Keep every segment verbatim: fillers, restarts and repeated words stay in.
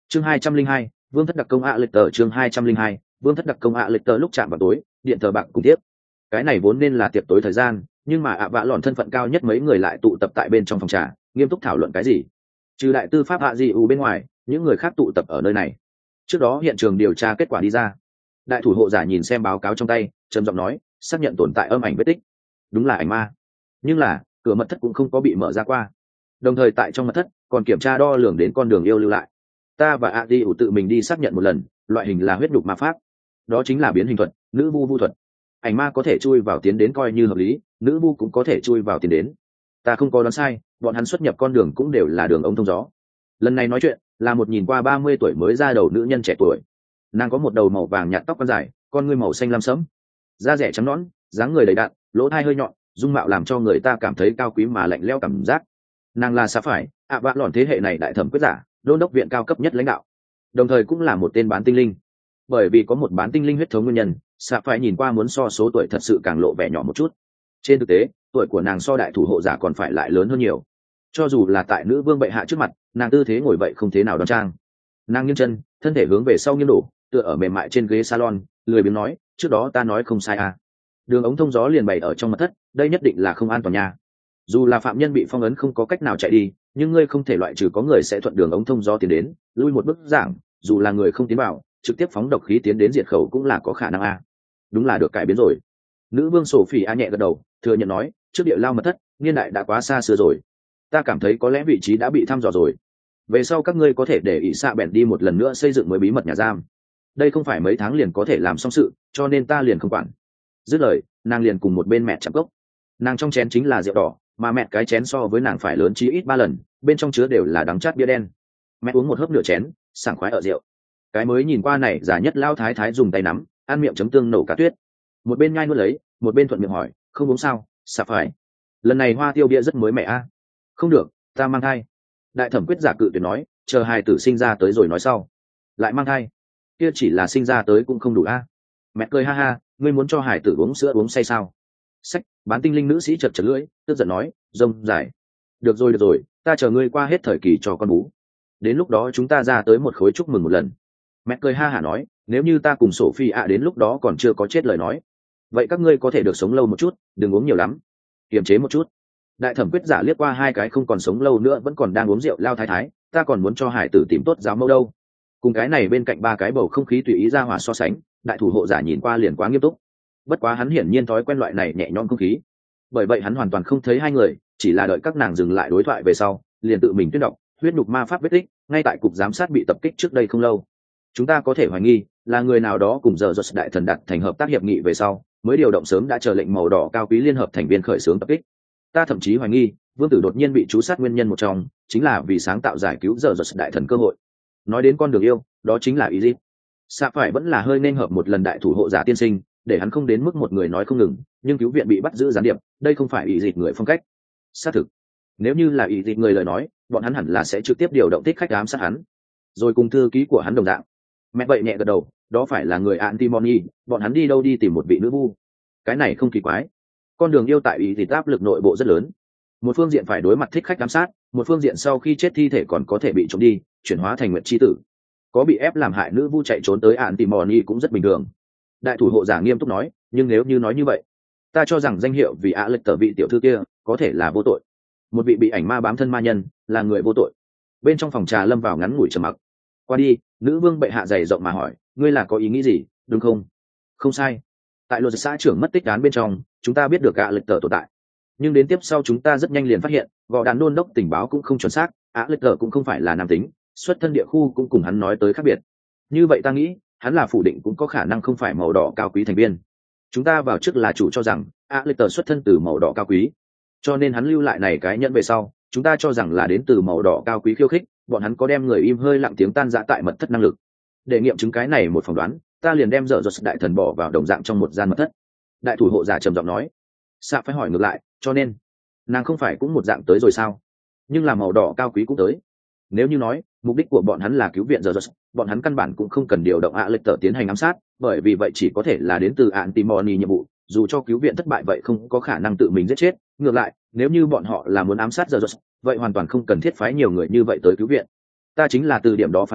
chương hai trăm linh hai vương thất đặc công ạ lịch tờ chương hai trăm linh hai vương thất đặc công ạ lịch tờ lúc chạm vào tối điện thờ bạc cùng tiếp cái này vốn nên là tiệc tối thời gian, nhưng mà ạ vạ lòn thân phận cao nhất mấy người lại tụ tập tại bên trong phòng trà nghiêm túc thảo luận cái gì. Trừ đại tư pháp hạ di u bên ngoài, những người khác tụ tập ở nơi này. Trước đó hiện trường điều tra kết quả đi ra, đại thủ hộ giả nhìn xem báo cáo trong tay trầm giọng nói, xác nhận tồn tại âm ảnh vết tích, đúng là ảnh ma, nhưng là cửa mật thất cũng không có bị mở ra qua, đồng thời tại trong mật thất còn kiểm tra đo lường đến con đường yêu lưu lại. Ta và a di ủ tự mình đi xác nhận một lần, loại hình là huyết đục ma pháp, đó chính là biến hình thuật, nữ vu vu thuật. Ảnh ma có thể chui vào tiến đến coi như hợp lý, nữ vu cũng có thể chui vào tiến đến. Ta không có đoán sai, bọn hắn xuất nhập con đường cũng đều là đường ống thông gió. Lần này nói chuyện là một nhìn qua ba mươi tuổi mới ra đầu nữ nhân trẻ tuổi. Nàng có một đầu màu vàng nhạt tóc con dài, con ngươi màu xanh lam sẫm, da rẻ trắng nõn, dáng người đầy đặn, lỗ tai hơi nhọn, dung mạo làm cho người ta cảm thấy cao quý mà lạnh lẽo cảm giác. Nàng là Sa Phải, ạ vạ lòn thế hệ này đại thẩm quyết giả, đôn đốc viện cao cấp nhất lãnh đạo, đồng thời cũng là một tên bán tinh linh. Bởi vì có một bán tinh linh huyết thống nguyên nhân, Sa Phải nhìn qua muốn so số tuổi thật sự càng lộ vẻ nhỏ một chút. Trên thực tế, tuổi của nàng so đại thủ hộ giả còn phải lại lớn hơn nhiều. Cho dù là tại nữ vương bệ hạ trước mặt, nàng tư thế ngồi vậy không thế nào đoan trang. Nàng nghiêng chân, thân thể hướng về sau nghiêng đổ, tựa ở mềm mại trên ghế salon, lười biếng nói, trước đó ta nói không sai à. Đường ống thông gió liền bày ở trong mật thất, đây nhất định là không an toàn nha. Dù là phạm nhân bị phong ấn không có cách nào chạy đi, nhưng ngươi không thể loại trừ có người sẽ thuận đường ống thông gió tiến đến, lui một bước giảng, dù là người không tiến vào, trực tiếp phóng độc khí tiến đến diệt khẩu cũng là có khả năng à. Đúng là được cải biến rồi. Nữ vương Sophie a nhẹ gật đầu, thừa nhận nói, trước địa lao mật thất, niên đại đã quá xa xưa rồi. Ta cảm thấy có lẽ vị trí đã bị thăm dò rồi. Về sau các ngươi có thể để ỷ xạ bèn đi một lần nữa xây dựng mới bí mật nhà giam. Đây không phải mấy tháng liền có thể làm xong sự, cho nên ta liền không quản. Dứt lời, nàng liền cùng một bên mẹ chạm cốc. Nàng trong chén chính là rượu đỏ, mà mẹ cái chén so với nàng phải lớn chí ít ba lần, bên trong chứa đều là đắng chát bia đen. Mẹ uống một hớp nửa chén, sảng khoái ở rượu. Cái mới nhìn qua này giả nhất lao thái thái dùng tay nắm, ăn miệng chấm tương nổ cá tuyết. Một bên nhai nuốt lấy, một bên thuận miệng hỏi, không uống sao? Sa Phải, lần này hoa tiêu bia rất mới mẻ a. Không được, ta mang thai. Đại thẩm quyết giả cự tuyệt nói, chờ hài tử sinh ra tới rồi nói sau. Lại mang thai? Kia chỉ là sinh ra tới cũng không đủ a. Mẹ cười ha ha, ngươi muốn cho hài tử uống sữa uống say sao? Sách, bán tinh linh nữ sĩ chật chật lưỡi, tức giận nói, rông dài. Được rồi được rồi, ta chờ ngươi qua hết thời kỳ cho con bú. Đến lúc đó chúng ta ra tới một khối chúc mừng một lần. Mẹ cười ha hả nói, nếu như ta cùng Sophie ạ đến lúc đó còn chưa có chết lời nói, vậy các ngươi có thể được sống lâu một chút, đừng uống nhiều lắm, kiềm chế một chút. Đại thẩm quyết giả liếc qua hai cái không còn sống lâu nữa vẫn còn đang uống rượu lao thái thái, ta còn muốn cho hải tử tìm tốt giáo mẫu đâu. Cùng cái này bên cạnh ba cái bầu không khí tùy ý ra hỏa so sánh, đại thủ hộ giả nhìn qua liền quá nghiêm túc. Bất quá hắn hiển nhiên thói quen loại này nhẹ nhõm không khí, bởi vậy hắn hoàn toàn không thấy hai người, chỉ là đợi các nàng dừng lại đối thoại về sau, liền tự mình tuyên đọc huyết nhục ma pháp vết tích, ngay tại cục giám sát bị tập kích trước đây không lâu. Chúng ta có thể hoài nghi là người nào đó cùng giờ Josh đại thần đặt thành hợp tác hiệp nghị về sau, mới điều động sớm đã chờ lệnh màu đỏ cao quý liên hợp thành viên khởi xướng tập kích. Ta thậm chí hoài nghi vương tử đột nhiên bị chú sát nguyên nhân một trong chính là vì sáng tạo giải cứu giờ Josh đại thần cơ hội. Nói đến con đường yêu, đó chính là ý gì? Sa Phải vẫn là hơi nên hợp một lần đại thủ hộ giả tiên sinh, để hắn không đến mức một người nói không ngừng, nhưng cứu viện bị bắt giữ gián điệp, đây không phải ý dịch người phong cách. Xác thực, nếu như là ý dịch người lời nói, bọn hắn hẳn là sẽ trực tiếp điều động thích khách ám sát hắn, rồi cùng thư ký của hắn đồng dạng. Mẹ vậy nhẹ gật đầu, đó phải là người Antimony, bọn hắn đi đâu đi tìm một vị nữ vu? Cái này không kỳ quái. Con đường yêu tại ý thì áp lực nội bộ rất lớn. Một phương diện phải đối mặt thích khách ám sát, một phương diện sau khi chết thi thể còn có thể bị trộm đi, chuyển hóa thành nguyệt chi tử. Có bị ép làm hại nữ vu chạy trốn tới Antimony cũng rất bình thường. Đại thủ hộ giả nghiêm túc nói, nhưng nếu như nói như vậy, ta cho rằng danh hiệu vì ạ lệch tờ vị tiểu thư kia có thể là vô tội. Một vị bị ảnh ma bám thân ma nhân là người vô tội. Bên trong phòng trà lâm vào ngắn ngủi trầm mặc. Qua đi, nữ vương bệ hạ dày rộng mà hỏi, ngươi là có ý nghĩ gì, đúng không? Không sai. Tại luật xã trưởng mất tích án bên trong, chúng ta biết được ạ lệch tờ tồn tại, nhưng đến tiếp sau chúng ta rất nhanh liền phát hiện, gò đàn đôn đốc tình báo cũng không chuẩn xác, ạ lệch tờ cũng không phải là nam tính, xuất thân địa khu cũng cùng hắn nói tới khác biệt. Như vậy ta nghĩ, hắn là phủ định cũng có khả năng không phải màu đỏ cao quý thành viên. Chúng ta vào trước là chủ cho rằng ạ lệch tờ xuất thân từ màu đỏ cao quý, cho nên hắn lưu lại này cái nhẫn về sau, chúng ta cho rằng là đến từ màu đỏ cao quý khiêu khích, bọn hắn có đem người im hơi lặng tiếng tan rã tại mật thất năng lực. Để nghiệm chứng cái này một phỏng đoán, ta liền đem dở dột đại thần bỏ vào đồng dạng trong một gian mật thất. Đại thủ hộ giả trầm giọng nói. Sạ phải hỏi ngược lại, cho nên nàng không phải cũng một dạng tới rồi sao? Nhưng là màu đỏ cao quý cũng tới. Nếu như nói mục đích của bọn hắn là cứu viện dở dột, bọn hắn căn bản cũng không cần điều động ạ lệch tờ tiến hành ám sát, bởi vì vậy chỉ có thể là đến từ Antimony nhiệm vụ. Dù cho cứu viện thất bại vậy không có khả năng tự mình giết chết. Ngược lại, nếu như bọn họ là muốn ám sát dở dột, vậy hoàn toàn không cần thiết phái nhiều người như vậy tới cứu viện. Ta chính là từ điểm đó phán đoán,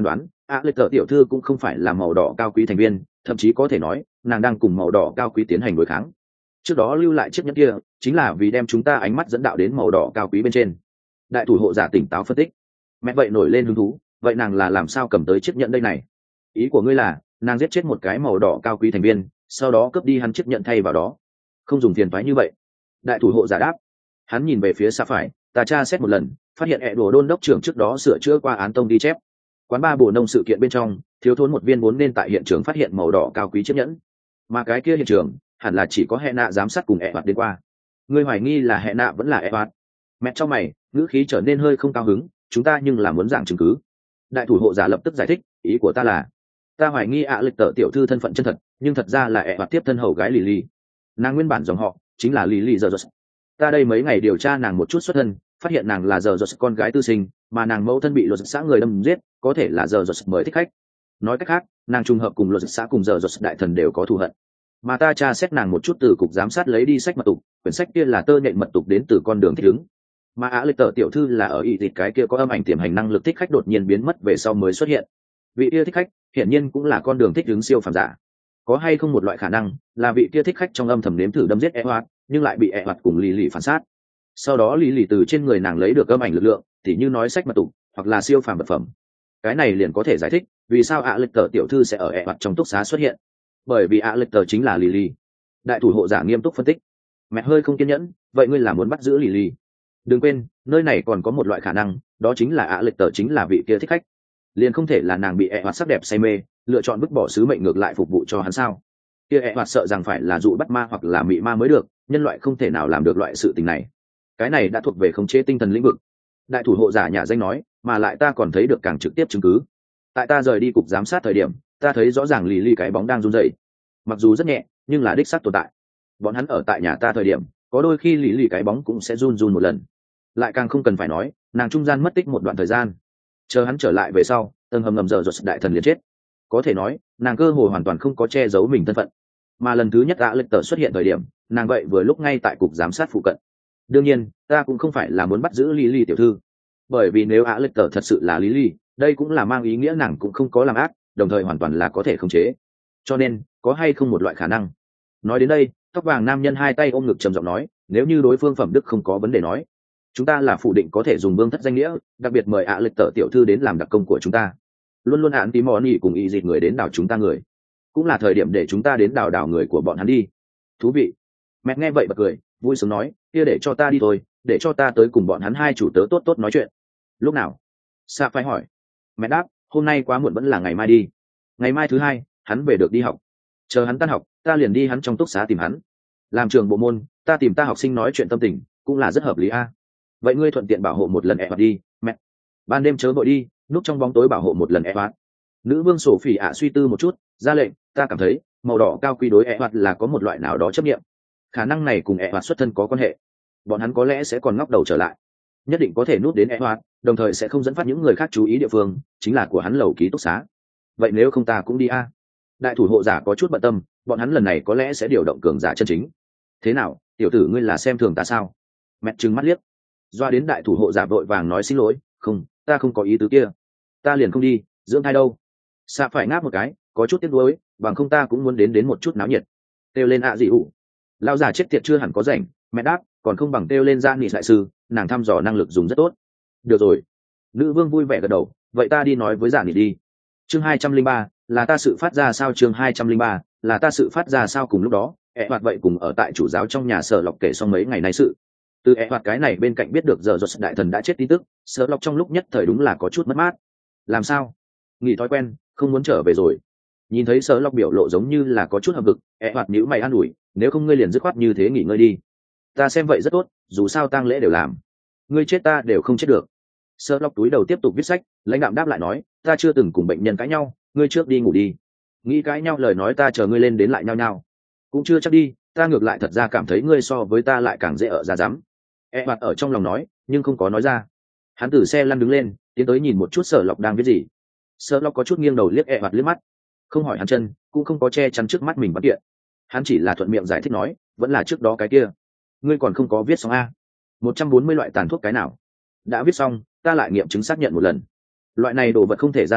ạ lịch tờ tiểu thư cũng không phải là màu đỏ cao quý thành viên, thậm chí có thể nói nàng đang cùng màu đỏ cao quý tiến hành đối kháng. Trước đó lưu lại chiếc nhẫn kia chính là vì đem chúng ta ánh mắt dẫn đạo đến màu đỏ cao quý bên trên. Đại thủ hộ giả tỉnh táo phân tích. Mẹ vậy nổi lên hứng thú, vậy nàng là làm sao cầm tới chiếc nhẫn đây này? Ý của ngươi là nàng giết chết một cái màu đỏ cao quý thành viên, sau đó cướp đi hắn chiếc nhẫn thay vào đó, không dùng phiền toái như vậy. Đại thủ hộ giả đáp. Hắn nhìn về phía xa phải, ta tra xét một lần, phát hiện ẹ đồ đôn đốc trưởng trước đó sửa chữa qua án tông ghi chép. Quán ba bổ nông sự kiện bên trong, thiếu thốn một viên vốn nên tại hiện trường phát hiện màu đỏ cao quý chiếc nhẫn, mà cái kia hiện trường hẳn là chỉ có hệ nạ giám sát cùng ẹ hoạt đến qua. Ngươi hoài nghi là hệ nạ vẫn là ẹ hoạt? Mẹ trong mày, ngữ khí trở nên hơi không cao hứng, chúng ta nhưng là muốn giảng chứng cứ. Đại thủ hộ giả lập tức giải thích, ý của ta là ta hoài nghi ạ lịch tờ tiểu thư thân phận chân thật, nhưng thật ra là ẹ hoạt tiếp thân hầu gái Lily. Nàng nguyên bản dòng họ chính là Lily giờ Jones. Ta đây mấy ngày điều tra nàng một chút xuất thân, phát hiện nàng là giờ Jones con gái tư sinh, mà nàng mẫu thân bị luật xã người đâm giết, có thể là giờ Jones mới thích khách. Nói cách khác, nàng trùng hợp cùng luật xã cùng giờ Jones đại thần đều có thù hận. Mà ta tra xét nàng một chút từ cục giám sát lấy đi sách mật tục, quyển sách kia là tơ nhện mật tục đến từ con đường thích ứng. Mà ạ lịch tờ tiểu thư là ở ý thịt cái kia có âm ảnh tiềm hành năng lực thích khách đột nhiên biến mất về sau mới xuất hiện. Vị kia thích khách hiển nhiên cũng là con đường thích ứng siêu phàm giả. Có hay không một loại khả năng là vị kia thích khách trong âm thầm nếm thử đâm giết e hoạt, nhưng lại bị e hoạt cùng lì lì phản sát, sau đó lì lì từ trên người nàng lấy được âm ảnh lực lượng, thì như nói sách mật tục hoặc là siêu phàm vật phẩm. Cái này liền có thể giải thích vì sao ạ lịch tờ tiểu thư sẽ ở e hoạt trong túc xá xuất hiện, bởi vì ạ lịch tờ chính là lì lì. Đại thủ hộ giả nghiêm túc phân tích. Mẹ hơi không kiên nhẫn, vậy ngươi là muốn bắt giữ lì lì? Đừng quên, nơi này còn có một loại khả năng, đó chính là ạ lịch tờ chính là vị kia thích khách, liền không thể là nàng bị e hoạt sắc đẹp say mê, lựa chọn vứt bỏ sứ mệnh ngược lại phục vụ cho hắn sao? Kia e hoạt sợ rằng phải là dụ bắt ma hoặc là mị ma mới được, nhân loại không thể nào làm được loại sự tình này. Cái này đã thuộc về khống chế tinh thần lĩnh vực. Đại thủ hộ giả nhà danh nói, mà lại ta còn thấy được càng trực tiếp chứng cứ. Tại ta rời đi cục giám sát thời điểm, ta thấy rõ ràng lì lì cái bóng đang run rẩy, mặc dù rất nhẹ nhưng là đích xác tồn tại. Bọn hắn ở tại nhà ta thời điểm, có đôi khi lì lì cái bóng cũng sẽ run run một lần. Lại càng không cần phải nói, nàng trung gian mất tích một đoạn thời gian, chờ hắn trở lại về sau, tầng hầm ngầm giờ rồi đại thần liền chết. Có thể nói nàng cơ hồ hoàn toàn không có che giấu mình thân phận, mà lần thứ nhất ạ lịch tờ xuất hiện thời điểm, nàng vậy vừa lúc ngay tại cục giám sát phụ cận. Đương nhiên ta cũng không phải là muốn bắt giữ Lily tiểu thư, bởi vì nếu ạ lịch tờ thật sự là Lily, đây cũng là mang ý nghĩa nàng cũng không có làm ác, đồng thời hoàn toàn là có thể khống chế. Cho nên có hay không một loại khả năng? Nói đến đây, tóc vàng nam nhân hai tay ôm ngực trầm giọng nói, nếu như đối phương phẩm đức không có vấn đề nói, chúng ta là phủ định có thể dùng vương thất danh nghĩa, đặc biệt mời ạ lịch tờ tiểu thư đến làm đặc công của chúng ta. Luôn luôn hạn tí mò nỉ cùng y dịt người đến đảo chúng ta người, cũng là thời điểm để chúng ta đến đảo đảo người của bọn hắn đi. Thú vị. Mẹ nghe vậy bật cười, vui sướng nói, kia để cho ta đi thôi, để cho ta tới cùng bọn hắn hai chủ tớ tốt tốt nói chuyện. Lúc nào? Sa phải hỏi. Mẹ đáp, hôm nay quá muộn, vẫn là ngày mai đi. Ngày mai thứ hai hắn về được đi học, chờ hắn tan học ta liền đi hắn trong túc xá tìm hắn. Làm trường bộ môn, ta tìm ta học sinh nói chuyện tâm tình cũng là rất hợp lý a. Vậy ngươi thuận tiện bảo hộ một lần e hoạt đi, mẹ. Ban đêm chớ vội đi, núp trong bóng tối bảo hộ một lần e hoạt. Nữ vương sổ phỉ ạ suy tư một chút, ra lệnh, ta cảm thấy màu đỏ cao quý đối e hoạt là có một loại nào đó chấp nghiệm, khả năng này cùng e hoạt xuất thân có quan hệ. Bọn hắn có lẽ sẽ còn ngóc đầu trở lại, nhất định có thể núp đến e hoạt, đồng thời sẽ không dẫn phát những người khác chú ý địa phương chính là của hắn lầu ký túc xá. Vậy nếu không ta cũng đi a. Đại thủ hộ giả có chút bận tâm, bọn hắn lần này có lẽ sẽ điều động cường giả chân chính. Thế nào, tiểu tử ngươi là xem thường ta sao? Mẹ trừng mắt liếc. Doa đến đại thủ hộ giả vội vàng nói xin lỗi, không, ta không có ý tứ kia, ta liền không đi, dưỡng thai đâu. Xạ phải ngáp một cái, có chút tiếc nuối, bằng không ta cũng muốn đến đến một chút náo nhiệt. Kêu lên ạ gì ủ. Lão già chết tiệt chưa hẳn có rảnh, mẹ đáp, còn không bằng kêu lên ra nghị đại sư, nàng thăm dò năng lực dùng rất tốt. Được rồi. Nữ vương vui vẻ gật đầu, vậy ta đi nói với giả nghị đi. Chương hai trăm linh ba, là ta sự phát ra sao? Chương hai trăm linh ba, là ta sự phát ra sao? Cùng lúc đó, ẹ hoạt vậy cùng ở tại chủ giáo trong nhà Sở Lộc kể xong mấy ngày nay sự. Từ ẹ hoạt cái này bên cạnh biết được giờ Rốt đại thần đã chết tin tức, Sở Lộc trong lúc nhất thời đúng là có chút mất mát. Làm sao? Nghỉ thói quen, không muốn trở về rồi. Nhìn thấy Sở Lộc biểu lộ giống như là có chút hợp lực, ẹ hoạt nhíu mày an ủi, nếu không ngươi liền dứt khoát như thế nghỉ ngơi đi. Ta xem vậy rất tốt, dù sao tang lễ đều làm, ngươi chết ta đều không chết được. Sở Lộc túi đầu tiếp tục viết sách, lãnh đạm đáp lại nói, ta chưa từng cùng bệnh nhân cãi nhau, ngươi trước đi ngủ đi. Nghĩ cãi nhau lời nói ta chờ ngươi lên đến lại nhau nhau. Cũng chưa chắc đi, ta ngược lại thật ra cảm thấy ngươi so với ta lại càng dễ ở ra dám. E mặt ở trong lòng nói, nhưng không có nói ra. Hắn từ xe lăn đứng lên, tiến tới nhìn một chút Sở Lộc đang viết gì. Sở Lộc có chút nghiêng đầu liếc E mặt liếc mắt, không hỏi hắn chân, cũng không có che chắn trước mắt mình văn kiện. Hắn chỉ là thuận miệng giải thích nói, vẫn là trước đó cái kia. Ngươi còn không có viết xong a? một trăm bốn mươi loại tàn thuốc cái nào? Đã viết xong, ta lại nghiệm chứng xác nhận một lần. Loại này đồ vật không thể ra sai,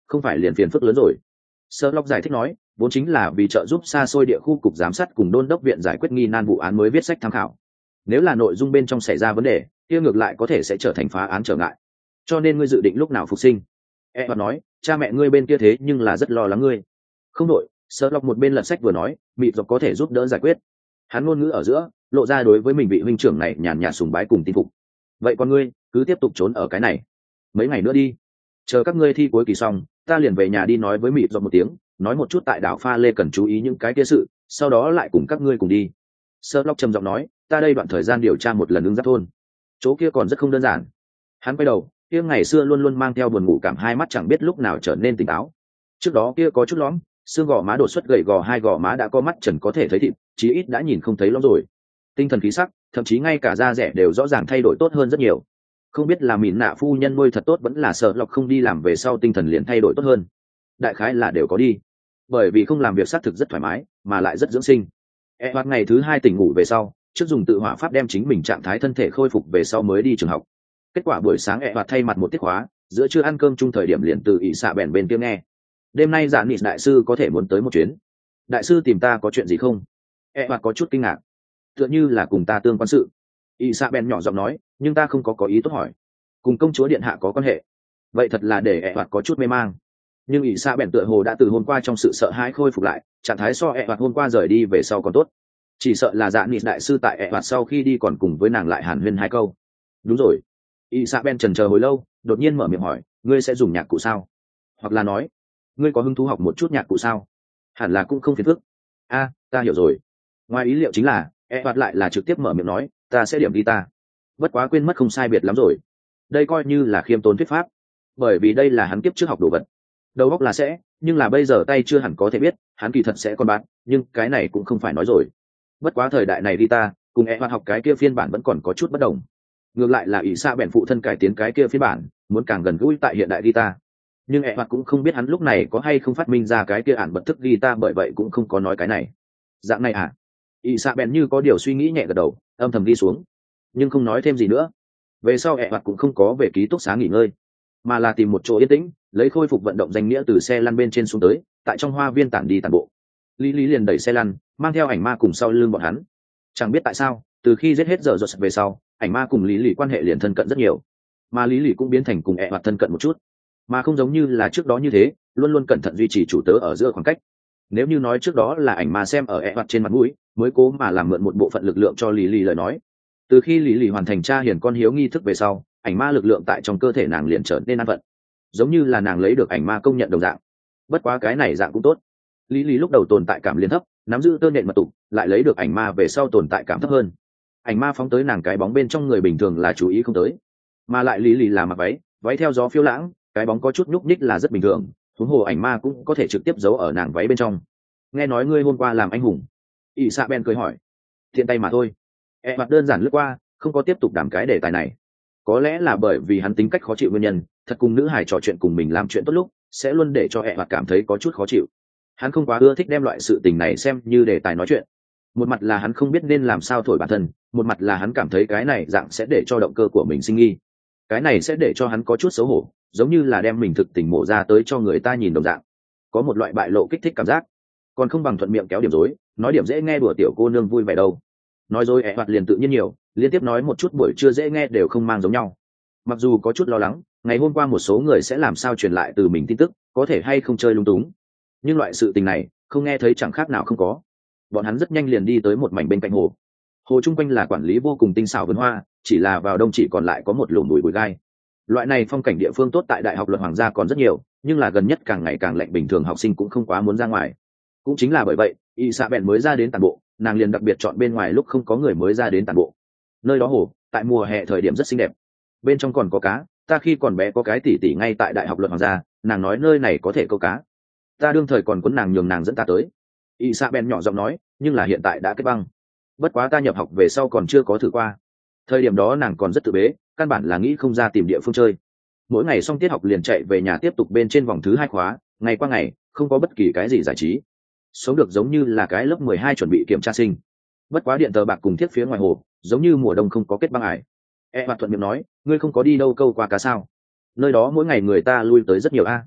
không phải liền phiền phức lớn rồi. Sơ lọc giải thích nói, vốn chính là vì trợ giúp xa xôi địa khu cục giám sát cùng đôn đốc viện giải quyết nghi nan vụ án mới viết sách tham khảo. Nếu là nội dung bên trong xảy ra vấn đề, kia ngược lại có thể sẽ trở thành phá án trở ngại. Cho nên ngươi dự định lúc nào phục sinh? E và nói, cha mẹ ngươi bên kia thế nhưng là rất lo lắng ngươi. Không đội, Sơ lọc một bên lật sách vừa nói, mịt dọc có thể giúp đỡ giải quyết. Hắn ngôn ngữ ở giữa, lộ ra đối với mình vị huynh trưởng này nhàn nhạt sùng bái cùng tin phục. Vậy con ngươi, cứ tiếp tục trốn ở cái này, mấy ngày nữa đi. Chờ các ngươi thi cuối kỳ xong, ta liền về nhà đi nói với mịt dọc một tiếng, nói một chút tại đảo Pha Lê cần chú ý những cái kia sự, sau đó lại cùng các ngươi cùng đi. Sơ lọc trầm giọng nói, ta đây đoạn thời gian điều tra một lần ứng giáp thôn, chỗ kia còn rất không đơn giản. Hắn quay đầu, kia ngày xưa luôn luôn mang theo buồn ngủ cảm hai mắt chẳng biết lúc nào trở nên tỉnh táo. Trước đó kia có chút lõm, xương gò má đột xuất gầy gò, hai gò má đã có mắt trần có thể thấy thịt, chí ít đã nhìn không thấy lõm rồi. Tinh thần khí sắc, thậm chí ngay cả da rẻ đều rõ ràng thay đổi tốt hơn rất nhiều. Không biết là mỉn nạ phu nhân nuôi thật tốt vẫn là sợ lọc không đi làm về sau tinh thần liền thay đổi tốt hơn. Đại khái là đều có đi, bởi vì không làm việc xác thực rất thoải mái, mà lại rất dưỡng sinh. E hoạt ngày thứ hai tỉnh ngủ về sau, trước dùng tự hỏa pháp đem chính mình trạng thái thân thể khôi phục về sau mới đi trường học. Kết quả buổi sáng E hoạt thay mặt một tiết khóa, giữa trưa ăn cơm chung thời điểm liền từ ỷ xạ bèn bên kia nghe. Đêm nay dạ nịt đại sư có thể muốn tới một chuyến. Đại sư tìm ta có chuyện gì không? E hoạt có chút kinh ngạc, tựa như là cùng ta tương quan sự. ỷ xạ bèn nhỏ giọng nói, nhưng ta không có có ý tốt hỏi. Cùng công chúa điện hạ có quan hệ? Vậy thật là để E hoạt có chút mê mang. Nhưng ỷ xạ bèn tựa hồ đã từ hôm qua trong sự sợ hãi khôi phục lại, trạng thái so E hoạt hôm qua rời đi về sau còn tốt. Chỉ sợ là dạ nịt đại sư tại E hoạt sau khi đi còn cùng với nàng lại hàn huyên hai câu. Đúng rồi. ỷ xạ bèn trần chờ hồi lâu, đột nhiên mở miệng hỏi, ngươi sẽ dùng nhạc cụ sao? Hoặc là nói, ngươi có hứng thú học một chút nhạc cụ sao? Hẳn là cũng không phiền phức. A, ta hiểu rồi. Ngoài ý liệu chính là E hoạt lại là trực tiếp mở miệng nói, ta sẽ điểm guitar. Bất quá quên mất không sai biệt lắm rồi. Đây coi như là khiêm tốn thuyết pháp, bởi vì đây là hắn kiếp trước học đồ vật. Đầu óc là sẽ, nhưng là bây giờ tay chưa hẳn có thể biết, hắn kỳ thật sẽ con bạn, nhưng cái này cũng không phải nói rồi. Bất quá thời đại này guitar cùng E hoạt học cái kia phiên bản vẫn còn có chút bất đồng. Ngược lại là ỷ xạ bèn phụ thân cải tiến cái kia phiên bản, muốn càng gần gũi tại hiện đại guitar. Nhưng E hoạt cũng không biết hắn lúc này có hay không phát minh ra cái kia ản bật thức guitar, bởi vậy cũng không có nói cái này. Dạng này à? ỷ xạ bèn như có điều suy nghĩ nhẹ gật đầu, âm thầm đi xuống, nhưng không nói thêm gì nữa. Về sau E hoạt cũng không có về ký túc xá nghỉ ngơi, mà là tìm một chỗ yên tĩnh, lấy khôi phục vận động danh nghĩa từ xe lăn bên trên xuống tới, tại trong hoa viên tản đi tản bộ. Lý Lý liền đẩy xe lăn, mang theo ảnh ma cùng sau lưng bọn hắn. Chẳng biết tại sao, từ khi giết hết giờ giật về sau, ảnh ma cùng Lý Lý quan hệ liền thân cận rất nhiều, mà Lý Lý cũng biến thành cùng E hoạt thân cận một chút, mà không giống như là trước đó như thế, luôn luôn cẩn thận duy trì chủ tớ ở giữa khoảng cách. Nếu như nói trước đó là ảnh ma xem ở E hoạt trên mặt mũi, mới cố mà làm mượn một bộ phận lực lượng cho Lý Lý lời nói. Từ khi Lý Lý hoàn thành cha hiền con hiếu nghi thức về sau, ảnh ma lực lượng tại trong cơ thể nàng liền trở nên an phận, giống như là nàng lấy được ảnh ma công nhận đồng dạng. Bất quá cái này dạng cũng tốt. Lý Lý lúc đầu tồn tại cảm liên thấp, nắm giữ tơ nện mật tục, lại lấy được ảnh ma về sau tồn tại cảm thấp hơn. Ảnh ma phóng tới nàng cái bóng bên trong người bình thường là chú ý không tới, mà lại Lý Lý là mặc váy, váy theo gió phiêu lãng, cái bóng có chút nhúc nhích là rất bình thường. Huống hồ ảnh ma cũng có thể trực tiếp giấu ở nàng váy bên trong. Nghe nói ngươi hôm qua làm anh hùng. ỷ xạ bèn cười hỏi. Thiện tay mà thôi. E mặt đơn giản lướt qua, không có tiếp tục đảm cái đề tài này. Có lẽ là bởi vì hắn tính cách khó chịu nguyên nhân, thật cùng nữ hài trò chuyện cùng mình làm chuyện tốt lúc sẽ luôn để cho E mặt cảm thấy có chút khó chịu. Hắn không quá ưa thích đem loại sự tình này xem như đề tài nói chuyện. Một mặt là hắn không biết nên làm sao thổi bản thân, một mặt là hắn cảm thấy cái này dạng sẽ để cho động cơ của mình sinh nghi. Cái này sẽ để cho hắn có chút xấu hổ, giống như là đem mình thực tình mổ ra tới cho người ta nhìn đồng dạng. Có một loại bại lộ kích thích cảm giác, còn không bằng thuận miệng kéo điểm rối, nói điểm dễ nghe đùa tiểu cô nương vui vẻ đâu. Nói dối ẹ hoạt liền tự nhiên nhiều, liên tiếp nói một chút buổi trưa dễ nghe đều không mang giống nhau. Mặc dù có chút lo lắng, ngày hôm qua một số người sẽ làm sao truyền lại từ mình tin tức, có thể hay không chơi lung túng. Nhưng loại sự tình này, không nghe thấy chẳng khác nào không có. Bọn hắn rất nhanh liền đi tới một mảnh bên cạnh hồ. Hồ chung quanh là quản lý vô cùng tinh xảo vườn hoa, chỉ là vào đông chỉ còn lại có một lùm bụi bụi gai. Loại này phong cảnh địa phương tốt tại đại học luật hoàng gia còn rất nhiều, nhưng là gần nhất càng ngày càng lạnh, bình thường học sinh cũng không quá muốn ra ngoài. Cũng chính là bởi vậy, y xạ bèn mới ra đến tản bộ, nàng liền đặc biệt chọn bên ngoài lúc không có người mới ra đến tản bộ. Nơi đó hồ, tại mùa hè thời điểm rất xinh đẹp. Bên trong còn có cá, ta khi còn bé có cái tỷ tỷ ngay tại đại học luật hoàng gia, nàng nói nơi này có thể câu cá. Ta đương thời còn cuốn nàng nhường nàng dẫn ta tới. Y xạ bèn nhỏ giọng nói, nhưng là hiện tại đã kết băng. Bất quá ta nhập học về sau còn chưa có thử qua. Thời điểm đó nàng còn rất tự bế, căn bản là nghĩ không ra tìm địa phương chơi. Mỗi ngày xong tiết học liền chạy về nhà tiếp tục bên trên vòng thứ hai khóa, ngày qua ngày, không có bất kỳ cái gì giải trí. Sống được giống như là cái lớp mười hai chuẩn bị kiểm tra sinh. Bất quá điện tờ bạc cùng thiết phía ngoài hồ, giống như mùa đông không có kết băng ải. E hoạt thuận miệng nói, ngươi không có đi đâu câu qua cá sao? Nơi đó mỗi ngày người ta lui tới rất nhiều a.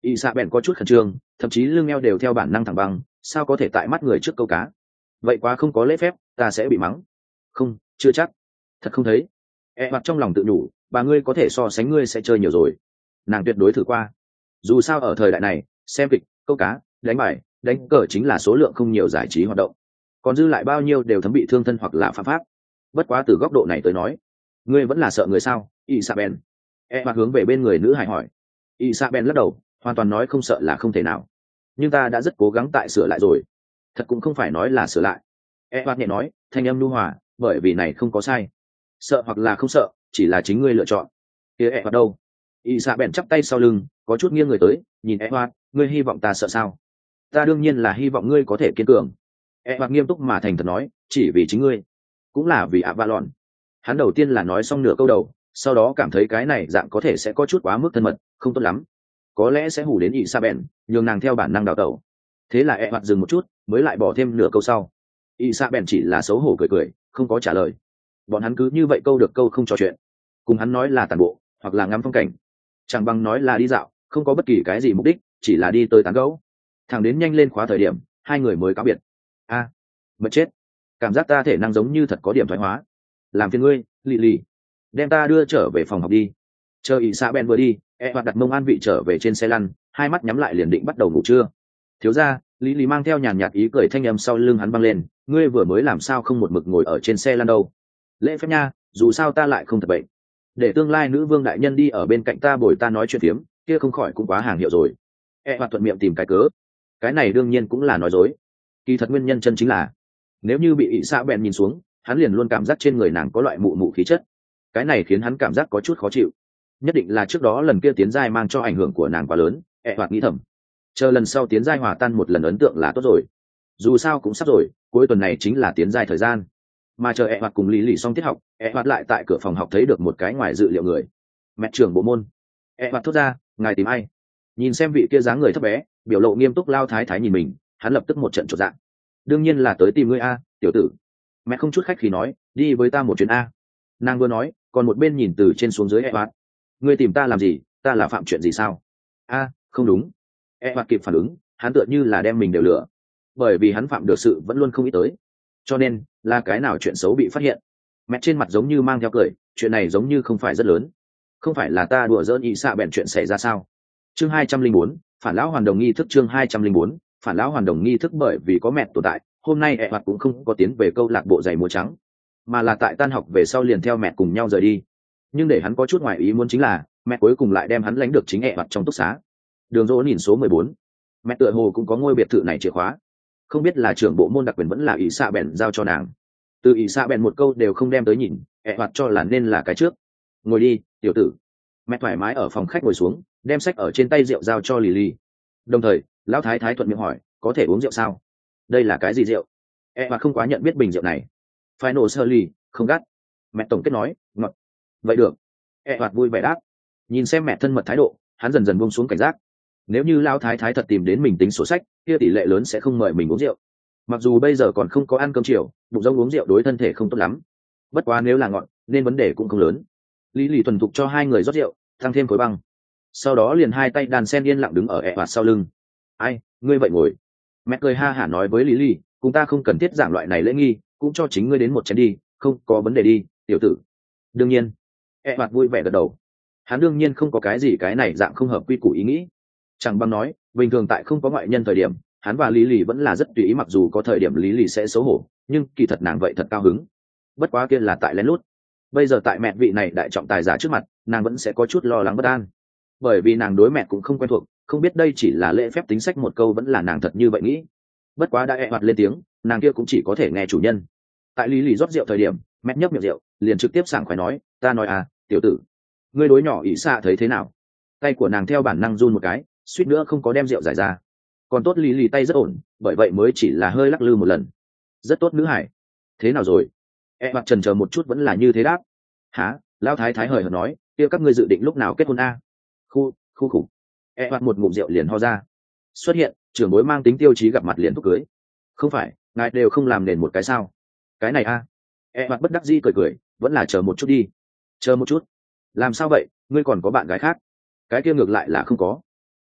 y xạ bèn có chút khẩn trương, thậm chí lưng eo đều theo bản năng thẳng băng, sao có thể tại mắt người trước câu cá. Vậy quá không có lễ phép, ta sẽ bị mắng. Không, chưa chắc. Thật không thấy. E mặt trong lòng tự nhủ, bà ngươi có thể so sánh ngươi sẽ chơi nhiều rồi. Nàng tuyệt đối thử qua. Dù sao ở thời đại này, xem kịch, câu cá, đánh bài, đánh cờ chính là số lượng không nhiều giải trí hoạt động. Còn dư lại bao nhiêu đều thấm bị thương thân hoặc là phạm pháp. Bất quá từ góc độ này tới nói, ngươi vẫn là sợ người sao? Isabel. E mặt hướng về bên người nữ hài hỏi. Isabel lắc đầu, hoàn toàn nói không sợ là không thể nào. Nhưng ta đã rất cố gắng tại sửa lại rồi. Thật cũng không phải nói là sửa lại. E mặt nhẹ nói, thanh âm nhu hòa, bởi vì này không có sai. Sợ hoặc là không sợ, chỉ là chính ngươi lựa chọn. Kia E mặt đâu? Isabel chắp tay sau lưng, có chút nghiêng người tới, nhìn E mặt, ngươi hy vọng ta sợ sao? Ta đương nhiên là hy vọng ngươi có thể kiên cường. E mặt nghiêm túc mà thành thật nói, chỉ vì chính ngươi, cũng là vì Avalon. Hắn đầu tiên là nói xong nửa câu đầu, sau đó cảm thấy cái này dạng có thể sẽ có chút quá mức thân mật, không tốt lắm, có lẽ sẽ hù đến Isabel, nhường nàng theo bản năng đào tẩu. Thế là E mặt dừng một chút, mới lại bỏ thêm nửa câu sau. Isabel chỉ là xấu hổ cười cười, không có trả lời. Bọn hắn cứ như vậy câu được câu không trò chuyện. Cùng hắn nói là tản bộ, hoặc là ngắm phong cảnh, chẳng bằng nói là đi dạo, không có bất kỳ cái gì mục đích, chỉ là đi tới tán gẫu. Thẳng đến nhanh lên khóa thời điểm, hai người mới cáo biệt. A, à, mệt chết, cảm giác ta thể năng giống như thật có điểm thoái hóa. Làm phiền ngươi, lì lì, đem ta đưa trở về phòng học đi. Chờ Isabel vừa đi, E hoạt đặt mông an vị trở về trên xe lăn, hai mắt nhắm lại liền định bắt đầu ngủ trưa. Thiếu gia, lý lý mang theo nhàn nhạt ý cười thanh âm sau lưng hắn văng lên, ngươi vừa mới làm sao không một mực ngồi ở trên xe lăn đâu? Lễ phép nha, dù sao ta lại không thật bệnh. Để tương lai nữ vương đại nhân đi ở bên cạnh ta bồi ta nói chuyện phiếm, kia không khỏi cũng quá hàng hiệu rồi. E hoạt thuận miệng tìm cái cớ. Cái này đương nhiên cũng là nói dối. Kỳ thật nguyên nhân chân chính là, nếu như bị Isabel nhìn xuống, hắn liền luôn cảm giác trên người nàng có loại mụ mụ khí chất. Cái này khiến hắn cảm giác có chút khó chịu. Nhất định là trước đó lần kia tiến giai mang cho ảnh hưởng của nàng quá lớn. E hoạt nghĩ thầm, chờ lần sau tiến giai hòa tan một lần ấn tượng là tốt rồi. Dù sao cũng sắp rồi, cuối tuần này chính là tiến giai thời gian. Mà chờ E hoạt cùng lý lì xong tiết học, E hoạt lại tại cửa phòng học thấy được một cái ngoài dự liệu người. Mẹ trưởng bộ môn. E hoạt thốt ra, ngài tìm ai? Nhìn xem vị kia dáng người thấp bé, biểu lộ nghiêm túc lao thái thái nhìn mình, hắn lập tức một trận chột dạ. Đương nhiên là tới tìm ngươi a, tiểu tử. Mẹ không chút khách khí nói, đi với ta một chuyến a. Nàng vừa nói, còn một bên nhìn từ trên xuống dưới E hoạt. Ngươi tìm ta làm gì? Ta là phạm chuyện gì sao? A, không đúng. E hoạt kịp phản ứng, hắn tựa như là đem mình đều lừa, bởi vì hắn phạm được sự vẫn luôn không nghĩ tới, cho nên là cái nào chuyện xấu bị phát hiện. Mẹ trên mặt giống như mang theo cười, chuyện này giống như không phải rất lớn, không phải là ta đùa giỡn ý xạ bèn chuyện xảy ra sao? Chương hai trăm linh bốn, phản lão hoàn đồng nghi thức. Chương hai trăm linh bốn, phản lão hoàn đồng nghi thức. Bởi vì có mẹ tồn tại, hôm nay E hoạt cũng không có tiến về câu lạc bộ giày mùa trắng, mà là tại tan học về sau liền theo mẹ cùng nhau rời đi. Nhưng để hắn có chút ngoài ý muốn chính là, mẹ cuối cùng lại đem hắn lánh được chính E hoạt trong túc xá. Đường Dỗ nhìn số mười bốn, mẹ tựa hồ cũng có ngôi biệt thự này chìa khóa, không biết là trưởng bộ môn đặc quyền vẫn là ý xạ bèn giao cho nàng. Từ ý xạ bèn một câu đều không đem tới nhìn, E hoạt cho là nên là cái trước. Ngồi đi, tiểu tử. Mẹ thoải mái ở phòng khách ngồi xuống, đem sách ở trên tay rượu giao cho Lily. Đồng thời lão thái thái thuận miệng hỏi, có thể uống rượu sao? Đây là cái gì rượu? E hoạt không quá nhận biết bình rượu này. Final Surly, không gắt. Mẹ tổng kết nói, ngọt. Vậy được. E hoạt vui vẻ đáp. Nhìn xem mẹ thân mật thái độ, hắn dần dần buông xuống cảnh giác. Nếu như lão thái thái thật tìm đến mình tính sổ sách, kia tỷ lệ lớn sẽ không mời mình uống rượu. Mặc dù bây giờ còn không có ăn cơm chiều, bụng rỗng uống rượu đối thân thể không tốt lắm. Bất quá nếu là ngọt, nên vấn đề cũng không lớn. Lý lì thuần thục cho hai người rót rượu, tăng thêm khối băng. Sau đó liền hai tay đàn sen yên lặng đứng ở E hoạt sau lưng. Ai, ngươi vậy ngồi. Mẹ cười ha hả nói với Lý lì, cùng ta không cần thiết giảng loại này lễ nghi, cũng cho chính ngươi đến một chén đi, không có vấn đề đi, tiểu tử. Đương nhiên. E hoạt vui vẻ gật đầu. Hắn đương nhiên không có cái gì cái này dạng không hợp quy củ ý nghĩ. Chẳng bằng nói, bình thường tại không có ngoại nhân thời điểm, hắn và Lý lì vẫn là rất tùy ý, mặc dù có thời điểm Lý lì sẽ xấu hổ, nhưng kỳ thật nàng vậy thật cao hứng. Bất quá kia là tại lén lút. Bây giờ tại mẹ vị này đại trọng tài giả trước mặt, nàng vẫn sẽ có chút lo lắng bất an, bởi vì nàng đối mẹ cũng không quen thuộc, không biết đây chỉ là lễ phép tính sách một câu vẫn là nàng thật như vậy nghĩ. Bất quá đã E hoạt lên tiếng, nàng kia cũng chỉ có thể nghe chủ nhân. Tại Lý lì rót rượu thời điểm, mẹ nhấp miệng rượu, liền trực tiếp sảng khoái nói, ta nói à, tiểu tử, ngươi đối nhỏ ỷ xạ thấy thế nào? Tay của nàng theo bản năng run một cái, suýt nữa không có đem rượu giải ra. Còn tốt Lý lì tay rất ổn, bởi vậy mới chỉ là hơi lắc lư một lần. Rất tốt nữ hải. Thế nào rồi? E hoạt chần chờ một chút vẫn là như thế đáp. Hả? Lão thái thái hời hợt nói, kia các ngươi dự định lúc nào kết hôn a? Khu, khu khủng. E hoạt một ngụm rượu liền ho ra. Xuất hiện, trưởng bối mang tính tiêu chí gặp mặt liền thúc cưới. Không phải, ngài đều không làm nền một cái sao? Cái này a? E hoạt bất đắc dĩ cười cười, vẫn là chờ một chút đi. Chờ một chút. Làm sao vậy, ngươi còn có bạn gái khác? Cái kia ngược lại là không có.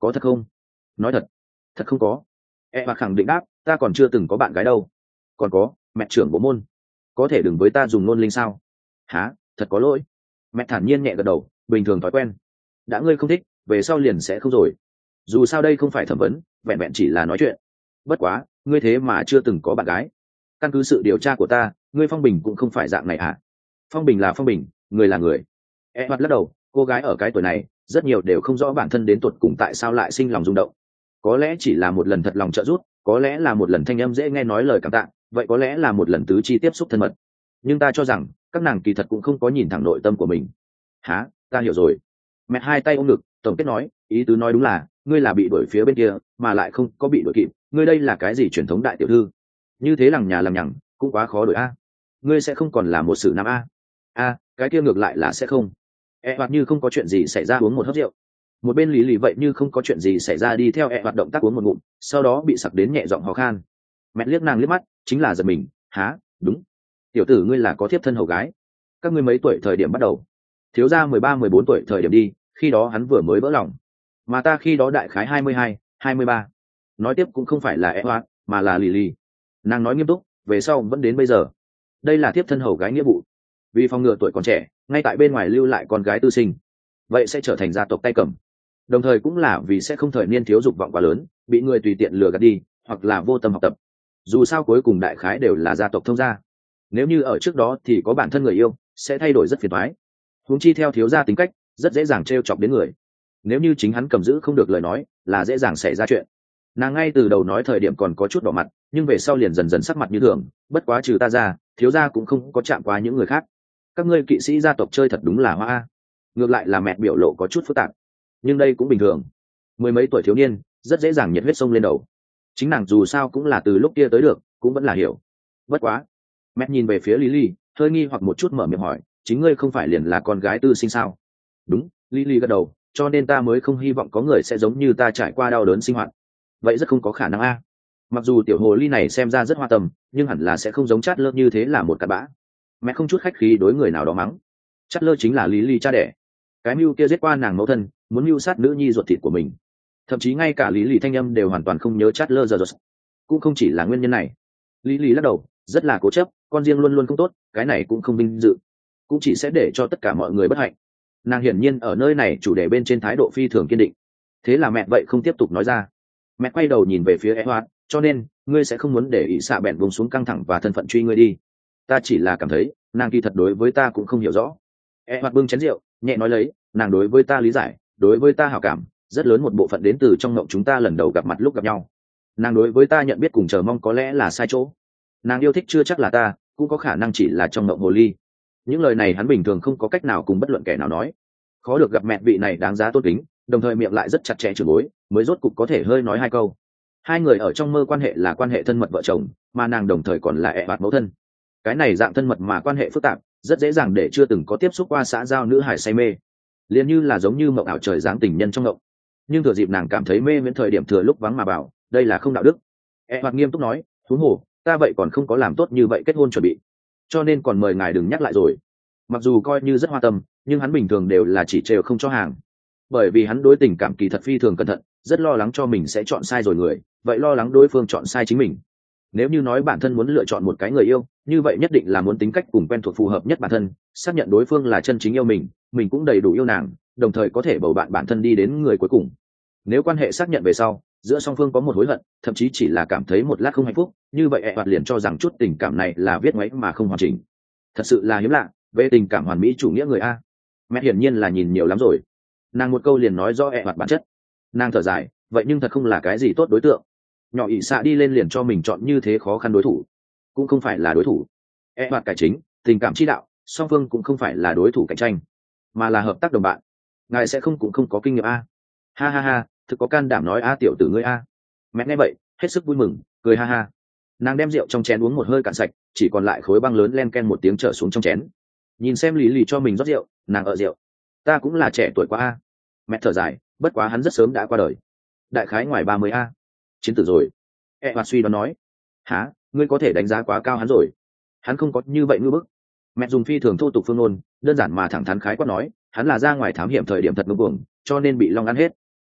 có thật không? Nói thật. Thật không có. E hoặc khẳng định đáp, ta còn chưa từng có bạn gái đâu. Còn có, mẹ trưởng bộ môn. Có thể đừng với ta dùng ngôn linh sao? Hả? Thật có lỗi. Mẹ thản nhiên nhẹ gật đầu, bình thường thói quen. Đã ngươi không thích, về sau liền sẽ không rồi. Dù sao đây không phải thẩm vấn, vẹn vẹn chỉ là nói chuyện. Bất quá, ngươi thế mà chưa từng có bạn gái. Căn cứ sự điều tra của ta, ngươi Phong Bình cũng không phải dạng này à? Phong Bình là Phong Bình, người là người. E hoặc lắc đầu, cô gái ở cái tuổi này, rất nhiều đều không rõ bản thân đến tuột cùng tại sao lại sinh lòng rung động. Có lẽ chỉ là một lần thật lòng trợ giúp, có lẽ là một lần thanh âm dễ nghe nói lời cảm tạ, vậy có lẽ là một lần tứ chi tiếp xúc thân mật. Nhưng ta cho rằng các nàng kỳ thật cũng không có nhìn thẳng nội tâm của mình. Hả? Ta hiểu rồi. Mẹ hai tay ôm ngực, tổng kết nói, ý tứ nói đúng là ngươi là bị đuổi phía bên kia mà lại không có bị đuổi kịp. Ngươi đây là cái gì truyền thống đại tiểu thư? Như thế lằng nhà lằng nhằng cũng quá khó đuổi a. Ngươi sẽ không còn là một sử nam a. A, cái kia ngược lại là sẽ không. E hoặc như không có chuyện gì xảy ra uống một hớp rượu. Một bên lý lì vậy như không có chuyện gì xảy ra đi theo E hoạt động tác uống một ngụm, sau đó bị sặc đến nhẹ giọng ho khan. Mẹ liếc nàng liếc mắt, chính là giật mình. Há, đúng. Tiểu tử ngươi là có thiếp thân hầu gái. Các ngươi mấy tuổi thời điểm bắt đầu? Thiếu gia mười ba mười bốn tuổi thời điểm đi, khi đó hắn vừa mới vỡ lòng. Mà ta khi đó đại khái hai mươi hai, hai mươi ba. Nói tiếp cũng không phải là E hoạt, mà là lì lì. Nàng nói nghiêm túc, về sau vẫn đến bây giờ. Đây là thiếp thân hầu gái nghĩa vụ. Vì phòng ngừa tuổi còn trẻ, ngay tại bên ngoài lưu lại con gái tư sinh. Vậy sẽ trở thành gia tộc tay cầm. Đồng thời cũng là vì sẽ không thời niên thiếu dục vọng quá lớn, bị người tùy tiện lừa gạt đi, hoặc là vô tâm học tập. Dù sao cuối cùng đại khái đều là gia tộc thông gia. Nếu như ở trước đó thì có bản thân người yêu, sẽ thay đổi rất phiền toái. Huống chi theo thiếu gia tính cách, rất dễ dàng trêu chọc đến người. Nếu như chính hắn cầm giữ không được lời nói, là dễ dàng xảy ra chuyện. Nàng ngay từ đầu nói thời điểm còn có chút đỏ mặt, nhưng về sau liền dần dần sắc mặt như thường. Bất quá trừ ta ra, thiếu gia cũng không có chạm qua những người khác. Các ngươi kỵ sĩ gia tộc chơi thật đúng là hoa. Ngược lại là mẹ biểu lộ có chút phức tạp, nhưng đây cũng bình thường. Mười mấy tuổi thiếu niên rất dễ dàng nhiệt huyết sông lên đầu. Chính nàng dù sao cũng là từ lúc kia tới được, cũng vẫn là hiểu. Bất quá, mẹ nhìn về phía Lily, hơi nghi hoặc một chút mở miệng hỏi, chính ngươi không phải liền là con gái tư sinh sao? Đúng, Lily gật đầu, cho nên ta mới không hy vọng có người sẽ giống như ta trải qua đau đớn sinh hoạt. Vậy rất không có khả năng a. Mặc dù tiểu hồ ly này xem ra rất hoa tâm, nhưng hẳn là sẽ không giống Chát Lơ như thế là một cặn bã. Mẹ không chút khách khí đối người nào đó mắng. Chát Lơ chính là Lily cha đẻ. Cái mưu kia giết qua nàng mẫu thân, muốn mưu sát nữ nhi ruột thịt của mình. Thậm chí ngay cả lý lì thanh âm đều hoàn toàn không nhớ Chát Lơ giờ rồi. Cũng không chỉ là nguyên nhân này. Lý lì lắc đầu, rất là cố chấp, con riêng luôn luôn không tốt, cái này cũng không vinh dự, cũng chỉ sẽ để cho tất cả mọi người bất hạnh. Nàng hiển nhiên ở nơi này chủ đề bên trên thái độ phi thường kiên định. Thế là mẹ vậy không tiếp tục nói ra. Mẹ quay đầu nhìn về phía Edward, cho nên ngươi sẽ không muốn để ý xạ bèn vùng xuống căng thẳng và thân phận truy ngươi đi. Ta chỉ là cảm thấy nàng kỳ thật đối với ta cũng không hiểu rõ. Edward bưng chén rượu nhẹ nói lấy, nàng đối với ta lý giải, đối với ta hảo cảm rất lớn một bộ phận đến từ trong mộng chúng ta lần đầu gặp mặt lúc gặp nhau. Nàng đối với ta nhận biết cùng chờ mong có lẽ là sai chỗ. Nàng yêu thích chưa chắc là ta, cũng có khả năng chỉ là trong mộng hồ ly. Những lời này hắn bình thường không có cách nào cùng bất luận kẻ nào nói. Khó được gặp mẹ vị này đáng giá tôn kính, đồng thời miệng lại rất chặt chẽ trưởng bối, mới rốt cục có thể hơi nói hai câu. Hai người ở trong mơ quan hệ là quan hệ thân mật vợ chồng, mà nàng đồng thời còn là ẹ bạt mẫu thân. Cái này dạng thân mật mà quan hệ phức tạp, rất dễ dàng để chưa từng có tiếp xúc qua xã giao nữ hải say mê, liền như là giống như mộng ảo trời dáng tình nhân trong mộng. Nhưng thừa dịp nàng cảm thấy mê miễn thời điểm thừa lúc vắng mà bảo, đây là không đạo đức. ẹ bạt nghiêm túc nói, huống hồ ta vậy còn không có làm tốt như vậy kết hôn chuẩn bị, cho nên còn mời ngài đừng nhắc lại rồi. Mặc dù coi như rất hoa tâm, nhưng hắn bình thường đều là chỉ trêu không cho hàng, bởi vì hắn đối tình cảm kỳ thật phi thường cẩn thận, rất lo lắng cho mình sẽ chọn sai rồi người, vậy lo lắng đối phương chọn sai chính mình. Nếu như nói bản thân muốn lựa chọn một cái người yêu, như vậy nhất định là muốn tính cách cùng quen thuộc phù hợp nhất bản thân, xác nhận đối phương là chân chính yêu mình, mình cũng đầy đủ yêu nàng, đồng thời có thể bầu bạn bản thân đi đến người cuối cùng. Nếu quan hệ xác nhận về sau, giữa song phương có một hối hận, thậm chí chỉ là cảm thấy một lát không hạnh phúc, như vậy ẹ hoạt liền cho rằng chút tình cảm này là viết ngoáy mà không hoàn chỉnh. Thật sự là hiếm lạ, về tình cảm hoàn mỹ chủ nghĩa người a. Mẹ hiển nhiên là nhìn nhiều lắm rồi. Nàng một câu liền nói rõ ẹ hoạt bản chất. Nàng thở dài, vậy nhưng thật không là cái gì tốt đối tượng. Nhỏ ỷ xạ đi lên liền cho mình chọn như thế khó khăn đối thủ, cũng không phải là đối thủ. ẹ hoạt cải chính, tình cảm chi đạo, song phương cũng không phải là đối thủ cạnh tranh, mà là hợp tác đồng bạn. Ngài sẽ không cũng không có kinh nghiệm a. Ha ha ha, thực có can đảm nói a tiểu tử ngươi a. Mẹ nghe vậy hết sức vui mừng, cười ha ha. Nàng đem rượu trong chén uống một hơi cạn sạch, chỉ còn lại khối băng lớn len ken một tiếng trở xuống trong chén. Nhìn xem lì lì cho mình rót rượu, nàng ở rượu. Ta cũng là trẻ tuổi quá a. Mẹ thở dài, bất quá hắn rất sớm đã qua đời, đại khái ngoài ba mươi a. Chiến tử rồi. E hoạt suy đoán nói. Hả, ngươi có thể đánh giá quá cao hắn rồi. Hắn không có như vậy ngư bức. Mẹ dùng phi thường thô tục phương ngôn, đơn giản mà thẳng thắn khái quát nói, hắn là ra ngoài thám hiểm thời điểm thật ngưng cuồng, cho nên bị long ăn hết.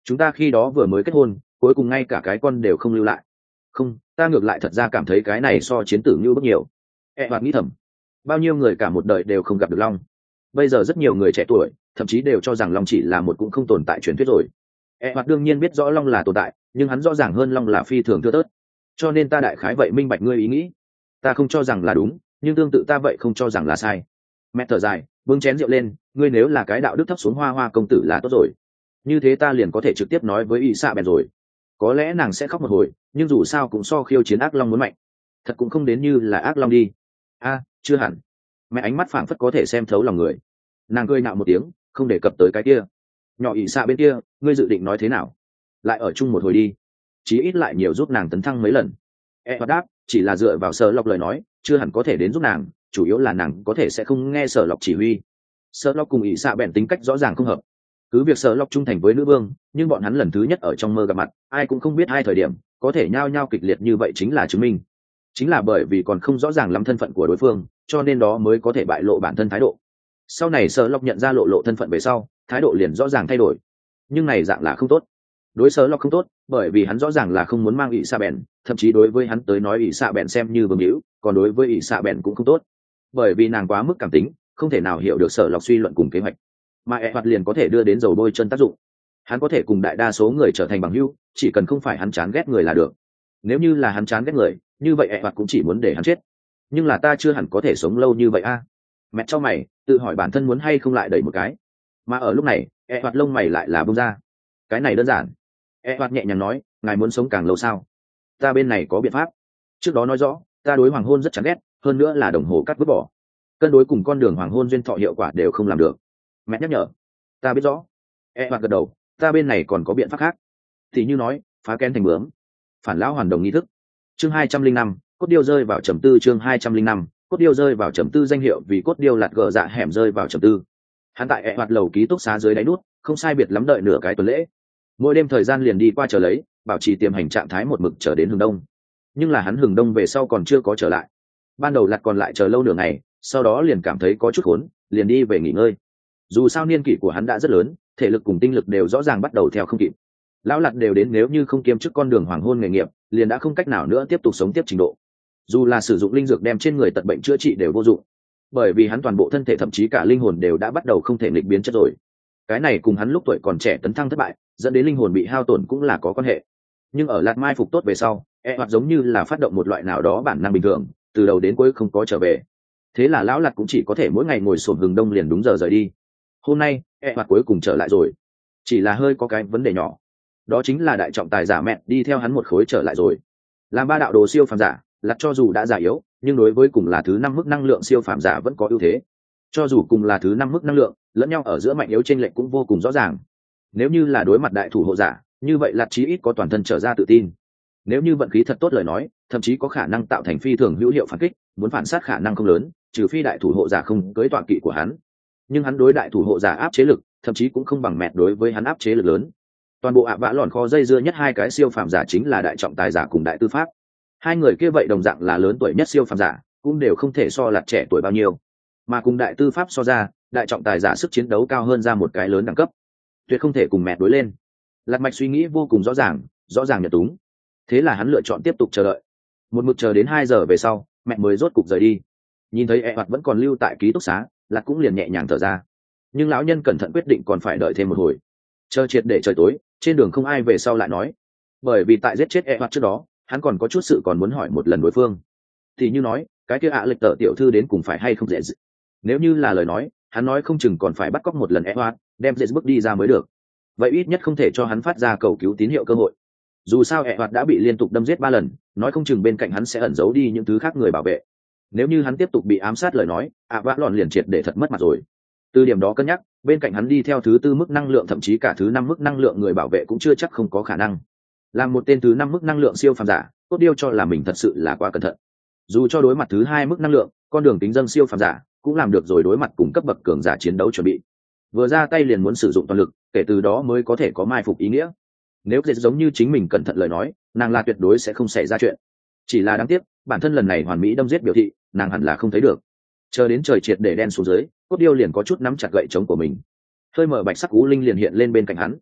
chúng ta khi đó vừa mới kết hôn, cuối cùng ngay cả cái con đều không lưu lại. Không, ta ngược lại thật ra cảm thấy cái này so chiến tử như bất nhiều. E hoạt nghĩ thầm, bao nhiêu người cả một đời đều không gặp được long, bây giờ rất nhiều người trẻ tuổi thậm chí đều cho rằng long chỉ là một cũng không tồn tại truyền thuyết rồi. E hoạt đương nhiên biết rõ long là tồn tại, nhưng hắn rõ ràng hơn long là phi thường thưa thớt, cho nên ta đại khái vậy minh bạch ngươi ý nghĩ. Ta không cho rằng là đúng, nhưng tương tự ta vậy không cho rằng là sai. Mẹ thở dài, bưng chén rượu lên, ngươi nếu là cái đạo đức thấp xuống hoa hoa công tử là tốt rồi, như thế ta liền có thể trực tiếp nói với y xạ bèn rồi. Có lẽ nàng sẽ khóc một hồi, nhưng dù sao cũng so khiêu chiến ác long muốn mạnh. Thật cũng không đến như là ác long đi. A, chưa hẳn. Mẹ ánh mắt phảng phất có thể xem thấu lòng người. Nàng cười nạo một tiếng, không đề cập tới cái kia. Nhỏ ỷ xạ bên kia, ngươi dự định nói thế nào? Lại ở chung một hồi đi, chí ít lại nhiều giúp nàng tấn thăng mấy lần. E hoạt đáp, chỉ là dựa vào Sở Lộc lời nói, chưa hẳn có thể đến giúp nàng, chủ yếu là nàng có thể sẽ không nghe Sở Lộc chỉ huy. Sở Lộc cùng ỷ xạ bèn tính cách rõ ràng không hợp. Cứ việc Sở Lộc trung thành với nữ vương, nhưng bọn hắn lần thứ nhất ở trong mơ gặp mặt, ai cũng không biết hai thời điểm có thể nhao nhao kịch liệt như vậy chính là chứng minh, chính là bởi vì còn không rõ ràng lắm thân phận của đối phương, cho nên đó mới có thể bại lộ bản thân thái độ. Sau này Sở Lộc nhận ra lộ lộ thân phận về sau, thái độ liền rõ ràng thay đổi, nhưng này dạng là không tốt. Đối Sở Lộc không tốt, bởi vì hắn rõ ràng là không muốn mang ỷ xạ bèn, thậm chí đối với hắn tới nói ỷ xạ bèn xem như vương hữu, còn đối với ỷ xạ bèn cũng không tốt, bởi vì nàng quá mức cảm tính, không thể nào hiểu được Sở Lộc suy luận cùng kế hoạch, mà e hoạt liền có thể đưa đến dầu bôi chân tác dụng. Hắn có thể cùng đại đa số người trở thành bằng hữu, chỉ cần không phải hắn chán ghét người là được. Nếu như là hắn chán ghét người, như vậy e hoạt cũng chỉ muốn để hắn chết. Nhưng là ta chưa hẳn có thể sống lâu như vậy a. À? Mẹ cho mày, tự hỏi bản thân muốn hay không lại đẩy một cái. Mà ở lúc này, e hoạt lông mày lại là bông ra. Cái này đơn giản. E hoạt nhẹ nhàng nói, ngài muốn sống càng lâu sao? Ta bên này có biện pháp. Trước đó nói rõ, ta đối hoàng hôn rất chán ghét, hơn nữa là đồng hồ cắt vứt bỏ. Cân đối cùng con đường hoàng hôn duyên thọ hiệu quả đều không làm được. Mẹ nhắc nhở, ta biết rõ. E hoạt gật đầu, ta bên này còn có biện pháp khác. Thì như nói, phá kén thành bướm, phản lão hoàn đồng nghi thức. Chương hai trăm linh năm, cốt điêu rơi vào trầm tư. Chương hai trăm linh năm, cốt điêu rơi vào trầm tư. Danh hiệu vì cốt điêu lạt gờ dạ hẻm rơi vào trầm tư. Hắn tại E hoạt lầu ký túc xá dưới đáy nút, không sai biệt lắm đợi nửa cái tuần lễ. Mỗi đêm thời gian liền đi qua chờ lấy, bảo trì tiềm hành trạng thái một mực chờ đến hừng đông. Nhưng là hắn hừng đông về sau còn chưa có trở lại. Ban đầu lạt còn lại chờ lâu nửa ngày, sau đó liền cảm thấy có chút khốn, liền đi về nghỉ ngơi. Dù sao niên kỷ của hắn đã rất lớn, thể lực cùng tinh lực đều rõ ràng bắt đầu theo không kịp. Lão lạt đều đến nếu như không kiêm chức con đường hoàng hôn nghề nghiệp, liền đã không cách nào nữa tiếp tục sống tiếp trình độ. Dù là sử dụng linh dược đem trên người tật bệnh chữa trị đều vô dụng, bởi vì hắn toàn bộ thân thể thậm chí cả linh hồn đều đã bắt đầu không thể nghịch biến chất rồi. Cái này cùng hắn lúc tuổi còn trẻ tấn thăng thất bại, dẫn đến linh hồn bị hao tổn cũng là có quan hệ. Nhưng ở lạt mai phục tốt về sau, e hoạt giống như là phát động một loại nào đó bản năng bình thường, từ đầu đến cuối không có trở về. Thế là lão lạt cũng chỉ có thể mỗi ngày ngồi xổm hừng đông liền đúng giờ rời đi. Hôm nay e hoạt cuối cùng trở lại rồi, chỉ là hơi có cái vấn đề nhỏ, đó chính là đại trọng tài giả mẹ đi theo hắn một khối trở lại rồi. Làm ba đạo đồ siêu phàm giả, lạt cho dù đã già yếu, nhưng đối với cùng là thứ năm mức năng lượng siêu phàm giả vẫn có ưu thế. Cho dù cùng là thứ năm mức năng lượng, lẫn nhau ở giữa mạnh yếu chênh lệch cũng vô cùng rõ ràng. Nếu như là đối mặt đại thủ hộ giả, như vậy lạt chí ít có toàn thân trở ra tự tin. Nếu như vận khí thật tốt lời nói, thậm chí có khả năng tạo thành phi thường hữu hiệu phản kích, muốn phản sát khả năng không lớn, trừ phi đại thủ hộ giả không cưới tọa kỵ của hắn. Nhưng hắn đối đại thủ hộ giả áp chế lực, thậm chí cũng không bằng mẹ đối với hắn áp chế lực lớn. Toàn bộ ạ vã lòn kho dây dưa nhất hai cái siêu phàm giả chính là đại trọng tài giả cùng đại tư pháp. Hai người kia vậy đồng dạng là lớn tuổi nhất siêu phàm giả, cũng đều không thể so lạt trẻ tuổi bao nhiêu. Mà cùng đại tư pháp so ra, đại trọng tài giả sức chiến đấu cao hơn ra một cái lớn đẳng cấp, tuyệt không thể cùng mẹ đối lên. Lạt mạch suy nghĩ vô cùng rõ ràng, rõ ràng nhận túng. Thế là hắn lựa chọn tiếp tục chờ đợi. Một mực chờ đến hai giờ về sau, mẹ mới rốt cục rời đi. Nhìn thấy e hoạt vẫn còn lưu tại ký túc xá, Lạt cũng liền nhẹ nhàng thở ra. Nhưng lão nhân cẩn thận quyết định còn phải đợi thêm một hồi, chờ triệt để trời tối, trên đường không ai về sau lại nói. Bởi vì tại giết chết e hoạt trước đó, hắn còn có chút sự còn muốn hỏi một lần đối phương. Thì như nói, cái kia ạ lịch tờ tiểu thư đến cùng phải hay không dễ dị. Nếu như là lời nói, hắn nói không chừng còn phải bắt cóc một lần e hoạt, đem dễ bước đi ra mới được. Vậy ít nhất không thể cho hắn phát ra cầu cứu tín hiệu cơ hội. Dù sao e hoạt đã bị liên tục đâm giết ba lần, nói không chừng bên cạnh hắn sẽ ẩn giấu đi những thứ khác người bảo vệ. Nếu như hắn tiếp tục bị ám sát lời nói, ạ vã lòn liền triệt để thật mất mặt rồi. Từ điểm đó cân nhắc, bên cạnh hắn đi theo thứ tư mức năng lượng thậm chí cả thứ năm mức năng lượng người bảo vệ cũng chưa chắc không có khả năng. Làm một tên thứ năm mức năng lượng siêu phàm giả, cốt điêu cho là mình thật sự là quá cẩn thận. Dù cho đối mặt thứ hai mức năng lượng, con đường tính dâng siêu phàm giả cũng làm được rồi đối mặt cùng cấp bậc cường giả chiến đấu chuẩn bị. Vừa ra tay liền muốn sử dụng toàn lực, kể từ đó mới có thể có mai phục ý nghĩa. Nếu dệt giống như chính mình cẩn thận lời nói, nàng là tuyệt đối sẽ không xảy ra chuyện. Chỉ là đáng tiếc, bản thân lần này hoàn mỹ đâm giết biểu thị, nàng hẳn là không thấy được. Chờ đến trời triệt để đen xuống dưới, cốt điêu liền có chút nắm chặt gậy chống của mình. Hơi mở bạch sắc cú linh liền hiện lên bên cạnh hắn.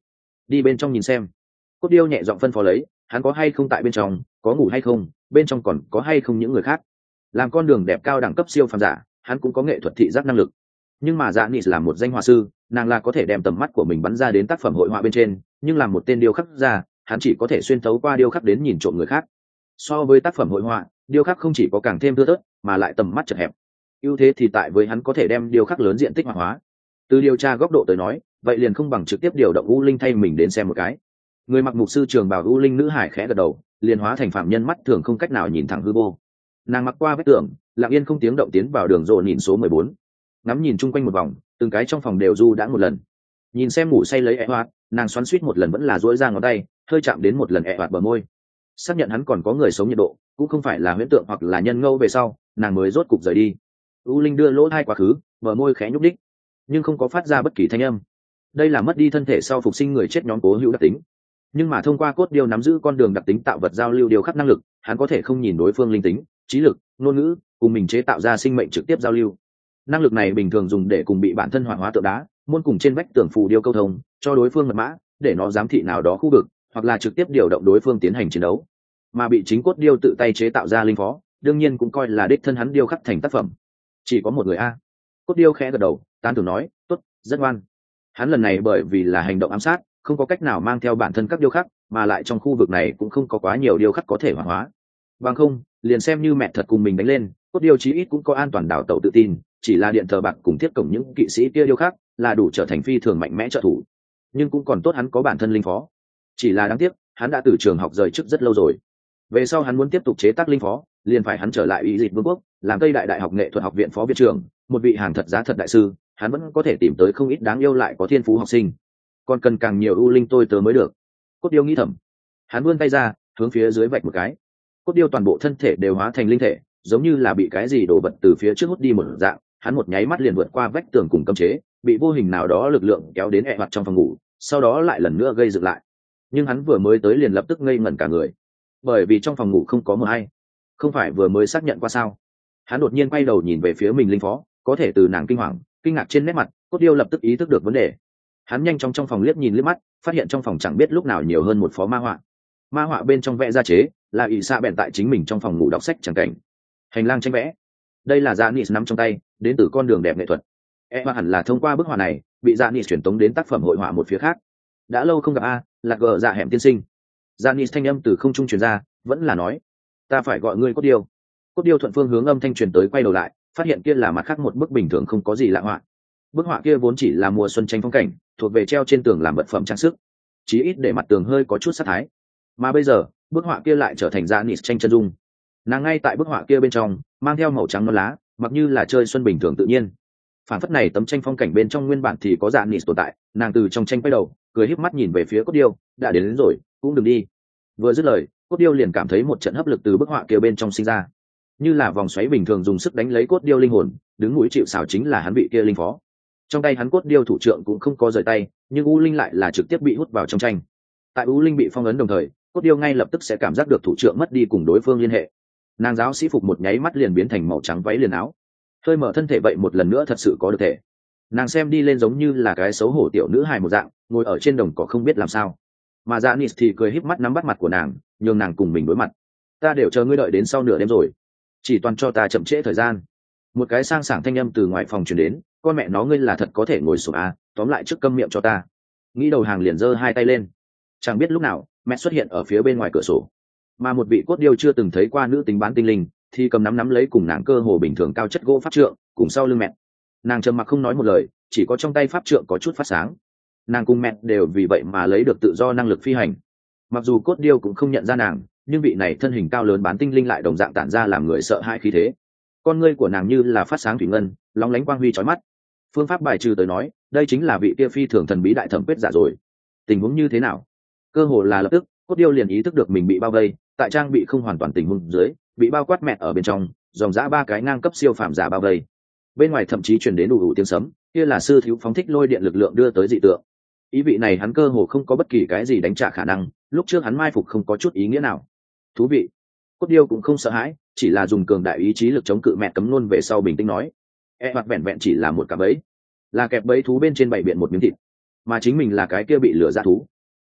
đi bên trong nhìn xem. Cốt điêu nhẹ giọng phân phó lấy, hắn có hay không tại bên trong, có ngủ hay không, bên trong còn có hay không những người khác. Làm con đường đẹp cao đẳng cấp siêu phàm giả, hắn cũng có nghệ thuật thị giác năng lực. Nhưng mà dạ nịt là một danh họa sư, nàng là có thể đem tầm mắt của mình bắn ra đến tác phẩm hội họa bên trên, nhưng làm một tên điêu khắc ra, hắn chỉ có thể xuyên thấu qua điêu khắc đến nhìn trộm người khác. So với tác phẩm hội họa, điêu khắc không chỉ có càng thêm thưa thớt, mà lại tầm mắt chật hẹp. Ưu thế thì tại với hắn có thể đem điêu khắc lớn diện tích hoạt hóa. Từ điều tra góc độ tới nói, vậy liền không bằng trực tiếp điều động u linh thay mình đến xem một cái. Người mặc mục sư trường bào u linh nữ hải khẽ gật đầu, liền hóa thành phạm nhân mắt thường không cách nào nhìn thẳng hư vô. Nàng mặc qua vết tường, lặng yên không tiếng động tiến vào đường rộ nhìn số mười bốn. Ngắm nhìn chung quanh một vòng, từng cái trong phòng đều du đã một lần. Nhìn xem ngủ say lấy ẹ hoạt, nàng xoắn suýt một lần vẫn là duỗi ra ngón tay, hơi chạm đến một lần ẹ hoạt bờ môi. Xác nhận hắn còn có người sống nhiệt độ, cũng không phải là huyễn tượng hoặc là nhân ngâu về sau, nàng mới rốt cục rời đi. U linh đưa lỗ hai quá khứ, bờ môi khẽ nhúc đích, nhưng không có phát ra bất kỳ thanh âm. Đây là mất đi thân thể sau phục sinh người chết nhóm cố hữu đặc tính. Nhưng mà thông qua cốt điêu nắm giữ con đường đặc tính tạo vật giao lưu điều khắc năng lực, hắn có thể không nhìn đối phương linh tính, trí lực, ngôn ngữ, cùng mình chế tạo ra sinh mệnh trực tiếp giao lưu. Năng lực này bình thường dùng để cùng bị bản thân hoạt hóa tượng đá, môn cùng trên vách tường phù điêu câu thông, cho đối phương mật mã, để nó giám thị nào đó khu vực, hoặc là trực tiếp điều động đối phương tiến hành chiến đấu. Mà bị chính cốt điêu tự tay chế tạo ra linh phó, đương nhiên cũng coi là đích thân hắn điêu khắc thành tác phẩm. Chỉ có một người a. Cốt điêu khẽ gật đầu, tán thưởng nói, tốt, rất ngoan. Hắn lần này bởi vì là hành động ám sát, không có cách nào mang theo bản thân các điêu khắc, mà lại trong khu vực này cũng không có quá nhiều điêu khắc có thể hoạt hóa. Bằng không, liền xem như mẹ thật cùng mình đánh lên, cốt điêu chí ít cũng có an toàn đảo tẩu tự tin, chỉ là điện thờ bạc cùng thiết cổng những kỵ sĩ kia điêu khắc là đủ trở thành phi thường mạnh mẽ trợ thủ. Nhưng cũng còn tốt hắn có bản thân linh phó. Chỉ là đáng tiếc, hắn đã từ trường học rời chức rất lâu rồi. Về sau hắn muốn tiếp tục chế tác linh phó, liền phải hắn trở lại ý dịch vương quốc, làm Tây Đại Đại học nghệ thuật học viện phó viện trưởng, một vị hàng thật giá thật đại sư, hắn vẫn có thể tìm tới không ít đáng yêu lại có thiên phú học sinh. Còn cần càng nhiều ưu linh tôi tớ mới được. Cốt điêu nghĩ thầm. Hắn vươn tay ra, hướng phía dưới vạch một cái. Cốt điêu toàn bộ thân thể đều hóa thành linh thể, giống như là bị cái gì đổ vật từ phía trước hút đi một dạng, hắn một nháy mắt liền vượt qua vách tường cùng cấm chế, bị vô hình nào đó lực lượng kéo đến ẹ mặt trong phòng ngủ, sau đó lại lần nữa gây dựng lại. Nhưng hắn vừa mới tới liền lập tức ngây ngẩn cả người, bởi vì trong phòng ngủ không có mờ hay. Không phải vừa mới xác nhận qua sao? Hắn đột nhiên quay đầu nhìn về phía mình linh phó, có thể từ nàng kinh hoàng, kinh ngạc trên nét mặt, cốt điêu lập tức ý thức được vấn đề. Hắn nhanh chóng trong phòng liếc nhìn liếc mắt, phát hiện trong phòng chẳng biết lúc nào nhiều hơn một phó ma họa. Ma họa bên trong vẽ ra chế là ỷ xạ bèn tại chính mình trong phòng ngủ đọc sách chẳng cảnh. Hành lang tranh vẽ, đây là Janis nắm trong tay, đến từ con đường đẹp nghệ thuật. E hẳn là thông qua bức họa này bị Janis chuyển tống đến tác phẩm hội họa một phía khác. Đã lâu không gặp a, là gờ dạ hẻm tiên sinh. Janis thanh âm từ không trung truyền ra, vẫn là nói, ta phải gọi ngươi cốt điêu. Cốt điêu thuận phương hướng âm thanh truyền tới, quay đầu lại, phát hiện kia là mặt khác một bức bình thường không có gì lạ họa. Bức họa kia vốn chỉ là mùa xuân tranh phong cảnh, thuộc về treo trên tường làm vật phẩm trang sức, chí ít để mặt tường hơi có chút sát thái. Mà bây giờ, bức họa kia lại trở thành Janis tranh chân dung. Nàng ngay tại bức họa kia bên trong, mang theo màu trắng non lá, mặc như là chơi xuân bình thường tự nhiên. Phản phất này tấm tranh phong cảnh bên trong nguyên bản thì có Janis tồn tại, nàng từ trong tranh quay đầu, cười híp mắt nhìn về phía cốt điêu, đã đến, đến rồi, cũng đừng đi. Vừa dứt lời, cốt điêu liền cảm thấy một trận hấp lực từ bức họa kia bên trong sinh ra, như là vòng xoáy bình thường dùng sức đánh lấy cốt điêu linh hồn, đứng mũi chịu sào chính là hắn vị kia linh phó. Trong tay hắn cốt điêu thủ trượng cũng không có rời tay, nhưng u linh lại là trực tiếp bị hút vào trong tranh. Tại u linh bị phong ấn đồng thời, cốt điêu ngay lập tức sẽ cảm giác được thủ trượng mất đi cùng đối phương liên hệ. Nàng giáo sĩ phục một nháy mắt liền biến thành màu trắng váy liền áo, hơi mở thân thể vậy một lần nữa thật sự có được thể. Nàng xem đi lên giống như là cái xấu hổ tiểu nữ hài một dạng, ngồi ở trên đồng cỏ không biết làm sao. Mà Janis thì cười híp mắt nắm bắt mặt của nàng, nhường nàng cùng mình đối mặt. Ta đều chờ ngươi đợi đến sau nửa đêm rồi, chỉ toàn cho ta chậm trễ thời gian. Một cái sang sảng thanh âm từ ngoài phòng truyền đến, con mẹ nó ngươi là thật có thể ngồi xuống à, tóm lại trước câm miệng cho ta. Nghĩ đầu hàng liền giơ hai tay lên. Chẳng biết lúc nào mẹ xuất hiện ở phía bên ngoài cửa sổ, mà một vị cốt điêu chưa từng thấy qua nữ tính bán tinh linh thì cầm nắm nắm lấy cùng nàng cơ hồ bình thường cao chất gỗ pháp trượng cùng sau lưng mẹ. Nàng trầm mặc không nói một lời, chỉ có trong tay pháp trượng có chút phát sáng. Nàng cùng mẹ đều vì vậy mà lấy được tự do năng lực phi hành. Mặc dù cốt điêu cũng không nhận ra nàng, nhưng vị này thân hình cao lớn bán tinh linh lại đồng dạng tản ra làm người sợ hãi khí thế. Con ngươi của nàng như là phát sáng thủy ngân, lóng lánh quang huy chói mắt. Phương pháp bài trừ tới nói, đây chính là vị kia phi thường thần bí đại thẩm quyết giả rồi. Tình huống như thế nào? Cơ hồ là lập tức, cốt điêu liền ý thức được mình bị bao vây, tại trang bị không hoàn toàn tình huống dưới, bị bao quát mẹ ở bên trong, dòng dã ba cái ngang cấp siêu phàm giả bao vây. Bên ngoài thậm chí truyền đến đủ đủ tiếng sấm, kia là sư thiếu phóng thích lôi điện lực lượng đưa tới dị tượng. Ý vị này hắn cơ hồ không có bất kỳ cái gì đánh trả khả năng, lúc trước hắn mai phục không có chút ý nghĩa nào. Thú vị. Cốt điêu cũng không sợ hãi, chỉ là dùng cường đại ý chí lực chống cự mẹ cấm luôn về sau bình tĩnh nói. E hoặc vẹn vẹn chỉ là một cặp bẫy, là kẹp bẫy thú bên trên bảy biện một miếng thịt, mà chính mình là cái kia bị lửa ra thú.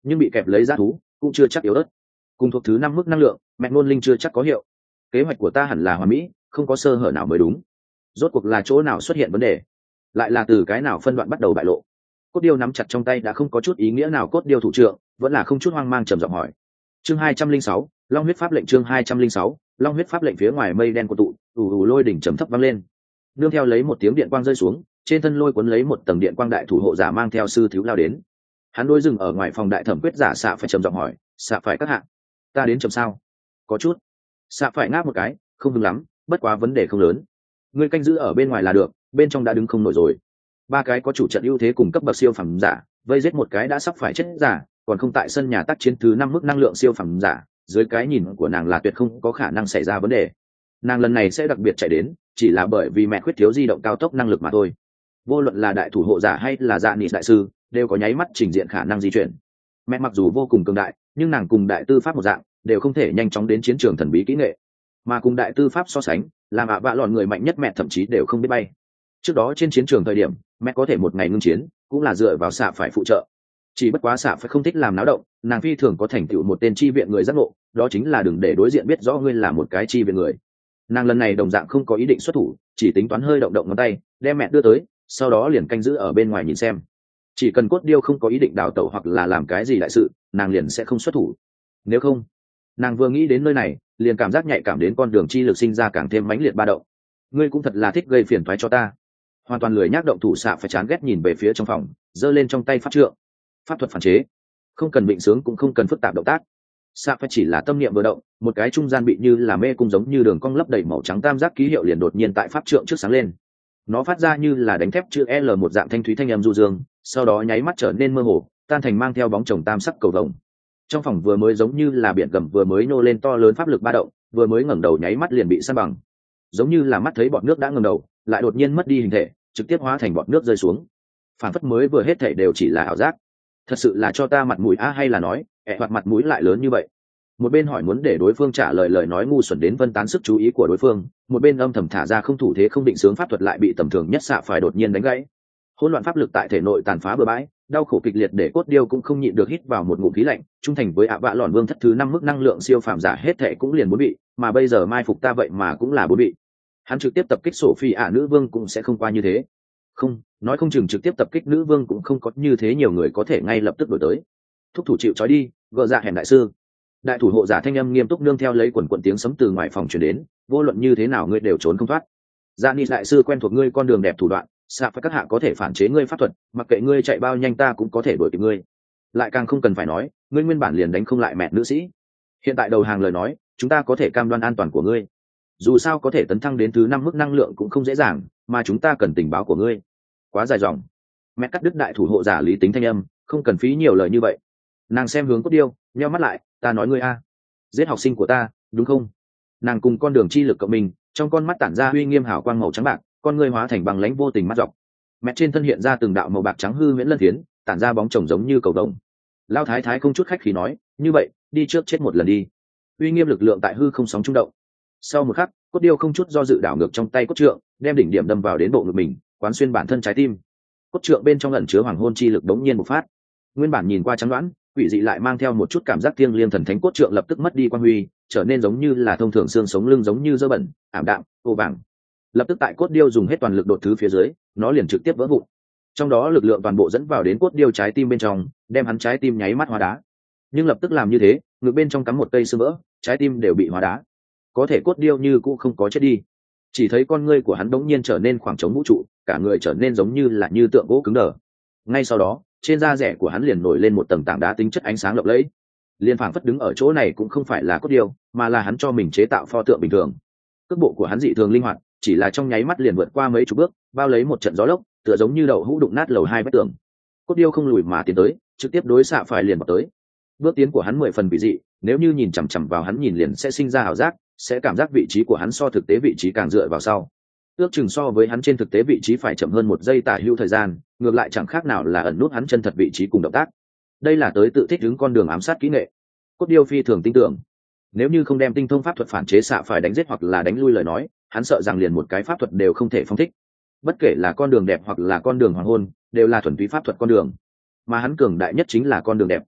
nhưng bị kẹp lấy ra thú cũng chưa chắc yếu ớt. Cùng thuộc thứ năm mức năng lượng, mẹ ngôn linh chưa chắc có hiệu. Kế hoạch của ta hẳn là hoàn mỹ, không có sơ hở nào mới đúng. Rốt cuộc là chỗ nào xuất hiện vấn đề, lại là từ cái nào phân đoạn bắt đầu bại lộ? Cốt điêu nắm chặt trong tay đã không có chút ý nghĩa nào cốt điêu thủ trưởng, vẫn là không chút hoang mang trầm giọng hỏi. Chương hai trăm linh sáu, Long huyết pháp lệnh. Chương hai trăm linh sáu, Long huyết pháp lệnh. Phía ngoài mây đen của tụ, ù ù lôi đỉnh trầm thấp vang lên. Nương theo lấy một tiếng điện quang rơi xuống, trên thân lôi cuốn lấy một tầng điện quang đại thủ hộ giả mang theo sư thiếu lao đến. Hắn đối dừng ở ngoài phòng đại thẩm quyết giả xạ phải trầm giọng hỏi, xạ phải các hạ, ta đến chậm sao? Có chút. Xạ phải ngáp một cái, không vững lắm, bất quá vấn đề không lớn. Ngươi canh giữ ở bên ngoài là được, bên trong đã đứng không nổi rồi. Ba cái có chủ trận ưu thế cùng cấp bậc siêu phẩm giả, vây giết một cái đã sắp phải chết giả, còn không tại sân nhà tác chiến thứ năm mức năng lượng siêu phẩm giả, dưới cái nhìn của nàng là tuyệt không có khả năng xảy ra vấn đề. Nàng lần này sẽ đặc biệt chạy đến, chỉ là bởi vì mẹ khuyết thiếu di động cao tốc năng lực mà thôi. Vô luận là đại thủ hộ giả hay là dạ nị đại sư, đều có nháy mắt trình diện khả năng di chuyển. Mẹ mặc dù vô cùng cường đại, nhưng nàng cùng đại tư pháp một dạng, đều không thể nhanh chóng đến chiến trường thần bí kỹ nghệ. Mà cùng đại tư pháp so sánh, làm ạ vạ lọn người mạnh nhất mẹ thậm chí đều không biết bay. Trước đó trên chiến trường thời điểm, mẹ có thể một ngày ngưng chiến, cũng là dựa vào xạ phải phụ trợ. Chỉ bất quá xạ phải không thích làm náo động, nàng phi thường có thành tựu một tên chi viện người giác ngộ, đó chính là đừng để đối diện biết rõ ngươi là một cái chi viện người. Nàng lần này đồng dạng không có ý định xuất thủ, chỉ tính toán hơi động động ngón tay, đem mẹ đưa tới, sau đó liền canh giữ ở bên ngoài nhìn xem. Chỉ cần cốt điêu không có ý định đào tẩu hoặc là làm cái gì đại sự, nàng liền sẽ không xuất thủ. Nếu không, nàng vừa nghĩ đến nơi này, liền cảm giác nhạy cảm đến con đường chi lực sinh ra càng thêm mãnh liệt ba động. Ngươi cũng thật là thích gây phiền toái cho ta. Hoàn toàn lười nhác động thủ xạ phải chán ghét nhìn về phía trong phòng, giơ lên trong tay pháp trượng. Pháp thuật phản chế, không cần định sướng cũng không cần phức tạp động tác. Xạ phải chỉ là tâm niệm vừa động, một cái trung gian bị như là mê cung giống như đường cong lấp đầy màu trắng tam giác ký hiệu liền đột nhiên tại pháp trượng trước sáng lên. Nó phát ra như là đánh thép chữ L một dạng thanh thúy thanh âm du dương, sau đó nháy mắt trở nên mơ hồ, tan thành mang theo bóng chồng tam sắc cầu vồng. Trong phòng vừa mới giống như là biển gầm vừa mới nô lên to lớn pháp lực ba động, vừa mới ngẩng đầu nháy mắt liền bị san bằng, giống như là mắt thấy bọt nước đã ngẩng đầu, lại đột nhiên mất đi hình thể, trực tiếp hóa thành bọt nước rơi xuống. Phản phất mới vừa hết thể đều chỉ là ảo giác. Thật sự là cho ta mặt mũi a, hay là nói, ẹ hoặc mặt mũi lại lớn như vậy. Một bên hỏi muốn để đối phương trả lời lời nói ngu xuẩn đến phân tán sức chú ý của đối phương, một bên âm thầm thả ra không thủ thế không định sướng pháp thuật lại bị tầm thường nhất xạ phải đột nhiên đánh gãy. Hỗn loạn pháp lực tại thể nội tàn phá bừa bãi, đau khổ kịch liệt để cốt điêu cũng không nhịn được hít vào một ngụm khí lạnh. Trung thành với ạ vạ lọn vương thất thứ năm mức năng lượng siêu phàm giả hết thệ cũng liền bốn bị, mà bây giờ mai phục ta vậy mà cũng là bốn bị. Hắn trực tiếp tập kích sổ phi ạ nữ vương cũng sẽ không qua như thế. Không, nói không chừng trực tiếp tập kích nữ vương cũng không có như thế nhiều người có thể ngay lập tức đổi tới. Thúc thủ chịu trói đi, gợ dạ hèn đại sư. Đại thủ hộ giả thanh âm nghiêm túc nương theo lấy quần quần tiếng sấm từ ngoài phòng truyền đến, vô luận như thế nào ngươi đều trốn không thoát. Dạ ni đại sư quen thuộc ngươi con đường đẹp thủ đoạn, xạ phải các hạ có thể phản chế ngươi pháp thuật, mặc kệ ngươi chạy bao nhanh ta cũng có thể đuổi kịp ngươi. Lại càng không cần phải nói, ngươi nguyên bản liền đánh không lại mẹ nữ sĩ. Hiện tại đầu hàng lời nói, chúng ta có thể cam đoan an toàn của ngươi. Dù sao có thể tấn thăng đến thứ năm mức năng lượng cũng không dễ dàng, mà chúng ta cần tình báo của ngươi. Quá dài dòng. Mẹ cắt đứt đại thủ hộ giả lý tính thanh âm, không cần phí nhiều lời như vậy. Nàng xem hướng cốt điêu, nheo mắt lại, ta nói ngươi a, giết học sinh của ta, đúng không? Nàng cùng con đường chi lực cộng mình, trong con mắt tản ra uy nghiêm hào quang màu trắng bạc, con ngươi hóa thành bằng lãnh vô tình mắt dọc. Mẹ trên thân hiện ra từng đạo màu bạc trắng hư huyễn lân phiến, tản ra bóng chồng giống như cầu vồng. Lao thái thái không chút khách khí nói, như vậy, đi trước chết một lần đi. Uy nghiêm lực lượng tại hư không sóng trung động. Sau một khắc, cốt điêu không chút do dự đảo ngược trong tay cốt trượng, đem đỉnh điểm đâm vào đến bộ ngực mình, quán xuyên bản thân trái tim. Cốt trượng bên trong ẩn chứa hoàng hôn chi lực đống nhiên bộc phát. Nguyên bản nhìn qua trắng đoán, quỷ dị lại mang theo một chút cảm giác thiêng liêng thần thánh cốt trượng lập tức mất đi quan huy, trở nên giống như là thông thường xương sống lưng giống như dơ bẩn, ảm đạm, ô vàng. Lập tức tại cốt điêu dùng hết toàn lực đột thứ phía dưới, nó liền trực tiếp vỡ vụn. Trong đó lực lượng toàn bộ dẫn vào đến cốt điêu trái tim bên trong, đem hắn trái tim nháy mắt hóa đá. Nhưng lập tức làm như thế, ngực bên trong cắm một cây xương vỡ, trái tim đều bị hóa đá. Có thể cốt điêu như cũng không có chết đi, chỉ thấy con ngươi của hắn đống nhiên trở nên khoảng trống vũ trụ, cả người trở nên giống như là như tượng gỗ cứng đờ. Ngay sau đó, trên da rẻ của hắn liền nổi lên một tầng tảng đá tính chất ánh sáng lộng lẫy, liên phảng phất đứng ở chỗ này cũng không phải là cốt điêu, mà là hắn cho mình chế tạo pho tượng bình thường. Cước bộ của hắn dị thường linh hoạt, chỉ là trong nháy mắt liền vượt qua mấy chục bước, bao lấy một trận gió lốc, tựa giống như đậu hũ đụng nát lầu hai vách tường. Cốt điêu không lùi mà tiến tới, trực tiếp đối xạ phải liền vào tới. Bước tiến của hắn mười phần bị dị, nếu như nhìn chằm chằm vào hắn nhìn liền sẽ sinh ra ảo giác, sẽ cảm giác vị trí của hắn so thực tế vị trí càng dựa vào sau. Ước chừng so với hắn trên thực tế vị trí phải chậm hơn một giây tả hữu thời gian, ngược lại chẳng khác nào là ẩn nút hắn chân thật vị trí cùng động tác. Đây là tới tự thích ứng con đường ám sát kỹ nghệ. Cốt điêu phi thường tin tưởng, nếu như không đem tinh thông pháp thuật phản chế xạ phải đánh giết hoặc là đánh lui lời nói, hắn sợ rằng liền một cái pháp thuật đều không thể phong thích. Bất kể là con đường đẹp hoặc là con đường hoàng hôn, đều là thuần túy pháp thuật con đường, mà hắn cường đại nhất chính là con đường đẹp.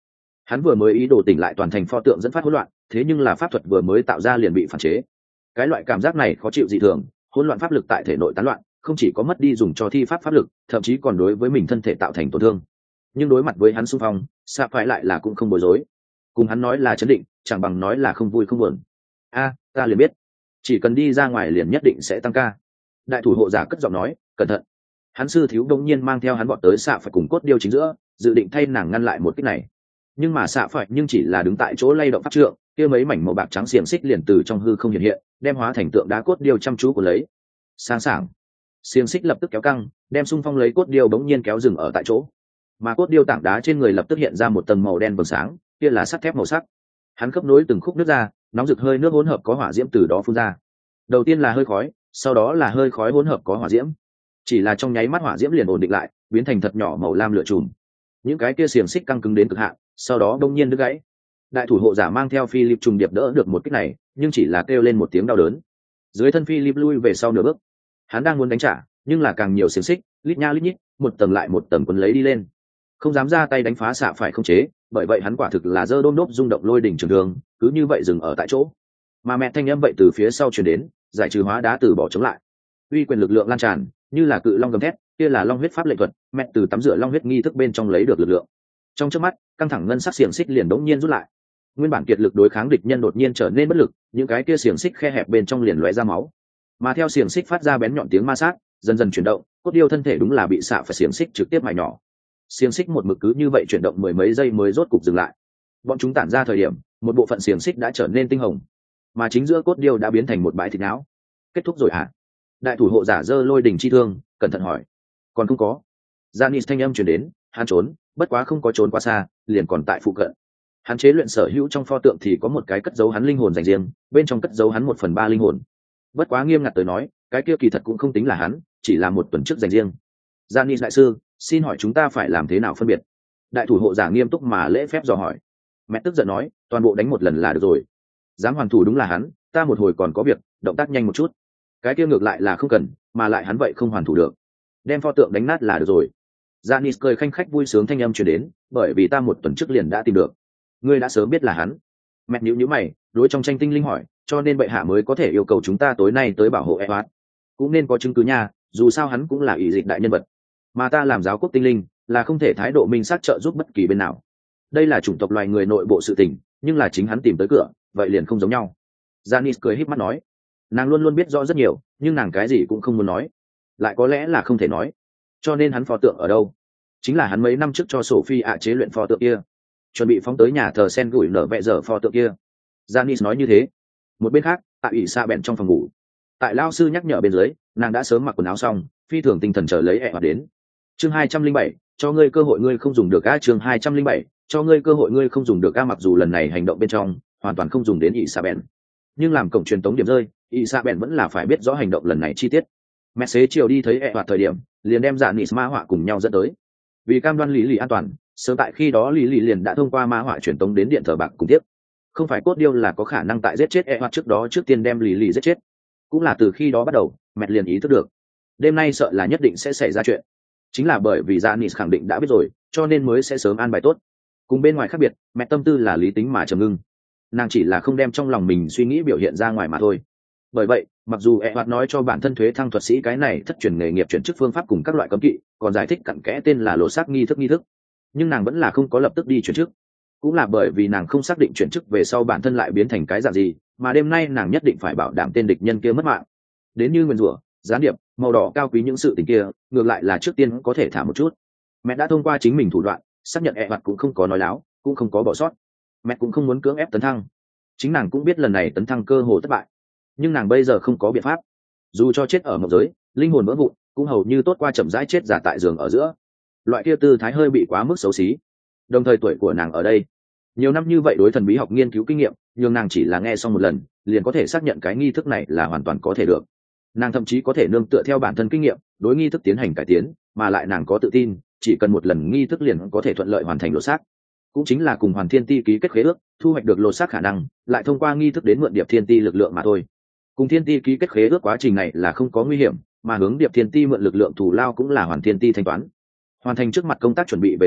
Hắn vừa mới ý đồ tỉnh lại toàn thành pho tượng dẫn phát hỗn loạn, thế nhưng là pháp thuật vừa mới tạo ra liền bị phản chế. Cái loại cảm giác này khó chịu dị thường, hỗn loạn pháp lực tại thể nội tán loạn, không chỉ có mất đi dùng cho thi pháp pháp lực, thậm chí còn đối với mình thân thể tạo thành tổn thương. Nhưng đối mặt với hắn xung phong, xạ phải lại là cũng không bối rối. Cùng hắn nói là chấn định, chẳng bằng nói là không vui không buồn. A, ta liền biết, chỉ cần đi ra ngoài liền nhất định sẽ tăng ca. Đại thủ hộ giả cất giọng nói, cẩn thận. Hắn sư thiếu đông nhiên mang theo hắn bọn tới xạ phải cùng cốt điêu chính giữa, dự định thay nàng ngăn lại một kích này. Nhưng mà xạ phải nhưng chỉ là đứng tại chỗ lay động pháp trượng, kia mấy mảnh màu bạc trắng xiềng xích liền từ trong hư không hiện hiện, đem hóa thành tượng đá cốt điêu chăm chú của lấy. Sáng sảng, xiềng xích lập tức kéo căng, đem xung phong lấy cốt điêu bỗng nhiên kéo dừng ở tại chỗ. Mà cốt điêu tảng đá trên người lập tức hiện ra một tầng màu đen vầng sáng, kia là sắt thép màu sắc. Hắn khớp nối từng khúc nước ra, nóng rực hơi nước hỗn hợp có hỏa diễm từ đó phun ra. Đầu tiên là hơi khói, sau đó là hơi khói hỗn hợp có hỏa diễm. Chỉ là trong nháy mắt hỏa diễm liền ổn định lại, biến thành thật nhỏ màu lam lửa chùm. Những cái kia xiềng xích căng cứng đến cực hạn, sau đó đông nhiên đứt gãy. Đại thủ hộ giả mang theo Philip trùng điệp đỡ được một kích này, nhưng chỉ là kêu lên một tiếng đau đớn. Dưới thân Philip lui về sau nửa bước. Hắn đang muốn đánh trả, nhưng là càng nhiều xiềng xích, lít nha lít nhít, một tầng lại một tầng quấn lấy đi lên. Không dám ra tay đánh phá xạ phải không chế, bởi vậy hắn quả thực là giơ đôm đốp rung động lôi đỉnh trường đường, cứ như vậy dừng ở tại chỗ. Mà mẹ thanh âm vậy từ phía sau truyền đến, giải trừ hóa đá từ bỏ chống lại. Uy quyền lực lượng lan tràn, như là cự long gầm thét, kia là long huyết pháp lệnh thuật, mẹ từ tắm rửa long huyết nghi thức bên trong lấy được lực lượng. Trong chớp mắt, căng thẳng ngân sắc xiềng xích liền đống nhiên rút lại. Nguyên bản kiệt lực đối kháng địch nhân đột nhiên trở nên bất lực, những cái kia xiềng xích khe hẹp bên trong liền lóe ra máu. Mà theo xiềng xích phát ra bén nhọn tiếng ma sát, dần dần chuyển động, cốt điêu thân thể đúng là bị xạ phải xiềng xích trực tiếp mài nhỏ. Xiềng xích một mực cứ như vậy chuyển động mười mấy giây mới rốt cục dừng lại. Bọn chúng tản ra thời điểm, một bộ phận xiềng xích đã trở nên tinh hồng, mà chính giữa cốt điêu đã biến thành một bãi thịt não. Kết thúc rồi hả? Đại thủ hộ giả giơ lôi đỉnh chi thương, cẩn thận hỏi. Còn không có. Janis thanh âm truyền đến, hắn trốn, bất quá không có trốn quá xa, liền còn tại phụ cận. Hắn chế luyện sở hữu trong pho tượng thì có một cái cất giấu hắn linh hồn dành riêng, bên trong cất giấu hắn một phần ba linh hồn. Bất quá nghiêm ngặt tới nói, cái kia kỳ thật cũng không tính là hắn, chỉ là một tuần trước dành riêng. Janis đại sư, xin hỏi chúng ta phải làm thế nào phân biệt? Đại thủ hộ giả nghiêm túc mà lễ phép dò hỏi. Mẹ tức giận nói, toàn bộ đánh một lần là được rồi. Dám hoàn thủ đúng là hắn, ta một hồi còn có việc, động tác nhanh một chút. Cái kia ngược lại là không cần, mà lại hắn vậy không hoàn thủ được. Đem pho tượng đánh nát là được rồi. Janis cười khanh khách vui sướng thanh âm truyền đến, bởi vì ta một tuần trước liền đã tìm được. Ngươi đã sớm biết là hắn. Mẹ nhíu nhíu mày, đối trong tranh tinh linh hỏi, cho nên bệ hạ mới có thể yêu cầu chúng ta tối nay tới bảo hộ Edward. Cũng nên có chứng cứ nha, dù sao hắn cũng là ủy dịch đại nhân vật. Mà ta làm giáo quốc tinh linh, là không thể thái độ minh xác trợ giúp bất kỳ bên nào. Đây là chủng tộc loài người nội bộ sự tình, nhưng là chính hắn tìm tới cửa, vậy liền không giống nhau. Janis cười híp mắt nói, nàng luôn luôn biết rõ rất nhiều, nhưng nàng cái gì cũng không muốn nói, lại có lẽ là không thể nói. Cho nên hắn pho tượng ở đâu? Chính là hắn mấy năm trước cho Sophie ạ chế luyện pho tượng kia, chuẩn bị phóng tới nhà thờ sen gửi nở vẽ dở pho tượng kia. Janis nói như thế. Một bên khác, tại ủy xa bèn trong phòng ngủ, tại lao sư nhắc nhở bên dưới, nàng đã sớm mặc quần áo xong, phi thường tinh thần chờ lấy ẹ hoạt đến. Chương hai trăm linh bảy, cho ngươi cơ hội ngươi không dùng được a. Chương hai trăm linh bảy, cho ngươi cơ hội ngươi không dùng được a. Mặc dù lần này hành động bên trong hoàn toàn không dùng đến ỷ xa bèn, nhưng làm cổng truyền tống điểm rơi, ỷ xa bèn vẫn là phải biết rõ hành động lần này chi tiết. Mẹ xế chiều đi thấy ẹ hoạt thời điểm, liền đem dạ nịt ma họa cùng nhau dẫn tới. Vì cam đoan lý lì an toàn, sớm tại khi đó lý lì liền đã thông qua ma họa truyền tống đến điện thờ bạc cùng tiếp. Không phải cốt điêu là có khả năng tại giết chết ẹ hoạt trước đó trước tiên đem lý lì giết chết. Cũng là từ khi đó bắt đầu, mẹ liền ý thức được đêm nay sợ là nhất định sẽ xảy ra chuyện. Chính là bởi vì Janis khẳng định đã biết rồi, cho nên mới sẽ sớm an bài tốt. Cùng bên ngoài khác biệt, mẹ tâm tư là lý tính mà trầm ngưng. Nàng chỉ là không đem trong lòng mình suy nghĩ biểu hiện ra ngoài mà thôi. Bởi vậy, mặc dù ẹ hoạt nói cho bản thân thuế thăng thuật sĩ cái này thất truyền nghề nghiệp chuyển chức phương pháp cùng các loại cấm kỵ, còn giải thích cặn kẽ tên là lộ xác nghi thức nghi thức, nhưng nàng vẫn là không có lập tức đi chuyển chức. Cũng là bởi vì nàng không xác định chuyển chức về sau bản thân lại biến thành cái dạng gì, mà đêm nay nàng nhất định phải bảo đảm tên địch nhân kia mất mạng. Đến như nguyền rủa, gián điệp, màu đỏ cao quý những sự tình kia, ngược lại là trước tiên có thể thả một chút. Mẹ đã thông qua chính mình thủ đoạn xác nhận ẹ hoạt cũng không có nói láo, cũng không có bỏ sót. Mẹ cũng không muốn cưỡng ép tấn thăng, chính nàng cũng biết lần này tấn thăng cơ hồ thất bại, nhưng nàng bây giờ không có biện pháp. Dù cho chết ở mộng giới, linh hồn vỡ vụn, cũng hầu như tốt qua chậm rãi chết giả tại giường ở giữa. Loại kia tư thái hơi bị quá mức xấu xí. Đồng thời tuổi của nàng ở đây, nhiều năm như vậy đối thần bí học nghiên cứu kinh nghiệm, nhưng nàng chỉ là nghe xong một lần liền có thể xác nhận cái nghi thức này là hoàn toàn có thể được. Nàng thậm chí có thể nương tựa theo bản thân kinh nghiệm đối nghi thức tiến hành cải tiến, mà lại nàng có tự tin chỉ cần một lần nghi thức liền có thể thuận lợi hoàn thành lột xác. Cũng chính là cùng Hoàn Thiên Ti ký kết khế ước, thu hoạch được lột xác khả năng, lại thông qua nghi thức đến mượn Điệp Thiên Ti lực lượng mà thôi. Cùng Thiên Ti ký kết khế ước quá trình này là không có nguy hiểm, mà hướng Điệp Thiên Ti mượn lực lượng thù lao cũng là Hoàn Thiên Ti thanh toán. Hoàn thành trước mặt công tác chuẩn bị về sau,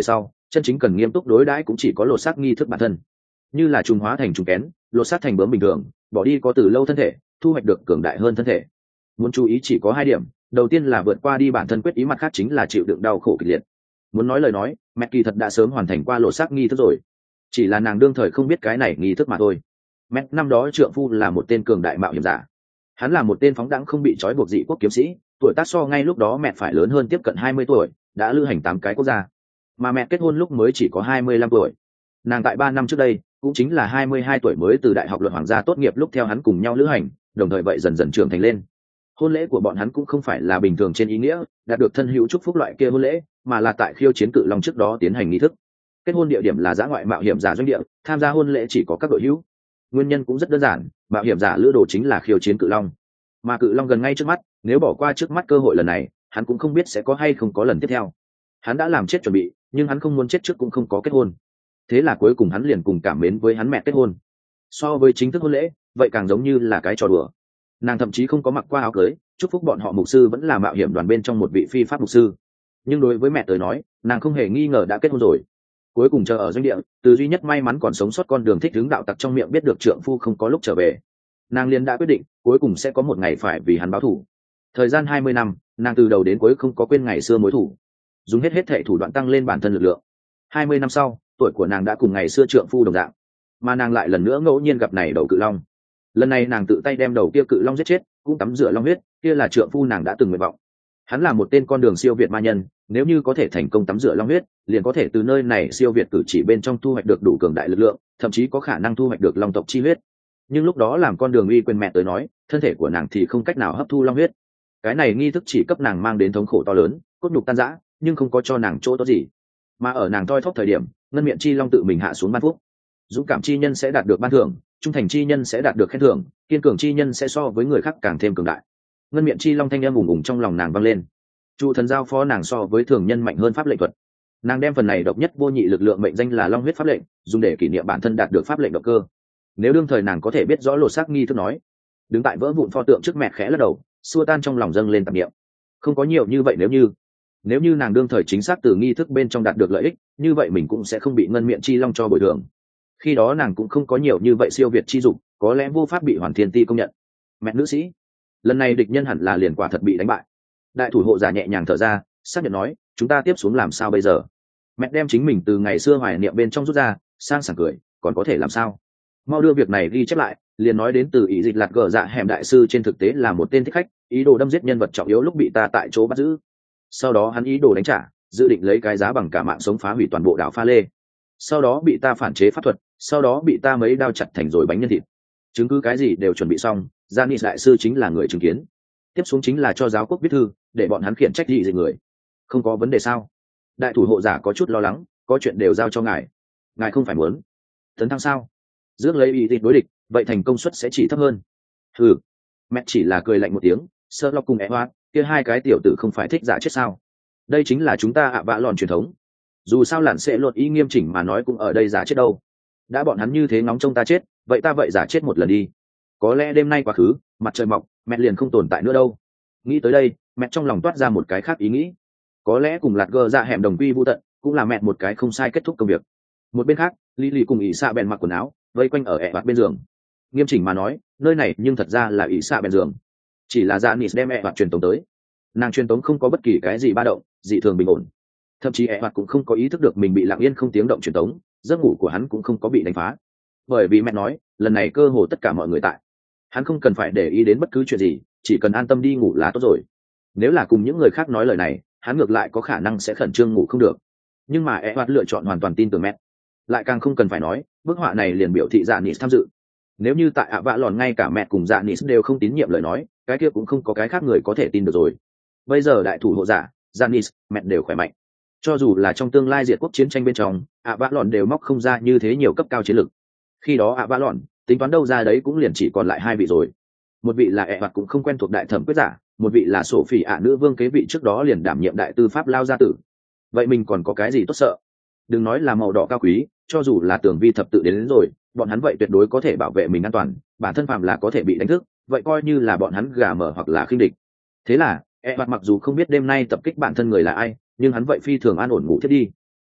chân chính cần nghiêm túc đối đãi cũng chỉ có lột xác nghi thức bản thân, như là trùng hóa thành trùng kén, lột xác thành bướm bình thường, bỏ đi có từ lâu thân thể, thu hoạch được cường đại hơn thân thể. Muốn chú ý chỉ có hai điểm, đầu tiên là vượt qua đi bản thân quyết ý, mặt khác chính là chịu đựng đau khổ kịch liệt. Muốn nói lời nói, mẹ kỳ thật đã sớm hoàn thành qua lột xác nghi thức rồi, chỉ là nàng đương thời không biết cái này nghi thức mà thôi. Mẹ năm đó trượng phu là một tên cường đại mạo hiểm giả, hắn là một tên phóng đẳng không bị trói buộc dị quốc kiếm sĩ, tuổi tác so ngay lúc đó mẹ phải lớn hơn tiếp cận hai mươi tuổi, đã lưu hành tám cái quốc gia, mà mẹ kết hôn lúc mới chỉ có hai mươi lăm tuổi. Nàng tại ba năm trước đây cũng chính là hai mươi hai tuổi mới từ đại học luật hoàng gia tốt nghiệp lúc theo hắn cùng nhau lữ hành, đồng thời vậy dần dần trưởng thành lên. Hôn lễ của bọn hắn cũng không phải là bình thường trên ý nghĩa đạt được thân hữu chúc phúc loại kia hôn lễ, mà là tại khiêu chiến cự long trước đó tiến hành nghi thức. Kết hôn địa điểm là dã ngoại mạo hiểm giả doanh địa, tham gia hôn lễ chỉ có các đội hữu. Nguyên nhân cũng rất đơn giản, mạo hiểm giả lữ đồ chính là khiêu chiến cự long, mà cự long gần ngay trước mắt, nếu bỏ qua trước mắt cơ hội lần này, hắn cũng không biết sẽ có hay không có lần tiếp theo. Hắn đã làm chết chuẩn bị, nhưng hắn không muốn chết trước cũng không có kết hôn. Thế là cuối cùng hắn liền cùng cảm mến với hắn mẹ kết hôn. So với chính thức hôn lễ, vậy càng giống như là cái trò đùa. Nàng thậm chí không có mặc qua áo cưới, chúc phúc bọn họ mục sư vẫn là mạo hiểm đoàn bên trong một vị phi pháp mục sư. Nhưng đối với mẹ tới nói, nàng không hề nghi ngờ đã kết hôn rồi. Cuối cùng chờ ở doanh địa, từ duy nhất may mắn còn sống sót con đường thích hướng đạo tặc trong miệng biết được trượng phu không có lúc trở về, nàng liền đã quyết định cuối cùng sẽ có một ngày phải vì hắn báo thù. Thời gian hai mươi năm, nàng từ đầu đến cuối không có quên ngày xưa mối thù, dùng hết hết thệ thủ đoạn tăng lên bản thân lực lượng. Hai mươi năm sau, tuổi của nàng đã cùng ngày xưa trượng phu đồng dạng, mà nàng lại lần nữa ngẫu nhiên gặp này đầu cự long. Lần này nàng tự tay đem đầu kia cự long giết chết, cũng tắm rửa long huyết, kia là trượng phu nàng đã từng nguyện vọng. Hắn là một tên con đường siêu việt ma nhân, nếu như có thể thành công tắm rửa long huyết, liền có thể từ nơi này siêu việt cử chỉ bên trong thu hoạch được đủ cường đại lực lượng, thậm chí có khả năng thu hoạch được long tộc chi huyết. Nhưng lúc đó làm con đường uy quyền mẹ tới nói, thân thể của nàng thì không cách nào hấp thu long huyết. Cái này nghi thức chỉ cấp nàng mang đến thống khổ to lớn, cốt nhục tan rã, nhưng không có cho nàng chỗ tốt gì. Mà ở nàng toi thóp thời điểm, ngân miệng chi long tự mình hạ xuống ban phúc. Dũng cảm chi nhân sẽ đạt được ban thưởng, trung thành chi nhân sẽ đạt được khen thưởng, kiên cường chi nhân sẽ so với người khác càng thêm cường đại. Ngân miệng chi long thanh âm ùng ùng trong lòng nàng vang lên. Chu thần giao phó nàng so với thường nhân mạnh hơn pháp lệnh thuật. Nàng đem phần này độc nhất vô nhị lực lượng mệnh danh là long huyết pháp lệnh, dùng để kỷ niệm bản thân đạt được pháp lệnh động cơ. Nếu đương thời nàng có thể biết rõ lột xác nghi thức nói, đứng tại vỡ vụn pho tượng trước mẹ khẽ lắc đầu, xua tan trong lòng dâng lên tạp niệm. Không có nhiều như vậy, nếu như nếu như nàng đương thời chính xác từ nghi thức bên trong đạt được lợi ích, như vậy mình cũng sẽ không bị ngân miệng chi long cho bồi thường. Khi đó nàng cũng không có nhiều như vậy siêu việt chi dục, có lẽ vô pháp bị hoàn thiên ti công nhận. Mẹ nữ sĩ, lần này địch nhân hẳn là liền quả thật bị đánh bại. Đại thủ hộ giả nhẹ nhàng thở ra, xác nhận nói, chúng ta tiếp xuống làm sao bây giờ? Mẹ đem chính mình từ ngày xưa hoài niệm bên trong rút ra, sang sảng cười, còn có thể làm sao? Mau đưa việc này ghi chép lại, liền nói đến từ ý dịch lạt gờ dạ hẻm đại sư trên thực tế là một tên thích khách, ý đồ đâm giết nhân vật trọng yếu lúc bị ta tại chỗ bắt giữ. Sau đó hắn ý đồ đánh trả, dự định lấy cái giá bằng cả mạng sống phá hủy toàn bộ đảo Pha Lê. Sau đó bị ta phản chế pháp thuật, sau đó bị ta mấy đao chặt thành rồi bánh nhân thịt. Chứng cứ cái gì đều chuẩn bị xong, Janis đại sư chính là người chứng kiến. Tiếp xuống chính là cho giáo quốc viết thư, để bọn hắn khiển trách dị dịch người. Không có vấn đề sao? Đại thủ hộ giả có chút lo lắng, có chuyện đều giao cho ngài. Ngài không phải muốn tấn thăng sao? Dước lấy ý định đối địch, vậy thành công suất sẽ chỉ thấp hơn. Ừ, mẹ chỉ là cười lạnh một tiếng. Sơ lọc cùng Edward, kia hai cái tiểu tử không phải thích giả chết sao? Đây chính là chúng ta ạ vạ lòn truyền thống. Dù sao lặn sẽ luật ý nghiêm chỉnh mà nói cũng ở đây giả chết đâu. Đã bọn hắn như thế ngóng trông ta chết, vậy ta vậy giả chết một lần đi. Có lẽ đêm nay quá khứ, mặt trời mọc, mẹ liền không tồn tại nữa đâu. Nghĩ tới đây, mẹ trong lòng toát ra một cái khác ý nghĩ. Có lẽ cùng lạt gờ dạ hẻm đồng quy vô tận, cũng là mẹ một cái không sai kết thúc công việc. Một bên khác, Lily cùng ỷ xạ bèn mặc quần áo, vây quanh ở ẹ vạt bên giường. Nghiêm chỉnh mà nói, nơi này nhưng thật ra là ỷ xạ bèn giường. Chỉ là Janis đem ẹ vạt truyền tống tới. Nàng truyền tống không có bất kỳ cái gì ba động, dị thường bình ổn. Thậm chí ẹ vạt cũng không có ý thức được mình bị lặng yên không tiếng động truyền tống, giấc ngủ của hắn cũng không có bị đánh phá. Bởi vì mẹ nói, lần này cơ hồ tất cả mọi người tại. Hắn không cần phải để ý đến bất cứ chuyện gì, chỉ cần an tâm đi ngủ là tốt rồi. Nếu là cùng những người khác nói lời này, hắn ngược lại có khả năng sẽ khẩn trương ngủ không được. Nhưng mà Edward lựa chọn hoàn toàn tin tưởng mẹ. Lại càng không cần phải nói, bức họa này liền biểu thị Janis tham dự. Nếu như tại ạ vạ lòn ngay cả mẹ cùng Janis đều không tín nhiệm lời nói, cái kia cũng không có cái khác người có thể tin được rồi. Bây giờ đại thủ hộ giả, Janis, mẹ đều khỏe mạnh. Cho dù là trong tương lai diệt quốc chiến tranh bên trong, ạ vạ lòn đều móc không ra như thế nhiều cấp cao chiến lực. Khi đó ạ vạ lòn, tính toán đâu ra đấy cũng liền chỉ còn lại hai vị rồi. Một vị là ẹ hoặc cũng không quen thuộc đại thẩm quyết giả, một vị là sổ phỉ ạ nữ vương kế vị trước đó liền đảm nhiệm đại tư pháp lao gia tử. Vậy mình còn có cái gì tốt sợ? Đừng nói là màu đỏ cao quý, cho dù là tường vi thập tự đến, đến rồi, bọn hắn vậy tuyệt đối có thể bảo vệ mình an toàn, bản thân phạm là có thể bị đánh thức, vậy coi như là bọn hắn gà mở hoặc là khinh địch. Thế là ẹ hoặc mặc dù không biết đêm nay tập kích bản thân người là ai, nhưng hắn vậy phi thường an ổn ngủ thiết đi.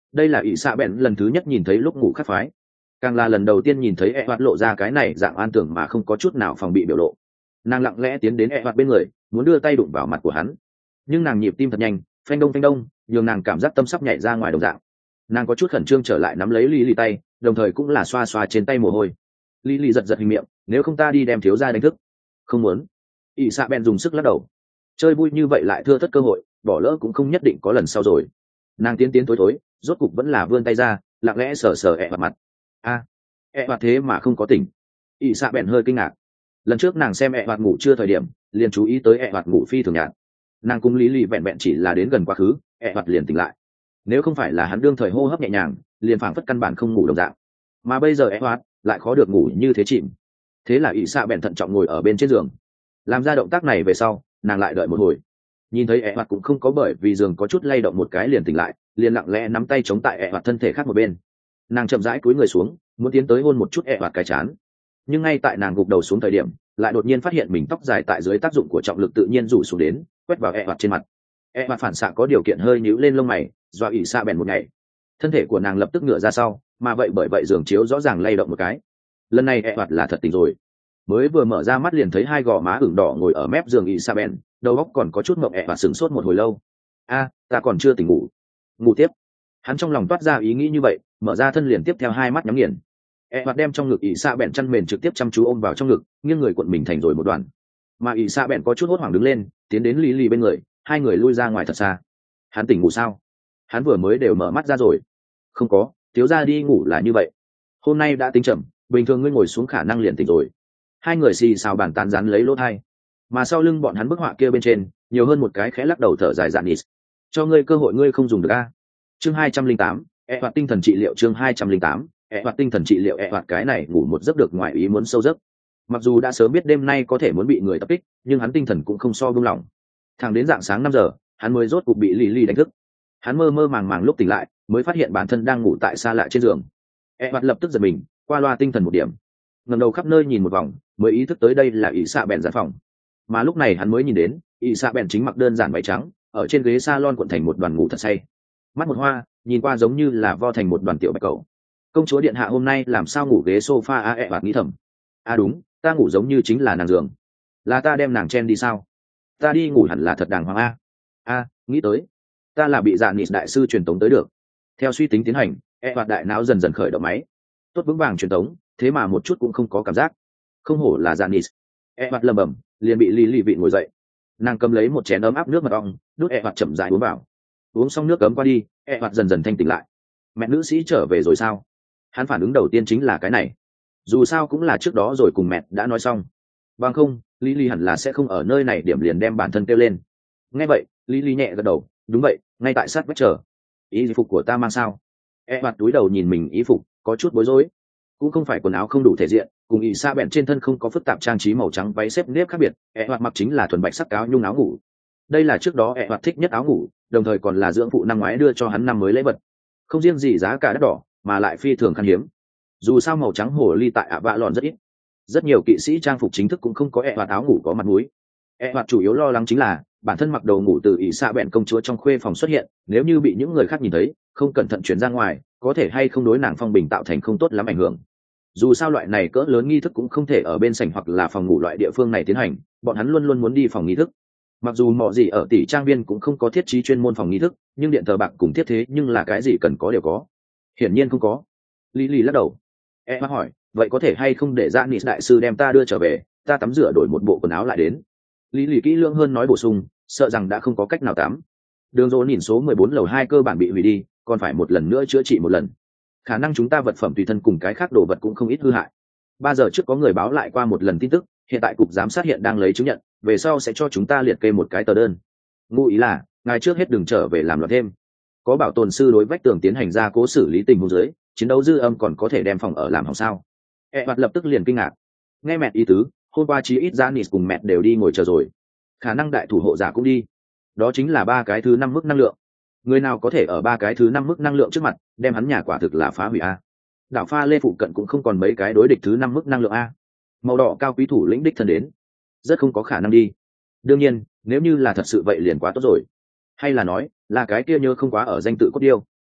đây là ỷ xạ bèn lần thứ nhất nhìn thấy lúc ngủ khắc phái, càng là lần đầu tiên nhìn thấy e hoạt lộ ra cái này dạng an tưởng mà không có chút nào phòng bị biểu lộ. Nàng lặng lẽ tiến đến e hoạt bên người, muốn đưa tay đụng vào mặt của hắn, nhưng nàng nhịp tim thật nhanh, phanh đông phanh đông, nhường nàng cảm giác tâm sắp nhảy ra ngoài đồng dạng. Nàng có chút khẩn trương trở lại nắm lấy Lý Lì tay, đồng thời cũng là xoa xoa trên tay mồ hôi. Lý Lì giật giật hình miệng, nếu không ta đi đem thiếu gia đánh thức. Không muốn. ỷ xạ bèn dùng sức lắc đầu, chơi vui như vậy lại thưa thất cơ hội, bỏ lỡ cũng không nhất định có lần sau rồi. Nàng tiến tiến thối thối, rốt cục vẫn là vươn tay ra, lặng lẽ sờ sờ ẹ vào mặt. A, à, ẹ hoạt thế mà không có tỉnh. ỷ xạ bèn hơi kinh ngạc. Lần trước nàng xem ẹ hoạt ngủ chưa thời điểm, liền chú ý tới ẹ hoạt ngủ phi thường nhạt. Nàng cùng Lý Lì vẹn vẹn chỉ là đến gần quá khứ, ẹ hoạt liền tỉnh lại. Nếu không phải là hắn đương thời hô hấp nhẹ nhàng, liền phảng phất căn bản không ngủ đồng dạng. Mà bây giờ ẹ hoạt lại khó được ngủ như thế chìm. Thế là ỷ xạ bèn thận trọng ngồi ở bên trên giường, làm ra động tác này về sau, nàng lại đợi một hồi, nhìn thấy ẹ hoạt cũng không có bởi vì giường có chút lay động một cái liền tỉnh lại, liền lặng lẽ nắm tay chống tại ẹ hoạt thân thể khác một bên. Nàng chậm rãi cúi người xuống, muốn tiến tới hôn một chút ẹ hoạt cái chán, nhưng ngay tại nàng gục đầu xuống thời điểm, lại đột nhiên phát hiện mình tóc dài tại dưới tác dụng của trọng lực tự nhiên rủ xuống đến, quét vào ẹ hoạt trên mặt. Ẹ hoạt phản xạ có điều kiện hơi nhíu lên lông mày, dọa ỷ xạ bèn một ngày. Thân thể của nàng lập tức ngửa ra sau, mà vậy bởi vậy giường chiếu rõ ràng lay động một cái. Lần này ẹ hoạt là thật tỉnh rồi, mới vừa mở ra mắt liền thấy hai gò má ửng đỏ ngồi ở mép giường ỷ xạ bèn, đầu óc còn có chút mộng ẹ hoạt sửng sốt một hồi lâu. A, ta còn chưa tỉnh ngủ. Ngủ tiếp. Hắn trong lòng toát ra ý nghĩ như vậy, mở ra thân liền tiếp theo hai mắt nhắm nghiền. E hoạt đem trong ngực ỷ xạ bèn chăn mền trực tiếp chăm chú ôm vào trong ngực, nghiêng người cuộn mình thành rồi một đoàn. Mà ỷ xạ bèn có chút hốt hoảng đứng lên, tiến đến Lý Lì bên người, hai người lui ra ngoài thật xa. Hắn tỉnh ngủ sao? Hắn vừa mới đều mở mắt ra rồi. Không có, thiếu gia đi ngủ là như vậy. Hôm nay đã tính chậm, bình thường ngươi ngồi xuống khả năng liền tỉnh rồi. Hai người xì xào bàn tán rắn lấy lỗ tai, mà sau lưng bọn hắn bức họa kia bên trên nhiều hơn một cái khẽ lắc đầu thở dài dạn nịt. Cho ngươi cơ hội ngươi không dùng được a. Chương hai trăm linh tám, e hoạt tinh thần trị liệu. Chương hai trăm linh tám, e hoạt tinh thần trị liệu. E hoạt cái này ngủ một giấc được ngoài ý muốn sâu giấc. Mặc dù đã sớm biết đêm nay có thể muốn bị người tập kích, nhưng hắn tinh thần cũng không so buông lỏng. Thẳng đến dạng sáng năm giờ, hắn mới rốt cục bị Lý Lì đánh thức. Hắn mơ mơ màng màng lúc tỉnh lại, mới phát hiện bản thân đang ngủ tại xa lạ trên giường. E hoạt lập tức giật mình, qua loa tinh thần một điểm, ngẩng đầu khắp nơi nhìn một vòng, mới ý thức tới đây là ỷ xạ bèn gian phòng. Mà lúc này hắn mới nhìn đến, ỷ xạ bèn chính mặc đơn giản váy trắng, ở trên ghế salon cuộn thành một đoàn ngủ thật say. Mắt một hoa, nhìn qua giống như là vo thành một đoàn tiểu bạch cầu. Công chúa điện hạ hôm nay làm sao ngủ ghế sofa a? E hoạt nghĩ thầm. À đúng, ta ngủ giống như chính là nàng giường. Là ta đem nàng chen đi sao? Ta đi ngủ hẳn là thật đàng hoàng a. A, nghĩ tới, ta là bị dạ nịt đại sư truyền tống tới được. Theo suy tính tiến hành, E hoạt đại não dần dần khởi động máy. Tốt vững vàng truyền tống, thế mà một chút cũng không có cảm giác. Không hổ là dạ nịt. E hoạt lầm bầm, liền bị Lý Lì vị ngồi dậy. Nàng cầm lấy một chén ấm áp nước mật ong, đút E hoạt chậm rãi uống vào. Uống xong nước cấm qua đi, E hoạt dần dần thanh tỉnh lại. Mẹ nữ sĩ trở về rồi sao? Hắn phản ứng đầu tiên chính là cái này. Dù sao cũng là trước đó rồi cùng mẹ đã nói xong. Bằng không, Lý Lì hẳn là sẽ không ở nơi này điểm liền đem bản thân kêu lên. Nghe vậy, Lý Lì nhẹ gật đầu, đúng vậy, ngay tại sát vách chờ. Ý phục của ta mang sao? E hoạt túi đầu nhìn mình ý phục, có chút bối rối. Cũng không phải quần áo không đủ thể diện, cùng ỷ xa bẹn trên thân không có phức tạp trang trí màu trắng váy xếp nếp khác biệt. E hoạt mặc chính là thuần bạch sắc áo nhung áo ngủ. Đây là trước đó E hoạt thích nhất áo ngủ, đồng thời còn là dưỡng phụ năm ngoái đưa cho hắn năm mới lễ vật. Không riêng gì giá cả đắt đỏ, mà lại phi thường khan hiếm. Dù sao màu trắng hồ ly tại ạ vạ lòn rất ít, rất nhiều kỵ sĩ trang phục chính thức cũng không có E hoạt áo ngủ có mặt mũi. E hoạt chủ yếu lo lắng chính là bản thân mặc đồ ngủ từ ỷ xa bẹn công chúa trong khuê phòng xuất hiện, nếu như bị những người khác nhìn thấy, không cẩn thận chuyển ra ngoài, có thể hay không đối nàng phong bình tạo thành không tốt lắm ảnh hưởng. Dù sao loại này cỡ lớn nghi thức cũng không thể ở bên sảnh hoặc là phòng ngủ loại địa phương này tiến hành, bọn hắn luôn luôn muốn đi phòng nghi thức. Mặc dù mọi gì ở tỷ trang viên cũng không có thiết trí chuyên môn phòng nghi thức, nhưng điện thờ bạc cùng thiết thế nhưng là cái gì cần có đều có. Hiển nhiên không có. Lý Lì lắc đầu. E hỏi, vậy có thể hay không để ra nịt đại sư đem ta đưa trở về, ta tắm rửa đổi một bộ quần áo lại đến. Lý Lì kỹ lưỡng hơn nói bổ sung, sợ rằng đã không có cách nào tắm. Đường rô nhìn số mười bốn lầu hai cơ bản bị hủy đi, còn phải một lần nữa chữa trị một lần. Khả năng chúng ta vật phẩm tùy thân cùng cái khác đồ vật cũng không ít hư hại. Ba giờ trước có người báo lại qua một lần tin tức, hiện tại cục giám sát hiện đang lấy chứng nhận, về sau sẽ cho chúng ta liệt kê một cái tờ đơn. Ngụ ý là, ngày trước hết đừng trở về làm loạn thêm. Có bảo tồn sư đối vách tường tiến hành ra cố xử lý tình huống dưới, chiến đấu dư âm còn có thể đem phòng ở làm hỏng sao? E hoạt lập tức liền kinh ngạc. Nghe mẹ ý tứ, hôm qua chí ít Janis cùng mẹ đều đi ngồi chờ rồi. Khả năng đại thủ hộ giả cũng đi. Đó chính là ba cái thứ năm mức năng lượng. Người nào có thể ở ba cái thứ năm mức năng lượng trước mặt đem hắn nhà quả thực là phá hủy a. Đảo pha lê phụ cận cũng không còn mấy cái đối địch thứ năm mức năng lượng a. Màu đỏ cao quý thủ lĩnh đích thân đến, rất không có khả năng đi. Đương nhiên, nếu như là thật sự vậy liền quá tốt rồi. Hay là nói là cái kia nhớ không quá ở danh tự cốt điêu.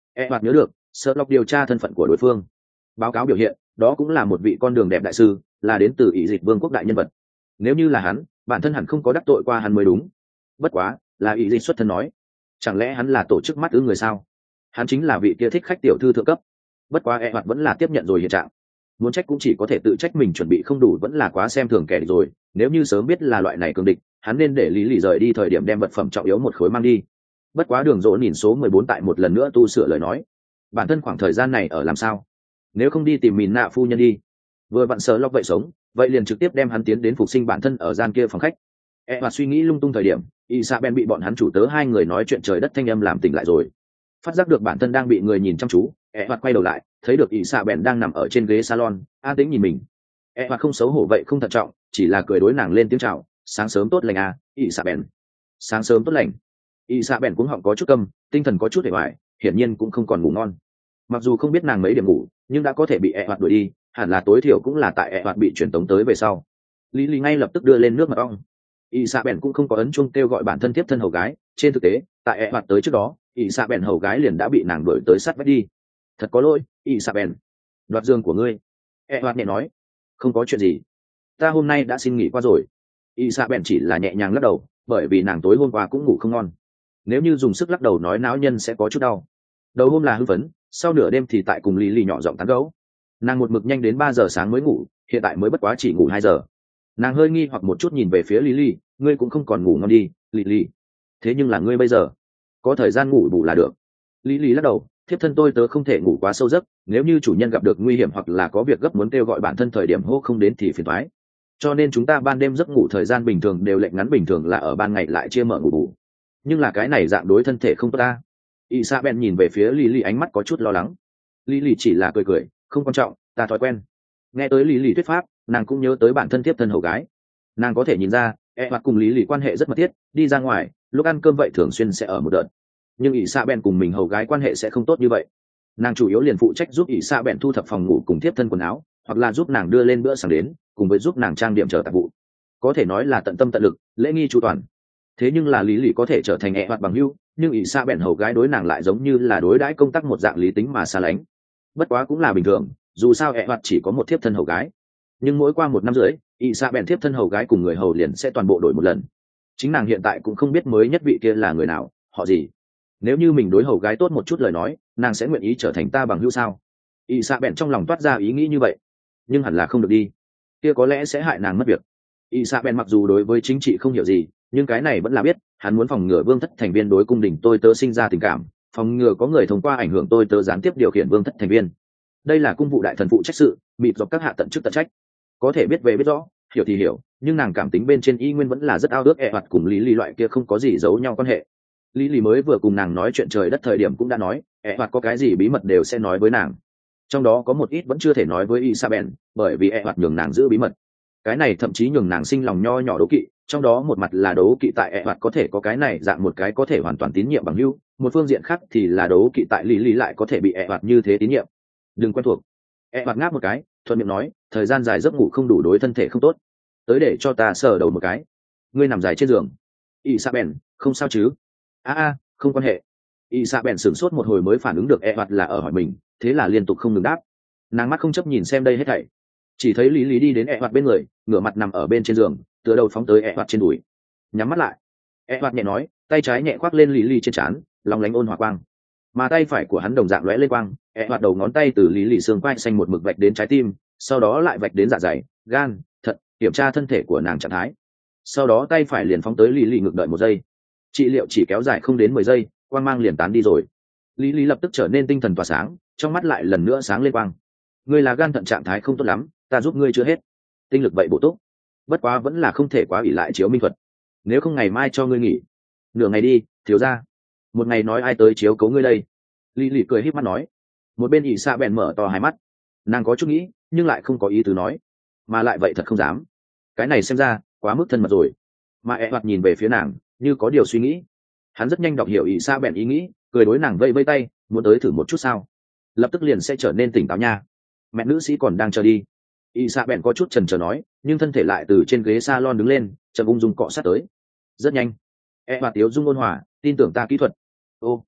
e hoạt nhớ được sợ lọc điều tra thân phận của đối phương. Báo cáo biểu hiện đó cũng là một vị con đường đẹp đại sư, là đến từ ỷ dịch vương quốc đại nhân vật. Nếu như là hắn, bản thân hẳn không có đắc tội qua hắn mới đúng. Bất quá là ỷ dịch xuất thân nói, chẳng lẽ hắn là tổ chức mắt ư người sao? Hắn chính là vị kia thích khách tiểu thư thượng cấp. Bất quá e hoạt vẫn là tiếp nhận rồi hiện trạng. Muốn trách cũng chỉ có thể tự trách mình chuẩn bị không đủ, vẫn là quá xem thường kẻ địch rồi. Nếu như sớm biết là loại này cường địch, hắn nên để lý lì rời đi thời điểm đem vật phẩm trọng yếu một khối mang đi. Bất quá đường rỗ nhìn số mười bốn tại một lần nữa tu sửa lời nói, bản thân khoảng thời gian này ở làm sao? Nếu không đi tìm mìn nạ phu nhân đi, vừa vặn sợ lọc vậy sống, vậy liền trực tiếp đem hắn tiến đến phục sinh bản thân ở gian kia phòng khách. E và suy nghĩ lung tung thời điểm, Isabel bị bọn hắn chủ tớ hai người nói chuyện trời đất thanh âm làm tỉnh lại rồi. Phát giác được bản thân đang bị người nhìn chăm chú, E và quay đầu lại, thấy được Isabel đang nằm ở trên ghế salon, an tĩnh nhìn mình. E và không xấu hổ vậy không thận trọng, chỉ là cười đối nàng lên tiếng chào, sáng sớm tốt lành à, Isabel. Sáng sớm tốt lành. Isabel cũng họng có chút câm, tinh thần có chút hề hoài, hiển nhiên cũng không còn ngủ ngon. Mặc dù không biết nàng mấy điểm ngủ, nhưng đã có thể bị E hoạt đuổi đi, hẳn là tối thiểu cũng là tại E hoạt bị truyền tống tới về sau. Lý Lý ngay lập tức đưa lên nước mật ong. Isabel cũng không có ấn chuông kêu gọi bản thân tiếp thân hầu gái, trên thực tế, tại E hoạt tới trước đó, Isabel hầu gái liền đã bị nàng đuổi tới sát vách đi. Thật có lỗi, Isabel. Đoạt giường của ngươi. E hoạt nhẹ nói. Không có chuyện gì. Ta hôm nay đã xin nghỉ qua rồi. Isabel chỉ là nhẹ nhàng lắc đầu, bởi vì nàng tối hôm qua cũng ngủ không ngon. Nếu như dùng sức lắc đầu nói não nhân sẽ có chút đau. Đầu hôm là hưng phấn, sau nửa đêm thì tại cùng Lý Lý nhỏ giọng tán gẫu. Nàng một mực nhanh đến ba giờ sáng mới ngủ, hiện tại mới bất quá chỉ ngủ hai giờ. Nàng hơi nghi hoặc một chút nhìn về phía Lý Lý, ngươi cũng không còn ngủ ngon đi, Lý Lý. Thế nhưng là ngươi bây giờ có thời gian ngủ bù là được. Lý Lý lắc đầu, thiếp thân tôi tớ không thể ngủ quá sâu giấc, nếu như chủ nhân gặp được nguy hiểm hoặc là có việc gấp muốn kêu gọi bản thân thời điểm hô không đến thì phiền toái. Cho nên chúng ta ban đêm giấc ngủ thời gian bình thường đều lệnh ngắn, bình thường là ở ban ngày lại chia mở ngủ bù. Nhưng là cái này dạng đối thân thể không tốt ta. Isabel nhìn về phía Lily, ánh mắt có chút lo lắng. Lily chỉ là cười cười, không quan trọng, ta thói quen. Nghe tới Lily thuyết pháp, nàng cũng nhớ tới bản thân tiếp thân hầu gái. Nàng có thể nhìn ra, E hoặc cùng Lily quan hệ rất mật thiết, đi ra ngoài, lúc ăn cơm vậy thường xuyên sẽ ở một đợt. Nhưng Isabel cùng mình hầu gái quan hệ sẽ không tốt như vậy. Nàng chủ yếu liền phụ trách giúp Isabel thu thập phòng ngủ cùng tiếp thân quần áo, hoặc là giúp nàng đưa lên bữa sáng đến, cùng với giúp nàng trang điểm chờ tạp vụ. Có thể nói là tận tâm tận lực, lễ nghi chu toàn. Thế nhưng là Lý Lì có thể trở thành E hoặc bằng hữu, nhưng ỷ xa bèn hầu gái đối nàng lại giống như là đối đãi công tác một dạng lý tính mà xa lánh. Bất quá cũng là bình thường, dù sao E hoặc chỉ có một thiếp thân hầu gái, nhưng mỗi qua một năm rưỡi, ỷ xa bèn thiếp thân hầu gái cùng người hầu liền sẽ toàn bộ đổi một lần. Chính nàng hiện tại cũng không biết mới nhất vị kia là người nào, họ gì. Nếu như mình đối hầu gái tốt một chút lời nói, nàng sẽ nguyện ý trở thành ta bằng hữu sao? ỷ xa bèn trong lòng toát ra ý nghĩ như vậy, nhưng hẳn là không được đi, kia có lẽ sẽ hại nàng mất việc. ỷ xa bèn mặc dù đối với chính trị không hiểu gì, nhưng cái này vẫn là biết, hắn muốn phòng ngừa vương thất thành viên đối cung đình tôi tớ sinh ra tình cảm, phòng ngừa có người thông qua ảnh hưởng tôi tớ gián tiếp điều khiển vương thất thành viên. Đây là cung vụ đại thần phụ trách sự, bịt dọc các hạ tận chức tận trách, có thể biết về biết rõ, hiểu thì hiểu, nhưng nàng cảm tính bên trên y nguyên vẫn là rất ao ước e hoạt cùng lý lý loại kia không có gì giấu nhau quan hệ. Lý lý mới vừa cùng nàng nói chuyện trời đất thời điểm cũng đã nói, e hoạt có cái gì bí mật đều sẽ nói với nàng, trong đó có một ít vẫn chưa thể nói với Isabel, bởi vì e hoạt nhường nàng giữ bí mật. Cái này thậm chí nhường nàng sinh lòng nho nhỏ đố kỵ, trong đó một mặt là đố kỵ tại e hoạt có thể có cái này dạng một cái có thể hoàn toàn tín nhiệm bằng hữu, một phương diện khác thì là đố kỵ tại lý lý lại có thể bị e hoạt như thế tín nhiệm. Đừng quen thuộc. E hoạt ngáp một cái, thuận miệng nói, thời gian dài giấc ngủ không đủ đối thân thể không tốt, tới để cho ta sờ đầu một cái. Ngươi nằm dài trên giường. Isabel, không sao chứ? a a không quan hệ. Isabel sửng sốt một hồi mới phản ứng được e hoạt là ở hỏi mình, thế là liên tục không ngừng đáp. Nàng mắt không chấp nhìn xem đây hết thảy, chỉ thấy lý lý đi đến e hoạt bên người, ngửa mặt nằm ở bên trên giường, tựa đầu phóng tới e hoạt trên đùi, nhắm mắt lại. E hoạt nhẹ nói, tay trái nhẹ khoác lên lý lý trên trán, lòng lánh ôn hòa quang, mà tay phải của hắn đồng dạng lóe lên quang. E hoạt đầu ngón tay từ lý lý xương quai xanh một mực vạch đến trái tim, sau đó lại vạch đến dạ dày, gan, thận, kiểm tra thân thể của nàng trạng thái. Sau đó tay phải liền phóng tới lý lý ngực, đợi một giây. Trị liệu chỉ kéo dài không đến mười giây, quang mang liền tán đi rồi. Lý lý lập tức trở nên tinh thần tỏa sáng, trong mắt lại lần nữa sáng lên quang. Ngươi là gan thận trạng thái không tốt lắm, ta giúp ngươi chưa hết, tinh lực vậy bổ túc, bất quá vẫn là không thể quá ỷ lại chiếu minh thuật, nếu không ngày mai cho ngươi nghỉ nửa ngày đi, thiếu ra. Một ngày nói ai tới chiếu cấu ngươi đây? Lý lì cười híp mắt nói. Một bên ỷ xạ bèn mở to hai mắt, nàng có chút nghĩ nhưng lại không có ý tứ nói, mà lại vậy thật không dám, cái này xem ra quá mức thân mật rồi. Mà e hoạt nhìn về phía nàng như có điều suy nghĩ, hắn rất nhanh đọc hiểu ỷ xạ bèn ý nghĩ, cười đối nàng vây vây tay, muốn tới thử một chút sao? Lập tức liền sẽ trở nên tỉnh táo nha. Mẹ nữ sĩ còn đang chờ đi. Isabel có chút chần chờ nói, nhưng thân thể lại từ trên ghế salon đứng lên, chậm ung dung cọ sát tới. Rất nhanh. E và Tiếu dung ôn hòa, tin tưởng ta kỹ thuật. Ô,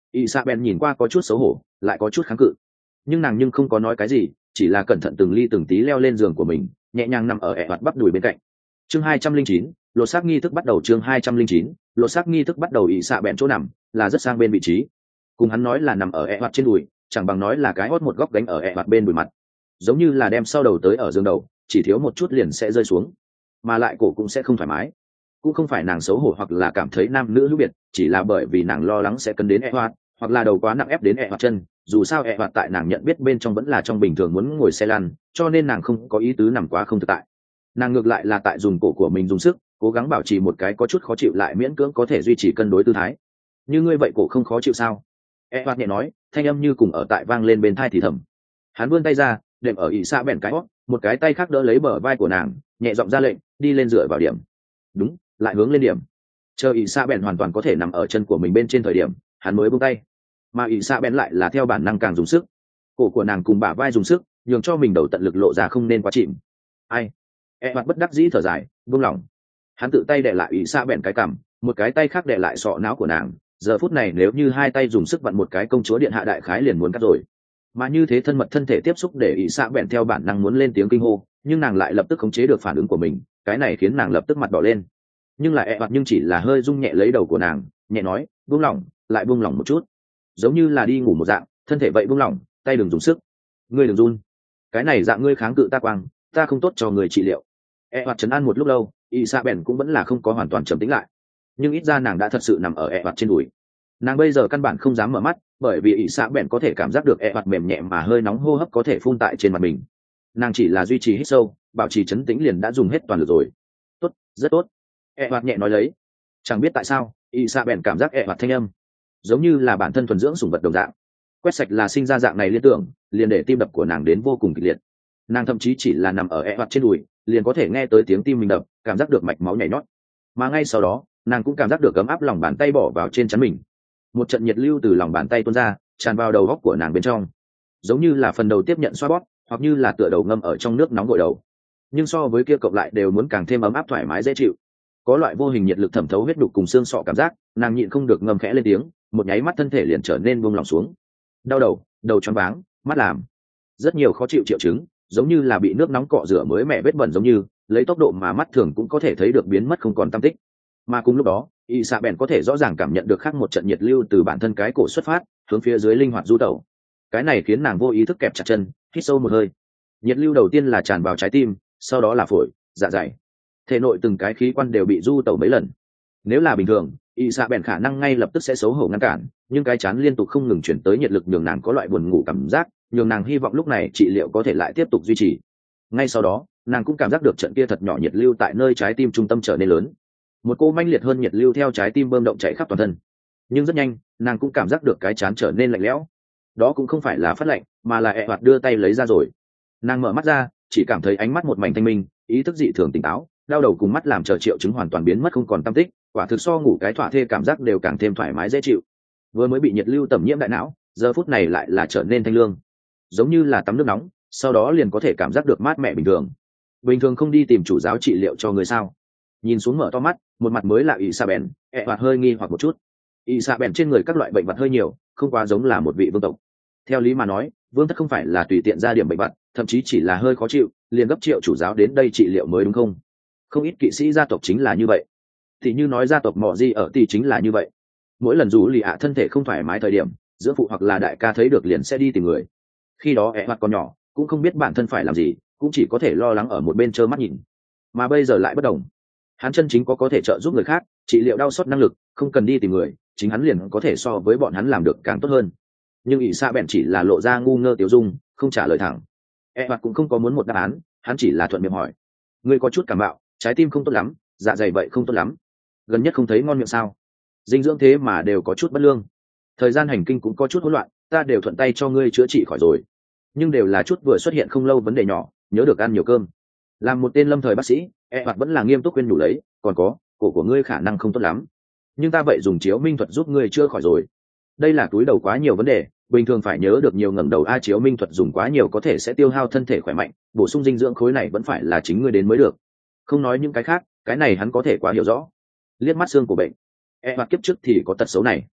Isabel nhìn qua có chút xấu hổ lại có chút kháng cự, nhưng nàng nhưng không có nói cái gì, chỉ là cẩn thận từng ly từng tí leo lên giường của mình, nhẹ nhàng nằm ở ẹ hoạt bắp đùi bên cạnh. Chương hai trăm linh chín, lột xác nghi thức bắt đầu. Chương hai trăm linh chín, lột xác nghi thức bắt đầu. Isabel chỗ nằm là rất sang bên vị trí, cùng hắn nói là nằm ở ẹ hoạt trên đùi chẳng bằng nói là cái hót một góc gánh ở ẹ hoạt bên đùi mặt, giống như là đem sau đầu tới ở giường đầu, chỉ thiếu một chút liền sẽ rơi xuống, mà lại cổ cũng sẽ không thoải mái. Cũng không phải nàng xấu hổ hoặc là cảm thấy nam nữ hữu biệt, chỉ là bởi vì nàng lo lắng sẽ cấn đến ẹ hoạt, hoặc là đầu quá nặng ép đến ẹ hoạt chân. Dù sao ẹ hoạt tại nàng nhận biết bên trong vẫn là trong bình thường muốn ngồi xe lăn, cho nên nàng không có ý tứ nằm quá không thực tại. Nàng ngược lại là tại dùng cổ của mình dùng sức cố gắng bảo trì một cái có chút khó chịu lại miễn cưỡng có thể duy trì cân đối tư thái. Như ngươi vậy cổ không khó chịu sao? ẹ hoạt nhẹ nói, thanh âm như cùng ở tại vang lên bên thai thì thầm. Hắn vươn tay ra đệm ở ỷ xạ bèn cái hót, một cái tay khác đỡ lấy bờ vai của nàng, nhẹ giọng ra lệnh, đi lên dựa vào điểm. Đúng, lại hướng lên điểm. Chờ ỷ xạ bèn hoàn toàn có thể nằm ở chân của mình bên trên thời điểm, hắn mới buông tay, mà ỷ xạ bèn lại là theo bản năng càng dùng sức. Cổ của nàng cùng bả vai dùng sức, nhường cho mình đầu tận lực lộ ra không nên quá chìm. Ai? E mặt bất đắc dĩ thở dài, buông lỏng. Hắn tự tay đè lại ỷ xạ bèn cái cằm, một cái tay khác đè lại sọ não của nàng. Giờ phút này nếu như hai tay dùng sức vặn một cái công chúa điện hạ đại khái liền muốn cắt rồi. Mà như thế thân mật thân thể tiếp xúc để ỷ xạ bèn theo bản năng muốn lên tiếng kinh hô, nhưng nàng lại lập tức khống chế được phản ứng của mình, cái này khiến nàng lập tức mặt đỏ lên. Nhưng là e mặt nhưng chỉ là hơi rung nhẹ lấy đầu của nàng, nhẹ nói, buông lỏng, lại buông lỏng một chút, giống như là đi ngủ một dạng, thân thể vậy buông lỏng, tay đừng dùng sức, ngươi đừng run, cái này dạng ngươi kháng cự ta quang, ta không tốt cho người trị liệu. E mặt trấn an một lúc lâu, Isabel cũng vẫn là không có hoàn toàn trầm tĩnh lại, nhưng ít ra nàng đã thật sự nằm ở e mặt trên đùi. Nàng bây giờ căn bản không dám mở mắt, bởi vì Isabel có thể cảm giác được e mặt mềm nhẹ mà hơi nóng hô hấp có thể phun tại trên mặt mình. Nàng chỉ là duy trì hít sâu, bảo trì trấn tĩnh liền đã dùng hết toàn lực rồi. Tốt, rất tốt. E mặt nhẹ nói lấy. Chẳng biết tại sao, Isabel cảm giác e mặt thanh âm giống như là bản thân thuần dưỡng sủng vật đồng dạng, quét sạch là sinh ra dạng này liên tưởng, liền để tim đập của nàng đến vô cùng kịch liệt. Nàng thậm chí chỉ là nằm ở e mặt trên đùi, liền có thể nghe tới tiếng tim mình đập, cảm giác được mạch máu nhảy nhót. Mà ngay sau đó, nàng cũng cảm giác được ấm áp lòng bàn tay bỏ vào trên trán mình. Một trận nhiệt lưu từ lòng bàn tay tuôn ra, tràn vào đầu góc của nàng bên trong, giống như là phần đầu tiếp nhận xoa bóp, hoặc như là tựa đầu ngâm ở trong nước nóng gội đầu. Nhưng so với kia cộng lại đều muốn càng thêm ấm áp thoải mái dễ chịu. Có loại vô hình nhiệt lực thẩm thấu huyết đục cùng xương sọ cảm giác, nàng nhịn không được ngâm khẽ lên tiếng, một nháy mắt thân thể liền trở nên buông lỏng xuống. Đau đầu, đầu choáng váng, mắt làm, rất nhiều khó chịu triệu chứng, giống như là bị nước nóng cọ rửa mới mẻ vết bẩn giống như, lấy tốc độ mà mắt thường cũng có thể thấy được biến mất không còn tăm tích. Mà cùng lúc đó, Isabel có thể rõ ràng cảm nhận được khác một trận nhiệt lưu từ bản thân cái cổ xuất phát, hướng phía dưới linh hoạt du tẩu. Cái này khiến nàng vô ý thức kẹp chặt chân, hít sâu một hơi. Nhiệt lưu đầu tiên là tràn vào trái tim, sau đó là phổi, dạ dày. Thể nội từng cái khí quan đều bị du tẩu mấy lần. Nếu là bình thường, Isabel khả năng ngay lập tức sẽ xấu hổ ngăn cản, nhưng cái chán liên tục không ngừng chuyển tới nhiệt lực nhường nàng có loại buồn ngủ cảm giác, nhường nàng hy vọng lúc này trị liệu có thể lại tiếp tục duy trì. Ngay sau đó, nàng cũng cảm giác được trận kia thật nhỏ nhiệt lưu tại nơi trái tim trung tâm trở nên lớn. Một cô manh liệt hơn nhiệt lưu theo trái tim bơm động chạy khắp toàn thân. Nhưng rất nhanh, nàng cũng cảm giác được cái chán trở nên lạnh lẽo. Đó cũng không phải là phát lạnh, mà là ẹ hoạt đưa tay lấy ra rồi. Nàng mở mắt ra, chỉ cảm thấy ánh mắt một mảnh thanh minh, ý thức dị thường tỉnh táo, đau đầu cùng mắt làm chờ triệu chứng hoàn toàn biến mất không còn tâm tích, quả thực so ngủ cái thỏa thê cảm giác đều càng thêm thoải mái dễ chịu. Vừa mới bị nhiệt lưu tẩm nhiễm đại não, giờ phút này lại là trở nên thanh lương, giống như là tắm nước nóng, sau đó liền có thể cảm giác được mát mẻ bình thường. Bình thường không đi tìm chủ giáo trị liệu cho người sao? Nhìn xuống mở to mắt, một mặt mới là Isabel, ẹ hoạt hơi nghi hoặc một chút. Isabel trên người các loại bệnh vật hơi nhiều, không quá giống là một vị vương tộc. Theo lý mà nói, vương thất không phải là tùy tiện ra điểm bệnh vật, thậm chí chỉ là hơi khó chịu, liền gấp triệu chủ giáo đến đây trị liệu mới đúng không? Không ít kỵ sĩ gia tộc chính là như vậy. Thì như nói gia tộc Mọ Di ở tỷ chính là như vậy. Mỗi lần dù lì ạ thân thể không thoải mái thời điểm, giữa phụ hoặc là đại ca thấy được liền sẽ đi tìm người. Khi đó ẹ hoạt còn nhỏ, cũng không biết bản thân phải làm gì, cũng chỉ có thể lo lắng ở một bên trơ mắt nhìn. Mà bây giờ lại bất đồng. Hắn chân chính có có thể trợ giúp người khác, trị liệu đau xót năng lực, không cần đi tìm người, chính hắn liền có thể so với bọn hắn làm được càng tốt hơn. Nhưng Isabel chỉ là lộ ra ngu ngơ tiểu dung, không trả lời thẳng. E hoạt cũng không có muốn một đáp án, hắn chỉ là thuận miệng hỏi: ngươi có chút cảm mạo, trái tim không tốt lắm, dạ dày vậy không tốt lắm, gần nhất không thấy ngon miệng sao? Dinh dưỡng thế mà đều có chút bất lương, thời gian hành kinh cũng có chút hỗn loạn, ta đều thuận tay cho ngươi chữa trị khỏi rồi, nhưng đều là chút vừa xuất hiện không lâu vấn đề nhỏ, nhớ được ăn nhiều cơm. Làm một tên lâm thời bác sĩ, E hoạt vẫn là nghiêm túc khuyên nhủ lấy, còn có, cổ của ngươi khả năng không tốt lắm, nhưng ta vậy dùng chiếu minh thuật giúp ngươi chữa khỏi rồi. Đây là túi đầu quá nhiều vấn đề, bình thường phải nhớ được nhiều ngẩng đầu a, chiếu minh thuật dùng quá nhiều có thể sẽ tiêu hao thân thể khỏe mạnh, bổ sung dinh dưỡng khối này vẫn phải là chính ngươi đến mới được. Không nói những cái khác, cái này hắn có thể quá hiểu rõ. Liếc mắt xương của bệnh, E hoạt kiếp trước thì có tật xấu này.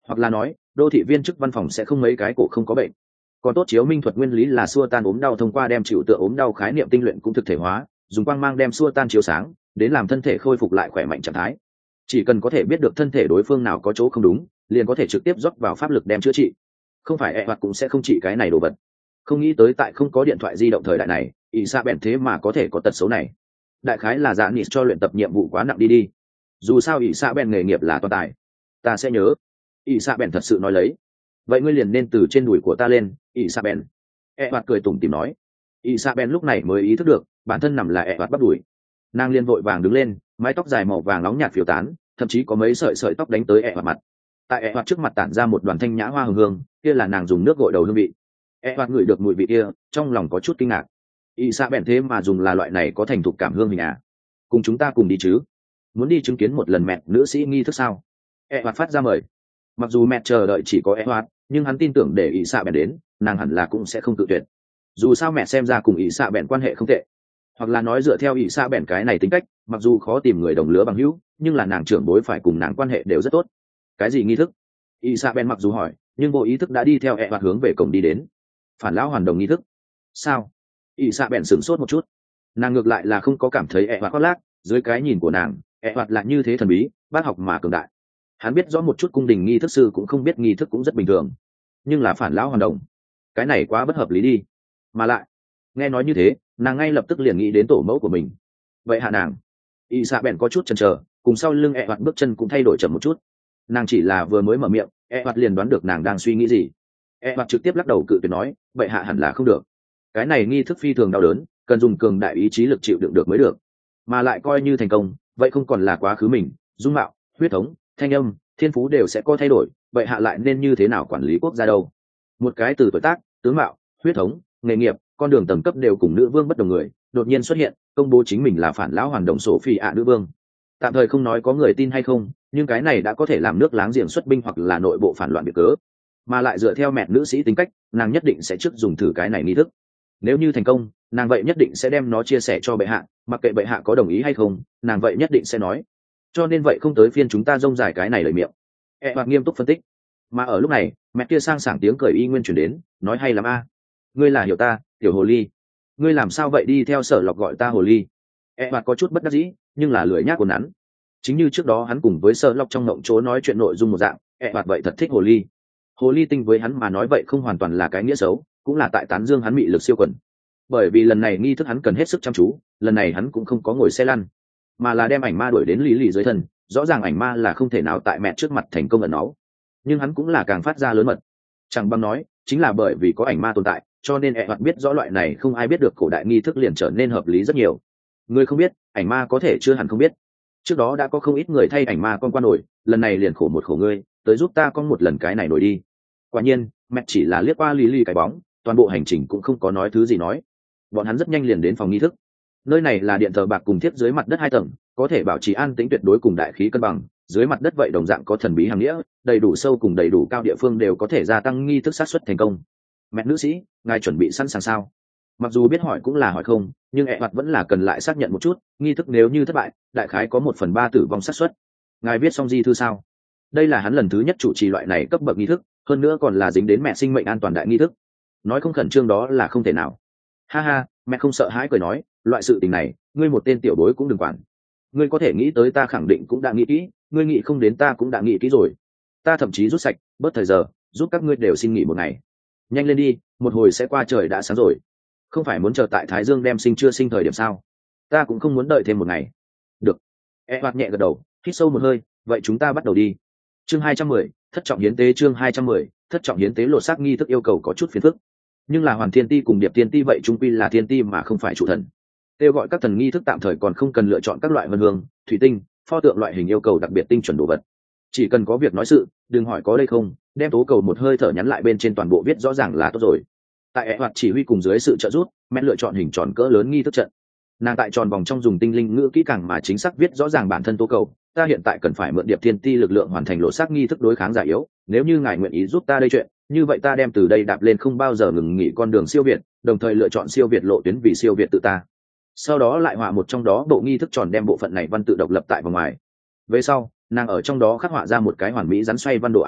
hoặc là nói đô thị viên chức văn phòng sẽ không mấy cái cổ không có bệnh. Còn tốt chiếu minh thuật nguyên lý là xua tan ốm đau thông qua đem chịu tựa ốm đau khái niệm tinh luyện cũng thực thể hóa, dùng quang mang đem xua tan chiếu sáng đến làm thân thể khôi phục lại khỏe mạnh trạng thái. Chỉ cần có thể biết được thân thể đối phương nào có chỗ không đúng, liền có thể trực tiếp rót vào pháp lực đem chữa trị. Không phải e hoặc cũng sẽ không trị cái này đồ vật. Không nghĩ tới tại không có điện thoại di động thời đại này, ỷ xạ bèn thế mà có thể có tật xấu này. Đại khái là dạ nịt cho luyện tập nhiệm vụ quá nặng đi đi. Dù sao ỷ xạ bèn nghề nghiệp là toàn tài, ta sẽ nhớ. ỷ xạ bèn thật sự nói lấy. Vậy ngươi liền nên từ trên đùi của ta lên, ỷ xạ bèn. E hoặc cười tủm tỉm nói. ỷ xạ bèn lúc này mới ý thức được bản thân nằm là e hoặc bắt đùi. Nàng liền vội vàng đứng lên, mái tóc dài màu vàng nóng nhạt phiêu tán, thậm chí có mấy sợi sợi tóc đánh tới e hoặc mặt. Tại e hoặc trước mặt tản ra một đoàn thanh nhã hoa hương hương, kia là nàng dùng nước gội đầu hương vị. E hoặc ngửi được mùi vị kia, trong lòng có chút kinh ngạc. Y sa bèn thế mà dùng là loại này có thành thục cảm hương hình à? Cùng chúng ta cùng đi chứ? Muốn đi chứng kiến một lần mẹ nữ sĩ nghi thức sao? E hoặc phát ra mời. Mặc dù mẹ chờ đợi chỉ có e hoặc, nhưng hắn tin tưởng để Y sa bèn đến, nàng hẳn là cũng sẽ không tự tuyệt. Dù sao mẹ xem ra cùng Y sa bèn quan hệ không tệ, hoặc là nói dựa theo Y sa bèn cái này tính cách, mặc dù khó tìm người đồng lứa bằng hữu, nhưng là nàng trưởng bối phải cùng nàng quan hệ đều rất tốt. Cái gì nghi thức? Y sa bèn mặc dù hỏi, nhưng vô ý thức đã đi theo e hoặc hướng về cổng đi đến. Phản lão hoàn đồng nghi thức? Sao? Y sa bèn sửng sốt một chút. Nàng ngược lại là không có cảm thấy e hoặc khoác lác, dưới cái nhìn của nàng, e hoặc là như thế thần bí, bác học mà cường đại. Hắn biết rõ một chút cung đình nghi thức sư cũng không biết nghi thức cũng rất bình thường, nhưng là phản lão hoàn đồng, cái này quá bất hợp lý đi. Mà lại nghe nói như thế, nàng ngay lập tức liền nghĩ đến tổ mẫu của mình. Vậy hạ nàng. Y sa bèn có chút chần chờ, cùng sau lưng e hoặc bước chân cũng thay đổi chậm một chút. Nàng chỉ là vừa mới mở miệng, e hoặc liền đoán được nàng đang suy nghĩ gì. E hoặc trực tiếp lắc đầu cự tuyệt nói, vậy hạ hẳn là không được. Cái này nghi thức phi thường đau đớn, cần dùng cường đại ý chí lực chịu đựng được mới được. Mà lại coi như thành công, vậy không còn là quá khứ mình, dung mạo, huyết thống, thanh âm, thiên phú đều sẽ có thay đổi, vậy hạ lại nên như thế nào quản lý quốc gia đâu? Một cái từ tuổi tác, tướng mạo, huyết thống, nghề nghiệp, con đường tầng cấp đều cùng nữ vương bất đồng người, đột nhiên xuất hiện, công bố chính mình là phản lão hoàn đồng sổ phi ạ nữ vương. Tạm thời không nói có người tin hay không, nhưng cái này đã có thể làm nước láng giềng xuất binh hoặc là nội bộ phản loạn biệt cớ. Mà lại dựa theo mẹ nữ sĩ tính cách, nàng nhất định sẽ trước dùng thử cái này nghi thức. Nếu như thành công, nàng vậy nhất định sẽ đem nó chia sẻ cho bệ hạ, mặc kệ bệ hạ có đồng ý hay không, nàng vậy nhất định sẽ nói. Cho nên vậy không tới phiên chúng ta rông dài cái này lời miệng. E hoặc nghiêm túc phân tích. Mà ở lúc này, mẹ kia sang sảng tiếng cười y nguyên chuyển đến, nói hay lắm a. Ngươi là hiểu ta, tiểu hồ ly. Ngươi làm sao vậy đi theo Sở Lọc gọi ta hồ ly? E hoặc có chút bất đắc dĩ, nhưng là lười nhác của hắn. Chính như trước đó hắn cùng với Sở Lọc trong ngộng chỗ nói chuyện nội dung một dạng, E hoặc vậy thật thích hồ ly. Hồ ly tinh với hắn mà nói vậy không hoàn toàn là cái nghĩa xấu, cũng là tại tán dương hắn bị lực siêu quần. Bởi vì lần này nghi thức hắn cần hết sức chăm chú, lần này hắn cũng không có ngồi xe lăn, mà là đem ảnh ma đuổi đến lý lì dưới thân. Rõ ràng ảnh ma là không thể nào tại mẹ trước mặt thành công ẩn náu, nhưng hắn cũng là càng phát ra lớn mật. Chẳng bằng nói, chính là bởi vì có ảnh ma tồn tại, cho nên E hoặc biết rõ loại này không ai biết được cổ đại nghi thức liền trở nên hợp lý rất nhiều. Người không biết, ảnh ma có thể chưa hẳn không biết. Trước đó đã có không ít người thay ảnh ma con qua nổi, lần này liền khổ một khổ ngươi, tới giúp ta con một lần cái này nổi đi. Quả nhiên, mẹ chỉ là liếc qua lý lì cái bóng, toàn bộ hành trình cũng không có nói thứ gì nói. Bọn hắn rất nhanh liền đến phòng nghi thức. Nơi này là điện thờ bạc cùng thiết dưới mặt đất hai tầng, có thể bảo trì an tĩnh tuyệt đối cùng đại khí cân bằng. Dưới mặt đất vậy đồng dạng có thần bí hàng nghĩa, đầy đủ sâu cùng đầy đủ cao địa phương đều có thể gia tăng nghi thức xác suất thành công. Mẹ nữ sĩ, ngài chuẩn bị sẵn sàng sao? Mặc dù biết hỏi cũng là hỏi không, nhưng ẹ mặt vẫn là cần lại xác nhận một chút. Nghi thức nếu như thất bại, đại khái có một phần ba tử vong xác suất. Ngài viết xong di thư sao? Đây là hắn lần thứ nhất chủ trì loại này cấp bậc nghi thức, hơn nữa còn là dính đến mẹ sinh mệnh an toàn đại nghi thức. Nói không khẩn trương đó là không thể nào. Ha ha, mẹ không sợ hãi cười nói, loại sự tình này, ngươi một tên tiểu bối cũng đừng quản. Ngươi có thể nghĩ tới ta khẳng định cũng đã nghĩ kỹ, ngươi nghĩ không đến ta cũng đã nghĩ kỹ rồi. Ta thậm chí rút sạch, bớt thời giờ, giúp các ngươi đều xin nghỉ một ngày. Nhanh lên đi, một hồi sẽ qua trời đã sáng rồi. Không phải muốn chờ tại Thái Dương đem sinh chưa sinh thời điểm sao? Ta cũng không muốn đợi thêm một ngày. Được. E hoạt nhẹ gật đầu, hít sâu một hơi, vậy chúng ta bắt đầu đi. Chương hai trăm mười, thất trọng hiến tế. Chương hai trăm mười, thất trọng hiến tế. Lột xác nghi thức yêu cầu có chút phiền phức, nhưng là Hoàn Thiên Ti cùng Điệp Thiên Ti vậy trung quy là thiên ti mà không phải chủ thần. Kêu gọi các thần nghi thức tạm thời còn không cần lựa chọn các loại vân hương, thủy tinh, pho tượng loại hình yêu cầu đặc biệt tinh chuẩn đồ vật. Chỉ cần có việc nói sự, đừng hỏi có đây không, đem tố cầu một hơi thở nhắn lại bên trên toàn bộ viết rõ ràng là tốt rồi. Tại ẻ hoạt chỉ huy cùng dưới sự trợ giúp, mẹ lựa chọn hình tròn cỡ lớn nghi thức trận. Nàng tại tròn vòng trong dùng tinh linh ngữ kỹ càng mà chính xác viết rõ ràng bản thân tố cầu. Ta hiện tại cần phải mượn Điệp Thiên Ti lực lượng hoàn thành lộ xác nghi thức đối kháng giả yếu. Nếu như ngài nguyện ý giúp ta đây chuyện, như vậy ta đem từ đây đạp lên không bao giờ ngừng nghỉ con đường siêu việt, đồng thời lựa chọn siêu việt lộ tuyến vì siêu việt tự ta. Sau đó lại họa một trong đó bộ nghi thức tròn đem bộ phận này văn tự độc lập tại vòng ngoài. Về sau, nàng ở trong đó khắc họa ra một cái hoàn mỹ rắn xoay văn đồ án,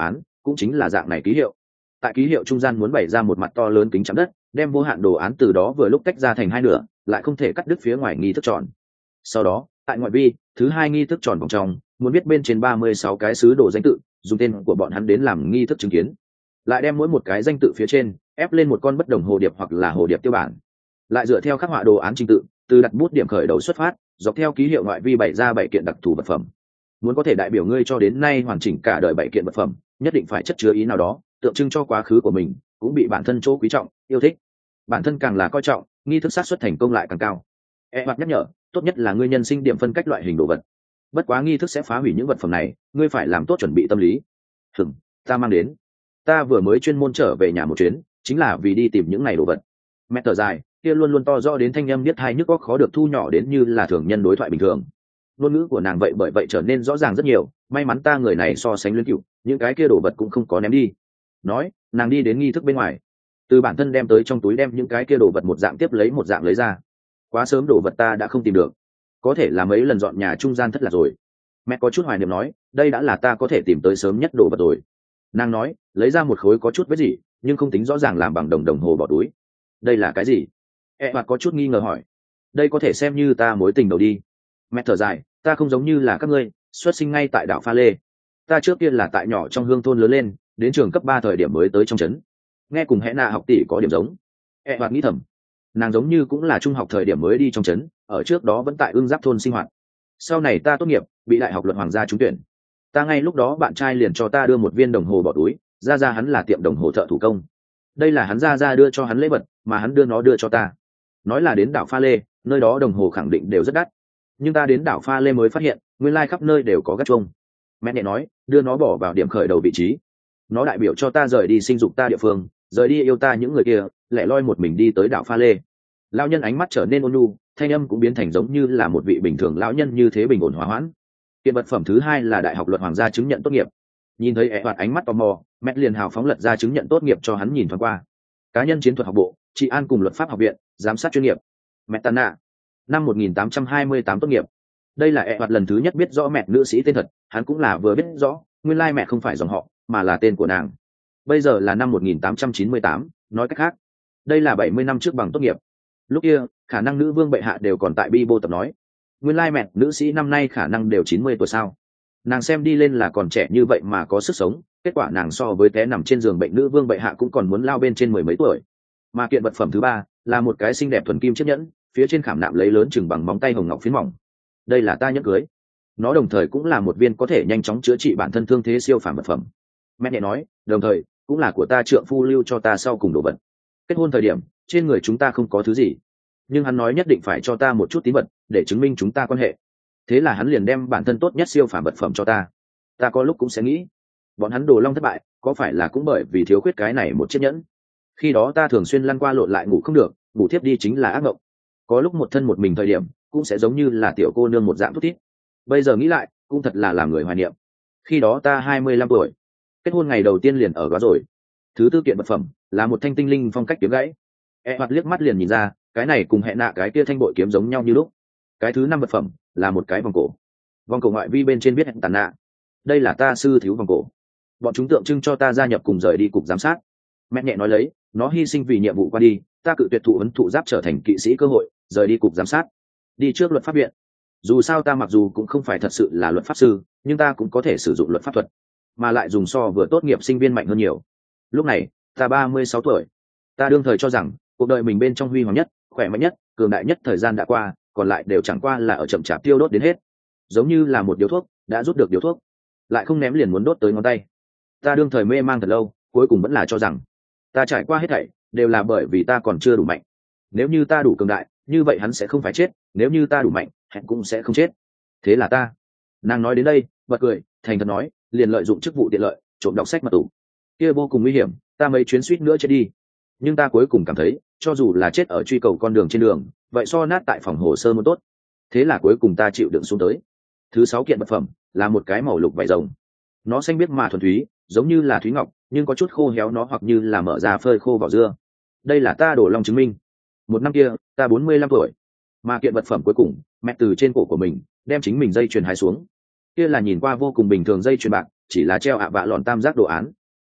cũng chính là dạng này ký hiệu. Tại ký hiệu trung gian muốn bày ra một mặt to lớn kính chắn đất, đem vô hạn đồ án từ đó vừa lúc tách ra thành hai nửa, lại không thể cắt đứt phía ngoài nghi thức tròn. Sau đó tại ngoại vi thứ hai nghi thức tròn vòng trong, muốn viết bên trên ba mươi sáu cái sứ đồ danh tự, dùng tên của bọn hắn đến làm nghi thức chứng kiến, lại đem mỗi một cái danh tự phía trên ép lên một con bất đồng hồ điệp hoặc là hồ điệp tiêu bản, lại dựa theo khắc họa đồ án trình tự, từ đặt bút điểm khởi đầu xuất phát, dọc theo ký hiệu ngoại vi bày ra bảy kiện đặc thù vật phẩm. Muốn có thể đại biểu ngươi cho đến nay hoàn chỉnh cả đời bảy kiện vật phẩm, nhất định phải chất chứa ý nào đó tượng trưng cho quá khứ của mình, cũng bị bản thân chỗ quý trọng yêu thích. Bản thân càng là coi trọng, nghi thức xác suất thành công lại càng cao. E hoặc nhắc nhở, tốt nhất là ngươi nhân sinh điểm phân cách loại hình đồ vật. Bất quá nghi thức sẽ phá hủy những vật phẩm này, ngươi phải làm tốt chuẩn bị tâm lý. Hừm, ta mang đến. Ta vừa mới chuyên môn trở về nhà một chuyến, chính là vì đi tìm những này đồ vật. Mẹ thở dài, kia luôn luôn to rõ đến thanh âm biết hai nhức óc khó được thu nhỏ đến như là thường nhân đối thoại bình thường. Ngôn ngữ của nàng vậy bởi vậy trở nên rõ ràng rất nhiều. May mắn ta người này so sánh luyến cựu, những cái kia đồ vật cũng không có ném đi. Nói, nàng đi đến nghi thức bên ngoài, từ bản thân đem tới trong túi đem những cái kia đồ vật một dạng tiếp lấy một dạng lấy ra. Quá sớm đồ vật ta đã không tìm được, có thể là mấy lần dọn nhà trung gian thất lạc rồi. Mẹ có chút hoài niệm nói, đây đã là ta có thể tìm tới sớm nhất đồ vật rồi. Nàng nói, lấy ra một khối có chút vết gì nhưng không tính rõ ràng làm bằng đồng đồng hồ bỏ túi. Đây là cái gì? E hoặc có chút nghi ngờ hỏi. Đây có thể xem như ta mối tình đầu đi. Mẹ thở dài, ta không giống như là các ngươi xuất sinh ngay tại đảo Pha Lê. Ta trước kia là tại nhỏ trong hương thôn lớn lên, đến trường cấp ba thời điểm mới tới trong trấn. Nghe cùng hẽ nạ học tỷ có điểm giống. E hoặc nghĩ thầm, nàng giống như cũng là trung học thời điểm mới đi trong trấn, ở trước đó vẫn tại ương giáp thôn sinh hoạt. Sau này ta tốt nghiệp bị đại học luật hoàng gia trúng tuyển, ta ngay lúc đó bạn trai liền cho ta đưa một viên đồng hồ bỏ túi, ra ra hắn là tiệm đồng hồ thợ thủ công, đây là hắn ra ra đưa cho hắn lễ vật, mà hắn đưa nó đưa cho ta, nói là đến đảo Pha Lê, nơi đó đồng hồ khẳng định đều rất đắt. Nhưng ta đến đảo Pha Lê mới phát hiện nguyên lai khắp nơi đều có gác chuông. Mẹ nhẹ nói, đưa nó bỏ vào điểm khởi đầu vị trí, nó đại biểu cho ta rời đi sinh dục ta địa phương, rời đi yêu ta những người kia, lẻ loi một mình đi tới đảo Pha Lê. Lão nhân ánh mắt trở nên ôn nhu, thanh âm cũng biến thành giống như là một vị bình thường lão nhân như thế bình ổn hòa hoãn. Kiện vật phẩm thứ hai là đại học luật hoàng gia chứng nhận tốt nghiệp. Nhìn thấy ẹ hoạt ánh mắt tò mò, mẹ liền hào phóng lật ra chứng nhận tốt nghiệp cho hắn nhìn thoáng qua. Cá nhân chiến thuật học bộ, trị an cùng luật pháp học viện, giám sát chuyên nghiệp. Mẹ Tana, năm một nghìn tám trăm hai mươi tám tốt nghiệp. Đây là ẹ hoạt lần thứ nhất biết rõ mẹ nữ sĩ tên thật, hắn cũng là vừa biết rõ, nguyên lai mẹ không phải dòng họ, mà là tên của nàng. Bây giờ là năm một nghìn tám trăm chín mươi tám, nói cách khác, đây là bảy mươi năm trước bằng tốt nghiệp. Lúc kia, khả năng nữ vương bệ hạ đều còn tại bi bô tập nói, nguyên lai mẹ nữ sĩ năm nay khả năng đều chín mươi tuổi sao. Nàng xem đi lên là còn trẻ như vậy mà có sức sống, kết quả nàng so với té nằm trên giường bệnh nữ vương bệ hạ cũng còn muốn lao bên trên mười mấy tuổi. Mà kiện vật phẩm thứ ba là một cái xinh đẹp thuần kim chiếc nhẫn, phía trên khảm nạm lấy lớn chừng bằng móng tay hồng ngọc phiến mỏng. Đây là ta nhẫn cưới, nó đồng thời cũng là một viên có thể nhanh chóng chữa trị bản thân thương thế siêu phàm vật phẩm. Mẹ nhẹ nói, đồng thời cũng là của ta trượng phu lưu cho ta sau cùng đồ vật. Kết hôn thời điểm trên người chúng ta không có thứ gì, nhưng hắn nói nhất định phải cho ta một chút tín vật để chứng minh chúng ta quan hệ. Thế là hắn liền đem bản thân tốt nhất siêu phàm vật phẩm cho ta. Ta có lúc cũng sẽ nghĩ, bọn hắn đồ long thất bại có phải là cũng bởi vì thiếu khuyết cái này một chiếc nhẫn. Khi đó ta thường xuyên lăn qua lộn lại ngủ không được, ngủ thiếp đi chính là ác mộng. Có lúc một thân một mình thời điểm cũng sẽ giống như là tiểu cô nương một dạng thút thít. Bây giờ nghĩ lại cũng thật là làm người hoài niệm. Khi đó ta hai mươi lăm tuổi, kết hôn ngày đầu tiên liền ở đó rồi. Thứ tư kiện vật phẩm là một thanh tinh linh phong cách kiếm gãy. E hoạt liếc mắt liền nhìn ra, cái này cùng hệ nạ cái kia thanh bội kiếm giống nhau như lúc. Cái thứ năm vật phẩm là một cái vòng cổ, vòng cổ ngoại vi bên trên viết hẹn tàn nạ. Đây là ta sư thiếu vòng cổ, bọn chúng tượng trưng cho ta gia nhập cùng rời đi cục giám sát. Mẹ nhẹ nói lấy, nó hy sinh vì nhiệm vụ qua đi, ta cự tuyệt thụ ấn thụ giáp trở thành kỵ sĩ cơ hội, rời đi cục giám sát, đi trước luật pháp viện. Dù sao ta mặc dù cũng không phải thật sự là luật pháp sư, nhưng ta cũng có thể sử dụng luật pháp thuật, mà lại dùng so vừa tốt nghiệp sinh viên mạnh hơn nhiều. Lúc này ta ba mươi sáu tuổi, ta đương thời cho rằng cuộc đời mình bên trong huy hoàng nhất, khỏe mạnh nhất, cường đại nhất thời gian đã qua, còn lại đều chẳng qua là ở chậm chạp tiêu đốt đến hết, giống như là một điếu thuốc đã rút được điếu thuốc lại không ném liền muốn đốt tới ngón tay. Ta đương thời mê mang thật lâu, cuối cùng vẫn là cho rằng ta trải qua hết thảy đều là bởi vì ta còn chưa đủ mạnh. Nếu như ta đủ cường đại, như vậy hắn sẽ không phải chết, nếu như ta đủ mạnh, hắn cũng sẽ không chết. Thế là ta. Nàng nói đến đây bật cười, thành thật nói, liền lợi dụng chức vụ tiện lợi trộm đọc sách mật tủ, kia vô cùng nguy hiểm, ta mấy chuyến suýt nữa chết đi. Nhưng ta cuối cùng cảm thấy, cho dù là chết ở truy cầu con đường trên đường, vậy so nát tại phòng hồ sơ muốn tốt. Thế là cuối cùng ta chịu đựng xuống tới. Thứ sáu kiện vật phẩm là một cái màu lục vải rồng, nó xanh biếc mà thuần túy, giống như là thúy ngọc, nhưng có chút khô héo nó hoặc như là mở ra phơi khô vỏ dưa. Đây là ta đổ long chứng minh. Một năm kia ta bốn mươi lăm tuổi, mà kiện vật phẩm cuối cùng mẹ từ trên cổ của mình đem chính mình dây chuyền hái xuống. Kia là nhìn qua vô cùng bình thường dây chuyền bạc, chỉ là treo ạ vạ lọn tam giác đồ án.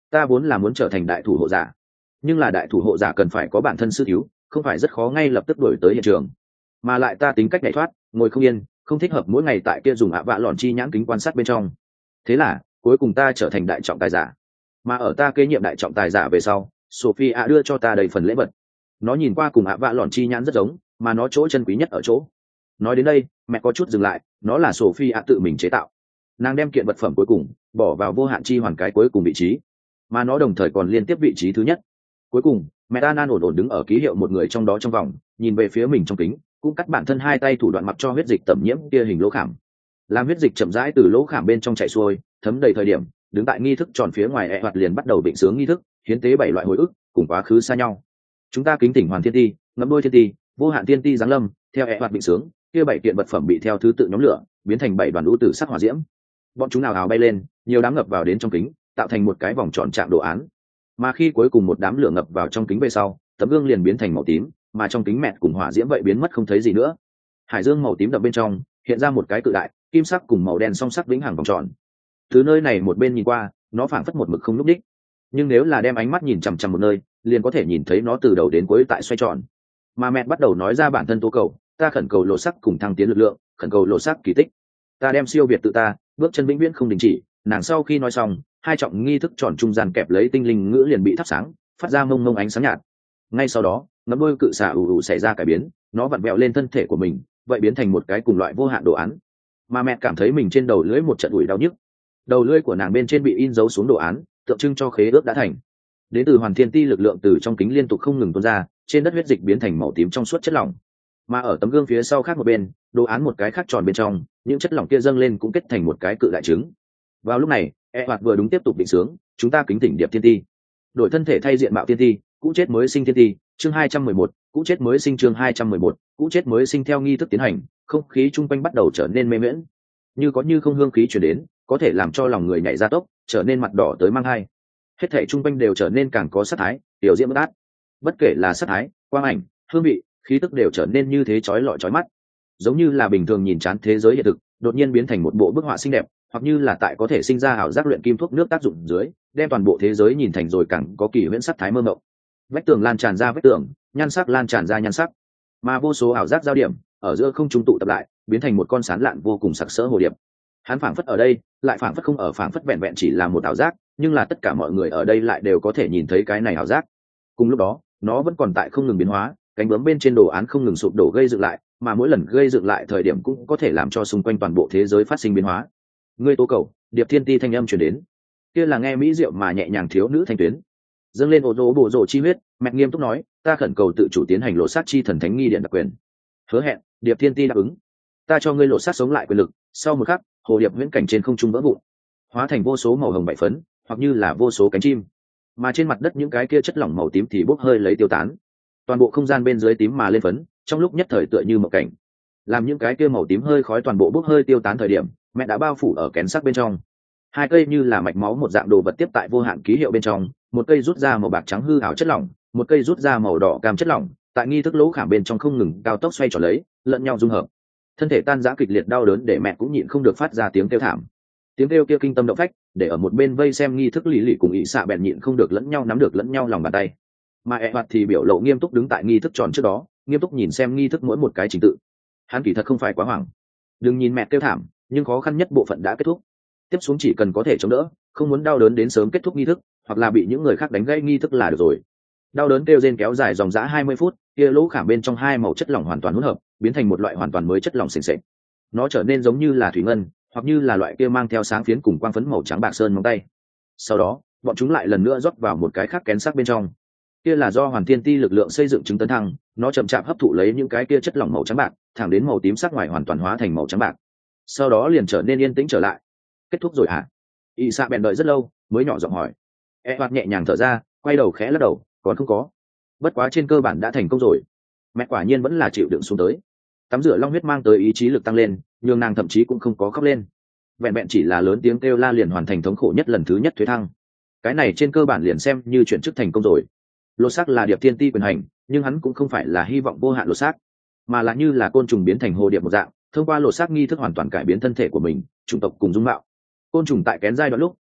ta vốn là muốn trở thành đại thủ hộ giả, nhưng là đại thủ hộ giả cần phải có bản thân sư thiếu, không phải rất khó ngay lập tức đổi tới hiện trường, mà lại ta tính cách nhảy thoát, ngồi không yên, không thích hợp mỗi ngày tại kia dùng ạ vạ lọn chi nhãn kính quan sát bên trong. Thế là cuối cùng ta trở thành đại trọng tài giả, mà ở ta kế nhiệm đại trọng tài giả về sau, Sophie ạ đưa cho ta đầy phần lễ vật. Nó nhìn qua cùng ạ vạ lọn chi nhãn rất giống, mà nó chỗ chân quý nhất ở chỗ. Nói đến đây, mẹ có chút dừng lại, nó là Sophie ạ tự mình chế tạo. Nàng đem kiện vật phẩm cuối cùng bỏ vào vô hạn chi hoàn cái cuối cùng vị trí, mà nó đồng thời còn liên tiếp vị trí thứ nhất. Cuối cùng, mẹ ta nan ổn ổn đứng ở ký hiệu một người trong đó trong vòng, nhìn về phía mình trong kính, cũng cắt bản thân hai tay thủ đoạn mặc cho huyết dịch tẩm nhiễm kia hình lỗ khảm. Làm huyết dịch chậm rãi từ lỗ khảm bên trong chảy xuôi, thấm đầy thời điểm, đứng tại nghi thức tròn phía ngoài ẹ hoạt liền bắt đầu định sướng nghi thức, hiến tế bảy loại hồi ức, cùng quá khứ xa nhau. Chúng ta kính tỉnh hoàn thiên ti, ngậm đôi thiên ti, vô hạn thiên ti giáng lâm, theo ẹ hoạt định sướng, kia bảy kiện vật phẩm bị theo thứ tự nhóm lửa, biến thành bảy đoàn lũ tử sắc hỏa diễm. Bọn chúng nào hào bay lên, nhiều đám ngập vào đến trong kính, tạo thành một cái vòng tròn trạng đồ án. Mà khi cuối cùng một đám lửa ngập vào trong kính về sau, tấm gương liền biến thành màu tím, mà trong kính mẹt cùng hỏa diễm vậy biến mất không thấy gì nữa. Hải dương màu tím đậm bên trong hiện ra một cái cự đại kim sắc cùng màu đen song sắc vĩnh hằng vòng tròn. Từ nơi này một bên nhìn qua, nó phảng phất một mực không lúc đích, nhưng nếu là đem ánh mắt nhìn chằm chằm một nơi, liền có thể nhìn thấy nó từ đầu đến cuối tại xoay tròn. Mà mẹt bắt đầu nói ra bản thân tố cầu, ta khẩn cầu lộ sắc cùng thăng tiến lực lượng, khẩn cầu lộ sắc kỳ tích, ta đem siêu việt tự ta, bước chân vĩnh viễn không đình chỉ. Nàng sau khi nói xong, hai trọng nghi thức tròn trung gian kẹp lấy tinh linh ngữ liền bị thắp sáng, phát ra mông mông ánh sáng nhạt. Ngay sau đó, ngấm đôi cự xà ù ù xảy ra cải biến, nó vặn vẹo lên thân thể của mình, vậy biến thành một cái cùng loại vô hạn đồ án. Mà mẹ cảm thấy mình trên đầu lưỡi một trận ủi đau nhức, đầu lưỡi của nàng bên trên bị in dấu xuống đồ án, tượng trưng cho khế ước đã thành. Đến từ hoàn thiên ti lực lượng từ trong kính liên tục không ngừng tuôn ra, trên đất huyết dịch biến thành màu tím trong suốt chất lỏng. Mà ở tấm gương phía sau khác một bên, đồ án một cái khác tròn bên trong, những chất lỏng kia dâng lên cũng kết thành một cái cự đại trứng. Vào lúc này, e hoạt vừa đúng tiếp tục định sướng, chúng ta kính tỉnh điệp thiên ti, đổi thân thể thay diện mạo thiên ti, cũ chết mới sinh thiên ti, chương hai trăm mười một, cũ chết mới sinh chương hai trăm mười một, cũ chết mới sinh. Theo nghi thức tiến hành, không khí chung quanh bắt đầu trở nên mê miễn, như có như không hương khí chuyển đến, có thể làm cho lòng người nhảy ra tốc, trở nên mặt đỏ tới mang hai. Hết thảy chung quanh đều trở nên càng có sát thái, tiểu diễm bất át. Bất kể là sát thái, quang ảnh, hương vị, khí tức đều trở nên như thế chói lọi chói mắt, giống như là bình thường nhìn chán thế giới hiện thực, đột nhiên biến thành một bộ bức họa xinh đẹp, hoặc như là tại có thể sinh ra ảo giác luyện kim thuốc nước tác dụng dưới, đem toàn bộ thế giới nhìn thành rồi càng có kỳ huyễn sắc thái mơ mộng. Vách tường lan tràn ra vách tường, nhan sắc lan tràn ra nhan sắc, mà vô số ảo giác giao điểm ở giữa không trung tụ tập lại, biến thành một con sán lạn vô cùng sặc sỡ hồ điệp. Hắn phảng phất ở đây, lại phảng phất không ở, phảng phất vẹn vẹn chỉ là một ảo giác, nhưng là tất cả mọi người ở đây lại đều có thể nhìn thấy cái này ảo giác. Cùng lúc đó, nó vẫn còn tại không ngừng biến hóa, cánh bướm bên trên đồ án không ngừng sụp đổ gây dựng lại, mà mỗi lần gây dựng lại thời điểm cũng có thể làm cho xung quanh toàn bộ thế giới phát sinh biến hóa. Ngươi tố cầu, điệp thiên ti thanh âm truyền đến, kia là nghe mỹ diệu mà nhẹ nhàng thiếu nữ thanh tuyến. Dâng lên ổ rỗ bổ rỗ chi huyết, mẹ nghiêm túc nói, ta khẩn cầu tự chủ tiến hành lộ sát chi thần thánh nghi điện đặc quyền. Hứa hẹn, điệp thiên ti đáp ứng. Ta cho ngươi lộ sát sống lại quyền lực. Sau một khắc, hồ điệp viễn cảnh trên không trung vỡ vụn, hóa thành vô số màu hồng bảy phấn, hoặc như là vô số cánh chim. Mà trên mặt đất những cái kia chất lỏng màu tím thì bốc hơi lấy tiêu tán. Toàn bộ không gian bên dưới tím mà lên phấn, trong lúc nhất thời tựa như một cảnh. Làm những cái kia màu tím hơi khói toàn bộ bốc hơi tiêu tán thời điểm, mẹ đã bao phủ ở kén sắc bên trong. Hai cây như là mạch máu một dạng đồ vật tiếp tại vô hạn ký hiệu bên trong, một cây rút ra màu bạc trắng hư ảo chất lỏng, một cây rút ra màu đỏ cam chất lỏng, tại nghi thức lỗ khảm bên trong không ngừng cao tốc xoay tròn lấy, lẫn nhau dung hợp. Thân thể tan rã kịch liệt đau đớn để mẹ cũng nhịn không được phát ra tiếng kêu thảm. Tiếng kêu kia kinh tâm động phách, để ở một bên vây xem nghi thức lý lì cùng ý xạ bèn nhịn không được lẫn nhau nắm được lẫn nhau lòng bàn tay. Mà e hoạt thì biểu lộ nghiêm túc đứng tại nghi thức tròn trước đó, nghiêm túc nhìn xem nghi thức mỗi một cái trình tự. Hắn kỳ thật không phải quá hoảng. Đừng nhìn mẹ kêu thảm, nhưng khó khăn nhất bộ phận đã kết thúc. Tiếp xuống chỉ cần có thể chống đỡ, không muốn đau đớn đến sớm kết thúc nghi thức, hoặc là bị những người khác đánh gãy nghi thức là được rồi. Đau đớn kêu rên kéo dài dòng dã hai mươi phút, kia lỗ khảm bên trong hai màu chất lỏng hoàn toàn hỗn hợp, biến thành một loại hoàn toàn mới chất lỏng sền sệt. Nó trở nên giống như là thủy ngân, hoặc như là loại kia mang theo sáng phiến cùng quang phấn màu trắng bạc sơn móng tay. Sau đó, bọn chúng lại lần nữa rót vào một cái khác kén sắc bên trong. Kia là do hoàn thiên ti lực lượng xây dựng chứng tấn thăng, nó chậm chạp hấp thụ lấy những cái kia chất lỏng màu trắng bạc, thẳng đến màu tím sắc ngoài hoàn toàn hóa thành màu trắng bạc. Sau đó liền trở nên yên tĩnh trở lại. Kết thúc rồi hả? Y Sa bèn đợi rất lâu, mới nhỏ giọng hỏi. E hoạt nhẹ nhàng thở ra, quay đầu khẽ lắc đầu, còn không có. Bất quá trên cơ bản đã thành công rồi. Mẹ quả nhiên vẫn là chịu đựng xuống tới. Tắm rửa long huyết mang tới ý chí lực tăng lên, nhưng nàng thậm chí cũng không có khóc lên. Vẹn vẹn chỉ là lớn tiếng kêu la liền hoàn thành thống khổ nhất lần thứ nhất thuế thăng. Cái này trên cơ bản liền xem như chuyển chức thành công rồi. Lột xác là điệp thiên ti quyền hành, nhưng hắn cũng không phải là hy vọng vô hạn lột xác, mà là như là côn trùng biến thành hồ điệp một dạng, thông qua lột xác nghi thức hoàn toàn cải biến thân thể của mình, chủng tộc cùng dung mạo. Côn trùng tại kén giai đoạn lúc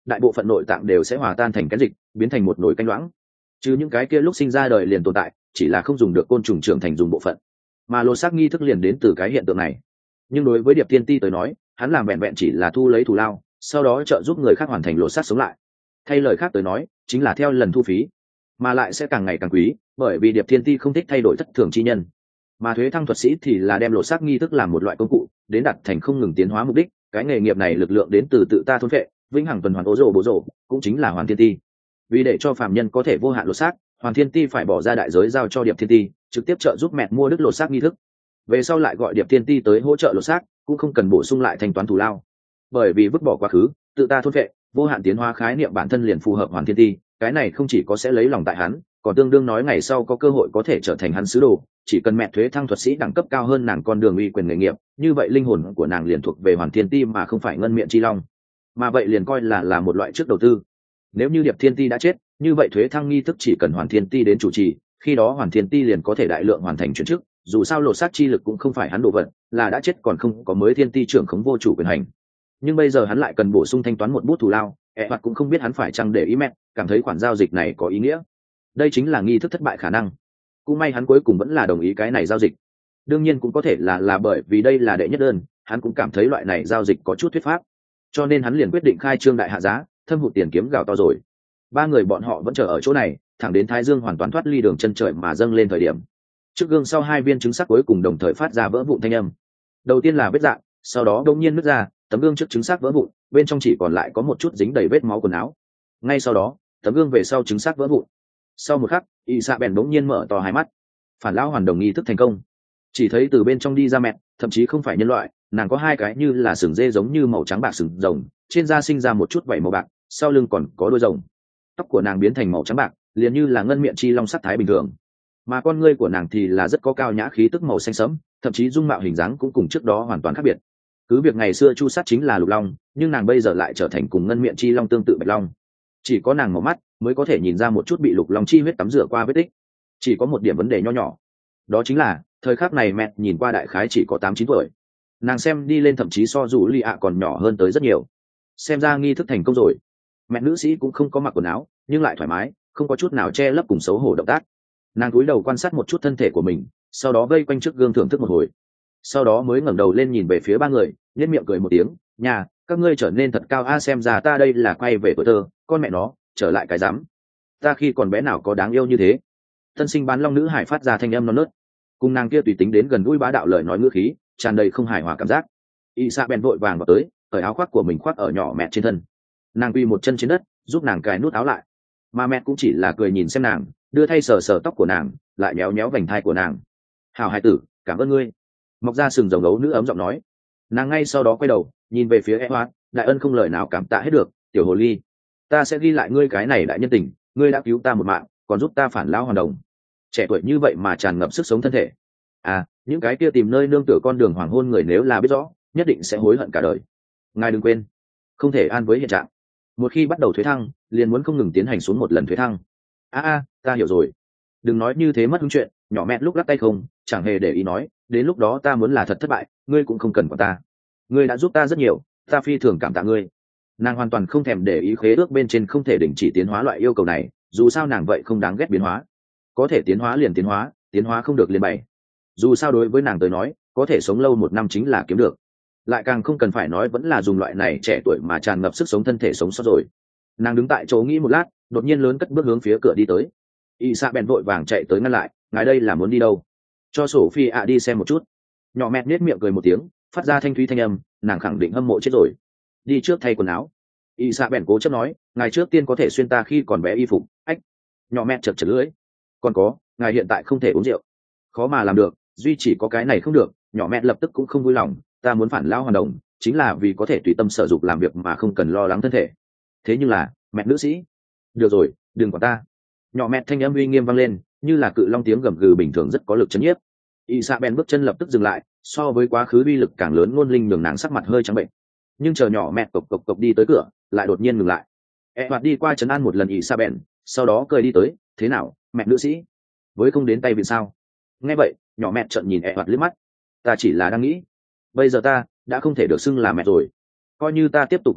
đại bộ phận nội tạng đều sẽ hòa tan thành cái dịch, biến thành một nồi canh loãng. Chứ những cái kia lúc sinh ra đời liền tồn tại, chỉ là không dùng được côn trùng trưởng thành dùng bộ phận, mà lột xác nghi thức liền đến từ cái hiện tượng này. Nhưng đối với Điệp Thiên Ti tới nói, hắn làm vẹn vẹn chỉ là thu lấy thù lao, sau đó trợ giúp người khác hoàn thành lột xác sống lại. Thay lời khác tới nói, chính là theo lần thu phí, mà lại sẽ càng ngày càng quý, bởi vì Điệp Thiên Ti không thích thay đổi thất thường chi nhân, mà thuế thăng thuật sĩ thì là đem lột xác nghi thức làm một loại công cụ, đến đạt thành không ngừng tiến hóa mục đích. Cái nghề nghiệp này lực lượng đến từ tự ta thôn phệ, vĩnh hằng tuần hoàn ố rồ bố rồ, cũng chính là Hoàn Thiên Ti. Vì để cho phàm nhân có thể vô hạn lột xác, Hoàn Thiên Ti phải bỏ ra đại giới giao cho Điệp Thiên Ti, trực tiếp trợ giúp mẹ mua đức lột xác nghi thức. Về sau lại gọi Điệp Thiên Ti tới hỗ trợ lột xác, cũng không cần bổ sung lại thanh toán thù lao, bởi vì vứt bỏ quá khứ, tự ta thôn phệ, vô hạn tiến hóa khái niệm bản thân liền phù hợp Hoàn Thiên Ti. Cái này không chỉ có sẽ lấy lòng tại hắn, còn tương đương nói ngày sau có cơ hội có thể trở thành hắn sứ đồ. Chỉ cần mẹ thuế thăng thuật sĩ đẳng cấp cao hơn nàng con đường uy quyền nghề nghiệp, như vậy linh hồn của nàng liền thuộc về Hoàn Thiên Ti mà không phải ngân miệng chi long, mà vậy liền coi là là một loại trước đầu tư. Nếu như Điệp Thiên Ti đã chết, như vậy thuế thăng nghi thức chỉ cần Hoàn Thiên Ti đến chủ trì, khi đó Hoàn Thiên Ti liền có thể đại lượng hoàn thành chuyển chức. Dù sao lột xác chi lực cũng không phải hắn đồ vật, là đã chết còn không có mới Thiên Ti trưởng khống vô chủ quyền hành. Nhưng bây giờ hắn lại cần bổ sung thanh toán một bút thù lao, ẹ hoặc cũng không biết hắn phải chăng để ý mẹ, cảm thấy khoản giao dịch này có ý nghĩa. Đây chính là nghi thức thất bại khả năng. Cũng may hắn cuối cùng vẫn là đồng ý cái này giao dịch. Đương nhiên cũng có thể là là bởi vì đây là đệ nhất đơn, hắn cũng cảm thấy loại này giao dịch có chút thuyết pháp, cho nên hắn liền quyết định khai trương đại hạ giá, thâm hụt tiền kiếm gạo to rồi. Ba người bọn họ vẫn chờ ở chỗ này, thẳng đến thái dương hoàn toàn thoát ly đường chân trời mà dâng lên thời điểm, trước gương sau hai viên trứng sắc cuối cùng đồng thời phát ra vỡ vụn thanh âm. Đầu tiên là vết dạng, sau đó đột nhiên nứt ra, tấm gương trước trứng sắc vỡ vụn, bên trong chỉ còn lại có một chút dính đầy vết máu quần áo. Ngay sau đó, tấm gương về sau trứng sắc vỡ vụn. Sau một khắc, y xạ bèn đống nhiên mở to hai mắt. Phản lão hoàn đồng nghi thức thành công. Chỉ thấy từ bên trong đi ra mẹ, thậm chí không phải nhân loại, nàng có hai cái như là sừng dê giống như màu trắng bạc sừng rồng, trên da sinh ra một chút vảy màu bạc, sau lưng còn có đuôi rồng. Tóc của nàng biến thành màu trắng bạc, liền như là ngân miệng chi long sắc thái bình thường, mà con ngươi của nàng thì là rất có cao nhã khí tức màu xanh sẫm, thậm chí dung mạo hình dáng cũng cùng trước đó hoàn toàn khác biệt. Cứ việc ngày xưa chu sát chính là lục long, nhưng nàng bây giờ lại trở thành cùng ngân miệng chi long tương tự bạch long. Chỉ có nàng màu mắt mới có thể nhìn ra một chút bị lục long chi huyết tắm rửa qua vết tích. Chỉ có một điểm vấn đề nho nhỏ, đó chính là thời khắc này mẹ nhìn qua đại khái chỉ có tám chín tuổi, nàng xem đi lên thậm chí so dù lì ạ còn nhỏ hơn tới rất nhiều. Xem ra nghi thức thành công rồi. Mẹ nữ sĩ cũng không có mặc quần áo, nhưng lại thoải mái, không có chút nào che lấp cùng xấu hổ động tác. Nàng cúi đầu quan sát một chút thân thể của mình, sau đó vây quanh trước gương thưởng thức một hồi, sau đó mới ngẩng đầu lên nhìn về phía ba người, nhếch miệng cười một tiếng, nhà các ngươi trở nên thật cao a, xem ra ta đây là quay về tuổi thơ, con mẹ nó trở lại cái dám, ta khi còn bé nào có đáng yêu như thế. Tân sinh bán long nữ hải phát ra thanh âm non nớt, cùng nàng kia tùy tính đến gần gũi bá đạo lời nói ngữ khí tràn đầy không hài hòa cảm giác. Y sa bèn vội vàng vào tới, cởi áo khoác của mình khoác ở nhỏ mẹ trên thân. Nàng quy một chân trên đất, giúp nàng cài nút áo lại, mà mẹ cũng chỉ là cười nhìn xem nàng, đưa thay sờ sờ tóc của nàng, lại méo méo vành thai của nàng. Hảo hài tử, cảm ơn ngươi. Mọc ra sừng rồng gấu nữ ấm giọng nói. Nàng ngay sau đó quay đầu nhìn về phía Edward, đại ân không lời nào cảm tạ hết được, tiểu hồ ly, ta sẽ ghi lại ngươi cái này đại nhân tình, ngươi đã cứu ta một mạng, còn giúp ta phản lão hoàn đồng. Trẻ tuổi như vậy mà tràn ngập sức sống thân thể. À, những cái kia tìm nơi nương tựa con đường hoàng hôn người nếu là biết rõ, nhất định sẽ hối hận cả đời. Ngài đừng quên, không thể an với hiện trạng. Một khi bắt đầu thuế thăng, liền muốn không ngừng tiến hành xuống một lần thuế thăng. A a, ta hiểu rồi. Đừng nói như thế mất hứng chuyện. Nhỏ mẹ lúc lắc tay không, chẳng hề để ý nói, đến lúc đó ta muốn là thật thất bại, ngươi cũng không cần quản ta. Ngươi đã giúp ta rất nhiều, ta phi thường cảm tạ ngươi. Nàng hoàn toàn không thèm để ý khế ước bên trên không thể đình chỉ tiến hóa loại yêu cầu này, dù sao nàng vậy không đáng ghét biến hóa. Có thể tiến hóa liền tiến hóa, tiến hóa không được liền bày. Dù sao đối với nàng tới nói, có thể sống lâu một năm chính là kiếm được, lại càng không cần phải nói vẫn là dùng loại này trẻ tuổi mà tràn ngập sức sống thân thể sống sót rồi. Nàng đứng tại chỗ nghĩ một lát, đột nhiên lớn cất bước hướng phía cửa đi tới. Y sa bèn vội vàng chạy tới ngăn lại, ngài đây là muốn đi đâu? Cho Sophie ạ đi xem một chút. Nhỏ mẹ nết miệng cười một tiếng, phát ra thanh thúy thanh âm, nàng khẳng định hâm mộ chết rồi. Đi trước thay quần áo. Y sa bèn cố chấp nói, ngài trước tiên có thể xuyên ta khi còn bé y phục. Ách. Nhỏ mẹ chật chật lưỡi. Còn có, ngài hiện tại không thể uống rượu. Khó mà làm được, duy chỉ có cái này không được. Nhỏ mẹ lập tức cũng không vui lòng, ta muốn phản lão hoàn đồng, chính là vì có thể tùy tâm sở dục làm việc mà không cần lo lắng thân thể. Thế nhưng là, mẹ nữ sĩ. Được rồi, đừng quản ta. Nhỏ mẹ thanh âm uy nghiêm vang lên, như là cự long tiếng gầm gừ bình thường rất có lực chấn nhiếp. Isabel bước chân lập tức dừng lại, so với quá khứ uy lực càng lớn ngôn linh nhường nàng sắc mặt hơi trắng bệnh. Nhưng chờ nhỏ mẹ cộc cộc cộc đi tới cửa, lại đột nhiên ngừng lại. Edward đi qua trấn an một lần Isabel, sau đó cười đi tới, thế nào, mẹ nữ sĩ, với không đến tay vì sao? Nghe vậy, nhỏ mẹ trợn nhìn Edward liếc mắt. Ta chỉ là đang nghĩ, bây giờ ta đã không thể được xưng là mẹ rồi, coi như ta tiếp tục gọi mẹ,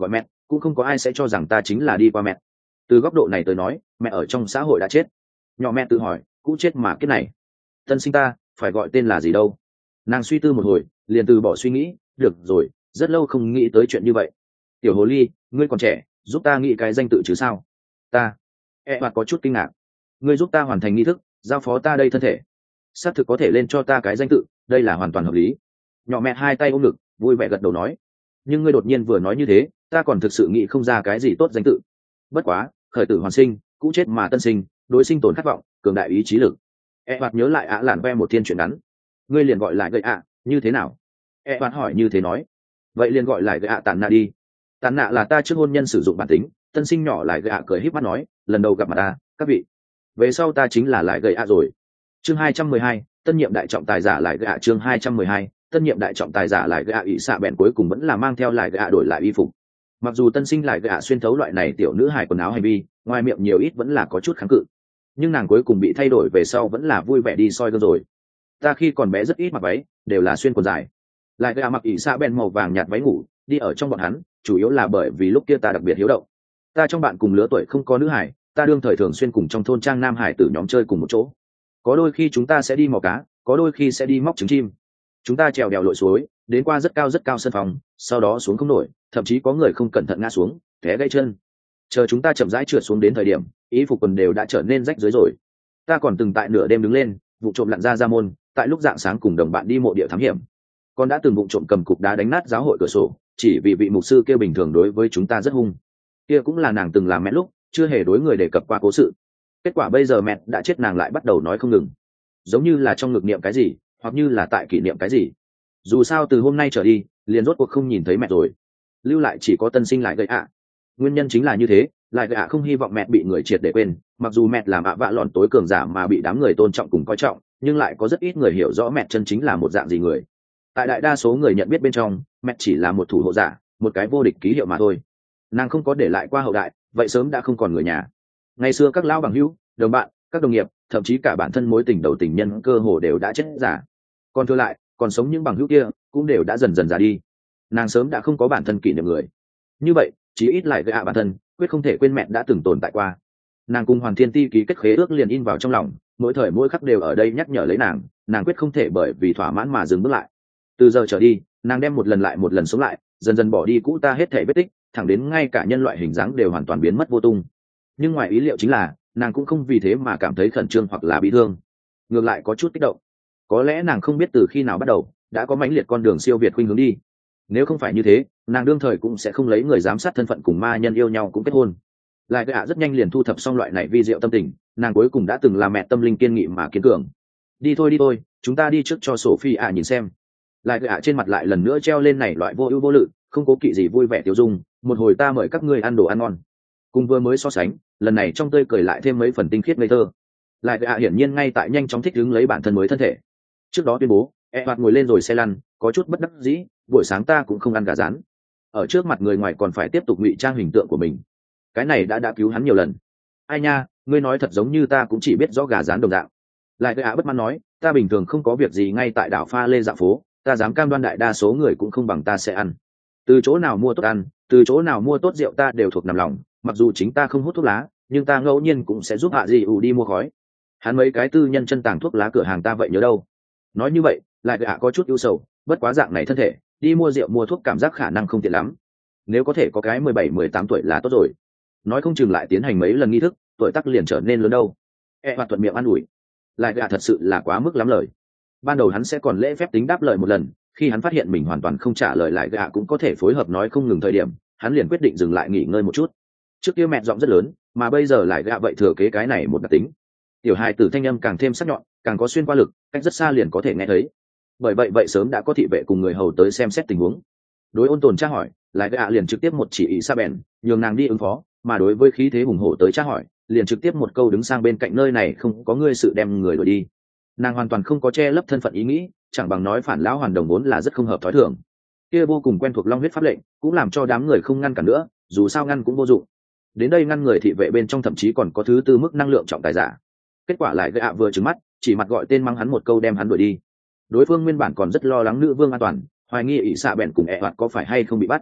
cũng không có ai sẽ cho rằng ta chính là đi qua mẹ. Từ góc độ này tới nói, mẹ ở trong xã hội đã chết. Nhỏ mẹ tự hỏi, cũ chết mà cái này tân sinh ta phải gọi tên là gì đâu. Nàng suy tư một hồi, liền từ bỏ suy nghĩ. Được rồi, rất lâu không nghĩ tới chuyện như vậy. Tiểu hồ ly, ngươi còn trẻ, giúp ta nghĩ cái danh tự chứ sao? Ta e hoạt có chút kinh ngạc. Ngươi giúp ta hoàn thành nghi thức, giao phó ta đây thân thể, xác thực có thể lên cho ta cái danh tự, đây là hoàn toàn hợp lý. Nhỏ mẹ hai tay ôm ngực, vui vẻ gật đầu nói. Nhưng ngươi đột nhiên vừa nói như thế, ta còn thực sự nghĩ không ra cái gì tốt danh tự. Bất quá, khởi tử hoàn sinh, cũ chết mà tân sinh, đối sinh tồn khát vọng, cường đại ý chí lực. E hoạt nhớ lại ạ lạn ve một thiên chuyện ngắn. Ngươi liền gọi lại gậy ạ, như thế nào? E hoạt hỏi như thế nói. Vậy liền gọi lại gậy ạ tàn nạ đi. Tàn nạ là ta trước hôn nhân sử dụng bản tính. Tân sinh nhỏ lại gậy ạ cười híp mắt nói, lần đầu gặp mặt ta, các vị. Về sau ta chính là lại gậy ạ rồi. Chương hai trăm mười hai, tân nhiệm đại trọng tài giả lại gậy ạ. Chương hai trăm mười hai, tân nhiệm đại trọng tài giả lại gậy ạ. Ỷ xạ bèn cuối cùng vẫn là mang theo lại gậy ạ đổi lại y phục. Mặc dù tân sinh lại gậy ạ xuyên thấu loại này tiểu nữ hài quần áo hành vi, ngoài miệng nhiều ít vẫn là có chút kháng cự, nhưng nàng cuối cùng bị thay đổi về sau vẫn là vui vẻ đi soi gương rồi. Ta khi còn bé rất ít mặc váy, đều là xuyên quần dài. Lại gạ mặc ỷ xạ bèn màu vàng nhạt váy ngủ, đi ở trong bọn hắn, chủ yếu là bởi vì lúc kia ta đặc biệt hiếu động. Ta trong bạn cùng lứa tuổi không có nữ hải, ta đương thời thường xuyên cùng trong thôn trang nam hải tử nhóm chơi cùng một chỗ. Có đôi khi chúng ta sẽ đi mò cá, có đôi khi sẽ đi móc trứng chim. Chúng ta trèo đèo lội suối, đến qua rất cao rất cao sân phòng, sau đó xuống không nổi, thậm chí có người không cẩn thận ngã xuống, té gãy chân. Chờ chúng ta chậm rãi trượt xuống đến thời điểm, y phục quần đều đã trở nên rách rưới rồi. Ta còn từng tại nửa đêm đứng lên, vụ trộm lặn ra ra môn, tại lúc rạng sáng cùng đồng bạn đi mộ địa thám hiểm. Con đã từng vụ trộm cầm cục đá đánh nát giáo hội cửa sổ, chỉ vì vị mục sư kia bình thường đối với chúng ta rất hung. Kia cũng là nàng từng làm mẹ lúc, chưa hề đối người đề cập qua cố sự. Kết quả bây giờ mẹ đã chết, nàng lại bắt đầu nói không ngừng, giống như là trong ngực niệm cái gì, hoặc như là tại kỷ niệm cái gì. Dù sao từ hôm nay trở đi, liền rốt cuộc không nhìn thấy mẹ rồi, lưu lại chỉ có tân sinh lại gậy ạ. Nguyên nhân chính là như thế, lại gạ không hy vọng mẹ bị người triệt để quên. Mặc dù mẹ làm ạ vạ lọn tối cường giả mà bị đám người tôn trọng cùng coi trọng, nhưng lại có rất ít người hiểu rõ mẹ chân chính là một dạng gì người. Tại đại đa số người nhận biết bên trong, mẹ chỉ là một thủ hộ giả, một cái vô địch ký hiệu mà thôi. Nàng không có để lại qua hậu đại, vậy sớm đã không còn người nhà. Ngày xưa các lão bằng hữu, đồng bạn, các đồng nghiệp, thậm chí cả bản thân mối tình đầu tình nhân cơ hồ đều đã chết giả. Còn thừa lại, còn sống những bằng hữu kia cũng đều đã dần dần già đi. Nàng sớm đã không có bản thân kỷ niệm người. Như vậy, chí ít lại gạ bản thân quyết không thể quên mẹ đã từng tồn tại qua. Nàng cùng Hoàng Thiên Ti ký kết khế ước liền in vào trong lòng, mỗi thời mỗi khắc đều ở đây nhắc nhở lấy nàng, nàng quyết không thể bởi vì thỏa mãn mà dừng bước lại. Từ giờ trở đi, nàng đem một lần lại một lần sống lại, dần dần bỏ đi cũ ta hết thể vết tích, thẳng đến ngay cả nhân loại hình dáng đều hoàn toàn biến mất vô tung. Nhưng ngoài ý liệu chính là, nàng cũng không vì thế mà cảm thấy khẩn trương hoặc là bị thương, ngược lại có chút kích động. Có lẽ nàng không biết từ khi nào bắt đầu đã có mãnh liệt con đường siêu việt khuynh hướng đi. Nếu không phải như thế, nàng đương thời cũng sẽ không lấy người giám sát thân phận cùng ma nhân yêu nhau cũng kết hôn. Lại gạ rất nhanh liền thu thập xong loại này vi diệu tâm tình, nàng cuối cùng đã từng là mẹ tâm linh kiên nghị mà kiên cường. Đi thôi đi thôi, chúng ta đi trước cho Sophie ạ nhìn xem. Lại gạ trên mặt lại lần nữa treo lên này loại vô ưu vô lự, không cố kỵ gì vui vẻ tiêu dung. Một hồi ta mời các ngươi ăn đồ ăn ngon. Cùng vừa mới so sánh, lần này trong tươi cười lại thêm mấy phần tinh khiết ngây thơ. Lại gạ hiển nhiên ngay tại nhanh chóng thích ứng lấy bản thân mới thân thể. Trước đó tuyên bố, e hoạt ngồi lên rồi xe lăn, có chút bất đắc dĩ, buổi sáng ta cũng không ăn gà rán. Ở trước mặt người ngoài còn phải tiếp tục ngụy trang hình tượng của mình. Cái này đã đã cứu hắn nhiều lần. Ai nha, ngươi nói thật giống như ta cũng chỉ biết rõ gà rán đồng dạng. Lại cái ạ bất mãn nói, ta bình thường không có việc gì ngay tại đảo pha lê dạo phố, ta dám cam đoan đại đa số người cũng không bằng ta sẽ ăn. Từ chỗ nào mua tốt ăn, từ chỗ nào mua tốt rượu ta đều thuộc nằm lòng, mặc dù chính ta không hút thuốc lá, nhưng ta ngẫu nhiên cũng sẽ giúp hạ gì ủ đi mua khói. Hắn mấy cái tư nhân chân tàng thuốc lá cửa hàng ta vậy nhớ đâu. Nói như vậy, lại cái ạ có chút ưu sầu, bất quá dạng này thân thể, đi mua rượu mua thuốc cảm giác khả năng không tiện lắm. Nếu có thể có cái mười bảy mười tám tuổi là tốt rồi, nói không chừng lại tiến hành mấy lần nghi thức, tuổi tác liền trở nên lớn đâu. E hoạt thuận miệng an ủi. Lại gạ thật sự là quá mức lắm lời. Ban đầu hắn sẽ còn lễ phép tính đáp lời một lần, khi hắn phát hiện mình hoàn toàn không trả lời lại gạ cũng có thể phối hợp nói không ngừng thời điểm, hắn liền quyết định dừng lại nghỉ ngơi một chút. Trước kia mẹ giọng rất lớn, mà bây giờ lại gạ vậy thừa kế cái này một đặc tính. Tiểu hài tử thanh âm càng thêm sắc nhọn, càng có xuyên qua lực, cách rất xa liền có thể nghe thấy. Bởi vậy vậy sớm đã có thị vệ cùng người hầu tới xem xét tình huống. Đối ôn tồn tra hỏi, lại gạ liền trực tiếp một chỉ ý xa bèn, nhường nàng đi ứng phó, mà đối với khí thế hùng hổ tới tra hỏi, liền trực tiếp một câu đứng sang bên cạnh nơi này không có ngươi sự đem người đuổi đi. Nàng hoàn toàn không có che lấp thân phận ý nghĩ, chẳng bằng nói phản lão hoàn đồng vốn là rất không hợp thói thường. Kia vô cùng quen thuộc long huyết pháp lệnh, cũng làm cho đám người không ngăn cản nữa, dù sao ngăn cũng vô dụng. Đến đây ngăn người thị vệ bên trong thậm chí còn có thứ tư mức năng lượng trọng tài giả. Kết quả lại gạ vừa trừng mắt, chỉ mặt gọi tên mắng hắn một câu đem hắn đuổi đi. Đối phương nguyên bản còn rất lo lắng nữ vương an toàn, hoài nghi ỷ xạ bèn cùng ẹ hoạt có phải hay không bị bắt.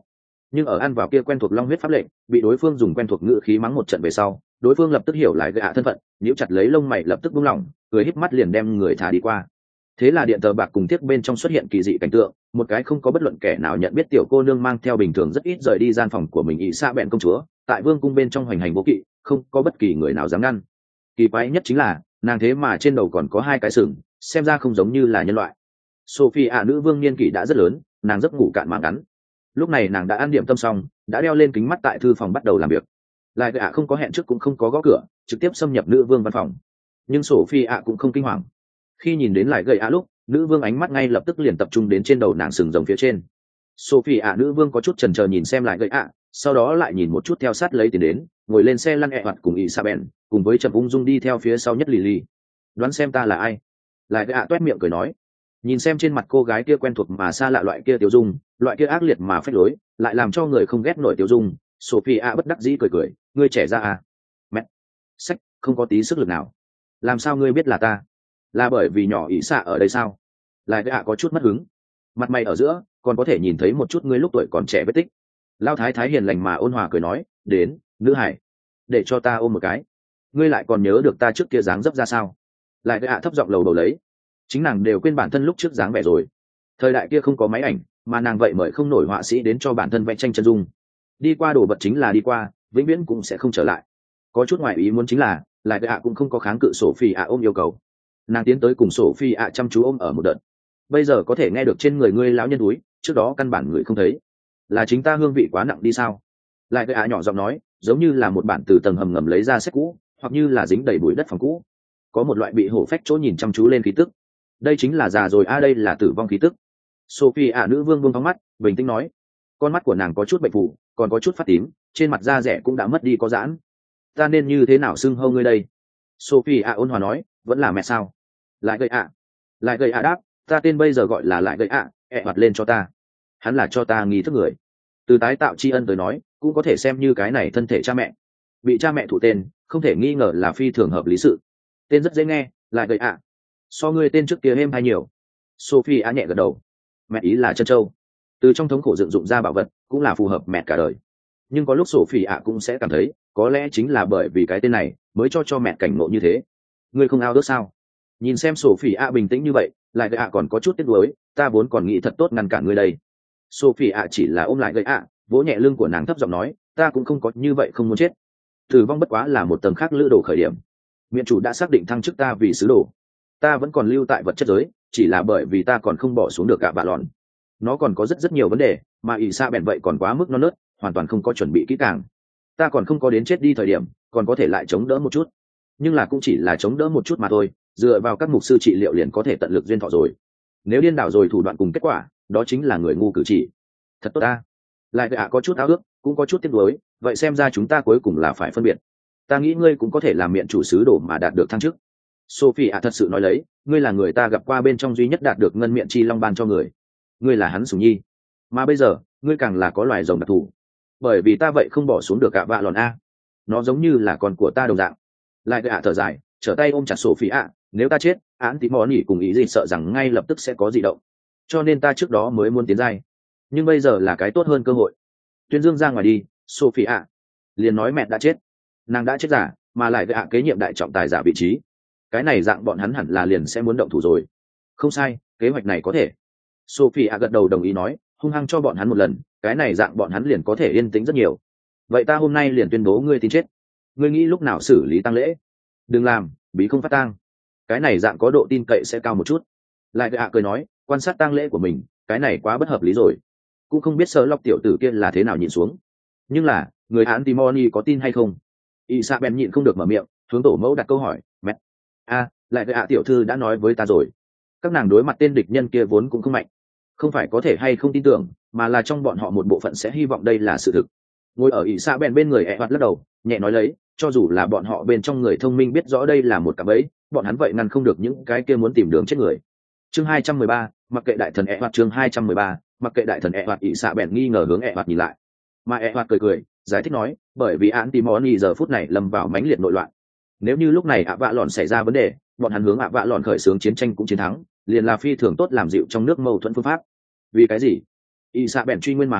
nhưng ở ăn vào kia quen thuộc long huyết pháp lệnh, bị đối phương dùng quen thuộc ngữ khí mắng một trận về sau, đối phương lập tức hiểu lại gạ thân phận, nhíu chặt lấy lông mày lập tức buông lỏng, cười híp mắt liền đem người thả đi qua. Thế là điện tờ bạc cùng tiếc bên trong xuất hiện kỳ dị cảnh tượng, một cái không có bất luận kẻ nào nhận biết tiểu cô nương mang theo bình thường rất ít rời đi gian phòng của mình ỷ xạ bèn công chúa, tại vương cung bên trong hoành hành vô kỵ, không có bất kỳ người nào dám ngăn. Kỳ quái nhất chính là nàng thế mà trên đầu còn có hai cái sừng, xem ra không giống như là nhân loại. Sophie ạ nữ vương niên kỷ đã rất lớn, nàng giấc ngủ cạn mạng ngắn. Lúc này nàng đã ăn điểm tâm xong, đã đeo lên kính mắt tại thư phòng bắt đầu làm việc. Lại ạ không có hẹn trước cũng không có gõ cửa, trực tiếp xâm nhập nữ vương văn phòng. Nhưng Sophie ạ cũng không kinh hoàng. Khi nhìn đến lại gầy ạ lúc, nữ vương ánh mắt ngay lập tức liền tập trung đến trên đầu nàng sừng rồng phía trên. Sophie ạ nữ vương có chút chần chờ nhìn xem lại gầy ạ, sau đó lại nhìn một chút theo sát lấy tiền đến, ngồi lên xe lăn ẹ hoạt cùng Isabel, cùng với Trầm Ung Dung đi theo phía sau nhất Lily. Đoán xem ta là ai? Lại gầy ạ toét miệng cười nói. Nhìn xem trên mặt cô gái kia quen thuộc mà xa lạ loại kia tiêu dung, loại kia ác liệt mà phách lối, lại làm cho người không ghét nổi tiêu dung. Sophie ạ bất đắc dĩ cười cười, ngươi trẻ ra à? Mẹ, sách, không có tí sức lực nào. Làm sao ngươi biết là ta? Là bởi vì nhỏ ỷ xạ ở đây sao? Lại gạ có chút mất hứng, mặt mày ở giữa còn có thể nhìn thấy một chút ngươi lúc tuổi còn trẻ vết tích. Lao thái thái hiền lành mà ôn hòa cười nói, đến nữ hải, để cho ta ôm một cái. Ngươi lại còn nhớ được ta trước kia dáng dấp ra sao? Lại gạ thấp giọng lầu đầu lấy, chính nàng đều quên bản thân lúc trước dáng vẻ rồi. Thời đại kia không có máy ảnh, mà nàng vậy mời không nổi họa sĩ đến cho bản thân vẽ tranh chân dung. Đi qua đồ vật chính là đi qua, vĩnh viễn cũng sẽ không trở lại. Có chút ngoài ý muốn chính là lại gạ cũng không có kháng cự Sophie ạ ôm yêu cầu. Nàng tiến tới cùng Sophie ạ chăm chú ôm ở một đợt. Bây giờ có thể nghe được trên người ngươi lão nhân túi, trước đó căn bản người không thấy. Là chính ta hương vị quá nặng đi sao? Lại gạ nhỏ giọng nói, giống như là một bản từ tầng hầm ngầm lấy ra sách cũ, hoặc như là dính đầy bụi đất phòng cũ. Có một loại bị hổ phách chỗ nhìn chăm chú lên khí tức. Đây chính là già rồi a à, đây là tử vong khí tức. Sophie ạ nữ vương buông phóng mắt, bình tĩnh nói. Con mắt của nàng có chút bệnh phụ, còn có chút phát tím, trên mặt da rẻ cũng đã mất đi có giãn. Ta nên như thế nào xưng hô ngươi đây? Sophie ạ ôn hòa nói, vẫn là mẹ sao? Lại gầy ạ. Lại gầy ạ đáp, ta tên bây giờ gọi là lại gầy ạ, ẹ hoạt lên cho ta. Hắn là cho ta nghi thức người. Từ tái tạo tri ân tới nói, cũng có thể xem như cái này thân thể cha mẹ. Bị cha mẹ thủ tên, không thể nghi ngờ là phi thường hợp lý sự. Tên rất dễ nghe, lại gầy ạ. So ngươi tên trước kia êm hay nhiều. Sophie ạ nhẹ gật đầu. Mẹ ý là chân châu. Từ trong thống khổ dựng dụng ra bảo vật, cũng là phù hợp mẹ cả đời. Nhưng có lúc Sophie ạ cũng sẽ cảm thấy, có lẽ chính là bởi vì cái tên này, mới cho cho mẹ cảnh ngộ như thế. Ngươi không ao ước sao? Nhìn xem Sophie ạ bình tĩnh như vậy, lại gầy ạ còn có chút tiếc nuối, ta vốn còn nghĩ thật tốt ngăn cản ngươi đây. Sophie ạ chỉ là ôm lại gầy ạ, vỗ nhẹ lưng của nàng thấp giọng nói, ta cũng không có như vậy không muốn chết. Tử vong bất quá là một tầng khác lữ đồ khởi điểm. Miện chủ đã xác định thăng chức ta vì sứ đồ. Ta vẫn còn lưu tại vật chất giới, chỉ là bởi vì ta còn không bỏ xuống được cả bạ lòn. Nó còn có rất rất nhiều vấn đề, mà ỷ xa bèn vậy còn quá mức non nớt, hoàn toàn không có chuẩn bị kỹ càng. Ta còn không có đến chết đi thời điểm, còn có thể lại chống đỡ một chút. Nhưng là cũng chỉ là chống đỡ một chút mà thôi, dựa vào các mục sư trị liệu liền có thể tận lực duyên thọ rồi. Nếu điên đảo rồi thủ đoạn cùng kết quả, đó chính là người ngu cử chỉ. Thật tốt ta. Lại ạ có chút ao ước, cũng có chút tiếc nuối, vậy xem ra chúng ta cuối cùng là phải phân biệt. Ta nghĩ ngươi cũng có thể làm miệng chủ sứ đồ mà đạt được thăng chức. Sophie ạ thật sự nói lấy, ngươi là người ta gặp qua bên trong duy nhất đạt được ngân miệng chi long ban cho người. Ngươi là hắn sủng nhi, mà bây giờ ngươi càng là có loài rồng đặc thù. Bởi vì ta vậy không bỏ xuống được cả vạ lòn a. Nó giống như là con của ta đồng dạng. Lại ạ thở dài, trở tay ôm chặt Sophie ạ, nếu ta chết, án tí mò nỉ cùng ý gì sợ rằng ngay lập tức sẽ có dị động. Cho nên ta trước đó mới muốn tiến giai, nhưng bây giờ là cái tốt hơn cơ hội. Tuyên dương ra ngoài đi, Sophie ạ. Liền nói mẹ đã chết, nàng đã chết giả, mà lại ạ kế nhiệm đại trọng tài giả vị trí. Cái này dạng bọn hắn hẳn là liền sẽ muốn động thủ rồi. Không sai, kế hoạch này có thể. Sophie ạ gật đầu đồng ý nói, hung hăng cho bọn hắn một lần, cái này dạng bọn hắn liền có thể yên tĩnh rất nhiều. Vậy ta hôm nay liền tuyên bố ngươi tin chết. Ngươi nghĩ lúc nào xử lý tang lễ? Đừng làm, bí không phát tang. Cái này dạng có độ tin cậy sẽ cao một chút. Lại ạ cười nói, quan sát tang lễ của mình, cái này quá bất hợp lý rồi. Cũng không biết sơ lọc tiểu tử kia là thế nào nhìn xuống. Nhưng là, người Antimony có tin hay không? Isabel nhịn không được mở miệng, hướng tổ mẫu đặt câu hỏi, mẹ. A, lại ạ tiểu thư đã nói với ta rồi. Các nàng đối mặt tên địch nhân kia vốn cũng không mạnh. Không phải có thể hay không tin tưởng, mà là trong bọn họ một bộ phận sẽ hy vọng đây là sự thực. Ngồi ở Isabel bên người ẹ hoạt lắc đầu, nhẹ nói lấy, cho dù là bọn họ bên trong người thông minh biết rõ đây là một cạm bẫy, bọn hắn vậy ngăn không được những cái kia muốn tìm đường chết người. Chương hai trăm mười ba, mặc kệ đại thần ẹ hoạt chương hai trăm mười ba, mặc kệ đại thần ẹ hoạt Isabel nghi ngờ hướng ẹ hoạt nhìn lại. Mà ẹ hoạt cười cười, giải thích nói, bởi vì án Timoni giờ phút này lâm vào mãnh liệt nội loạn. Nếu như lúc này ạ vạ lòn xảy ra vấn đề, bọn hắn hướng ạ vạ lòn khởi xướng chiến tranh cũng chiến thắng, liền là phi thường tốt làm dịu trong nước mâu thuẫn phương pháp. Vì cái gì? Isabel truy nguyên mà hỏi,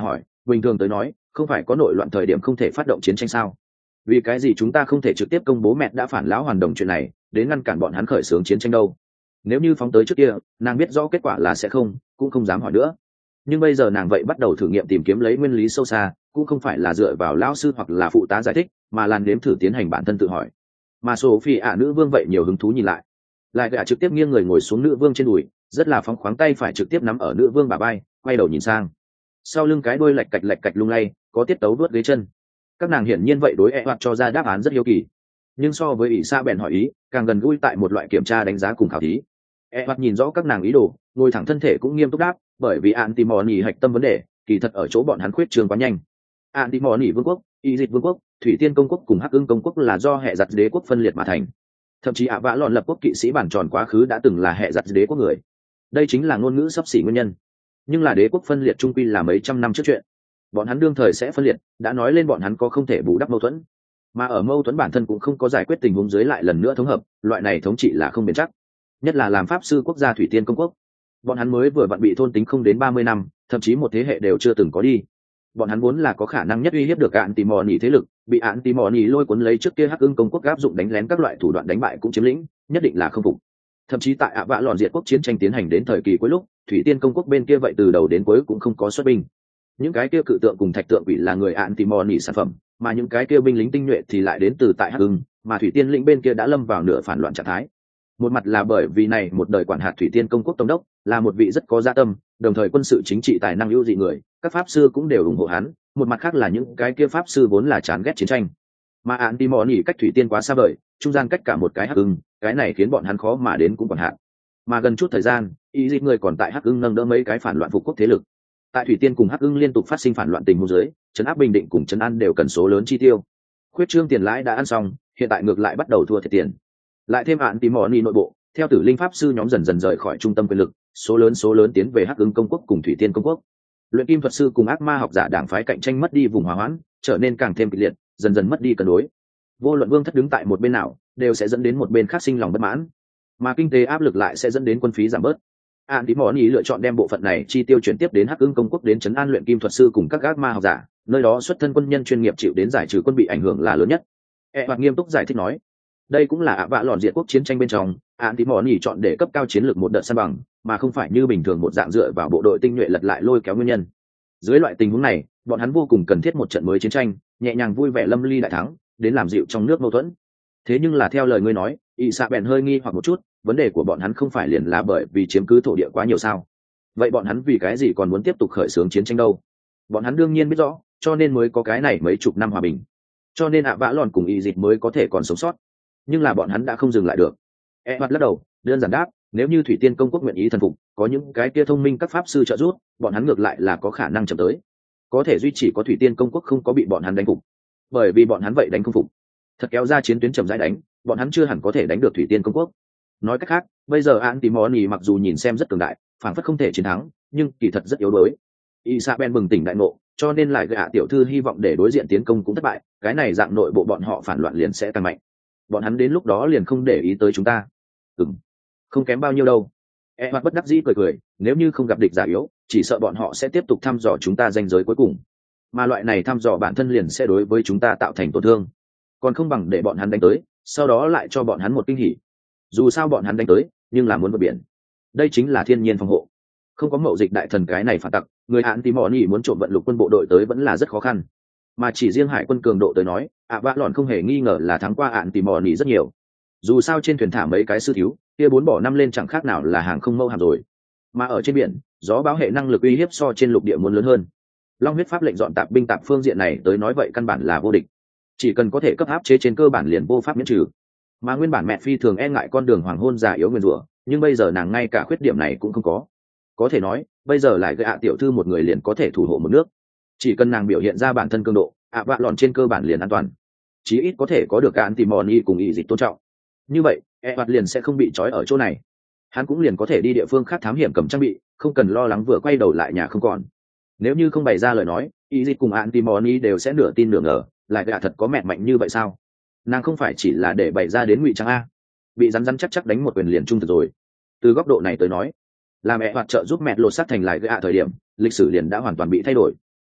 bình thường tới nói không phải có nội loạn thời điểm không thể phát động chiến tranh sao? Vì cái gì chúng ta không thể trực tiếp công bố mẹ đã phản lão hoàn đồng chuyện này đến ngăn cản bọn hắn khởi xướng chiến tranh đâu? Nếu như phóng tới trước kia nàng biết rõ kết quả là sẽ không, cũng không dám hỏi nữa. Nhưng bây giờ nàng vậy bắt đầu thử nghiệm tìm kiếm lấy nguyên lý sâu xa, cũng không phải là dựa vào lão sư hoặc là phụ tá giải thích, mà là nếm thử tiến hành bản thân tự hỏi. Mà Sophie ạ nữ vương vậy nhiều hứng thú nhìn lại, lại gạ trực tiếp nghiêng người ngồi xuống nữ vương trên đùi, rất là phóng khoáng, tay phải trực tiếp nắm ở nữ vương bả vai, quay đầu nhìn sang sau lưng cái đuôi lạch cạch lạch cạch lung lay, có tiết tấu đuốt ghế chân. Các nàng hiển nhiên vậy đối e hoạt cho ra đáp án rất hiếu kỳ, nhưng so với ỷ sa bèn hỏi ý càng gần gũi tại một loại kiểm tra đánh giá cùng khảo thí. E hoạt nhìn rõ các nàng ý đồ, ngồi thẳng thân thể cũng nghiêm túc đáp, bởi vì Antimony hạch tâm vấn đề kỳ thật ở chỗ bọn hắn khuyết trường quá nhanh. Antimony vương quốc, y dịch vương quốc, thủy tiên công quốc cùng hắc ưng công quốc là do hệ giặt đế quốc phân liệt mà thành. Thậm chí ạ vã lòn lập quốc kỵ sĩ bản tròn quá khứ đã từng là hệ giặt đế quốc người, đây chính là ngôn ngữ sắp xỉ nguyên nhân. Nhưng là đế quốc phân liệt trung quy là mấy trăm năm trước chuyện, bọn hắn đương thời sẽ phân liệt đã nói lên bọn hắn có không thể bù đắp mâu thuẫn, mà ở mâu thuẫn bản thân cũng không có giải quyết tình huống dưới lại lần nữa thống hợp, loại này thống trị là không bền chắc. Nhất là làm pháp sư quốc gia thủy tiên công quốc, bọn hắn mới vừa vặn bị thôn tính không đến ba mươi năm, thậm chí một thế hệ đều chưa từng có đi. Bọn hắn vốn là có khả năng nhất uy hiếp được Antimony thế lực, bị Antimony lôi cuốn lấy trước kia hắc ưng công quốc áp dụng đánh lén các loại thủ đoạn đánh bại cũng chiếm lĩnh, nhất định là không phục. Thậm chí tại ạ vạ lòn diệt quốc chiến tranh tiến hành đến thời kỳ cuối lúc, thủy tiên công quốc bên kia vậy từ đầu đến cuối cũng không có xuất binh. Những cái kia cự tượng cùng thạch tượng quỷ là người Antimony sản phẩm, mà những cái kia binh lính tinh nhuệ thì lại đến từ tại hắc ưng, mà thủy tiên lĩnh bên kia đã lâm vào nửa phản loạn trạng thái. Một mặt là bởi vì này một đời quản hạt thủy tiên công quốc tổng đốc là một vị rất có dạ tâm, đồng thời quân sự chính trị tài năng ưu dị người, các pháp sư cũng đều ủng hộ hắn. Một mặt khác là những cái kia pháp sư vốn là chán ghét chiến tranh, mà Antimony cách thủy tiên quá xa vời, trung gian cách cả một cái hắc ưng, cái này khiến bọn hắn khó mà đến cũng còn hạn. Mà gần chút thời gian, ý dịch người còn tại hắc ưng nâng đỡ mấy cái phản loạn phục quốc thế lực. Tại thủy tiên cùng hắc ưng liên tục phát sinh phản loạn tình huống dưới, trấn áp bình định cùng trấn an đều cần số lớn chi tiêu. Khuyết trương tiền lãi đã ăn xong, hiện tại ngược lại bắt đầu thua thiệt tiền. Lại thêm Antimony nội bộ, theo tử linh pháp sư nhóm dần dần rời khỏi trung tâm quyền lực, số lớn số lớn tiến về hắc ưng công quốc cùng thủy tiên công quốc. Luyện kim thuật sư cùng ác ma học giả đảng phái cạnh tranh mất đi vùng hòa hoãn, trở nên càng thêm kịch liệt, dần dần mất đi cân đối. Vô luận vương thất đứng tại một bên nào, đều sẽ dẫn đến một bên khác sinh lòng bất mãn, mà kinh tế áp lực lại sẽ dẫn đến quân phí giảm bớt. Antimony lựa chọn đem bộ phận này chi tiêu chuyển tiếp đến hắc ưng công quốc đến trấn an luyện kim thuật sư cùng các ác ma học giả, nơi đó xuất thân quân nhân chuyên nghiệp chịu đến giải trừ quân bị ảnh hưởng là lớn nhất. E hoạt nghiêm túc giải thích nói, đây cũng là ạ vạ lòn diệt quốc chiến tranh bên trong Antimony chọn để cấp cao chiến lược một đợt san bằng, mà không phải như bình thường một dạng dựa vào bộ đội tinh nhuệ lật lại lôi kéo nguyên nhân. Dưới loại tình huống này, bọn hắn vô cùng cần thiết một trận mới chiến tranh, nhẹ nhàng vui vẻ lâm ly đại thắng, đến làm dịu trong nước mâu thuẫn. Thế nhưng là theo lời ngươi nói, y xạ bèn hơi nghi hoặc một chút, vấn đề của bọn hắn không phải liền là bởi vì chiếm cứ thổ địa quá nhiều sao? Vậy bọn hắn vì cái gì còn muốn tiếp tục khởi xướng chiến tranh đâu? Bọn hắn đương nhiên biết rõ, cho nên mới có cái này mấy chục năm hòa bình, cho nên ạ vã lòn cùng y dịch mới có thể còn sống sót. Nhưng là bọn hắn đã không dừng lại được. E hoạt lắc đầu, đơn giản đáp, nếu như thủy tiên công quốc nguyện ý thần phục, có những cái kia thông minh các pháp sư trợ giúp, bọn hắn ngược lại là có khả năng chậm tới, có thể duy trì có thủy tiên công quốc không có bị bọn hắn đánh phục, bởi vì bọn hắn vậy đánh không phục, thật kéo ra chiến tuyến chậm rãi đánh, bọn hắn chưa hẳn có thể đánh được thủy tiên công quốc. Nói cách khác, bây giờ Antimony mặc dù nhìn xem rất cường đại, phản phất không thể chiến thắng, nhưng kỳ thật rất yếu đuối. Isabel bừng tỉnh đại ngộ, cho nên lại gạ tiểu thư hy vọng để đối diện tiến công cũng thất bại, cái này dạng nội bộ bọn họ phản loạn liền sẽ tăng mạnh, bọn hắn đến lúc đó liền không để ý tới chúng ta. Ừm, không kém bao nhiêu đâu. E hoặc bất đắc dĩ cười cười, nếu như không gặp địch giả yếu, chỉ sợ bọn họ sẽ tiếp tục thăm dò chúng ta ranh giới cuối cùng, mà loại này thăm dò bản thân liền sẽ đối với chúng ta tạo thành tổn thương, còn không bằng để bọn hắn đánh tới, sau đó lại cho bọn hắn một kinh hỉ. Dù sao bọn hắn đánh tới, nhưng là muốn vượt biển, đây chính là thiên nhiên phòng hộ, không có mậu dịch đại thần cái này phản tặc, người Antimony muốn trộm vận lục quân bộ đội tới vẫn là rất khó khăn. Mà chỉ riêng hải quân cường độ tới nói, ạ vạ lòn không hề nghi ngờ là thắng qua Antimony rất nhiều. Dù sao trên thuyền thả mấy cái sư thiếu, kia bốn bỏ năm lên chẳng khác nào là hàng không mâu hàm rồi. Mà ở trên biển, gió báo hệ năng lực uy hiếp so trên lục địa muốn lớn hơn. Long huyết pháp lệnh dọn tạp binh tạp phương diện này tới nói vậy căn bản là vô địch, chỉ cần có thể cấp áp chế trên cơ bản liền vô pháp miễn trừ. Mà nguyên bản mẹ phi thường e ngại con đường hoàng hôn già yếu nguyên rủa, nhưng bây giờ nàng ngay cả khuyết điểm này cũng không có. Có thể nói, bây giờ lại gạ tiểu thư một người liền có thể thủ hộ một nước. Chỉ cần nàng biểu hiện ra bản thân cường độ, ạ vạ lòn trên cơ bản liền an toàn, chí ít có thể có được cả Antimony cùng ý dịch tôn trọng. Như vậy, e hoạt liền sẽ không bị trói ở chỗ này, hắn cũng liền có thể đi địa phương khác thám hiểm cầm trang bị, không cần lo lắng vừa quay đầu lại nhà không còn. Nếu như không bày ra lời nói, ý dịch cùng Antimony đều sẽ nửa tin nửa ngờ, lại gạ thật có mẹ mạnh như vậy sao? Nàng không phải chỉ là để bày ra đến ngụy trang a, bị rắn rắn chắc chắc đánh một quyền liền trung thực rồi. Từ góc độ này tới nói, làm e hoạt trợ giúp mẹ lột xác thành lại gạ thời điểm, lịch sử liền đã hoàn toàn bị thay đổi.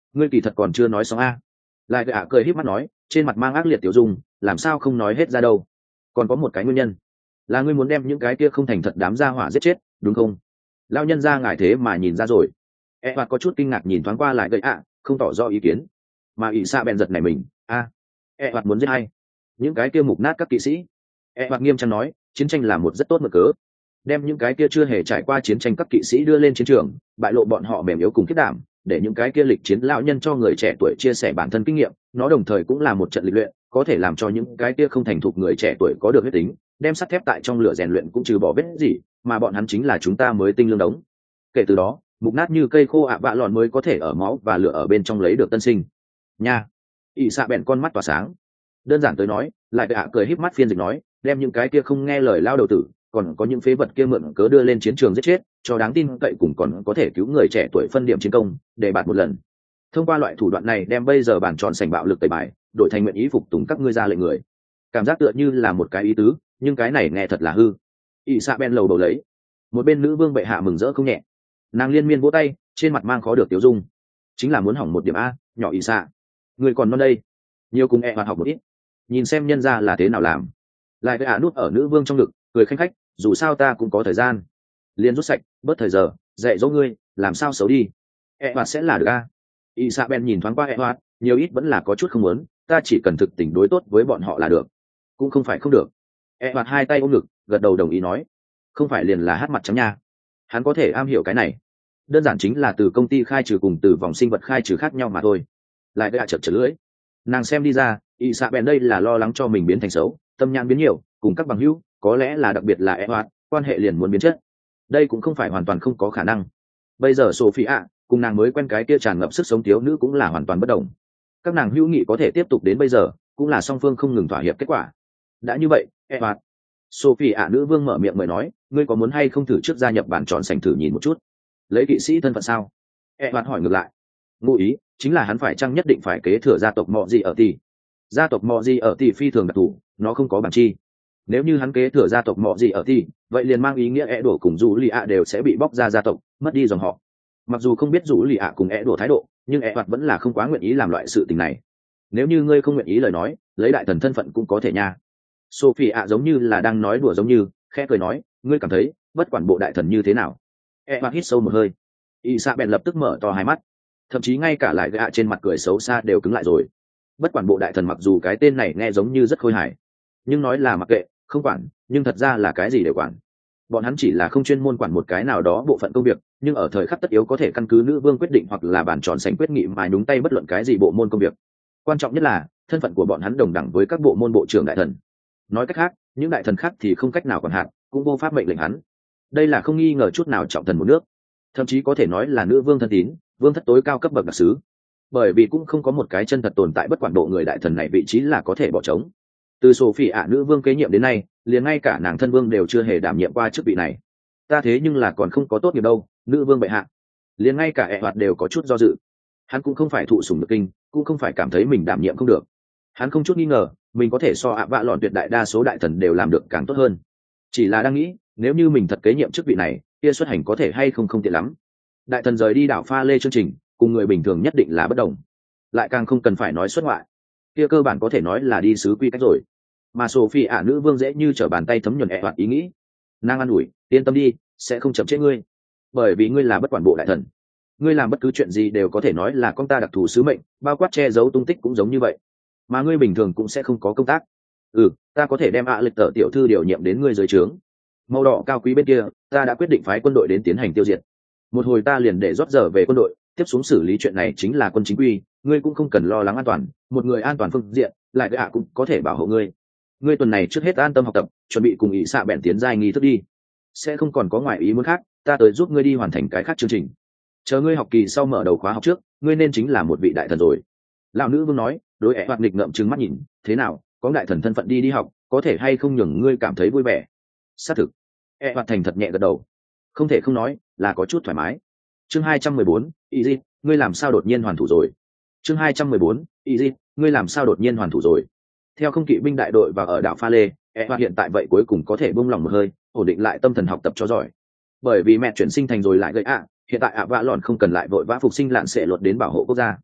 ngươi kỳ thật còn chưa nói xong a. Lại gạ cười híp mắt nói, trên mặt mang ác liệt tiểu dung, làm sao không nói hết ra đâu. Còn có một cái nguyên nhân, là ngươi muốn đem những cái kia không thành thật đám gia hỏa giết chết, đúng không? Lão nhân gia ngài thế mà nhìn ra rồi. E hoạt có chút kinh ngạc nhìn thoáng qua lại gậy ạ, không tỏ rõ ý kiến. Mà ỷ xạ bèn giật này mình, a, à, E hoạt muốn giết hay? Những cái kia mục nát các kỵ sĩ. E hoạt nghiêm trang nói, chiến tranh là một rất tốt mở cớ. Đem những cái kia chưa hề trải qua chiến tranh các kỵ sĩ đưa lên chiến trường, bại lộ bọn họ mềm yếu cùng khiết đảm, để những cái kia lịch chiến lão nhân cho người trẻ tuổi chia sẻ bản thân kinh nghiệm, nó đồng thời cũng là một trận lịch luyện, có thể làm cho những cái kia không thành thục người trẻ tuổi có được huyết tính, đem sắt thép tại trong lửa rèn luyện cũng trừ bỏ vết gì, mà bọn hắn chính là chúng ta mới tinh lương đống. Kể từ đó, mục nát như cây khô ạ vạ lòn mới có thể ở máu và lửa ở bên trong lấy được tân sinh. Nha. ỷ xạ bèn con mắt tỏa sáng. Đơn giản tới nói, lại ạ cười híp mắt phiên dịch nói, đem những cái kia không nghe lời lao đầu tử, còn có những phế vật kia mượn cớ đưa lên chiến trường giết chết, cho đáng tin cậy cùng còn có thể cứu người trẻ tuổi phân điểm chiến công, để bạt một lần. Thông qua loại thủ đoạn này đem bây giờ bản tròn sành bạo lực tẩy bài, đổi thành nguyện ý phục tùng các ngươi ra lệnh người. Cảm giác tựa như là một cái ý tứ, nhưng cái này nghe thật là hư. ỷ xạ bèn lầu đầu lấy. Một bên nữ vương bệ hạ mừng rỡ không nhẹ. Nàng liên miên vỗ tay, trên mặt mang khó được tiêu dung. Chính là muốn hỏng một điểm a, nhỏ ỷ xạ. Người còn non đây, nhiều cùng e hoạt học một ít. Nhìn xem nhân ra là thế nào làm. Lại cái ạ nút ở nữ vương trong ngực, cười khanh khách, dù sao ta cũng có thời gian. Liên rút sạch, bớt thời giờ, dạy dỗ ngươi, làm sao xấu đi. E hoạt sẽ là được a. Isabel nhìn thoáng qua e hoạt, nhiều ít vẫn là có chút không muốn, ta chỉ cần thực tình đối tốt với bọn họ là được. Cũng không phải không được. E hoạt hai tay ôm ngực, gật đầu đồng ý nói. Không phải liền là hát mặt trắng nha. Hắn có thể am hiểu cái này. Đơn giản chính là từ công ty khai trừ cùng từ vòng sinh vật khai trừ khác nhau mà thôi. Lại gạ chật chật lưỡi. Nàng xem đi ra, Isabel đây là lo lắng cho mình biến thành xấu, tâm nhãn biến nhiều, cùng các bằng hữu, có lẽ là đặc biệt là e hoạt, quan hệ liền muốn biến chất. Đây cũng không phải hoàn toàn không có khả năng. Bây giờ Sophia cùng nàng mới quen cái kia tràn ngập sức sống thiếu nữ cũng là hoàn toàn bất đồng. Các nàng hữu nghị có thể tiếp tục đến bây giờ, cũng là song phương không ngừng thỏa hiệp kết quả. Đã như vậy, e hoạt. Sophia nữ vương mở miệng mời nói, ngươi có muốn hay không thử trước gia nhập bản tròn sành thử nhìn một chút? Lấy kỵ sĩ thân phận sao? E hoạt hỏi ngược lại. Ngụ ý chính là hắn phải chăng nhất định phải kế thừa gia tộc Mọ Gì ở Tỷ. Gia tộc Mọ Gì ở Tỷ phi thường đặc thù, nó không có bản chi. Nếu như hắn kế thừa gia tộc Mọ Gì ở Tỷ, vậy liền mang ý nghĩa é đổ cùng dù lì ạ đều sẽ bị bóc ra gia tộc, mất đi dòng họ. Mặc dù không biết dù lì ạ cùng é đổ thái độ, nhưng é hoạt vẫn là không quá nguyện ý làm loại sự tình này. Nếu như ngươi không nguyện ý lời nói, lấy đại thần thân phận cũng có thể nha. Sophie ạ giống như là đang nói đùa giống như, khẽ cười nói, ngươi cảm thấy bất quản bộ đại thần như thế nào? É hoạt hít sâu một hơi. Isabel lập tức mở to hai mắt, thậm chí ngay cả lại gạ trên mặt cười xấu xa đều cứng lại rồi. Bất quản bộ đại thần mặc dù cái tên này nghe giống như rất khôi hài, nhưng nói là mặc kệ, không quản, nhưng thật ra là cái gì để quản. Bọn hắn chỉ là không chuyên môn quản một cái nào đó bộ phận công việc, nhưng ở thời khắc tất yếu có thể căn cứ nữ vương quyết định hoặc là bản tròn sánh quyết nghị mà đúng tay bất luận cái gì bộ môn công việc. Quan trọng nhất là thân phận của bọn hắn đồng đẳng với các bộ môn bộ trưởng đại thần. Nói cách khác, những đại thần khác thì không cách nào quản hạn, cũng vô pháp mệnh lệnh hắn. Đây là không nghi ngờ chút nào trọng thần một nước, thậm chí có thể nói là nữ vương thân tín, vương thất tối cao cấp bậc đặc sứ. Bởi vì cũng không có một cái chân thật tồn tại bất quản bộ người đại thần này vị trí là có thể bỏ trống. Từ Sophie ạ nữ vương kế nhiệm đến nay, liền ngay cả nàng thân vương đều chưa hề đảm nhiệm qua chức vị này. Ta thế nhưng là còn không có tốt nghiệp đâu, nữ vương bệ hạ. Liền ngay cả e hoạt đều có chút do dự. Hắn cũng không phải thụ sủng được kinh, cũng không phải cảm thấy mình đảm nhiệm không được. Hắn không chút nghi ngờ, mình có thể so ạ vạ lọn tuyệt đại đa số đại thần đều làm được càng tốt hơn. Chỉ là đang nghĩ, nếu như mình thật kế nhiệm chức vị này, kia xuất hành có thể hay không không tiện lắm. Đại thần rời đi đảo Pha Lê chương trình, cùng người bình thường nhất định là bất đồng. Lại càng không cần phải nói xuất ngoại, kia cơ bản có thể nói là đi sứ quy cách rồi. Mà Sophie ả nữ vương dễ như trở bàn tay thấm nhuần ẹ hoạt ý nghĩ. Nàng an ủi, yên tâm đi, sẽ không chậm trễ ngươi, bởi vì ngươi là bất quản bộ đại thần, ngươi làm bất cứ chuyện gì đều có thể nói là con ta đặc thù sứ mệnh, bao quát che giấu tung tích cũng giống như vậy. Mà ngươi bình thường cũng sẽ không có công tác. Ừ, ta có thể đem ạ lịch tờ tiểu thư điều nhiệm đến ngươi dưới trướng. Màu đỏ cao quý bên kia, ta đã quyết định phái quân đội đến tiến hành tiêu diệt. Một hồi ta liền để rót giờ về quân đội, tiếp xuống xử lý chuyện này chính là quân chính quy, ngươi cũng không cần lo lắng an toàn, một người an toàn phương diện, lại cái ạ cũng có thể bảo hộ ngươi. Ngươi tuần này trước hết an tâm học tập, chuẩn bị cùng ý xạ bèn tiến giai nghi thức đi. Sẽ không còn có ngoại ý muốn khác, ta tới giúp ngươi đi hoàn thành cái khác chương trình. Chờ ngươi học kỳ sau mở đầu khóa học trước, ngươi nên chính là một vị đại thần rồi. Lão nữ vương nói, đối ẻ hoạt nghịch ngợm trừng mắt nhìn, thế nào, có đại thần thân phận đi đi học, có thể hay không nhường ngươi cảm thấy vui vẻ? Xác thực. ẻ hoạt thành thật nhẹ gật đầu. Không thể không nói, là có chút thoải mái. Chương hai trăm mười bốn, Easy, ngươi làm sao đột nhiên hoàn thủ rồi? Chương hai trăm mười bốn, Easy, ngươi làm sao đột nhiên hoàn thủ rồi? Theo không kỵ binh đại đội và ở đảo Pha Lê, ẻ hoạt hiện tại vậy cuối cùng có thể buông lòng một hơi, ổn định lại tâm thần học tập cho giỏi. Bởi vì mẹ chuyển sinh thành rồi lại gây ạ, hiện tại ạ vạ lòn không cần lại vội vã phục sinh lạn sẽ luật đến bảo hộ quốc gia.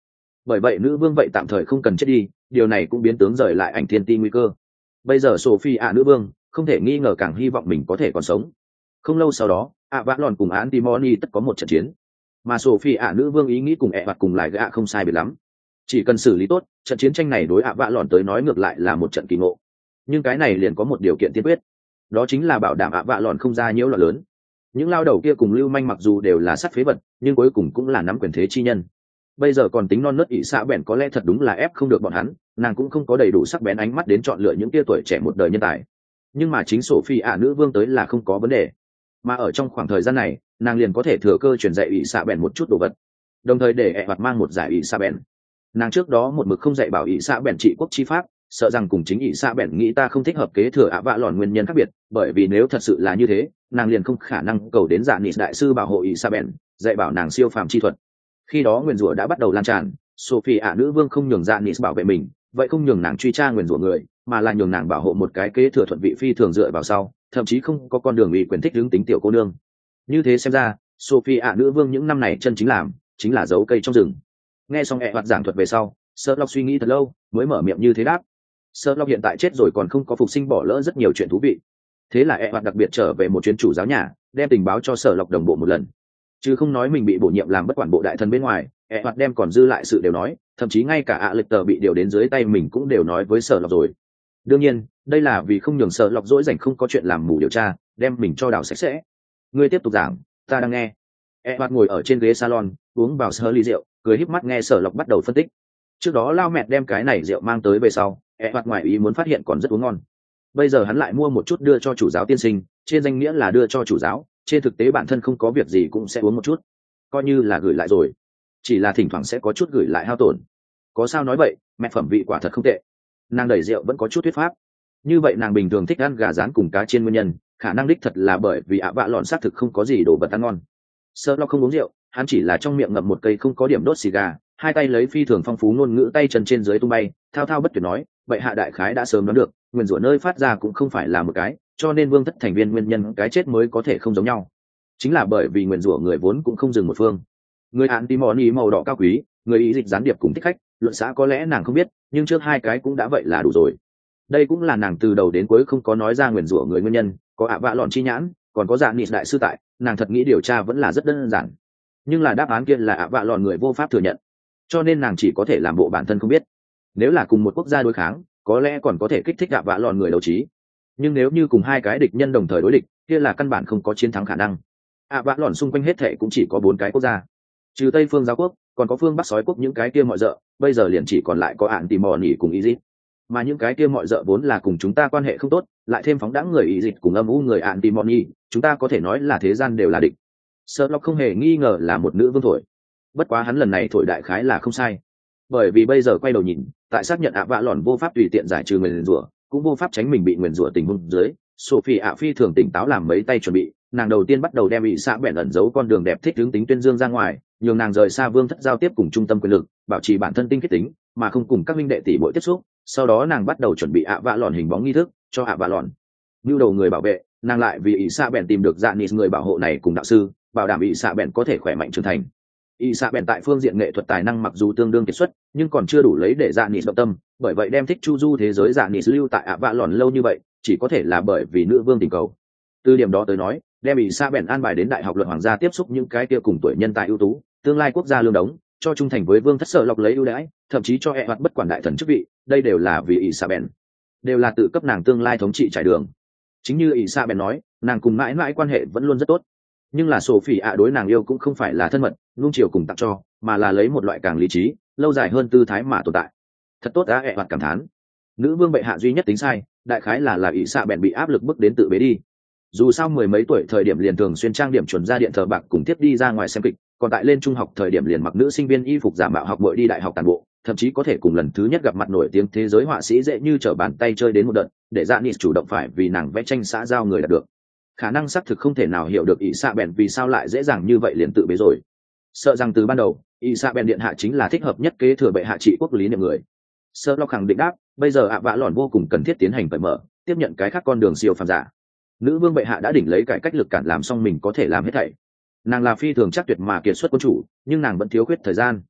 bởi vậy nữ vương vậy tạm thời không cần chết đi, điều này cũng biến tướng rời lại ảnh thiên ti nguy cơ. Bây giờ Sophie ạ nữ vương không thể nghi ngờ càng hy vọng mình có thể còn sống. Không lâu sau đó, ạ vã lòn cùng Antimony tất có một trận chiến, mà Sophie ạ nữ vương ý nghĩ cùng ẹ vặt cùng lại gạ không sai biệt lắm, chỉ cần xử lý tốt trận chiến tranh này, đối ạ vã lòn tới nói ngược lại là một trận kỳ ngộ. Nhưng cái này liền có một điều kiện tiên quyết, đó chính là bảo đảm ạ vã lòn không ra nhiễu loạn lớn. Những lao đầu kia cùng lưu manh mặc dù đều là sát phế vật, nhưng cuối cùng cũng là nắm quyền thế chi nhân. Bây giờ còn tính non nớt ỷ xạ bèn có lẽ thật đúng là ép không được bọn hắn, nàng cũng không có đầy đủ sắc bén ánh mắt đến chọn lựa những tia tuổi trẻ một đời nhân tài. Nhưng mà chính Sophie ạ nữ vương tới là không có vấn đề, mà ở trong khoảng thời gian này nàng liền có thể thừa cơ truyền dạy ỷ xạ bèn một chút đồ vật, đồng thời để ẹ mặt mang một giải ỷ xạ bèn. Nàng trước đó một mực không dạy bảo ỷ xạ bèn trị quốc chi pháp, sợ rằng cùng chính ỷ xạ bèn nghĩ ta không thích hợp kế thừa ạ vạ lòn nguyên nhân khác biệt, bởi vì nếu thật sự là như thế nàng liền không khả năng cầu đến dạ nịt đại sư bảo hộ ỷ xạ bèn, dạy bảo nàng siêu phàm chi thuật. Khi đó nguyền rủa đã bắt đầu lan tràn, Sophie ạ nữ vương không nhường dạ nịt bảo vệ mình, vậy không nhường nàng truy tra nguyền rủa người, mà là nhường nàng bảo hộ một cái kế thừa thuận vị phi thường dựa vào sau, thậm chí không có con đường ủy quyền thích hướng tính tiểu cô nương. Như thế xem ra Sophie ạ nữ vương những năm này chân chính làm chính là giấu cây trong rừng. Nghe xong ẹ hoạt giảng thuật về sau, Sherlock suy nghĩ thật lâu mới mở miệng như thế đáp. Sherlock hiện tại chết rồi còn không có phục sinh, bỏ lỡ rất nhiều chuyện thú vị. Thế là ẹ hoạt đặc biệt trở về một chuyến chủ giáo nhà, đem tình báo cho Sherlock đồng bộ một lần. Chứ không nói mình bị bổ nhiệm làm bất quản bộ đại thần bên ngoài, ẹ hoạt đem còn dư lại sự đều nói, thậm chí ngay cả ạ lịch tờ bị điều đến dưới tay mình cũng đều nói với Sherlock rồi. Đương nhiên đây là vì không nhường Sherlock dỗi rảnh không có chuyện làm mù điều tra, đem mình cho đào sạch sẽ. Ngươi tiếp tục giảng, ta đang nghe. E hoạt ngồi ở trên ghế salon uống vào sơ ly rượu, cười híp mắt nghe Sở Lộc bắt đầu phân tích. Trước đó lao mẹ đem cái này rượu mang tới về sau, E hoạt ngoài ý muốn phát hiện còn rất uống ngon. Bây giờ hắn lại mua một chút đưa cho chủ giáo tiên sinh, trên danh nghĩa là đưa cho chủ giáo, trên thực tế bản thân không có việc gì cũng sẽ uống một chút, coi như là gửi lại rồi, chỉ là thỉnh thoảng sẽ có chút gửi lại hao tổn. Có sao nói vậy, mẹ phẩm vị quả thật không tệ. Nàng đẩy rượu vẫn có chút thuyết pháp. Như vậy nàng bình thường thích ăn gà rán cùng cá chiên nguyên nhân, khả năng đích thật là bởi vì ạ vạ lọn xác thực không có gì đồ vật ăn ngon. Sherlock không uống rượu, hắn chỉ là trong miệng ngậm một cây không có điểm đốt xì gà, hai tay lấy phi thường phong phú ngôn ngữ tay chân trên dưới tung bay, thao thao bất tuyệt nói, vậy hạ đại khái đã sớm đoán được, nguyên rủa nơi phát ra cũng không phải là một cái, cho nên vương thất thành viên nguyên nhân cái chết mới có thể không giống nhau. Chính là bởi vì nguyên rủa người vốn cũng không dừng một phương. Người án Timoni màu đỏ cao quý, người ý dịch gián điệp cùng thích khách, luận xã có lẽ nàng không biết, nhưng trước hai cái cũng đã vậy là đủ rồi. Đây cũng là nàng từ đầu đến cuối không có nói ra nguyền rủa người nguyên nhân, có ạ vạ lọn chi nhãn, còn có dạ nịt đại sư tại, nàng thật nghĩ điều tra vẫn là rất đơn giản. Nhưng là đáp án kia là ạ vạ lọn người vô pháp thừa nhận, cho nên nàng chỉ có thể làm bộ bản thân không biết. Nếu là cùng một quốc gia đối kháng, có lẽ còn có thể kích thích ạ vạ lọn người đấu trí, nhưng nếu như cùng hai cái địch nhân đồng thời đối địch, kia là căn bản không có chiến thắng khả năng. ạ vạ lọn xung quanh hết thệ cũng chỉ có bốn cái quốc gia, trừ Tây phương giáo quốc, còn có phương Bắc sói quốc, những cái kia mọi dợ, bây giờ liền chỉ còn lại có ạn tìm mò nỉ cùng ý dịch. Mà những cái kia mọi dợ vốn là cùng chúng ta quan hệ không tốt, lại thêm phóng đãng người ý dịch cùng âm u người ạn tìm mò nỉ, chúng ta có thể nói là thế gian đều là địch. Sherlock không hề nghi ngờ là một nữ vương thổi, bất quá hắn lần này thổi đại khái là không sai, bởi vì bây giờ quay đầu nhìn, tại xác nhận ạ vạ lọn vô pháp tùy tiện giải trừ nguyền rủa, cũng vô pháp tránh mình bị nguyền rủa tình huống dưới, Sophie ạ phi thường tỉnh táo làm mấy tay chuẩn bị. Nàng đầu tiên bắt đầu đem bị xã bèn ẩn giấu con đường đẹp thích hướng tính tuyên dương ra ngoài, nhường nàng rời xa vương thất giao tiếp cùng trung tâm quyền lực, bảo trì bản thân tinh khiết tính, mà không cùng các minh đệ tỷ muội tiếp xúc. Sau đó nàng bắt đầu chuẩn bị ạ vạ lọn hình bóng nghi thức cho ạ vạ lọn. Nhu đầu người bảo vệ, nàng lại vì ỷ xạ bèn tìm được dạ nịt người bảo hộ này cùng đạo sư, bảo đảm ỷ xạ bèn có thể khỏe mạnh trưởng thành. ỷ xạ bèn tại phương diện nghệ thuật tài năng mặc dù tương đương kiệt xuất, nhưng còn chưa đủ lấy để dạ nịt động tâm, bởi vậy đem thích chu du thế giới dạ nịt lưu tại ạ vạ lọn lâu như vậy, chỉ có thể là bởi vì nữ vương tình cầu. Từ điểm đó tới nói, đem ỷ xạ bèn an bài đến đại học luật hoàng gia tiếp xúc những cái kia cùng tuổi nhân tài ưu tú, tương lai quốc gia lương đống, cho trung thành với vương thất Sở Lộc lấy ưu đãi, thậm chí cho e hoạt bất quản đại thần chức vị, đây đều là vì ỷ xạ bèn, đều là tự cấp nàng tương lai thống trị trải đường. Chính như ỷ xạ bèn nói, nàng cùng mãi mãi quan hệ vẫn luôn rất tốt, nhưng là Sophie ạ đối nàng yêu cũng không phải là thân mật nuông chiều cùng tặng cho, mà là lấy một loại càng lý trí lâu dài hơn tư thái mà tồn tại. Thật tốt đã e hoạt cảm thán, nữ vương bệ hạ duy nhất tính sai đại khái là là ỷ xạ bèn bị áp lực bức đến tự bế đi. Dù sao mười mấy tuổi thời điểm liền thường xuyên trang điểm chuẩn ra điện thờ bạc cùng tiếp đi ra ngoài xem kịch, còn tại lên trung học thời điểm liền mặc nữ sinh viên y phục giả mạo học bội đi đại học tàn bộ, thậm chí có thể cùng lần thứ nhất gặp mặt nổi tiếng thế giới họa sĩ dễ như trở bàn tay chơi đến một đợt, để dạ nịt chủ động phải vì nàng vẽ tranh xã giao người đạt được. Khả năng xác thực không thể nào hiểu được ỷ xạ bèn vì sao lại dễ dàng như vậy liền tự bế rồi. Sợ rằng từ ban đầu ỷ xạ bèn điện hạ chính là thích hợp nhất kế thừa bệ hạ trị quốc lý niệm người. Sherlock khẳng định đáp, bây giờ ạ vạ lọn vô cùng cần thiết tiến hành cởi mở, tiếp nhận cái khác con đường siêu phàm giả. Nữ vương bệ hạ đã đỉnh lấy cải cách lực cản làm xong mình có thể làm hết thảy. Nàng là phi thường chắc tuyệt mà kiệt xuất quân chủ, nhưng nàng vẫn thiếu khuyết thời gian.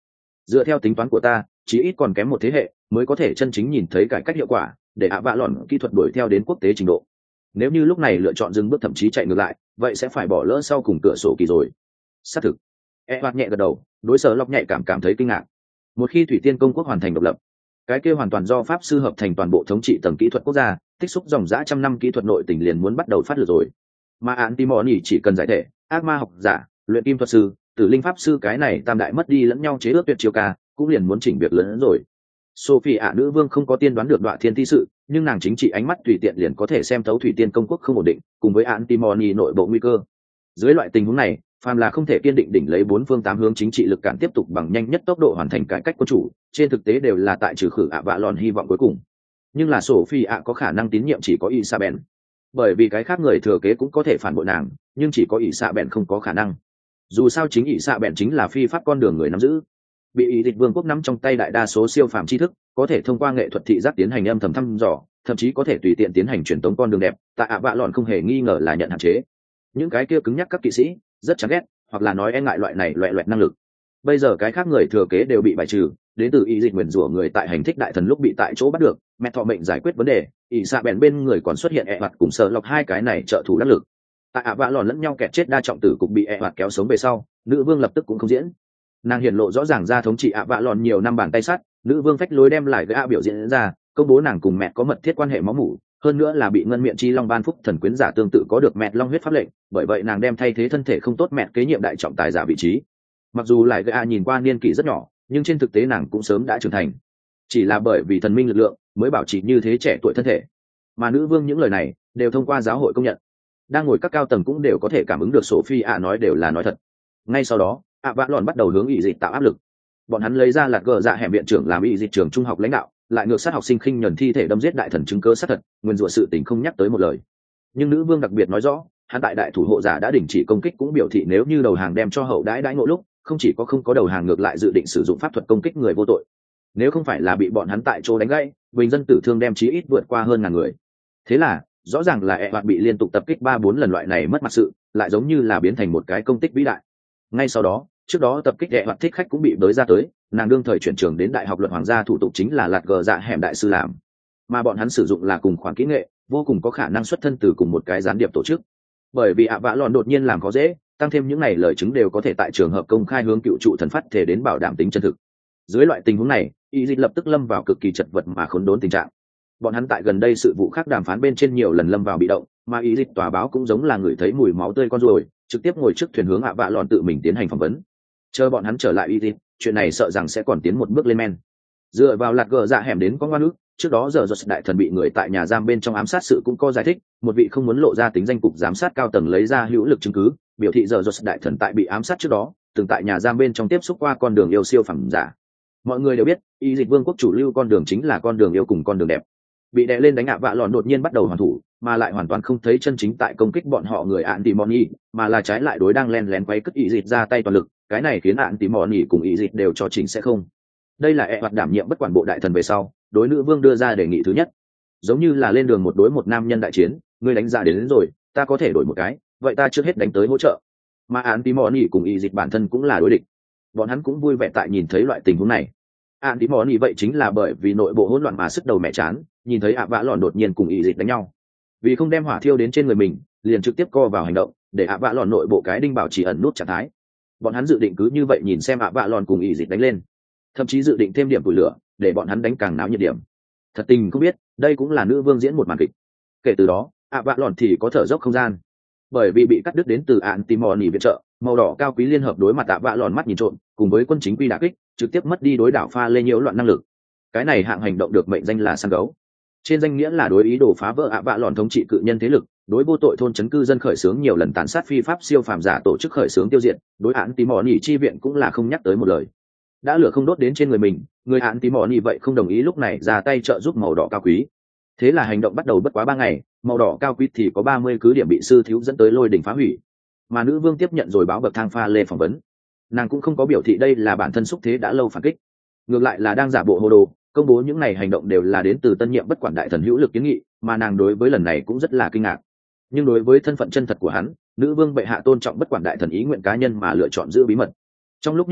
dựa theo tính toán của ta chí ít còn kém một thế hệ mới có thể chân chính nhìn thấy cải cách hiệu quả để ạ vạ lòn kỹ thuật đuổi theo đến quốc tế trình độ. Nếu như lúc này lựa chọn dừng bước thậm chí chạy ngược lại vậy sẽ phải bỏ lỡ sau cùng cửa sổ kỳ rồi. Xác thực. E hoạt nhẹ gật đầu, đối sở lọc nhạy cảm cảm thấy kinh ngạc. Một khi thủy tiên công quốc hoàn thành độc lập, cái kia hoàn toàn do pháp sư hợp thành toàn bộ thống trị tầng kỹ thuật quốc gia, tích xúc dòng dã trăm năm kỹ thuật nội tình liền muốn bắt đầu phát lửa rồi. Mà án Timoni chỉ cần giải thể, ác ma học giả, luyện kim thuật sư, tử linh pháp sư cái này tam đại mất đi lẫn nhau chế ước tuyệt chiêu ca, cũng liền muốn chỉnh việc lớn hơn rồi. Sophie ạ nữ vương không có tiên đoán được đoạn thiên thi sự, nhưng nàng chính trị ánh mắt tùy tiện liền có thể xem thấu thủy tiên công quốc không ổn định, cùng với án Timoni nội bộ nguy cơ. Dưới loại tình huống này, phàm là không thể kiên định đỉnh lấy bốn phương tám hướng chính trị lực cản tiếp tục bằng nhanh nhất tốc độ hoàn thành cải cách quân chủ, trên thực tế đều là tại trừ khử ạ vạ lòn hy vọng cuối cùng. Nhưng là Sophie ạ có khả năng tín nhiệm chỉ có Isabel, bởi vì cái khác người thừa kế cũng có thể phản bội nàng, nhưng chỉ có Isabel không có khả năng. Dù sao chính Isabel chính là phi pháp con đường người nắm giữ, bị ý dịch vương quốc nắm trong tay đại đa số siêu phàm tri thức, có thể thông qua nghệ thuật thị giác tiến hành âm thầm thăm dò, thậm chí có thể tùy tiện tiến hành truyền tống con đường đẹp, tại ạ vạ lòn không hề nghi ngờ là nhận hạn chế. Những cái kia cứng nhắc các kỵ sĩ rất chán ghét, hoặc là nói e ngại loại này loẹ loẹt năng lực. Bây giờ cái khác người thừa kế đều bị bài trừ, đến từ ý dịch nguyền rủa người tại hành thích đại thần lúc bị tại chỗ bắt được, mẹ thọ mệnh giải quyết vấn đề, ỷ xạ bèn bên người còn xuất hiện e hoạt cùng sợ lọc hai cái này trợ thủ đắc lực. Tại ạ vạ lòn lẫn nhau kẹt chết đa trọng tử cục bị e hoạt kéo sống về sau, nữ vương lập tức cũng không diễn. Nàng hiển lộ rõ ràng ra thống trị ạ vạ lòn nhiều năm bàn tay sắt, nữ vương phách lối đem lại gã biểu diễn ra, công bố nàng cùng mẹ có mật thiết quan hệ máu mủ, hơn nữa là bị ngân miệng chi long ban phúc thần quyến giả tương tự có được mẹ long huyết pháp lệnh, bởi vậy nàng đem thay thế thân thể không tốt mẹ kế nhiệm đại trọng tài giả vị trí. Mặc dù lại gã nhìn qua niên kỷ rất nhỏ, nhưng trên thực tế nàng cũng sớm đã trưởng thành, chỉ là bởi vì thần minh lực lượng mới bảo trì như thế trẻ tuổi thân thể. Mà nữ vương những lời này đều thông qua giáo hội công nhận, đang ngồi các cao tầng cũng đều có thể cảm ứng được Sophie ạ nói đều là nói thật. Ngay sau đó ạ vạ lòn bắt đầu hướng ý dịch tạo áp lực. Bọn hắn lấy ra lạt gờ dạ hẻm viện trưởng làm ý dịch trường trung học lãnh đạo, lại ngược sát học sinh khinh nhẫn thi thể đâm giết đại thần chứng cớ sát thật, nguyên rủa sự tình không nhắc tới một lời. Nhưng nữ vương đặc biệt nói rõ, hắn tại đại thủ hộ giả đã đình chỉ công kích, cũng biểu thị nếu như đầu hàng đem cho hậu đãi đãi ngộ lúc, không chỉ có không có đầu hàng ngược lại dự định sử dụng pháp thuật công kích người vô tội. Nếu không phải là bị bọn hắn tại chỗ đánh gãy, bình dân tử thương đem chí ít vượt qua hơn ngàn người. Thế là rõ ràng là e hoạt bị liên tục tập kích ba bốn lần, loại này mất mặt sự lại giống như là biến thành một cái công tích vĩ đại. Ngay sau đó, trước đó tập kích e hoạt thích khách cũng bị bới ra tới, nàng đương thời chuyển trường đến đại học luật hoàng gia thủ tục chính là lạt gờ dạ hẻm đại sư làm, mà bọn hắn sử dụng là cùng khoản kỹ nghệ, vô cùng có khả năng xuất thân từ cùng một cái gián điệp tổ chức. Bởi vì ạ vạ lòn đột nhiên làm khó dễ, tăng thêm những này lời chứng đều có thể tại trường hợp công khai hướng cựu trụ thần phát thể đến bảo đảm tính chân thực. Dưới loại tình huống này, y dịch lập tức lâm vào cực kỳ chật vật mà khốn đốn tình trạng. Bọn hắn tại gần đây sự vụ khác đàm phán bên trên nhiều lần lâm vào bị động, mà y dịch tòa báo cũng giống là người thấy mùi máu tươi con ruồi, trực tiếp ngồi trước thuyền hướng ạ vạ lòn tự mình tiến hành phỏng vấn. Chờ bọn hắn trở lại y dịch, chuyện này sợ rằng sẽ còn tiến một bước lên men. Dựa vào lạt gờ dạ hẻm đến có ngoan ước, trước đó giờ do đại thần bị người tại nhà giam bên trong ám sát sự cũng có giải thích, một vị không muốn lộ ra tính danh cục giám sát cao tầng lấy ra hữu lực chứng cứ, biểu thị giờ do đại thần tại bị ám sát trước đó từng tại nhà giam bên trong tiếp xúc qua con đường yêu siêu phẩm giả. Mọi người đều biết y dịch vương quốc chủ lưu con đường chính là con đường yêu cùng con đường đẹp. Bị đè lên đánh ạ vạ lòn đột nhiên bắt đầu hoàn thủ, mà lại hoàn toàn không thấy chân chính tại công kích bọn họ người ạn tỉ mòn nhì, mà là trái lại đối đang len lén quấy cất y dịch ra tay toàn lực, cái này khiến ạn tỉ mòn nhì cùng y dịch đều cho chỉnh sẽ không. Đây là e hoạt đảm nhiệm bất quản bộ đại thần về sau đối nữ vương đưa ra đề nghị thứ nhất, giống như là lên đường một đối một nam nhân đại chiến, ngươi đánh giá đến, đến rồi ta có thể đổi một cái, vậy ta trước hết đánh tới hỗ trợ. Mà ạn tỉ mòn nhì cùng y dịch bản thân cũng là đối địch, bọn hắn cũng vui vẻ tại nhìn thấy loại tình huống này. ạn tỉ mòn nhì vậy chính là bởi vì nội bộ hỗn loạn mà sức đầu mẹ chán, nhìn thấy ạ vạ lòn đột nhiên cùng y dịch đánh nhau, vì không đem hỏa thiêu đến trên người mình liền trực tiếp co vào hành động để ạ vạ lòn nội bộ cái đinh bảo trì ẩn nút trạng thái. Bọn hắn dự định cứ như vậy nhìn xem ạ vạ lòn cùng y dịch đánh lên, thậm chí dự định thêm điểm củi lửa để bọn hắn đánh càng náo nhiệt điểm. Thật tình không biết đây cũng là nữ vương diễn một màn kịch. Kể từ đó ạ vạ lòn thì có thở dốc không gian, bởi vì bị cắt đứt đến từ ạn tỉ mòn nhì viện trợ, màu đỏ cao quý liên hợp đối mặt ạ vạ lòn mắt nhìn trộm cùng với quân chính quy đả kích, trực tiếp mất đi đối đảo pha lê nhiễu loạn năng lực. Cái này hạng hành động được mệnh danh là săn gấu, trên danh nghĩa là đối ý đồ phá vỡ ạ vạ lòn thống trị cự nhân thế lực, đối vô tội thôn trấn cư dân khởi xướng nhiều lần tàn sát phi pháp siêu phàm giả tổ chức khởi xướng tiêu diệt, đối ạn tỉ mòn nhì chi viện cũng là không nhắc tới một lời. Đã lửa không đốt đến trên người mình, người ạn tỉ mòn nhì vậy không đồng ý lúc này ra tay trợ giúp màu đỏ cao quý. Thế là hành động bắt đầu bất quá ba ngày, màu đỏ cao quý thì có ba mươi cứ điểm bị sư thiếu dẫn tới lôi đỉnh phá hủy. Mà nữ vương tiếp nhận rồi báo bậc thang pha lê phỏng vấn, nàng cũng không có biểu thị đây là bản thân xúc thế đã lâu phản kích, ngược lại là đang giả bộ hồ đồ công bố những này hành động đều là đến từ tân nhiệm bất quản đại thần hữu lực kiến nghị, mà nàng đối với lần này cũng rất là kinh ngạc. Nhưng đối với thân phận chân thật của hắn, nữ vương bệ hạ tôn trọng bất quản đại thần ý nguyện cá nhân mà lựa chọn giữ bí mật. Trong lúc nhất thời,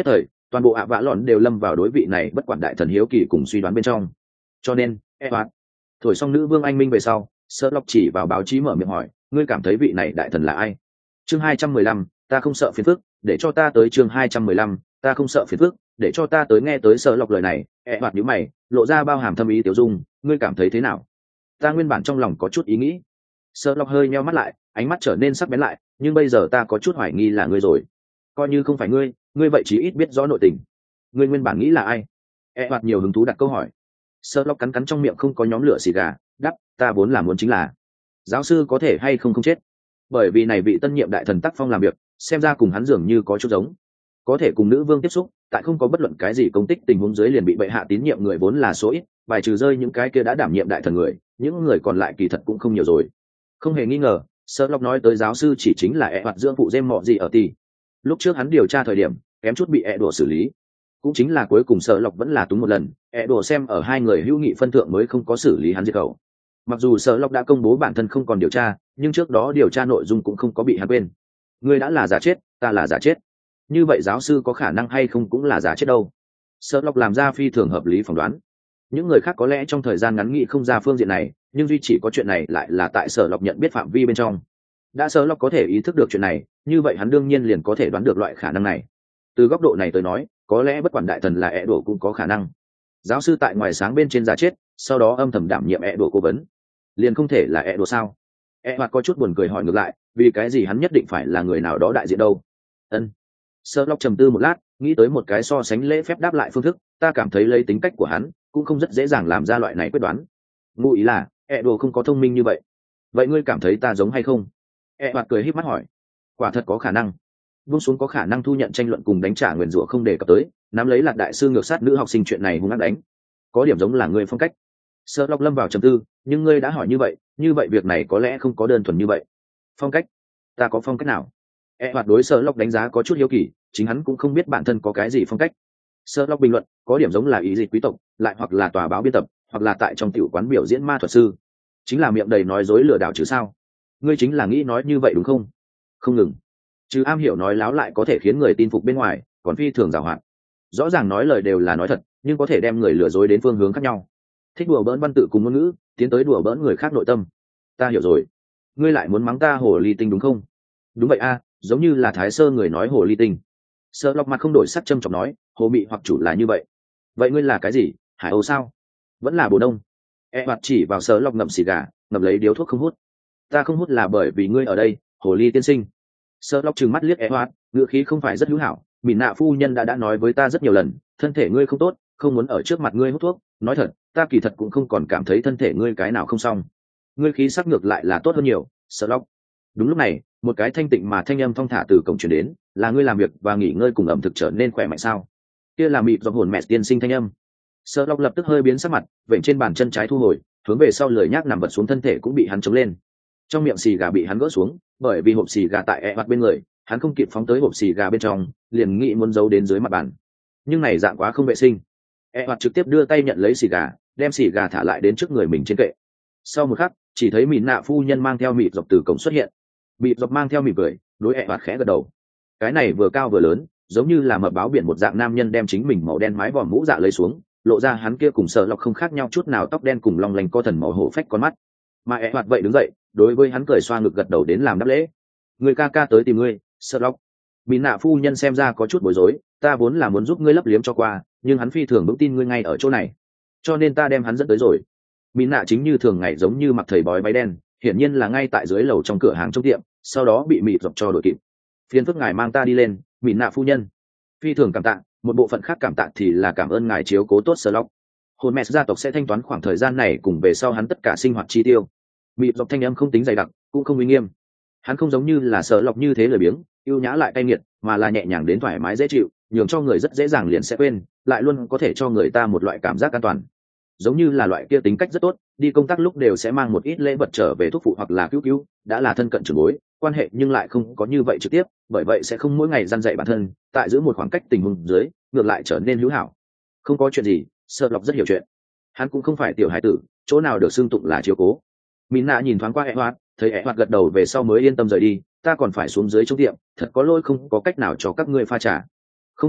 toàn bộ ạ vạ lọn đều lâm vào đối vị này bất quản đại thần hiếu kỳ cùng suy đoán bên trong. Cho nên Edward thổi xong nữ vương anh minh về sau, Sherlock chỉ vào báo chí mở miệng hỏi, ngươi cảm thấy vị này đại thần là ai? Chương hai trăm mười lăm, ta không sợ phiền phức, để cho ta tới. Chương hai trăm mười lăm, ta không sợ phiền phức, để cho ta tới. Nghe tới Sherlock lời này, Edward nhíu mày, lộ ra bao hàm thâm ý tiểu dung, ngươi cảm thấy thế nào? Ta nguyên bản trong lòng có chút ý nghĩ. Sherlock hơi nheo mắt lại, ánh mắt trở nên sắc bén lại, nhưng bây giờ ta có chút hoài nghi là ngươi rồi. Coi như không phải ngươi, ngươi vậy chí ít biết rõ nội tình. Ngươi nguyên bản nghĩ là ai? Edward nhiều hứng thú đặt câu hỏi. Sherlock cắn cắn trong miệng không có nhóm lửa xì gà, đáp, ta vốn là muốn chính là giáo sư có thể hay không không chết, bởi vì này vị tân nhiệm đại thần tác phong làm việc xem ra cùng hắn dường như có chút giống, có thể cùng nữ vương tiếp xúc tại không có bất luận cái gì công tích tình huống dưới liền bị bệ hạ tín nhiệm người vốn là số ít, bài trừ rơi những cái kia đã đảm nhiệm đại thần người, những người còn lại kỳ thật cũng không nhiều rồi. Không hề nghi ngờ, Sherlock nói tới giáo sư chỉ chính là ẹ hoạt dưỡng phụ James mọ gì ở tỷ. Lúc trước hắn điều tra thời điểm kém chút bị ẹ đùa xử lý, cũng chính là cuối cùng Sherlock vẫn là túng một lần, ẹ đùa xem ở hai người hữu nghị phân thượng mới không có xử lý hắn diệt khẩu. Mặc dù Sherlock đã công bố bản thân không còn điều tra, nhưng trước đó điều tra nội dung cũng không có bị hắn quên. Ngươi đã là giả chết, ta là giả chết, như vậy giáo sư có khả năng hay không cũng là giả chết đâu? Sherlock làm ra phi thường hợp lý phỏng đoán. Những người khác có lẽ trong thời gian ngắn nghĩ không ra phương diện này, nhưng duy chỉ có chuyện này lại là tại Sherlock nhận biết phạm vi bên trong. Đã Sherlock có thể ý thức được chuyện này, như vậy hắn đương nhiên liền có thể đoán được loại khả năng này. Từ góc độ này tới nói, có lẽ bất quản đại thần là ẹ đổ cũng có khả năng. Giáo sư tại ngoài sáng bên trên giả chết, sau đó âm thầm đảm nhiệm ẹ đổ cố vấn, liền không thể là ẹ đổ sao? ẹ hoạt có chút buồn cười hỏi ngược lại, vì cái gì hắn nhất định phải là người nào đó đại diện đâu? Ân. Sherlock trầm tư một lát, nghĩ tới một cái so sánh lễ phép đáp lại phương thức, ta cảm thấy lấy tính cách của hắn, cũng không rất dễ dàng làm ra loại này quyết đoán. Ngụ ý là, ẹ đổ không có thông minh như vậy. Vậy ngươi cảm thấy ta giống hay không? ẹ hoạt cười híp mắt hỏi. Quả thật có khả năng. Buông xuống có khả năng thu nhận tranh luận cùng đánh trả nguyền rủa không đề cập tới, nắm lấy lạc đại sư ngược sát nữ học sinh chuyện này hung ác đánh. Có điểm giống là ngươi phong cách. Sherlock lâm vào trầm tư, nhưng ngươi đã hỏi như vậy, như vậy việc này có lẽ không có đơn thuần như vậy. Phong cách? Ta có phong cách nào? E hoạt đối Sherlock đánh giá có chút hiếu kỳ, chính hắn cũng không biết bản thân có cái gì phong cách. Sherlock bình luận, có điểm giống là ý dịch quý tộc, lại hoặc là tòa báo biên tập, hoặc là tại trong tiểu quán biểu diễn ma thuật sư. Chính là miệng đầy nói dối lừa đảo chứ sao? Ngươi chính là nghĩ nói như vậy đúng không? Không ngừng. Chứ am hiểu nói láo lại có thể khiến người tin phục bên ngoài, còn phi thường giàu hạn. Rõ ràng nói lời đều là nói thật, nhưng có thể đem người lừa dối đến phương hướng khác nhau. Thích đùa bỡn văn tự cùng ngôn ngữ, tiến tới đùa bỡn người khác nội tâm. Ta hiểu rồi. Ngươi lại muốn mắng ta hồ ly tinh đúng không? Đúng vậy a, giống như là thái sơ người nói hồ ly tinh. Sherlock mặt không đổi sắc châm chọc nói, hồ mị hoặc chủ là như vậy. Vậy ngươi là cái gì? Hải âu sao? Vẫn là bồ đông. E hoạt chỉ vào Sherlock ngậm xì gà, ngậm lấy điếu thuốc không hút. Ta không hút là bởi vì ngươi ở đây, hồ ly tiên sinh. Sherlock trừng mắt liếc E hoạt, ngựa khí không phải rất hữu hảo. Mị nạ phu nhân đã đã nói với ta rất nhiều lần, thân thể ngươi không tốt, không muốn ở trước mặt ngươi hút thuốc. Nói thật, ta kỳ thật cũng không còn cảm thấy thân thể ngươi cái nào không xong. Ngươi khí sắc ngược lại là tốt hơn nhiều, Sherlock. Đúng lúc này, một cái thanh tịnh mà thanh âm thong thả từ cổng truyền đến, là ngươi làm việc và nghỉ ngơi cùng ẩm thực trở nên khỏe mạnh sao? Kia là mịt do hồn mẹ tiên sinh thanh âm. Sherlock lập tức hơi biến sắc mặt, vểnh trên bàn chân trái thu hồi, hướng về sau lười nhác nằm vật xuống, thân thể cũng bị hắn chống lên. Trong miệng xì gà bị hắn gỡ xuống, bởi vì hộp xì gà tại e mặt bên người, hắn không kịp phóng tới hộp xì gà bên trong, liền nghĩ muốn giấu đến dưới mặt bàn. Nhưng này dạng quá không vệ sinh. E mặt trực tiếp đưa tay nhận lấy xì gà, đem xì gà thả lại đến trước người mình trên kệ. Sau một khắc, chỉ thấy mịn nạ phu nhân mang theo mịt dọc từ cổng xuất hiện. Mịt dọc mang theo mỉm cười, đối E mặt khẽ gật đầu. Cái này vừa cao vừa lớn, giống như là mập báo biển một dạng nam nhân đem chính mình màu đen mái vòm mũ dạ lấy xuống, lộ ra hắn kia cùng sợ lọc không khác nhau chút nào, tóc đen cùng long lanh co thần màu hổ phách con mắt. Mà E mặt vậy đứng dậy, đối với hắn cười xoa ngực gật đầu đến làm đáp lễ. Người ca ca tới tìm ngươi, sợ lọc. Mịn nạ phu nhân xem ra có chút bối rối, ta vốn là muốn giúp ngươi lấp liếm cho qua, nhưng hắn phi thường vững tin ngươi ngay ở chỗ này, cho nên ta đem hắn dẫn tới rồi. Mịn nạ chính như thường ngày giống như mặc thầy bói váy đen, hiển nhiên là ngay tại dưới lầu trong cửa hàng trong tiệm, sau đó bị mịt dọc cho đổi kịp. Phiền phức ngài mang ta đi lên, mịn nạ phu nhân. Phi thường cảm tạ, một bộ phận khác cảm tạ thì là cảm ơn ngài chiếu cố tốt Sherlock. Hồn mẹ gia tộc sẽ thanh toán khoảng thời gian này cùng về sau hắn tất cả sinh hoạt chi tiêu. Mịt dọc thanh âm không tính dày đặc, cũng không uy nghiêm. Hắn không giống như là Sherlock như thế lười biếng, yêu nhã lại cay nghiệt, mà là nhẹ nhàng đến thoải mái dễ chịu, nhường cho người rất dễ dàng liền sẽ quên, lại luôn có thể cho người ta một loại cảm giác an toàn. Giống như là loại kia tính cách rất tốt, đi công tác lúc đều sẽ mang một ít lễ vật trở về thúc phụ hoặc là cứu cứu, đã là thân cận trưởng bối, quan hệ nhưng lại không có như vậy trực tiếp, bởi vậy sẽ không mỗi ngày răn dạy bản thân, tại giữ một khoảng cách tình huống dưới, ngược lại trở nên hữu hảo. Không có chuyện gì, Sherlock rất hiểu chuyện. Hắn cũng không phải tiểu hải tử, chỗ nào được xưng tụng là chiếu cố. Mina nhìn thoáng qua Edward, thấy Edward gật đầu về sau mới yên tâm rời đi, ta còn phải xuống dưới trong tiệm, thật có lỗi không có cách nào cho các ngươi pha trà. Không quan trọng,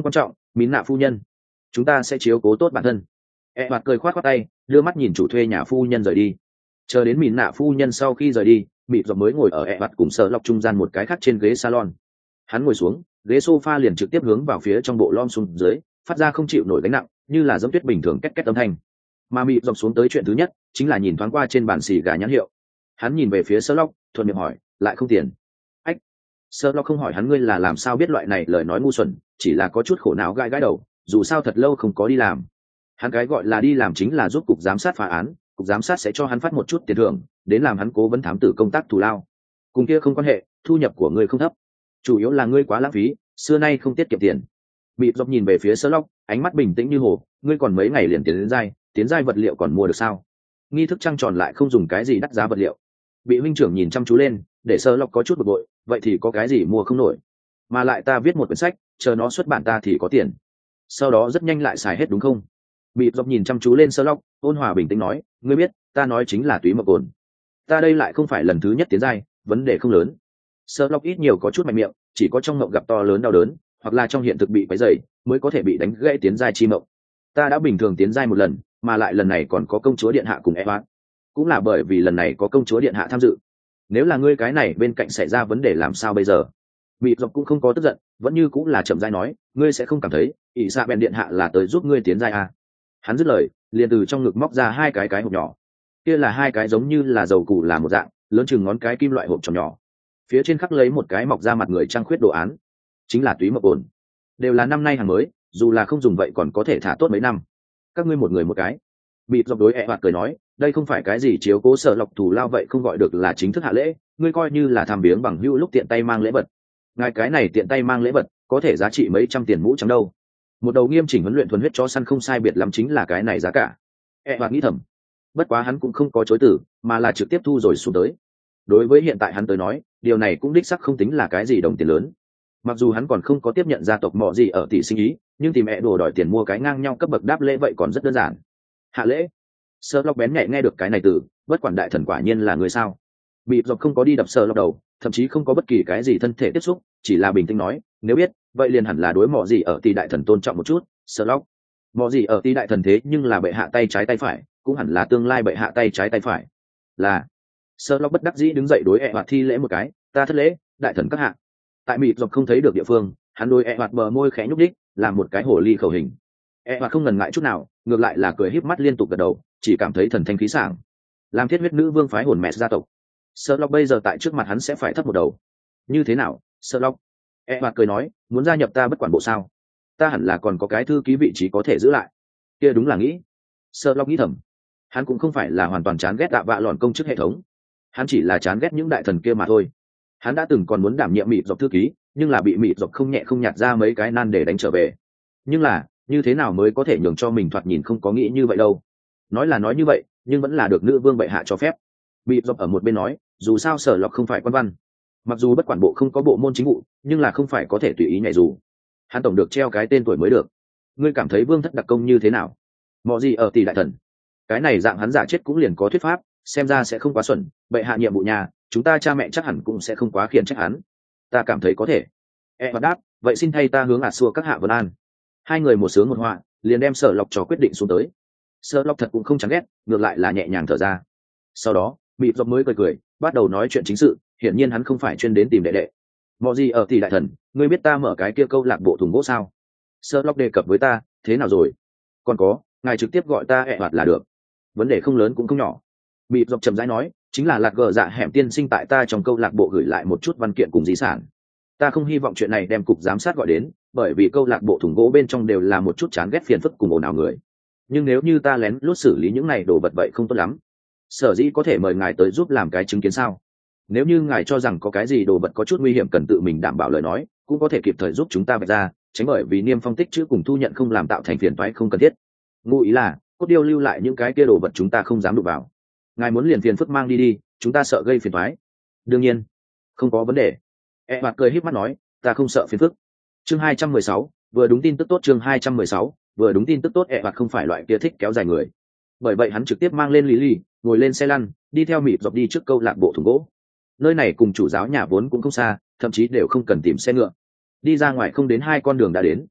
Mín nạ phu nhân, chúng ta sẽ chiếu cố tốt bản thân. E hoạt cười khoát khoát tay, đưa mắt nhìn chủ thuê nhà phu nhân rời đi. Chờ đến Mín nạ phu nhân sau khi rời đi, mịt dọc mới ngồi ở E hoạt cùng Sở Lọc trung gian một cái khác trên ghế salon. Hắn ngồi xuống, ghế sofa liền trực tiếp hướng vào phía trong bộ lom xuống dưới, phát ra không chịu nổi gánh nặng, như là giống tuyết bình thường két két âm thanh. Mà mịt dọc xuống tới chuyện thứ nhất, chính là nhìn thoáng qua trên bàn xì gà nhãn hiệu. Hắn nhìn về phía Sở Lọc, thuận miệng hỏi, lại không tiền? Ách. Sở Lọc không hỏi hắn ngươi là làm sao biết loại này lời nói ngu xuẩn, chỉ là có chút khổ não gãi gãi đầu, dù sao thật lâu không có đi làm. Hắn cái gọi là đi làm chính là giúp cục giám sát phá án, cục giám sát sẽ cho hắn phát một chút tiền thưởng, đến làm hắn cố vấn thám tử công tác thù lao. Cùng kia không quan hệ, thu nhập của ngươi không thấp, chủ yếu là ngươi quá lãng phí, xưa nay không tiết kiệm tiền. Mịt dọc nhìn về phía Sherlock, ánh mắt bình tĩnh như hồ, ngươi còn mấy ngày liền tiến đến giai, tiến giai vật liệu còn mua được sao? Nghi thức trăng tròn lại không dùng cái gì đắt giá vật liệu. Bị huynh trưởng nhìn chăm chú lên, để Sherlock có chút bực bội, vậy thì có cái gì mua không nổi? Mà lại ta viết một quyển sách, chờ nó xuất bản ta thì có tiền. Sau đó rất nhanh lại xài hết đúng không? Mịt dọc nhìn chăm chú lên Sherlock, ôn hòa bình tĩnh nói, ngươi biết, ta nói chính là túy mộc cồn. Ta đây lại không phải lần thứ nhất tiến giai, vấn đề không lớn. Sherlock ít nhiều có chút mạnh miệng, chỉ có trong mộng gặp to lớn đau đớn, hoặc là trong hiện thực bị quấy rầy, mới có thể bị đánh gãy tiến giai chi mộng. Ta đã bình thường tiến giai một lần, mà lại lần này còn có công chúa điện hạ cùng Edward. Cũng là bởi vì lần này có công chúa điện hạ tham dự. Nếu là ngươi cái này bên cạnh xảy ra vấn đề làm sao bây giờ? Mịt dọc cũng không có tức giận, vẫn như cũng là chậm rãi nói, ngươi sẽ không cảm thấy, ỷ xạ bèn điện hạ là tới giúp ngươi tiến giai à? Hắn dứt lời, liền từ trong ngực móc ra hai cái cái hộp nhỏ. Kia là hai cái giống như là dầu củ là một dạng, lớn chừng ngón cái kim loại hộp tròn nhỏ. Phía trên khắc lấy một cái mọc ra mặt người trăng khuyết đồ án, chính là túy mộc ổn. Đều là năm nay hàng mới, dù là không dùng vậy còn có thể thả tốt mấy năm. Các ngươi một người một cái. Bịt dọc đối ẹ hoạt cười nói, đây không phải cái gì chiếu cố Sở Lọc thù lao vậy không gọi được là chính thức hạ lễ, ngươi coi như là tham biếng bằng hữu lúc tiện tay mang lễ vật. Ngài cái này tiện tay mang lễ vật, có thể giá trị mấy trăm tiền mũ trắng đâu. Một đầu nghiêm chỉnh huấn luyện thuần huyết chó săn không sai biệt lắm chính là cái này giá cả. E hoạt nghĩ thầm. Bất quá hắn cũng không có chối từ, mà là trực tiếp thu rồi xuống tới. Đối với hiện tại hắn tới nói, điều này cũng đích sắc không tính là cái gì đồng tiền lớn. Mặc dù hắn còn không có tiếp nhận gia tộc mọ gì ở tỷ sinh ý, nhưng tìm mẹ đồ đòi tiền mua cái ngang nhau cấp bậc đáp lễ vậy còn rất đơn giản. Hạ lễ. Sherlock bén nhạy nghe được cái này từ, bất quản đại thần quả nhiên là người sao. Bịt dọc không có đi đập Sherlock đầu, thậm chí không có bất kỳ cái gì thân thể tiếp xúc, chỉ là bình tĩnh nói, nếu biết, vậy liền hẳn là đối mọ gì ở tỷ đại thần tôn trọng một chút. Sherlock, mọ gì ở tỷ đại thần thế nhưng là bệ hạ tay trái tay phải, cũng hẳn là tương lai bệ hạ tay trái tay phải. Là. Sherlock bất đắc dĩ đứng dậy đối ẹ hoạt thi lễ một cái, ta thất lễ, đại thần các hạ. Tại mịt dọc không thấy được địa phương, hắn đối ẹ hoạt bờ môi khẽ nhúc đích, làm một cái hồ ly khẩu hình. ẹ hoạt không ngần ngại chút nào, ngược lại là cười híp mắt liên tục gật đầu, chỉ cảm thấy thần thanh khí sảng. Làm thiết huyết nữ vương phái hồn mẹ gia tộc. Sherlock bây giờ tại trước mặt hắn sẽ phải thấp một đầu. Như thế nào, Sherlock? ẹ hoạt cười nói, muốn gia nhập ta bất quản bộ sao? Ta hẳn là còn có cái thư ký vị trí có thể giữ lại. Kia đúng là nghĩ. Sherlock nghĩ thầm. Hắn cũng không phải là hoàn toàn chán ghét tạ vạ lòn công chức hệ thống, hắn chỉ là chán ghét những đại thần kia mà thôi. Hắn đã từng còn muốn đảm nhiệm mịt dọc thư ký, nhưng là bị mịt dọc không nhẹ không nhạt ra mấy cái nan để đánh trở về. Nhưng là như thế nào mới có thể nhường cho mình thoạt nhìn không có nghĩ như vậy đâu? Nói là nói như vậy, nhưng vẫn là được nữ vương bệ hạ cho phép. Mịt dọc ở một bên nói, dù sao Sở Lọc không phải quan văn, mặc dù bất quản bộ không có bộ môn chính vụ, nhưng là không phải có thể tùy ý nhảy dù. Hắn tổng được treo cái tên tuổi mới được. Ngươi cảm thấy vương thất đặc công như thế nào? Mọ gì ở tỷ đại thần? Cái này dạng hắn giả chết cũng liền có thuyết pháp, xem ra sẽ không quá xuẩn, bệ hạ nhiệm vụ nhà, chúng ta cha mẹ chắc hẳn cũng sẽ không quá khiển trách hắn. Ta cảm thấy có thể. E đáp, vậy xin thay ta hướng ạt xua các hạ vân an. Hai người một sướng một họa, liền đem Sở Lọc trò quyết định xuống tới. Sở Lọc thật cũng không chán ghét, ngược lại là nhẹ nhàng thở ra. Sau đó, Mịt dọc mới cười cười, bắt đầu nói chuyện chính sự, hiển nhiên hắn không phải chuyên đến tìm đệ đệ. Mọ gì ở tỷ đại thần, ngươi biết ta mở cái kia câu lạc bộ thùng gỗ sao? Sở Lọc đề cập với ta, thế nào rồi? Còn có, ngài trực tiếp gọi ta ẹ hoạt là được. Vấn đề không lớn cũng không nhỏ. Mịt dọc chậm rãi nói, chính là lạc gờ dạ hẻm tiên sinh tại ta trong câu lạc bộ gửi lại một chút văn kiện cùng di sản. Ta không hy vọng chuyện này đem cục giám sát gọi đến, bởi vì câu lạc bộ thùng gỗ bên trong đều là một chút chán ghét phiền phức cùng ồn ào người. Nhưng nếu như ta lén lút xử lý những này đồ vật vậy không tốt lắm. Sở dĩ có thể mời ngài tới giúp làm cái chứng kiến sao? Nếu như ngài cho rằng có cái gì đồ vật có chút nguy hiểm cần tự mình đảm bảo lời nói, cũng có thể kịp thời giúp chúng ta vạch ra, tránh bởi vì niêm phong tích chữ cùng thu nhận không làm tạo thành phiền toái không cần thiết. Ngụ ý là, cốt điêu lưu lại những cái kia đồ vật chúng ta không dám đụng vào. Ngài muốn liền phiền phức mang đi đi, chúng ta sợ gây phiền toái. Đương nhiên, không có vấn đề. E hoạt cười híp mắt nói, ta không sợ phiền phức. Chương hai trăm mười sáu, vừa đúng tin tức tốt. Chương hai trăm mười sáu, vừa đúng tin tức tốt. E hoạt không phải loại kia thích kéo dài người, bởi vậy hắn trực tiếp mang lên lý lì, ngồi lên xe lăn, đi theo Mịt dọc đi trước câu lạc bộ thùng gỗ. Nơi này cùng chủ giáo nhà vốn cũng không xa, thậm chí đều không cần tìm xe ngựa, đi ra ngoài không đến hai con đường đã đến.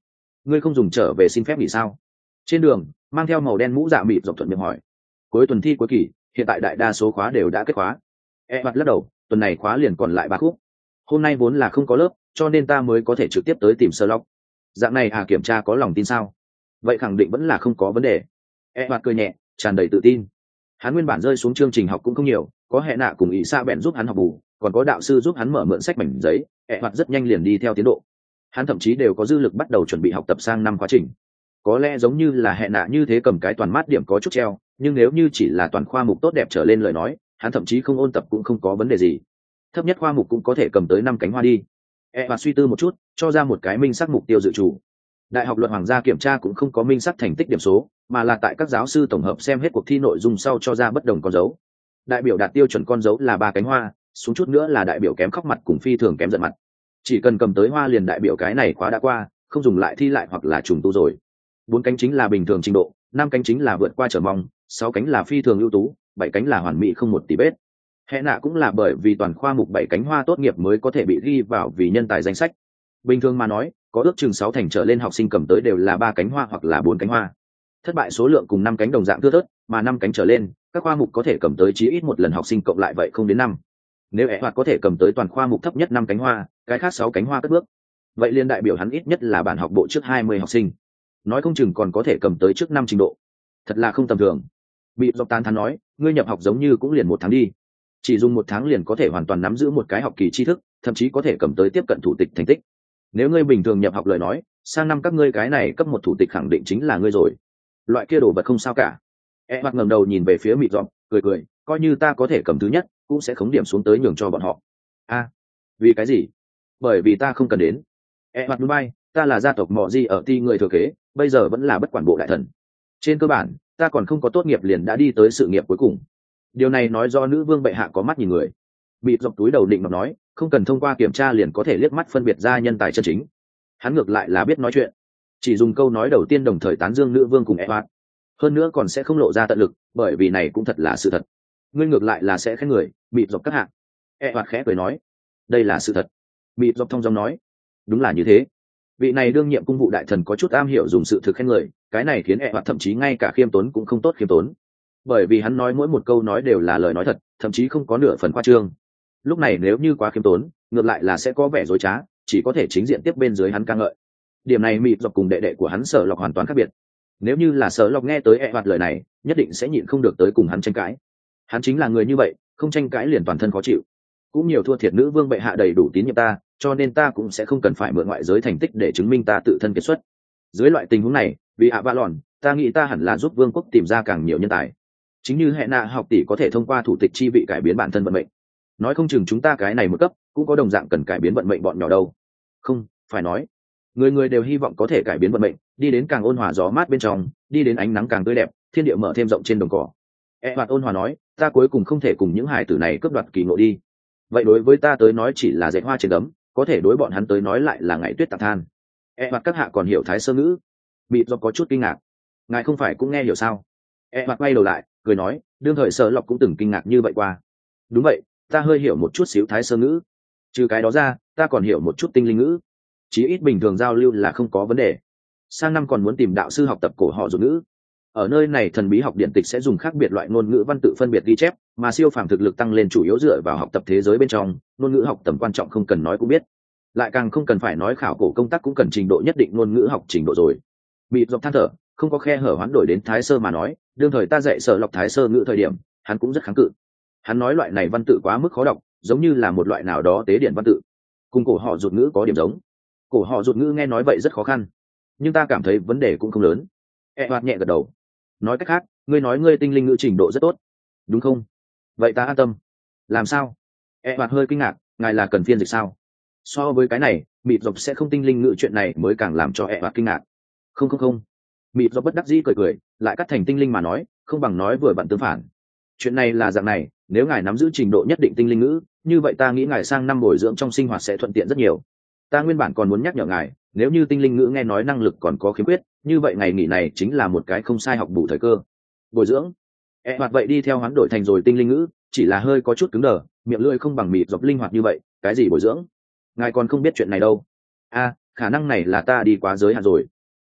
ngươi không dùng trở về xin phép nghỉ sao? Trên đường mang theo màu đen mũ dạ mịt dọc thuận miệng hỏi. Cuối tuần thi cuối kỳ, hiện tại đại đa số khóa đều đã kết khóa. E mặt lắc đầu, tuần này khóa liền còn lại ba khúc. Hôm nay vốn là không có lớp, cho nên ta mới có thể trực tiếp tới tìm Sherlock. Dạng này à, kiểm tra có lòng tin sao? Vậy khẳng định vẫn là không có vấn đề. E mặt cười nhẹ, tràn đầy tự tin. Hắn nguyên bản rơi xuống chương trình học cũng không nhiều, có hệ nạ cùng ý xa bèn giúp hắn học bù, còn có đạo sư giúp hắn mở mượn sách mảnh giấy. E mặt rất nhanh liền đi theo tiến độ. Hắn thậm chí đều có dư lực bắt đầu chuẩn bị học tập sang năm quá trình. Có lẽ giống như là hệ nạ như thế cầm cái toàn mát điểm có chút treo, nhưng nếu như chỉ là toàn khoa mục tốt đẹp trở lên lời nói, hắn thậm chí không ôn tập cũng không có vấn đề gì. Thấp nhất khoa mục cũng có thể cầm tới năm cánh hoa đi. E và suy tư một chút, cho ra một cái minh xác mục tiêu dự trù. Đại học luật hoàng gia kiểm tra cũng không có minh xác thành tích điểm số, mà là tại các giáo sư tổng hợp xem hết cuộc thi nội dung sau cho ra bất đồng con dấu. Đại biểu đạt tiêu chuẩn con dấu là ba cánh hoa, xuống chút nữa là đại biểu kém khóc mặt cùng phi thường kém giận mặt. Chỉ cần cầm tới hoa liền đại biểu cái này khóa đã qua, không dùng lại thi lại hoặc là trùng tu rồi. Bốn cánh chính là bình thường trình độ, năm cánh chính là vượt qua trở mong, sáu cánh là phi thường ưu tú, bảy cánh là hoàn mỹ không một tí vết. Hệ nạ cũng là bởi vì toàn khoa mục bảy cánh hoa tốt nghiệp mới có thể bị ghi vào vì nhân tài danh sách. Bình thường mà nói, có ước chừng sáu thành trở lên học sinh cầm tới đều là ba cánh hoa hoặc là bốn cánh hoa. Thất bại số lượng cùng năm cánh đồng dạng thưa thớt, mà năm cánh trở lên, các khoa mục có thể cầm tới chí ít một lần học sinh cộng lại vậy không đến năm. Nếu ẻ hoạt có thể cầm tới toàn khoa mục thấp nhất năm cánh hoa, cái khác sáu cánh hoa cất bước. Vậy liên đại biểu hắn ít nhất là bản học bộ trước hai mươi học sinh. Nói không chừng còn có thể cầm tới trước năm trình độ. Thật là không tầm thường. Bị dọc tán thán nói, ngươi nhập học giống như cũng liền một tháng đi. Chỉ dùng một tháng liền có thể hoàn toàn nắm giữ một cái học kỳ tri thức, thậm chí có thể cầm tới tiếp cận thủ tịch thành tích. Nếu ngươi bình thường nhập học lời nói, sang năm các ngươi cái này cấp một thủ tịch khẳng định chính là ngươi rồi. Loại kia đồ vật không sao cả. E mặt ngẩng đầu nhìn về phía mịt dọc, cười cười, coi như ta có thể cầm thứ nhất, cũng sẽ khống điểm xuống tới nhường cho bọn họ. A, vì cái gì? Bởi vì ta không cần đến. E mặt núi bay, ta là gia tộc mọ gì ở ti người thừa kế, bây giờ vẫn là bất quản bộ đại thần. Trên cơ bản, ta còn không có tốt nghiệp liền đã đi tới sự nghiệp cuối cùng. Điều này nói do nữ vương bệ hạ có mắt nhìn người. Bị dọc túi đầu định mà nói, không cần thông qua kiểm tra liền có thể liếc mắt phân biệt ra nhân tài chân chính. Hắn ngược lại là biết nói chuyện, chỉ dùng câu nói đầu tiên đồng thời tán dương nữ vương cùng Edward. Hơn nữa còn sẽ không lộ ra tận lực, bởi vì này cũng thật là sự thật. Ngươi ngược lại là sẽ khen người, bị dọc các hạ. Edward khẽ cười nói, đây là sự thật. Bị dọc thông dong nói, đúng là như thế. Vị này đương nhiệm cung vụ đại thần có chút am hiểu dùng sự thực khen người, cái này khiến Edward thậm chí ngay cả khiêm tốn cũng không tốt khiêm tốn. Bởi vì hắn nói mỗi một câu nói đều là lời nói thật, thậm chí không có nửa phần khoa trương. Lúc này nếu như quá khiêm tốn, ngược lại là sẽ có vẻ dối trá, chỉ có thể chính diện tiếp bên dưới hắn ca ngợi. Điểm này mịt dọc cùng đệ đệ của hắn Sở Lộc hoàn toàn khác biệt. Nếu như là Sở Lộc nghe tới e hoạt lời này, nhất định sẽ nhịn không được tới cùng hắn tranh cãi. Hắn chính là người như vậy, không tranh cãi liền toàn thân khó chịu. Cũng nhiều thua thiệt nữ vương bệ hạ đầy đủ tín nhiệm ta, cho nên ta cũng sẽ không cần phải mượn ngoại giới thành tích để chứng minh ta tự thân kiệt xuất. Dưới loại tình huống này, vì ạ ba lòn, ta nghĩ ta hẳn là giúp vương quốc tìm ra càng nhiều nhân tài. Chính như hệ nạ học tỷ có thể thông qua thủ tịch chi vị cải biến bản thân vận mệnh, nói không chừng chúng ta cái này một cấp cũng có đồng dạng cần cải biến vận mệnh bọn nhỏ đâu. Không phải nói người người đều hy vọng có thể cải biến vận mệnh, đi đến càng ôn hòa gió mát bên trong, đi đến ánh nắng càng tươi đẹp, thiên địa mở thêm rộng trên đồng cỏ. E hoạt ôn hòa nói, ta cuối cùng không thể cùng những hải tử này cướp đoạt kỳ ngộ đi. Vậy đối với ta tới nói chỉ là dệt hoa trên gấm, có thể đối bọn hắn tới nói lại là ngày tuyết tạc than. E hoạt các hạ còn hiểu thái sơ ngữ? Bị do có chút kinh ngạc. Ngài không phải cũng nghe hiểu sao? E hoạt quay đầu lại cười nói, đương thời Sở Lộc cũng từng kinh ngạc như vậy qua. Đúng vậy, ta hơi hiểu một chút xíu thái sơ ngữ. Trừ cái đó ra, ta còn hiểu một chút tinh linh ngữ. Chí ít bình thường giao lưu là không có vấn đề. Sang năm còn muốn tìm đạo sư học tập cổ họ dùng ngữ. Ở nơi này thần bí học điện tịch sẽ dùng khác biệt loại ngôn ngữ văn tự phân biệt ghi chép, mà siêu phàm thực lực tăng lên chủ yếu dựa vào học tập thế giới bên trong, ngôn ngữ học tầm quan trọng không cần nói cũng biết. Lại càng không cần phải nói khảo cổ công tác cũng cần trình độ nhất định ngôn ngữ học trình độ rồi. Bị dọc than thở, không có khe hở hoán đổi đến thái sơ mà nói, đương thời ta dạy Sở Lộc thái sơ ngữ thời điểm, hắn cũng rất kháng cự. Hắn nói loại này văn tự quá mức khó đọc, giống như là một loại nào đó tế điện văn tự, cùng cổ họ rụt ngữ có điểm giống. Cổ họ rụt ngữ nghe nói vậy rất khó khăn, nhưng ta cảm thấy vấn đề cũng không lớn. E hoạt nhẹ gật đầu. Nói cách khác, ngươi nói ngươi tinh linh ngữ trình độ rất tốt, đúng không? Vậy ta an tâm. Làm sao? E hoạt hơi kinh ngạc, ngài là cần phiên dịch sao? So với cái này, mịt dọc sẽ không tinh linh ngữ chuyện này mới càng làm cho E hoạt kinh ngạc. Không không không. Mịt dọc bất đắc dĩ cười cười, lại cắt thành tinh linh mà nói, không bằng nói vừa vặn tương phản. Chuyện này là dạng này, nếu ngài nắm giữ trình độ nhất định tinh linh ngữ, như vậy ta nghĩ ngài sang năm bồi dưỡng trong sinh hoạt sẽ thuận tiện rất nhiều. Ta nguyên bản còn muốn nhắc nhở ngài, nếu như tinh linh ngữ nghe nói năng lực còn có khiếm khuyết, như vậy ngày nghỉ này chính là một cái không sai học bù thời cơ. Bồi dưỡng, e hoạt vậy đi theo hoán đổi thành rồi tinh linh ngữ, chỉ là hơi có chút cứng đờ, miệng lưỡi không bằng mịt dọc linh hoạt như vậy, cái gì bồi dưỡng? Ngài còn không biết chuyện này đâu. A, khả năng này là ta đi quá giới hạn rồi.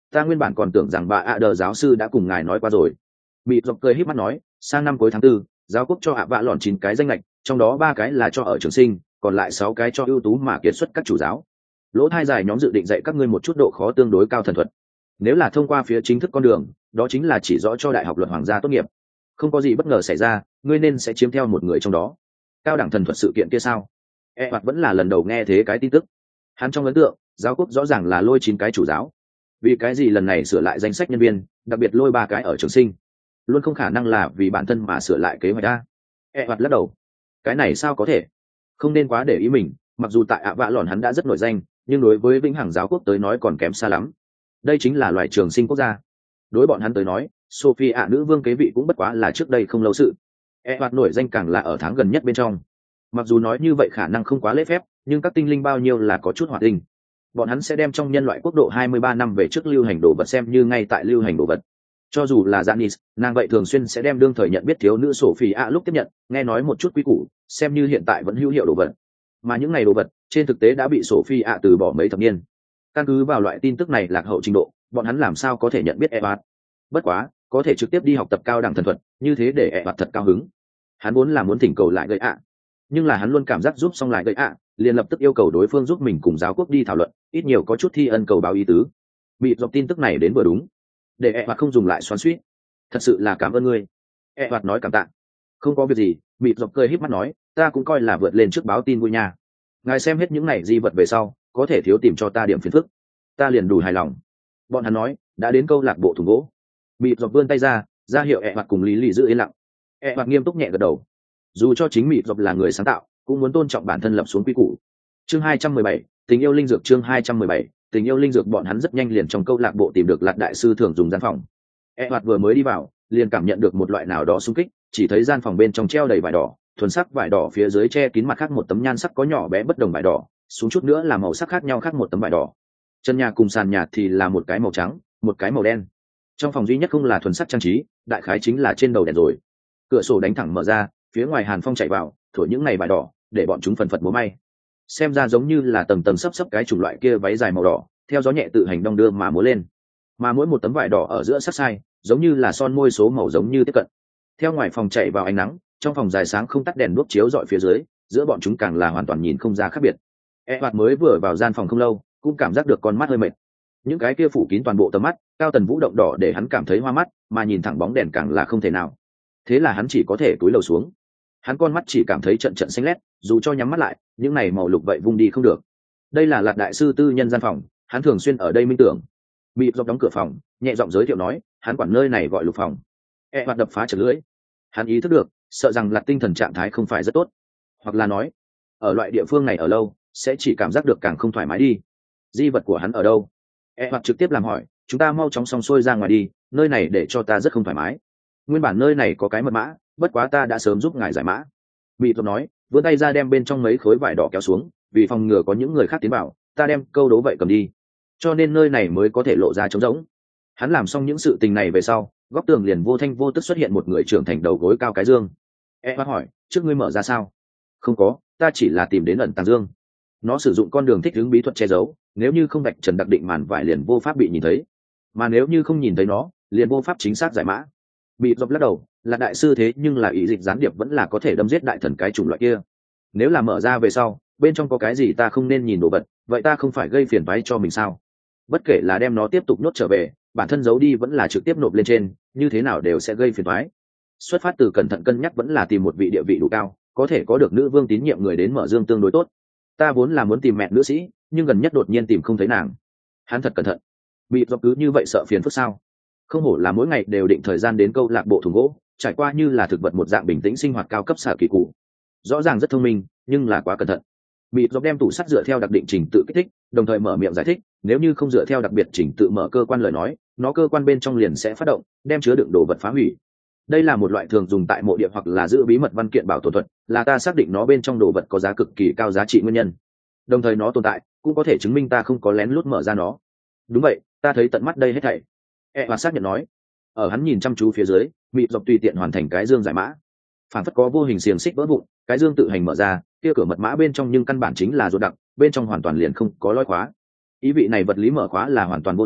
ta nguyên bản còn tưởng rằng bà ạ đờ giáo sư đã cùng ngài nói qua rồi. Mịt dọc cười híp mắt nói, sang năm cuối tháng tư giáo quốc cho ạ vạ lọn chín cái danh lệch, trong đó ba cái là cho ở trường sinh, còn lại sáu cái cho ưu tú mà kiệt xuất các chủ giáo. Lỗ thai dài nhóm dự định dạy các ngươi một chút độ khó tương đối cao thần thuật. Nếu là thông qua phía chính thức con đường, đó chính là chỉ rõ cho đại học luật hoàng gia tốt nghiệp. Không có gì bất ngờ xảy ra, ngươi nên sẽ chiếm theo một người trong đó. Cao đẳng thần thuật sự kiện kia sao? E hoặc vẫn là lần đầu nghe thế cái tin tức. Hắn trong ấn tượng, giáo quốc rõ ràng là lôi chín cái chủ giáo. Vì cái gì lần này sửa lại danh sách nhân viên, đặc biệt lôi ba cái ở trường sinh? Luôn không khả năng là vì bản thân mà sửa lại kế hoạch a. E hoặc lắc đầu. Cái này sao có thể? Không nên quá để ý mình, mặc dù tại ạ vạ lòn hắn đã rất nổi danh, nhưng đối với vĩnh hằng giáo quốc tới nói còn kém xa lắm. Đây chính là loài trường sinh quốc gia. Đối bọn hắn tới nói, Sophie ạ nữ vương kế vị cũng bất quá là trước đây không lâu sự. E hoặc nổi danh càng là ở tháng gần nhất bên trong. Mặc dù nói như vậy khả năng không quá lễ phép, nhưng các tinh linh bao nhiêu là có chút hoạt tinh. Bọn hắn sẽ đem trong nhân loại quốc độ hai mươi ba năm về trước lưu hành đồ vật xem như ngay tại lưu hành đồ vật. Cho dù là Janice, nàng vậy thường xuyên sẽ đem đương thời nhận biết thiếu nữ Sophie ạ lúc tiếp nhận, nghe nói một chút quý củ, xem như hiện tại vẫn hữu hiệu đồ vật. Mà những ngày đồ vật, trên thực tế đã bị Sophie ạ từ bỏ mấy thập niên. Căn cứ vào loại tin tức này lạc hậu trình độ, bọn hắn làm sao có thể nhận biết Evat. Bất quá, có thể trực tiếp đi học tập cao đẳng thần thuật, như thế để Evat thật cao hứng. Hắn muốn là muốn thỉnh cầu lại gây ạ, nhưng là hắn luôn cảm giác giúp xong lại gây ạ, liền lập tức yêu cầu đối phương giúp mình cùng giáo quốc đi thảo luận, ít nhiều có chút thi ân cầu báo ý tứ. Bị dọc tin tức này đến vừa đúng, để Evat không dùng lại xoắn xuýt. Thật sự là cảm ơn ngươi. Evat nói cảm tạ. Không có việc gì. Bị dọc cười híp mắt nói, ta cũng coi là vượt lên trước báo tin vui nha. Ngài xem hết những này di vật về sau, có thể thiếu tìm cho ta điểm phiền phức, ta liền đủ hài lòng. Bọn hắn nói đã đến câu lạc bộ thùng gỗ. Bị dọc vươn tay ra, ra hiệu ẹ hoặc cùng lý lì giữ yên lặng. Ẹ hoặc nghiêm túc nhẹ gật đầu. Dù cho chính Mị dọc là người sáng tạo, cũng muốn tôn trọng bản thân lập xuống quy củ. Chương hai trăm mười bảy, tình yêu linh dược. Chương hai trăm mười bảy, tình yêu linh dược. Bọn hắn rất nhanh liền trong câu lạc bộ tìm được Lạt đại sư thường dùng gian phòng. Ẹ hoặc vừa mới đi vào, liền cảm nhận được một loại nào đó xung kích, chỉ thấy gian phòng bên trong treo đầy vải đỏ, thuần sắc vải đỏ phía dưới che kín mặt khác một tấm nhan sắc có nhỏ bé bất đồng vải đỏ, xuống chút nữa là màu sắc khác nhau khác một tấm vải đỏ. Chân nhà cùng sàn nhà thì là một cái màu trắng, một cái màu đen. Trong phòng duy nhất không là thuần sắc trang trí, đại khái chính là trên đầu đèn rồi. Cửa sổ đánh thẳng mở ra, phía ngoài hàn phong chạy vào, thổi những ngày vải đỏ, để bọn chúng phần phật múa may. Xem ra giống như là tầng tầng sấp sấp cái chủng loại kia váy dài màu đỏ, theo gió nhẹ tự hành đong đưa mà múa lên. Mà mỗi một tấm vải đỏ ở giữa sắc sai, giống như là son môi số màu giống như tiếp cận. Theo ngoài phòng chạy vào ánh nắng, trong phòng dài sáng không tắt đèn đuốc chiếu rọi phía dưới, giữa bọn chúng càng là hoàn toàn nhìn không ra khác biệt. E hoạt mới vừa vào gian phòng không lâu, cũng cảm giác được con mắt hơi mệt. Những cái kia phủ kín toàn bộ tầm mắt, cao tần vũ động đỏ để hắn cảm thấy hoa mắt, mà nhìn thẳng bóng đèn càng là không thể nào. Thế là hắn chỉ có thể cúi đầu xuống. Hắn con mắt chỉ cảm thấy trận trận xanh lét, dù cho nhắm mắt lại, những này màu lục vậy vung đi không được. Đây là Lạt đại sư tư nhân gian phòng, hắn thường xuyên ở đây minh tưởng. Bị dọc đóng cửa phòng, nhẹ giọng giới thiệu nói, hắn quản nơi này gọi lục phòng. E hoạt đập phá chật lưỡi. Hắn ý thức được, sợ rằng Lạt tinh thần trạng thái không phải rất tốt, hoặc là nói, ở loại địa phương này ở lâu, sẽ chỉ cảm giác được càng không thoải mái đi. Di vật của hắn ở đâu? E hoặc trực tiếp làm hỏi, chúng ta mau chóng xong xuôi ra ngoài đi, nơi này để cho ta rất không thoải mái. Nguyên bản nơi này có cái mật mã, bất quá ta đã sớm giúp ngài giải mã. Bị thuật nói, vươn tay ra đem bên trong mấy khối vải đỏ kéo xuống, vì phòng ngừa có những người khác tiến vào, ta đem câu đố vậy cầm đi, cho nên nơi này mới có thể lộ ra trống rỗng. Hắn làm xong những sự tình này về sau, góc tường liền vô thanh vô tức xuất hiện một người trưởng thành đầu gối cao cái dương. E hoặc hỏi, trước ngươi mở ra sao? Không có, ta chỉ là tìm đến ẩn tàng dương. Nó sử dụng con đường thích ứng bí thuật che giấu, nếu như không vạch trần đặc định màn vải liền vô pháp bị nhìn thấy, mà nếu như không nhìn thấy nó, liền vô pháp chính xác giải mã. Bị dọc lắc đầu, là đại sư thế nhưng là ý dịch gián điệp vẫn là có thể đâm giết đại thần cái chủng loại kia. Nếu là mở ra về sau, bên trong có cái gì ta không nên nhìn đồ vật, vậy ta không phải gây phiền toái cho mình sao? Bất kể là đem nó tiếp tục nhốt trở về, bản thân giấu đi vẫn là trực tiếp nộp lên trên, như thế nào đều sẽ gây phiền toái. Xuất phát từ cẩn thận cân nhắc vẫn là tìm một vị địa vị đủ cao, có thể có được nữ vương tín nhiệm người đến mở dương tương đối tốt. Ta vốn là muốn tìm mẹ nữ sĩ, nhưng gần nhất đột nhiên tìm không thấy nàng. Hắn thật cẩn thận. Bị dọc cứ như vậy sợ phiền phức sao? Không hổ là mỗi ngày đều định thời gian đến câu lạc bộ thùng gỗ, trải qua như là thực vật một dạng bình tĩnh sinh hoạt cao cấp xả kỳ cụ. Rõ ràng rất thông minh, nhưng là quá cẩn thận. Bị dọc đem tủ sắt dựa theo đặc định trình tự kích thích, đồng thời mở miệng giải thích, nếu như không dựa theo đặc biệt trình tự mở cơ quan lời nói, nó cơ quan bên trong liền sẽ phát động, đem chứa đựng đồ vật phá hủy. Đây là một loại thường dùng tại mộ địa hoặc là giữ bí mật văn kiện bảo tồn thuật, là ta xác định nó bên trong đồ vật có giá cực kỳ cao giá trị nguyên nhân. Đồng thời nó tồn tại, cũng có thể chứng minh ta không có lén lút mở ra nó. Đúng vậy, ta thấy tận mắt đây hết thảy. E và xác nhận nói. Ở hắn nhìn chăm chú phía dưới, Mị dọc tùy tiện hoàn thành cái dương giải mã. Phản phất có vô hình xiềng xích vỡ vụn, cái dương tự hành mở ra, kia cửa mật mã bên trong nhưng căn bản chính là ruột đặc, bên trong hoàn toàn liền không có lối khóa. Ý vị này vật lý mở khóa là hoàn toàn vô dụng,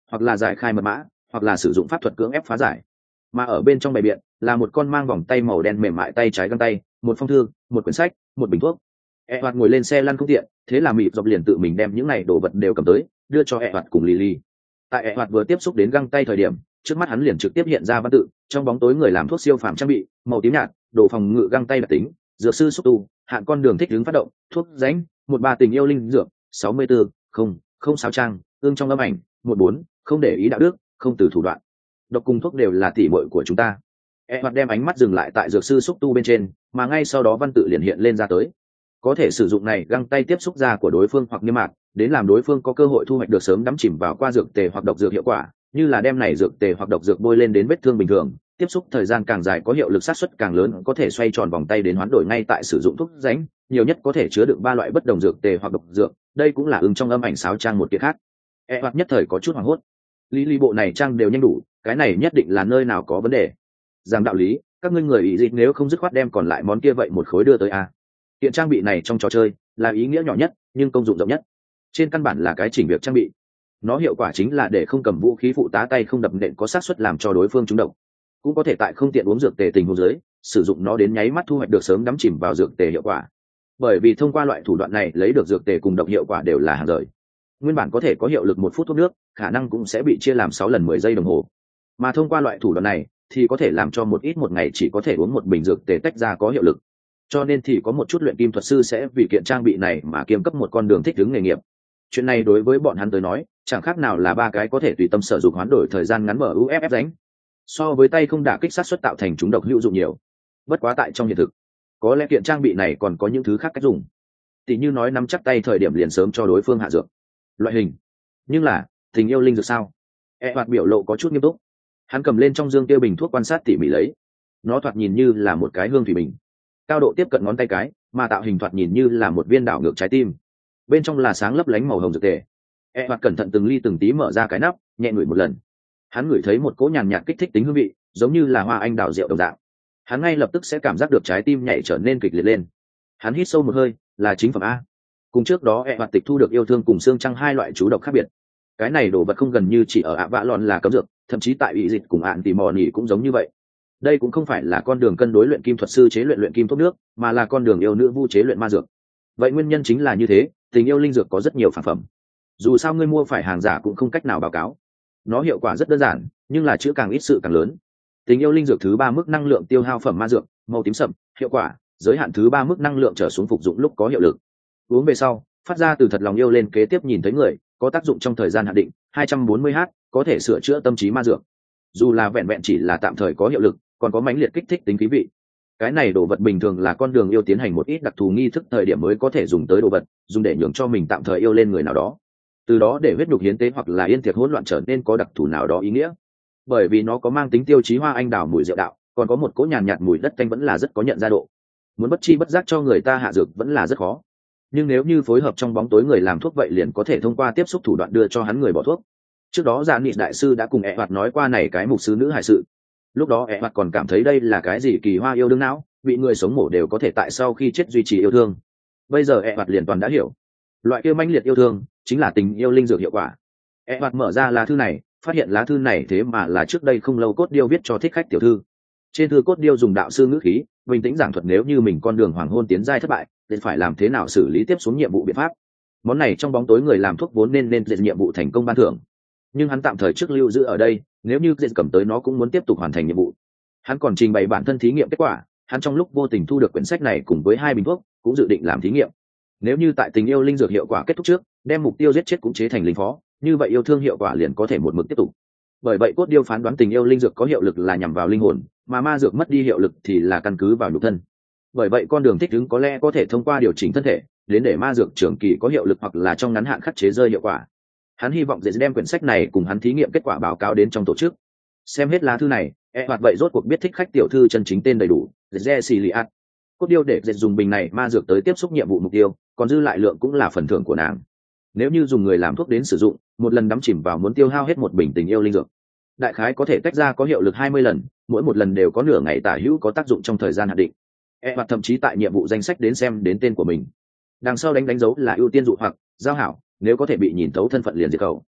hoặc là giải khai mật mã, hoặc là sử dụng pháp thuật cưỡng ép phá giải. Mà ở bên trong bày biện là một con mang vòng tay màu đen mềm mại tay trái găng tay, một phong thư, một quyển sách, một bình thuốc. E hoạt ngồi lên xe lăn không tiện, thế là mịp dọc liền tự mình đem những này đồ vật đều cầm tới, đưa cho E hoạt cùng Lily. Tại E hoạt vừa tiếp xúc đến găng tay thời điểm, trước mắt hắn liền trực tiếp hiện ra văn tự, trong bóng tối người làm thuốc siêu phàm trang bị, màu tím nhạt, đồ phòng ngự găng tay đặc tính, dược sư xúc tu, hạn con đường thích ứng phát động, thuốc rãnh, một ba tình yêu linh dược, sáu mươi tư, không, không sao trang, ương trong âm ảnh, một bốn, không để ý đạo đức, không từ thủ đoạn. Độc cùng thuốc đều là tỉ muội của chúng ta. E hoạt đem ánh mắt dừng lại tại dược sư xúc tu bên trên, mà ngay sau đó văn tự liền hiện lên ra tới. Có thể sử dụng này găng tay tiếp xúc da của đối phương hoặc niêm mạc, đến làm đối phương có cơ hội thu hoạch được sớm đắm chìm vào qua dược tề hoặc độc dược hiệu quả, như là đem này dược tề hoặc độc dược bôi lên đến vết thương bình thường, tiếp xúc thời gian càng dài có hiệu lực sát suất càng lớn, có thể xoay tròn vòng tay đến hoán đổi ngay tại sử dụng thuốc rãnh, nhiều nhất có thể chứa đựng ba loại bất đồng dược tề hoặc độc dược, đây cũng là ứng trong âm ảnh sáo trang một kiện khác. E hoặc nhất thời có chút hoảng hốt. Lý lý bộ này trang đều nhanh đủ, cái này nhất định là nơi nào có vấn đề. Rằng đạo lý, các ngươi người ý dịch nếu không dứt khoát đem còn lại món kia vậy một khối đưa tới a. Kiện trang bị này trong trò chơi là ý nghĩa nhỏ nhất nhưng công dụng rộng nhất, trên căn bản là cái chỉnh việc trang bị. Nó hiệu quả chính là để không cầm vũ khí phụ tá tay không đập nện có xác suất làm cho đối phương trúng độc, cũng có thể tại không tiện uống dược tề tình huống dưới sử dụng nó đến nháy mắt thu hoạch được sớm đắm chìm vào dược tề hiệu quả. Bởi vì thông qua loại thủ đoạn này lấy được dược tề cùng độc hiệu quả đều là hàng rời, nguyên bản có thể có hiệu lực một phút thuốc nước khả năng cũng sẽ bị chia làm sáu lần mười giây đồng hồ, mà thông qua loại thủ đoạn này thì có thể làm cho một ít một ngày chỉ có thể uống một bình dược tề tách ra có hiệu lực. Cho nên thì có một chút luyện kim thuật sư sẽ vì kiện trang bị này mà kiêm cấp một con đường thích ứng nghề nghiệp. Chuyện này đối với bọn hắn tới nói chẳng khác nào là ba cái có thể tùy tâm sử dụng hoán đổi thời gian ngắn mở u ép ép đánh, so với tay không đả kích sát xuất tạo thành chúng độc hữu dụng nhiều. Bất quá tại trong hiện thực có lẽ kiện trang bị này còn có những thứ khác cách dùng, tỉ như nói nắm chắc tay thời điểm liền sớm cho đối phương hạ dược loại hình. Nhưng là tình yêu linh dược sao? E hoạt biểu lộ có chút nghiêm túc, hắn cầm lên trong dương tiêu bình thuốc quan sát tỉ mỉ lấy. Nó thoạt nhìn như là một cái hương thủy bình, cao độ tiếp cận ngón tay cái, mà tạo hình thoạt nhìn như là một viên đảo ngược trái tim, bên trong là sáng lấp lánh màu hồng dược tề. E hoạt cẩn thận từng ly từng tí mở ra cái nắp, nhẹ ngửi một lần. Hắn ngửi thấy một cỗ nhàn nhạt kích thích tính hương vị, giống như là hoa anh đào rượu đồng dạng. Hắn ngay lập tức sẽ cảm giác được trái tim nhảy trở nên kịch liệt lên. Hắn hít sâu một hơi, là chính phẩm a. Cùng trước đó E hoạt tịch thu được yêu thương cùng xương trăng hai loại chú độc khác biệt. Cái này đồ vật không gần như chỉ ở ạ vạ lòn là cấm dược, thậm chí tại ủy dịch cùng ạn tỉ mò nỉ cũng giống như vậy. Đây cũng không phải là con đường cân đối luyện kim thuật sư chế luyện luyện kim thuốc nước, mà là con đường yêu nữ vu chế luyện ma dược. Vậy nguyên nhân chính là như thế, tình yêu linh dược có rất nhiều phản phẩm. Dù sao ngươi mua phải hàng giả cũng không cách nào báo cáo. Nó hiệu quả rất đơn giản, nhưng là chữ càng ít sự càng lớn. Tình yêu linh dược thứ ba mức năng lượng tiêu hao phẩm ma dược, màu tím sậm, hiệu quả, giới hạn thứ ba mức năng lượng trở xuống phục dụng lúc có hiệu lực. Uống về sau, phát ra từ thật lòng yêu lên kế tiếp nhìn thấy người, có tác dụng trong thời gian hạn định, hai trăm bốn mươi h, có thể sửa chữa tâm trí ma dược. Dù là vẹn vẹn chỉ là tạm thời có hiệu lực, còn có mãnh liệt kích thích tính khí vị. Cái này đồ vật bình thường là con đường yêu tiến hành một ít đặc thù nghi thức thời điểm mới có thể dùng tới đồ vật, dùng để nhường cho mình tạm thời yêu lên người nào đó, từ đó để huyết nhục hiến tế hoặc là yên tiệc hỗn loạn trở nên có đặc thù nào đó ý nghĩa. Bởi vì nó có mang tính tiêu chí hoa anh đào mùi rượu đạo, còn có một cỗ nhàn nhạt mùi đất canh vẫn là rất có nhận ra độ. Muốn bất chi bất giác cho người ta hạ dược vẫn là rất khó. Nhưng nếu như phối hợp trong bóng tối người làm thuốc vậy liền có thể thông qua tiếp xúc thủ đoạn đưa cho hắn người bỏ thuốc. Trước đó Dạ Nghị đại sư đã cùng E hoạt nói qua này cái mục sư nữ hải sự. Lúc đó E hoạt còn cảm thấy đây là cái gì kỳ hoa yêu đương não, bị người sống mổ đều có thể tại sau khi chết duy trì yêu thương. Bây giờ E hoạt liền toàn đã hiểu, loại kia mãnh liệt yêu thương chính là tình yêu linh dược hiệu quả. E hoạt mở ra lá thư này, phát hiện lá thư này thế mà là trước đây không lâu Cốt Điêu viết cho thích khách tiểu thư. Trên thư Cốt Điêu dùng đạo sư ngữ khí bình tĩnh giảng thuật nếu như mình con đường hoàng hôn tiến giai thất bại nên phải làm thế nào xử lý tiếp xuống nhiệm vụ biện pháp. Món này trong bóng tối người làm thuốc vốn nên nên dệt nhiệm vụ thành công ban thưởng, nhưng hắn tạm thời trước lưu giữ ở đây, nếu như dệt cầm tới nó cũng muốn tiếp tục hoàn thành nhiệm vụ. Hắn còn trình bày bản thân thí nghiệm kết quả, hắn trong lúc vô tình thu được quyển sách này cùng với hai bình thuốc, cũng dự định làm thí nghiệm. Nếu như tại tình yêu linh dược hiệu quả kết thúc trước, đem mục tiêu giết chết cũng chế thành linh phó, như vậy yêu thương hiệu quả liền có thể một mực tiếp tục. Bởi vậy Cốt Điêu phán đoán tình yêu linh dược có hiệu lực là nhằm vào linh hồn, mà ma dược mất đi hiệu lực thì là căn cứ vào nhục thân. Bởi vậy con đường thích ứng có lẽ có thể thông qua điều chỉnh thân thể, đến để ma dược trường kỳ có hiệu lực hoặc là trong ngắn hạn khắc chế rơi hiệu quả. Hắn hy vọng dễ đem quyển sách này cùng hắn thí nghiệm kết quả báo cáo đến trong tổ chức. Xem hết lá thư này, E hoạt vậy rốt cuộc biết thích khách tiểu thư chân chính tên đầy đủ, Jessiliat. Cốt Điêu để dệt dùng bình này ma dược tới tiếp xúc nhiệm vụ mục tiêu, còn dư lại lượng cũng là phần thưởng của nàng. Nếu như dùng người làm thuốc đến sử dụng, một lần đắm chìm vào muốn tiêu hao hết một bình tình yêu linh dược. Đại khái có thể tách ra có hiệu lực hai mươi lần, mỗi một lần đều có nửa ngày tả hữu có tác dụng trong thời gian hạn định. E hoạt thậm chí tại nhiệm vụ danh sách đến xem đến tên của mình. Đằng sau đánh đánh dấu là ưu tiên dụ hoặc giao hảo, nếu có thể bị nhìn thấu thân phận liền diệt khẩu.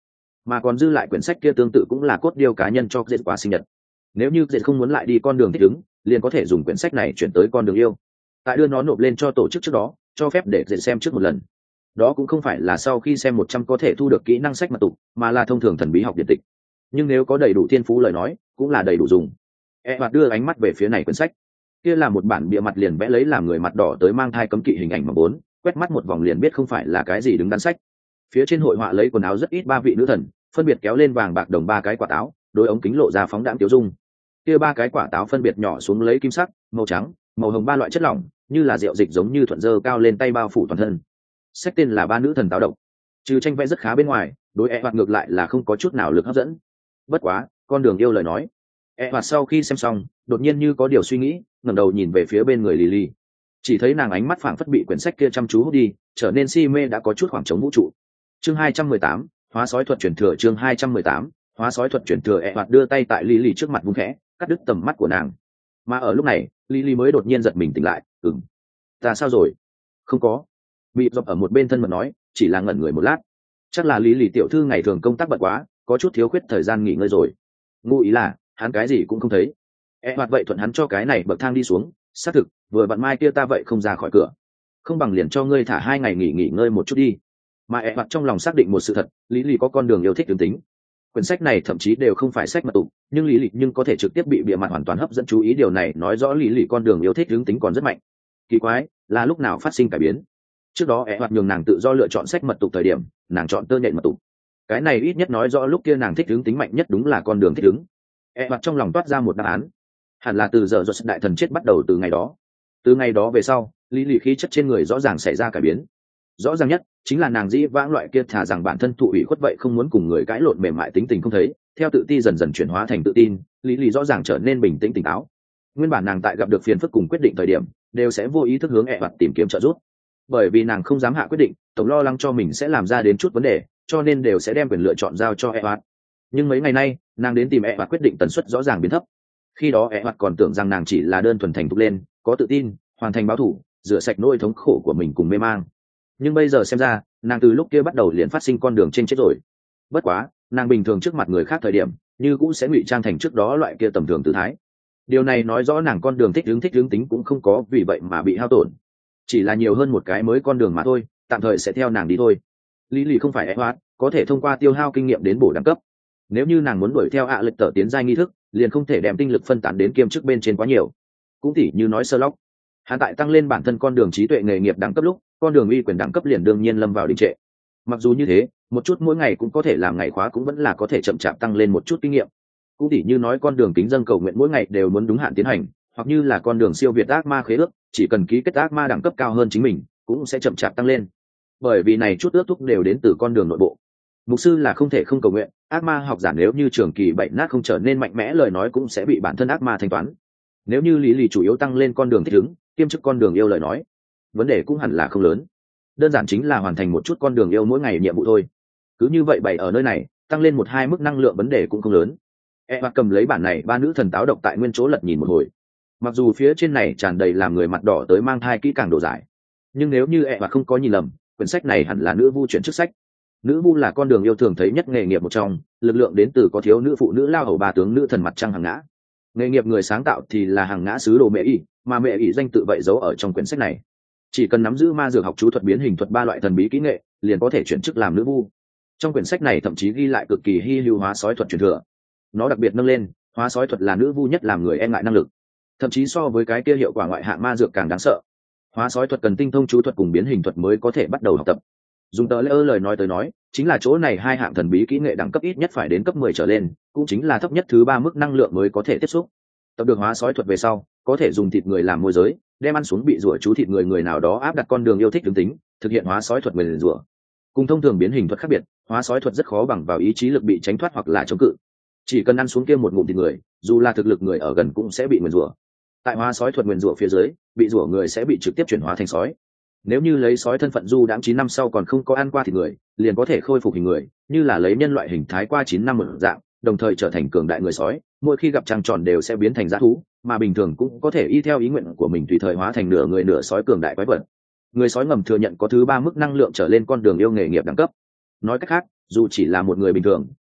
mà còn dư lại quyển sách kia tương tự cũng là cốt điêu cá nhân cho dệt quà sinh nhật. Nếu như dệt không muốn lại đi con đường thích ứng, liền có thể dùng quyển sách này chuyển tới con đường yêu. Tại đưa nó nộp lên cho tổ chức trước đó, cho phép để dệt xem trước một lần. Đó cũng không phải là sau khi xem một trăm có thể thu được kỹ năng sách mật tục, mà là thông thường thần bí học điện tịch. Nhưng nếu có đầy đủ thiên phú lời nói, cũng là đầy đủ dùng. E hoạt đưa ánh mắt về phía này quyển sách. Kia là một bản bìa mặt liền vẽ lấy làm người mặt đỏ tới mang thai cấm kỵ hình ảnh mà bốn, quét mắt một vòng liền biết không phải là cái gì đứng đắn sách. Phía trên hội họa lấy quần áo rất ít ba vị nữ thần, phân biệt kéo lên vàng bạc đồng ba cái quả táo, đôi ống kính lộ ra phóng đãng tiêu dung. Kia ba cái quả táo phân biệt nhỏ xuống lấy kim sắc, màu trắng, màu hồng ba loại chất lỏng, như là rượu dịch giống như thuận dơ cao lên tay bao phủ toàn thân. Sách tên là Ba nữ thần táo độc. Trừ tranh vẽ rất khá bên ngoài, đối e hoạt ngược lại là không có chút nào lực hấp dẫn. Bất quá, con đường yêu lời nói. E hoạt sau khi xem xong, đột nhiên như có điều suy nghĩ, ngẩng đầu nhìn về phía bên người Lily. Chỉ thấy nàng ánh mắt phảng phất bị quyển sách kia chăm chú hút đi, trở nên si mê đã có chút khoảng trống vũ trụ. Chương hai trăm mười tám, hóa sói thuật truyền thừa. Chương hai trăm mười tám, hóa sói thuật truyền thừa. E hoạt đưa tay tại Lily trước mặt vung khẽ, cắt đứt tầm mắt của nàng. Mà ở lúc này, Lily mới đột nhiên giật mình tỉnh lại. Ừm, ta sao rồi? Không có. Bị dọc ở một bên thân mật nói, chỉ là ngẩn người một lát. Chắc là Lily tiểu thư ngày thường công tác bận quá, có chút thiếu khuyết thời gian nghỉ ngơi rồi. Ngụ ý là hắn cái gì cũng không thấy. E hoạt vậy thuận hắn cho cái này bậc thang đi xuống. Xác thực, vừa bạn mai kia ta vậy không ra khỏi cửa, không bằng liền cho ngươi thả hai ngày nghỉ nghỉ ngơi một chút đi. Mà E hoạt trong lòng xác định một sự thật, Lý Lì có con đường yêu thích tướng tính. Quyển sách này thậm chí đều không phải sách mật tụng, nhưng Lý Lì nhưng có thể trực tiếp bị bìa mặt hoàn toàn hấp dẫn chú ý, điều này nói rõ Lý Lì con đường yêu thích tướng tính còn rất mạnh. Kỳ quái, là lúc nào phát sinh cải biến? Trước đó E hoạt nhường nàng tự do lựa chọn sách mật tụng thời điểm, nàng chọn tơ nhện mật tụng. Cái này ít nhất nói rõ lúc kia nàng thích tướng tính mạnh nhất đúng là con đường thích ứng. E hoạt trong lòng toát ra một đáp án, hẳn là từ giờ do đại thần chết bắt đầu. Từ ngày đó từ ngày đó về sau, Lý Lì khí chất trên người rõ ràng xảy ra cải biến. Rõ ràng nhất chính là nàng dĩ vãng loại kia thà rằng bản thân thụ ủy khuất vậy không muốn cùng người cãi lộn mềm mại tính tình không thấy, theo tự ti dần dần chuyển hóa thành tự tin. Lý Lì rõ ràng trở nên bình tĩnh tỉnh táo. Nguyên bản nàng tại gặp được phiền phức cùng quyết định thời điểm đều sẽ vô ý thức hướng E hoạt tìm kiếm trợ giúp, bởi vì nàng không dám hạ quyết định, tổng lo lắng cho mình sẽ làm ra đến chút vấn đề, cho nên đều sẽ đem quyền lựa chọn giao cho E hoạt. Nhưng mấy ngày nay nàng đến tìm E hoạt quyết định tần suất rõ ràng biến thấp. Khi đó E hoạt còn tưởng rằng nàng chỉ là đơn thuần thành thục lên, có tự tin, hoàn thành báo thủ, rửa sạch nỗi thống khổ của mình cùng mê mang. Nhưng bây giờ xem ra, nàng từ lúc kia bắt đầu liền phát sinh con đường trên chết rồi. Bất quá, nàng bình thường trước mặt người khác thời điểm, như cũng sẽ ngụy trang thành trước đó loại kia tầm thường tự thái. Điều này nói rõ nàng con đường thích hướng thích hướng tính cũng không có vì vậy mà bị hao tổn, chỉ là nhiều hơn một cái mới con đường mà thôi, tạm thời sẽ theo nàng đi thôi. Lý Lì không phải E hoạt, có thể thông qua tiêu hao kinh nghiệm đến bổ đẳng cấp. Nếu như nàng muốn đuổi theo ạ lịch tờ tiến giai nghi thức, liền không thể đem tinh lực phân tán đến kiêm chức bên trên quá nhiều. Cũng tỉ như nói Sherlock, hắn tại tăng lên bản thân con đường trí tuệ nghề nghiệp đẳng cấp lúc, con đường uy quyền đẳng cấp liền đương nhiên lâm vào đình trệ. Mặc dù như thế, một chút mỗi ngày cũng có thể làm ngày khóa cũng vẫn là có thể chậm chạp tăng lên một chút kinh nghiệm. Cũng tỉ như nói con đường kính dâng cầu nguyện mỗi ngày đều muốn đúng hạn tiến hành, hoặc như là con đường siêu việt ác ma khế ước, chỉ cần ký kết ác ma đẳng cấp cao hơn chính mình, cũng sẽ chậm chạp tăng lên. Bởi vì này chút ước thúc đều đến từ con đường nội bộ. Mục sư là không thể không cầu nguyện, ác ma học giả nếu như trường kỳ bệnh nát không trở nên mạnh mẽ lời nói cũng sẽ bị bản thân ác ma thanh toán. Nếu như Lý Lì chủ yếu tăng lên con đường thích ứng, kiêm chức con đường yêu lời nói, vấn đề cũng hẳn là không lớn, đơn giản chính là hoàn thành một chút con đường yêu mỗi ngày nhiệm vụ thôi. Cứ như vậy bày ở nơi này, tăng lên một hai mức năng lượng vấn đề cũng không lớn. E hoạt cầm lấy bản này Ba nữ thần táo độc tại nguyên chỗ lật nhìn một hồi. Mặc dù phía trên này tràn đầy làm người mặt đỏ tới mang thai kỹ càng độ giải, nhưng nếu như E hoạt không có nhìn lầm, quyển sách này hẳn là nữ vu chuyển chức sách. Nữ vu là con đường yêu thường thấy nhất nghề nghiệp một trong, lực lượng đến từ có thiếu nữ phụ nữ lao hầu ba tướng nữ thần mặt trăng hàng ngã. Nghề nghiệp người sáng tạo thì là hàng ngã sứ đồ mẹ ỷ, mà mẹ ỷ danh tự vậy giấu ở trong quyển sách này. Chỉ cần nắm giữ ma dược học chú thuật biến hình thuật ba loại thần bí kỹ nghệ, liền có thể chuyển chức làm nữ vu. Trong quyển sách này thậm chí ghi lại cực kỳ hy hữu hóa sói thuật truyền thừa. Nó đặc biệt nâng lên, hóa sói thuật là nữ vu nhất làm người e ngại năng lực, thậm chí so với cái kia hiệu quả ngoại hạng ma dược càng đáng sợ. Hóa sói thuật cần tinh thông chú thuật cùng biến hình thuật mới có thể bắt đầu học tập. Dùng tờ lễ lời nói tới nói, chính là chỗ này hai hạng thần bí kỹ nghệ đẳng cấp ít nhất phải đến cấp mười trở lên, cũng chính là thấp nhất thứ ba mức năng lượng mới có thể tiếp xúc. Tập được hóa sói thuật về sau, có thể dùng thịt người làm môi giới, đem ăn xuống bị rủa chú thịt người người nào đó áp đặt con đường yêu thích tướng tính, thực hiện hóa sói thuật nguyền rủa. Cùng thông thường biến hình thuật khác biệt, hóa sói thuật rất khó bằng vào ý chí lực bị tránh thoát hoặc là chống cự. Chỉ cần ăn xuống kia một ngụm thịt người, dù là thực lực người ở gần cũng sẽ bị nguyền rủa. Tại hóa sói thuật nguyền rủa phía dưới, bị rủa người sẽ bị trực tiếp chuyển hóa thành sói. Nếu như lấy sói thân phận du đãng chín năm sau còn không có ăn qua thịt người, liền có thể khôi phục hình người, như là lấy nhân loại hình thái qua chín năm một dạng, đồng thời trở thành cường đại người sói, mỗi khi gặp trăng tròn đều sẽ biến thành dã thú, mà bình thường cũng có thể y theo ý nguyện của mình tùy thời hóa thành nửa người nửa sói cường đại quái vật. Người sói ngầm thừa nhận có thứ ba mức năng lượng trở lên con đường yêu nghề nghiệp đẳng cấp. Nói cách khác, dù chỉ là một người bình thường,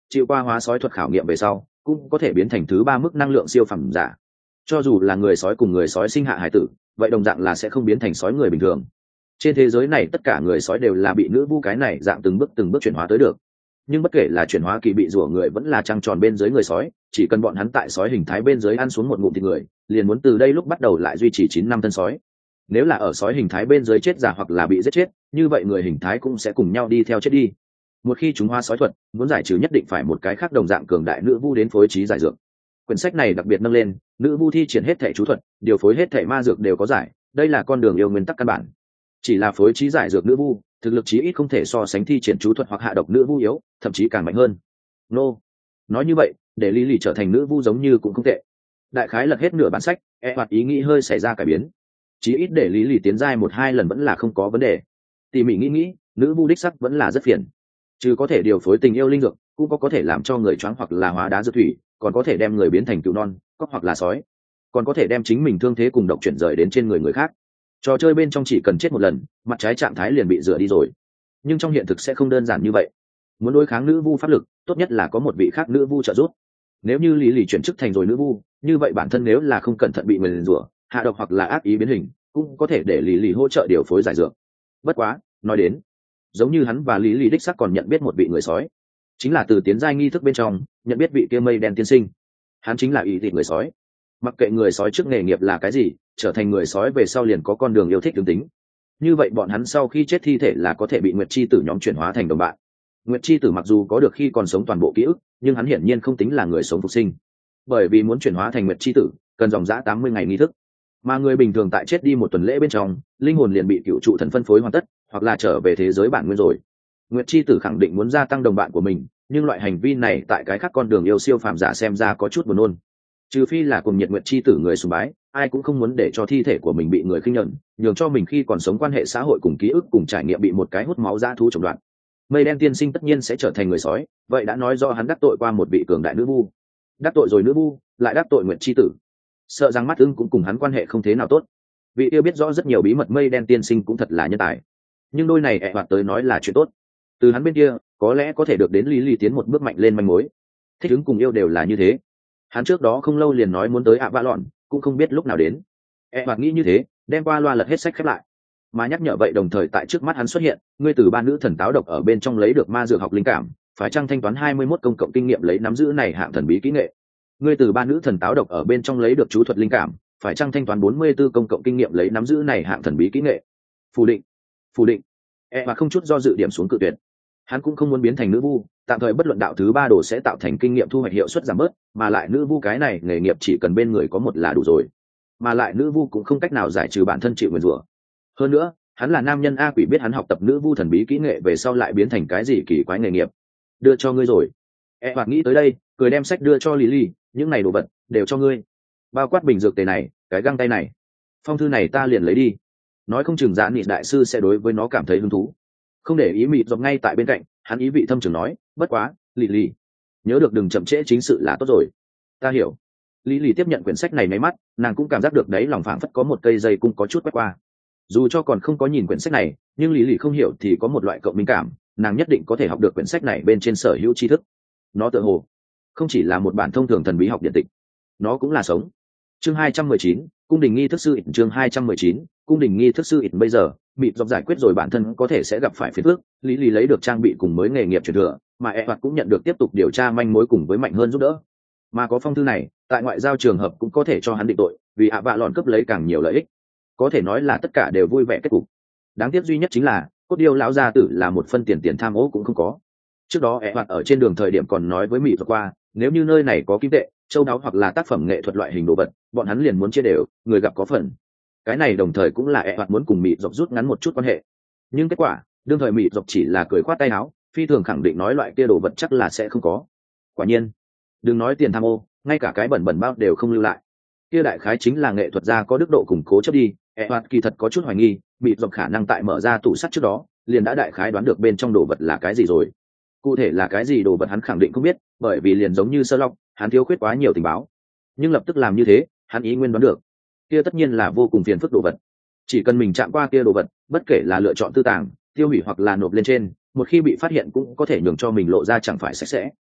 chịu qua hóa sói thuật khảo nghiệm về sau cũng có thể biến thành thứ ba mức năng lượng siêu phẩm giả. Cho dù là người sói cùng người sói sinh hạ hải tử, vậy đồng dạng là sẽ không biến thành sói người bình thường. Trên thế giới này tất cả người sói đều là bị nữ vu cái này dạng từng bước từng bước chuyển hóa tới được. Nhưng bất kể là chuyển hóa kỳ bị rủa người vẫn là trăng tròn bên dưới người sói, chỉ cần bọn hắn tại sói hình thái bên dưới ăn xuống một ngụm thịt người, liền muốn từ đây lúc bắt đầu lại duy trì chín năm thân sói. Nếu là ở sói hình thái bên dưới chết giả hoặc là bị giết chết, như vậy người hình thái cũng sẽ cùng nhau đi theo chết đi. Một khi chúng hóa sói thuật, muốn giải trừ nhất định phải một cái khác đồng dạng cường đại nữ vu đến phối trí giải dược. Quyển sách này đặc biệt nâng lên, nữ vu thi triển hết thể chú thuật, điều phối hết thể ma dược đều có giải, đây là con đường yêu nguyên tắc căn bản. Chỉ là phối trí giải dược nữ vu, thực lực chí ít không thể so sánh thi triển chú thuật hoặc hạ độc nữ vu yếu, thậm chí càng mạnh hơn. Nô, nói như vậy, để Lý Lì trở thành nữ vu giống như cũng không tệ. Đại khái lật hết nửa bản sách, e hoạt ý nghĩ hơi xảy ra cải biến. Chí ít để Lý Lì tiến giai một hai lần vẫn là không có vấn đề. Tỉ mỉ nghĩ nghĩ, nữ vu đích sắc vẫn là rất phiền. Chứ có thể điều phối tình yêu linh dược, cũng có có thể làm cho người choáng hoặc là hóa đá dược thủy, còn có thể đem người biến thành cừu non, cóc hoặc là sói, còn có thể đem chính mình thương thế cùng độc chuyển rời đến trên người người khác. Trò chơi bên trong chỉ cần chết một lần, mặt trái trạng thái liền bị rửa đi rồi. Nhưng trong hiện thực sẽ không đơn giản như vậy. Muốn đối kháng nữ vu pháp lực, tốt nhất là có một vị khác nữ vu trợ giúp. Nếu như Lý Lì chuyển chức thành rồi nữ vu, như vậy bản thân nếu là không cẩn thận bị người rủa, hạ độc hoặc là ác ý biến hình, cũng có thể để Lý Lì hỗ trợ điều phối giải dược. Bất quá, nói đến, giống như hắn và Lý Lì đích xác còn nhận biết một vị người sói, chính là từ tiến giai nghi thức bên trong nhận biết vị kia mây đen tiên sinh. Hắn chính là ý thịt người sói. Mặc kệ người sói trước nghề nghiệp là cái gì, trở thành người sói về sau liền có con đường yêu thích tương tính. Như vậy bọn hắn sau khi chết thi thể là có thể bị Nguyệt Chi Tử nhóm chuyển hóa thành đồng bạn. Nguyệt Chi Tử mặc dù có được khi còn sống toàn bộ ký ức, nhưng hắn hiển nhiên không tính là người sống phục sinh, bởi vì muốn chuyển hóa thành Nguyệt Chi Tử cần dòng dã tám mươi ngày nghi thức, mà người bình thường tại chết đi một tuần lễ bên trong, linh hồn liền bị cựu trụ thần phân phối hoàn tất, hoặc là trở về thế giới bản nguyên rồi. Nguyệt Chi Tử khẳng định muốn gia tăng đồng bạn của mình, nhưng loại hành vi này tại cái khác con đường yêu siêu phàm giả xem ra có chút buồn nôn. Trừ phi là cùng nhiệt Nguyệt Chi Tử người sùng bái, ai cũng không muốn để cho thi thể của mình bị người khinh nhẫn, nhường cho mình khi còn sống quan hệ xã hội cùng ký ức cùng trải nghiệm bị một cái hút máu dã thú trồng đoạn. Mây đen tiên sinh tất nhiên sẽ trở thành người sói, vậy đã nói do hắn đắc tội qua một vị cường đại nữ vu. Đắc tội rồi nữ vu, lại đắc tội Nguyệt Chi Tử. Sợ rằng mắt ưng cũng cùng hắn quan hệ không thế nào tốt. Vị yêu biết rõ rất nhiều bí mật mây đen tiên sinh cũng thật là nhân tài. Nhưng đôi này ẹ hoạt tới nói là chuyện tốt. Từ hắn bên kia, có lẽ có thể được đến Lý Lì tiến một bước mạnh lên manh mối. Thích ứng cùng yêu đều là như thế. Hắn trước đó không lâu liền nói muốn tới ạ vạ lọn, cũng không biết lúc nào đến. E hoạt nghĩ như thế, đem qua loa lật hết sách khép lại, mà nhắc nhở vậy đồng thời tại trước mắt hắn xuất hiện, ngươi từ ba nữ thần táo độc ở bên trong lấy được ma dược học linh cảm, phải chăng thanh toán hai mươi mốt công cộng kinh nghiệm lấy nắm giữ này hạng thần bí kỹ nghệ. Ngươi từ ba nữ thần táo độc ở bên trong lấy được chú thuật linh cảm, phải chăng thanh toán bốn mươi 44 công cộng kinh nghiệm lấy nắm giữ này hạng thần bí kỹ nghệ. Phủ định, phủ định. E hoạt không chút do dự điểm xuống cự tuyệt. Hắn cũng không muốn biến thành nữ vu, tạm thời bất luận đạo thứ ba đồ sẽ tạo thành kinh nghiệm thu hoạch hiệu suất giảm bớt, mà lại nữ vu cái này nghề nghiệp chỉ cần bên người có một là đủ rồi, mà lại nữ vu cũng không cách nào giải trừ bản thân chịu nguyền rủa. Hơn nữa, hắn là nam nhân a quỷ biết hắn học tập nữ vu thần bí kỹ nghệ về sau lại biến thành cái gì kỳ quái nghề nghiệp. Đưa cho ngươi rồi. E hoạt nghĩ tới đây, cười đem sách đưa cho Lily, những này đồ vật đều cho ngươi, bao quát bình dược tề này, cái găng tay này, phong thư này ta liền lấy đi. Nói không chừng Dạ Nị đại sư sẽ đối với nó cảm thấy hứng thú. Không để ý mịt dọc ngay tại bên cạnh, hắn ý vị thâm trường nói, bất quá, lì lì, nhớ được đừng chậm trễ chính sự là tốt rồi. Ta hiểu. Lý lì tiếp nhận quyển sách này máy mắt, nàng cũng cảm giác được đấy lòng phảng phất có một cây dây cung có chút quét qua. Dù cho còn không có nhìn quyển sách này, nhưng lý lì không hiểu thì có một loại cộng minh cảm, nàng nhất định có thể học được quyển sách này bên trên sở hữu tri thức. Nó tựa hồ không chỉ là một bản thông thường thần bí học điện tịch, nó cũng là sống. Chương hai trăm mười chín, cung đình nghi thức sư ỉn. Chương hai trăm mười chín, cung đình nghi thức sư ỉn. Bây giờ mịt dọc giải quyết rồi bản thân có thể sẽ gặp phải phiền phức, lý lý lấy được trang bị cùng mới nghề nghiệp truyền thừa, mà e hoạt cũng nhận được tiếp tục điều tra manh mối cùng với mạnh hơn giúp đỡ. Mà có phong thư này tại ngoại giao trường hợp cũng có thể cho hắn định tội, vì ạ vạ lọn cướp lấy càng nhiều lợi ích, có thể nói là tất cả đều vui vẻ kết cục. Đáng tiếc duy nhất chính là cốt điêu lão gia tử là một phân tiền tiền tham ô cũng không có. Trước đó e hoạt ở trên đường thời điểm còn nói với mịt dọc qua, nếu như nơi này có kim tệ, châu đáo hoặc là tác phẩm nghệ thuật loại hình đồ vật, bọn hắn liền muốn chia đều, người gặp có phần. Cái này đồng thời cũng là e hoạt muốn cùng mịt dọc rút ngắn một chút quan hệ. Nhưng kết quả, đương thời mịt dọc chỉ là cười khoát tay áo, phi thường khẳng định nói loại kia đồ vật chắc là sẽ không có. Quả nhiên, đừng nói tiền tham ô, ngay cả cái bẩn bẩn bao đều không lưu lại. Kia đại khái chính là nghệ thuật gia có đức độ củng cố chấp đi. E hoạt kỳ thật có chút hoài nghi, mịt dọc khả năng tại mở ra tủ sắt trước đó, liền đã đại khái đoán được bên trong đồ vật là cái gì rồi. Cụ thể là cái gì đồ vật hắn khẳng định không biết, bởi vì liền giống như sơ lọc, hắn thiếu khuyết quá nhiều tình báo. Nhưng lập tức làm như thế, hắn ý nguyên đoán được, kia tất nhiên là vô cùng phiền phức đồ vật. Chỉ cần mình chạm qua kia đồ vật, bất kể là lựa chọn tư tàng, tiêu hủy hoặc là nộp lên trên, một khi bị phát hiện cũng có thể nhường cho mình lộ ra chẳng phải sạch sẽ.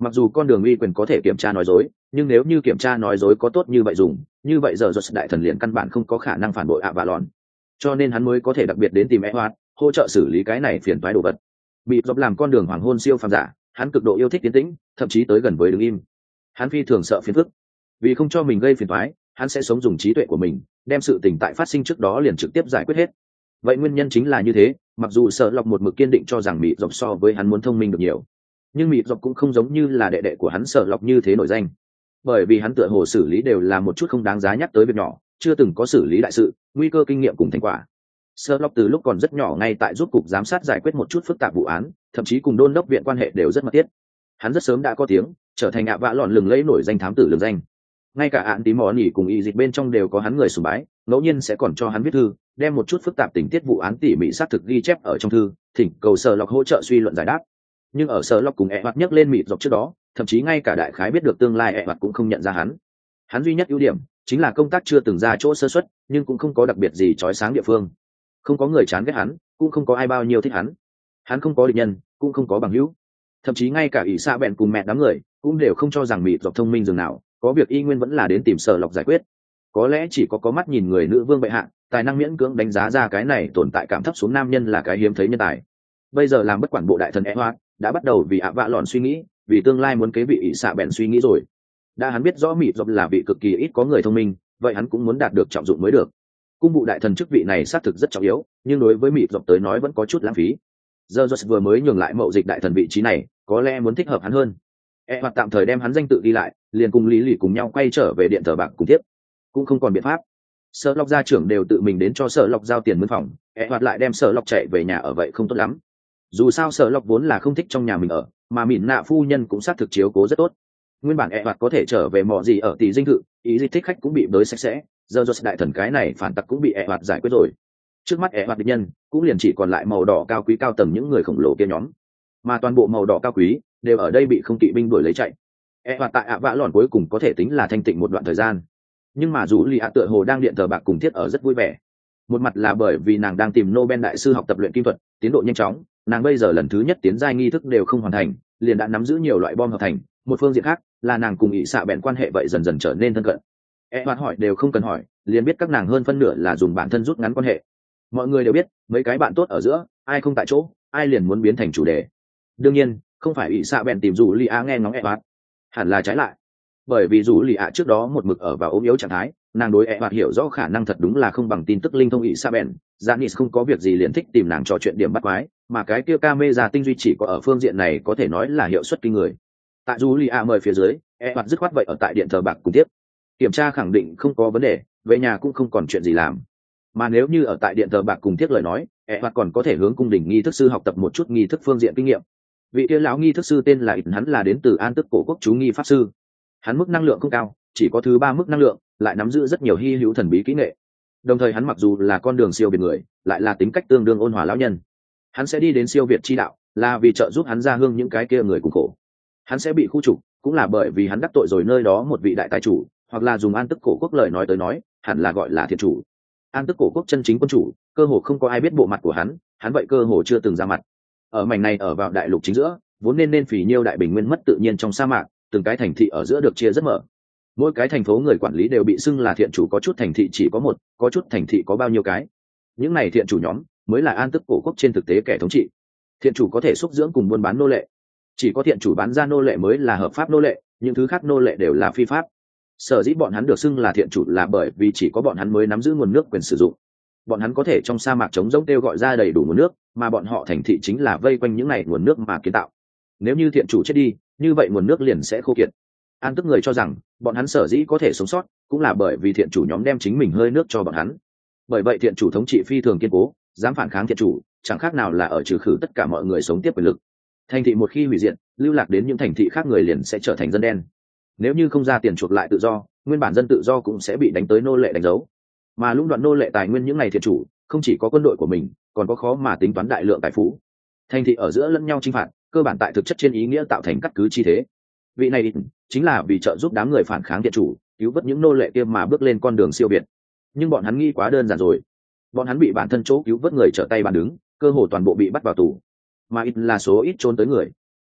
Mặc dù con đường uy quyền có thể kiểm tra nói dối, nhưng nếu như kiểm tra nói dối có tốt như vậy dùng, như vậy giờ Josh đại thần liền căn bản không có khả năng phản bội ạ vạ lòn. Cho nên hắn mới có thể đặc biệt đến tìm Edward, hỗ trợ xử lý cái này phiền toái đồ vật. Bị dọc làm con đường hoàng hôn siêu phàm giả, hắn cực độ yêu thích tiến tĩnh, thậm chí tới gần với đứng im. Hắn phi thường sợ phiền phức, vì không cho mình gây phiền toái, hắn sẽ sống dùng trí tuệ của mình, đem sự tình tại phát sinh trước đó liền trực tiếp giải quyết hết. Vậy nguyên nhân chính là như thế, mặc dù sợ lọc một mực kiên định cho rằng Mị dọc so với hắn muốn thông minh được nhiều, nhưng Mị dọc cũng không giống như là đệ đệ của hắn sợ lọc như thế nổi danh, bởi vì hắn tựa hồ xử lý đều là một chút không đáng giá nhắc tới việc nhỏ, chưa từng có xử lý đại sự, nguy cơ kinh nghiệm cùng thành quả. Sherlock từ lúc còn rất nhỏ ngay tại giúp cục giám sát giải quyết một chút phức tạp vụ án, thậm chí cùng đôn đốc viện quan hệ đều rất mật thiết. Hắn rất sớm đã có tiếng, trở thành ạ vạ lọn lừng lẫy nổi danh thám tử lừng danh. Ngay cả án tí mò nỉ cùng y dịch bên trong đều có hắn người sùng bái, ngẫu nhiên sẽ còn cho hắn viết thư, đem một chút phức tạp tình tiết vụ án tỉ mỉ xác thực ghi chép ở trong thư, thỉnh cầu Sherlock hỗ trợ suy luận giải đáp. Nhưng ở Sherlock cùng Edward nhắc lên mịt dọc trước đó, thậm chí ngay cả đại khái biết được tương lai Edward cũng không nhận ra hắn. Hắn duy nhất ưu điểm chính là công tác chưa từng ra chỗ sơ suất, nhưng cũng không có đặc biệt gì chói sáng địa phương. Không có người chán ghét hắn, cũng không có ai bao nhiêu thích hắn. Hắn không có địch nhân, cũng không có bằng hữu. Thậm chí ngay cả ỷ xạ bèn cùng mẹ đám người cũng đều không cho rằng mịt dọc thông minh dường nào, có việc y nguyên vẫn là đến tìm Sở Lộc giải quyết. Có lẽ chỉ có có mắt nhìn người nữ vương bệ hạ, tài năng miễn cưỡng đánh giá ra cái này tồn tại cảm thấp xuống nam nhân là cái hiếm thấy nhân tài. Bây giờ làm bất quản bộ đại thần Edward đã bắt đầu vì ạ vạ lòn suy nghĩ, vì tương lai muốn kế vị ỷ xạ bèn suy nghĩ rồi. Đã hắn biết rõ mịt dọc là vị cực kỳ ít có người thông minh, vậy hắn cũng muốn đạt được trọng dụng mới được. Cung vụ đại thần chức vị này xác thực rất trọng yếu, nhưng đối với mịt dọc tới nói vẫn có chút lãng phí. Giờ Josh vừa mới nhường lại mậu dịch đại thần vị trí này, có lẽ muốn thích hợp hắn hơn. E hoặc tạm thời đem hắn danh tự đi lại, liền cùng Lý Lì cùng nhau quay trở về điện thờ bạc cùng tiếp, cũng không còn biện pháp. Sở Lộc gia trưởng đều tự mình đến cho Sở Lộc giao tiền mướn phòng, E hoặc lại đem Sở Lộc chạy về nhà ở vậy không tốt lắm. Dù sao Sở Lộc vốn là không thích trong nhà mình ở, mà Mịn Nạ phu nhân cũng xác thực chiếu cố rất tốt. Nguyên bản E hoặc có thể trở về mò gì ở tỷ dinh thự, ý gì thích khách cũng bị bới sạch sẽ, giờ Josh đại thần cái này phản tặc cũng bị E hoặc giải quyết rồi. Trước mắt E hoặc địch nhân cũng liền chỉ còn lại màu đỏ cao quý cao tầng những người khổng lồ kia nhóm, mà toàn bộ màu đỏ cao quý đều ở đây bị không kỵ binh đuổi lấy chạy. E hoặc tại ạ vã lòn cuối cùng có thể tính là thanh tịnh một đoạn thời gian, nhưng mà dù lì ạ tựa hồ đang điện thờ bạc cùng thiết ở rất vui vẻ. Một mặt là bởi vì nàng đang tìm Nobel đại sư học tập luyện kim thuật, tiến độ nhanh chóng, nàng bây giờ lần thứ nhất tiến giai nghi thức đều không hoàn thành, liền đã nắm giữ nhiều loại bom hợp thành. Một phương diện khác là nàng cùng ỷ xạ bèn quan hệ vậy dần dần trở nên thân cận. E hoặc hỏi đều không cần hỏi, liền biết các nàng hơn phân nửa là dùng bản thân rút ngắn quan hệ. Mọi người đều biết mấy cái bạn tốt ở giữa, ai không tại chỗ, ai liền muốn biến thành chủ đề. Đương nhiên không phải ỷ xạ bèn tìm dù lì ạ nghe ngóng E hoặc, hẳn là trái lại, bởi vì dù lì ạ trước đó một mực ở vào ốm yếu trạng thái, nàng đối E hoặc hiểu rõ khả năng thật đúng là không bằng tin tức linh thông ỷ xạ bèn. Janice không có việc gì liền thích tìm nàng trò chuyện điểm bắt quái, mà cái kia camera tinh duy chỉ có ở phương diện này có thể nói là hiệu suất kinh người. Tại dù lì ạ mời phía dưới, E hoặc dứt khoát vậy ở tại điện thờ bạc cùng tiếp, kiểm tra khẳng định không có vấn đề, về nhà cũng không còn chuyện gì làm. Mà nếu như ở tại điện thờ bạc cùng tiếp lời nói, E hoặc còn có thể hướng cung đình nghi thức sư học tập một chút nghi thức phương diện kinh nghiệm. Vị kia lão nghi thức sư tên là Ít, hắn là đến từ An Tức cổ quốc chú nghi pháp sư. Hắn mức năng lượng không cao, chỉ có thứ ba mức năng lượng, lại nắm giữ rất nhiều hy hữu thần bí kỹ nghệ. Đồng thời hắn mặc dù là con đường siêu việt người, lại là tính cách tương đương ôn hòa lão nhân. Hắn sẽ đi đến siêu việt chi đạo, là vì trợ giúp hắn ra hương những cái kia người cùng khổ. Hắn sẽ bị khu trục, cũng là bởi vì hắn đắc tội rồi nơi đó một vị đại tài chủ, hoặc là dùng An Tức cổ quốc lời nói tới nói, hẳn là gọi là thiện chủ. An Tức cổ quốc chân chính quân chủ, cơ hồ không có ai biết bộ mặt của hắn, hắn vậy cơ hồ chưa từng ra mặt. Ở mảnh này ở vào đại lục chính giữa, vốn nên nên phì nhiêu đại bình nguyên mất tự nhiên trong sa mạc, từng cái thành thị ở giữa được chia rất mở. Mỗi cái thành phố người quản lý đều bị xưng là thiện chủ, có chút thành thị chỉ có một, có chút thành thị có bao nhiêu cái. Những này thiện chủ nhóm mới là An Tức cổ quốc trên thực tế kẻ thống trị. Thiện chủ có thể xúc dưỡng cùng buôn bán nô lệ, chỉ có thiện chủ bán ra nô lệ mới là hợp pháp nô lệ, những thứ khác nô lệ đều là phi pháp. Sở dĩ bọn hắn được xưng là thiện chủ là bởi vì chỉ có bọn hắn mới nắm giữ nguồn nước quyền sử dụng. Bọn hắn có thể trong sa mạc trống rỗng kêu gọi ra đầy đủ nguồn nước, mà bọn họ thành thị chính là vây quanh những này nguồn nước mà kiến tạo. Nếu như thiện chủ chết đi, như vậy nguồn nước liền sẽ khô kiệt. An Tức người cho rằng bọn hắn sở dĩ có thể sống sót cũng là bởi vì thiện chủ nhóm đem chính mình hơi nước cho bọn hắn. Bởi vậy thiện chủ thống trị phi thường kiên cố, dám phản kháng thiện chủ chẳng khác nào là ở trừ khử tất cả mọi người sống tiếp quyền lực. Thành thị một khi hủy diệt, lưu lạc đến những thành thị khác người liền sẽ trở thành dân đen. Nếu như không ra tiền chuộc lại tự do, nguyên bản dân tự do cũng sẽ bị đánh tới nô lệ đánh dấu. Mà lũng đoạn nô lệ tài nguyên những ngày thiện chủ không chỉ có quân đội của mình, còn có khó mà tính toán đại lượng tài phú. Thành thị ở giữa lẫn nhau chinh phạt, cơ bản tại thực chất trên ý nghĩa tạo thành cắt cứ chi thế. Vị này chính là vì trợ giúp đám người phản kháng thiện chủ, cứu vớt những nô lệ kia mà bước lên con đường siêu việt. Nhưng bọn hắn nghĩ quá đơn giản rồi. Bọn hắn bị bản thân chỗ cứu vớt người trở tay bàn đứng, cơ hồ toàn bộ bị bắt vào tù. Mà ít là số ít trốn tới người.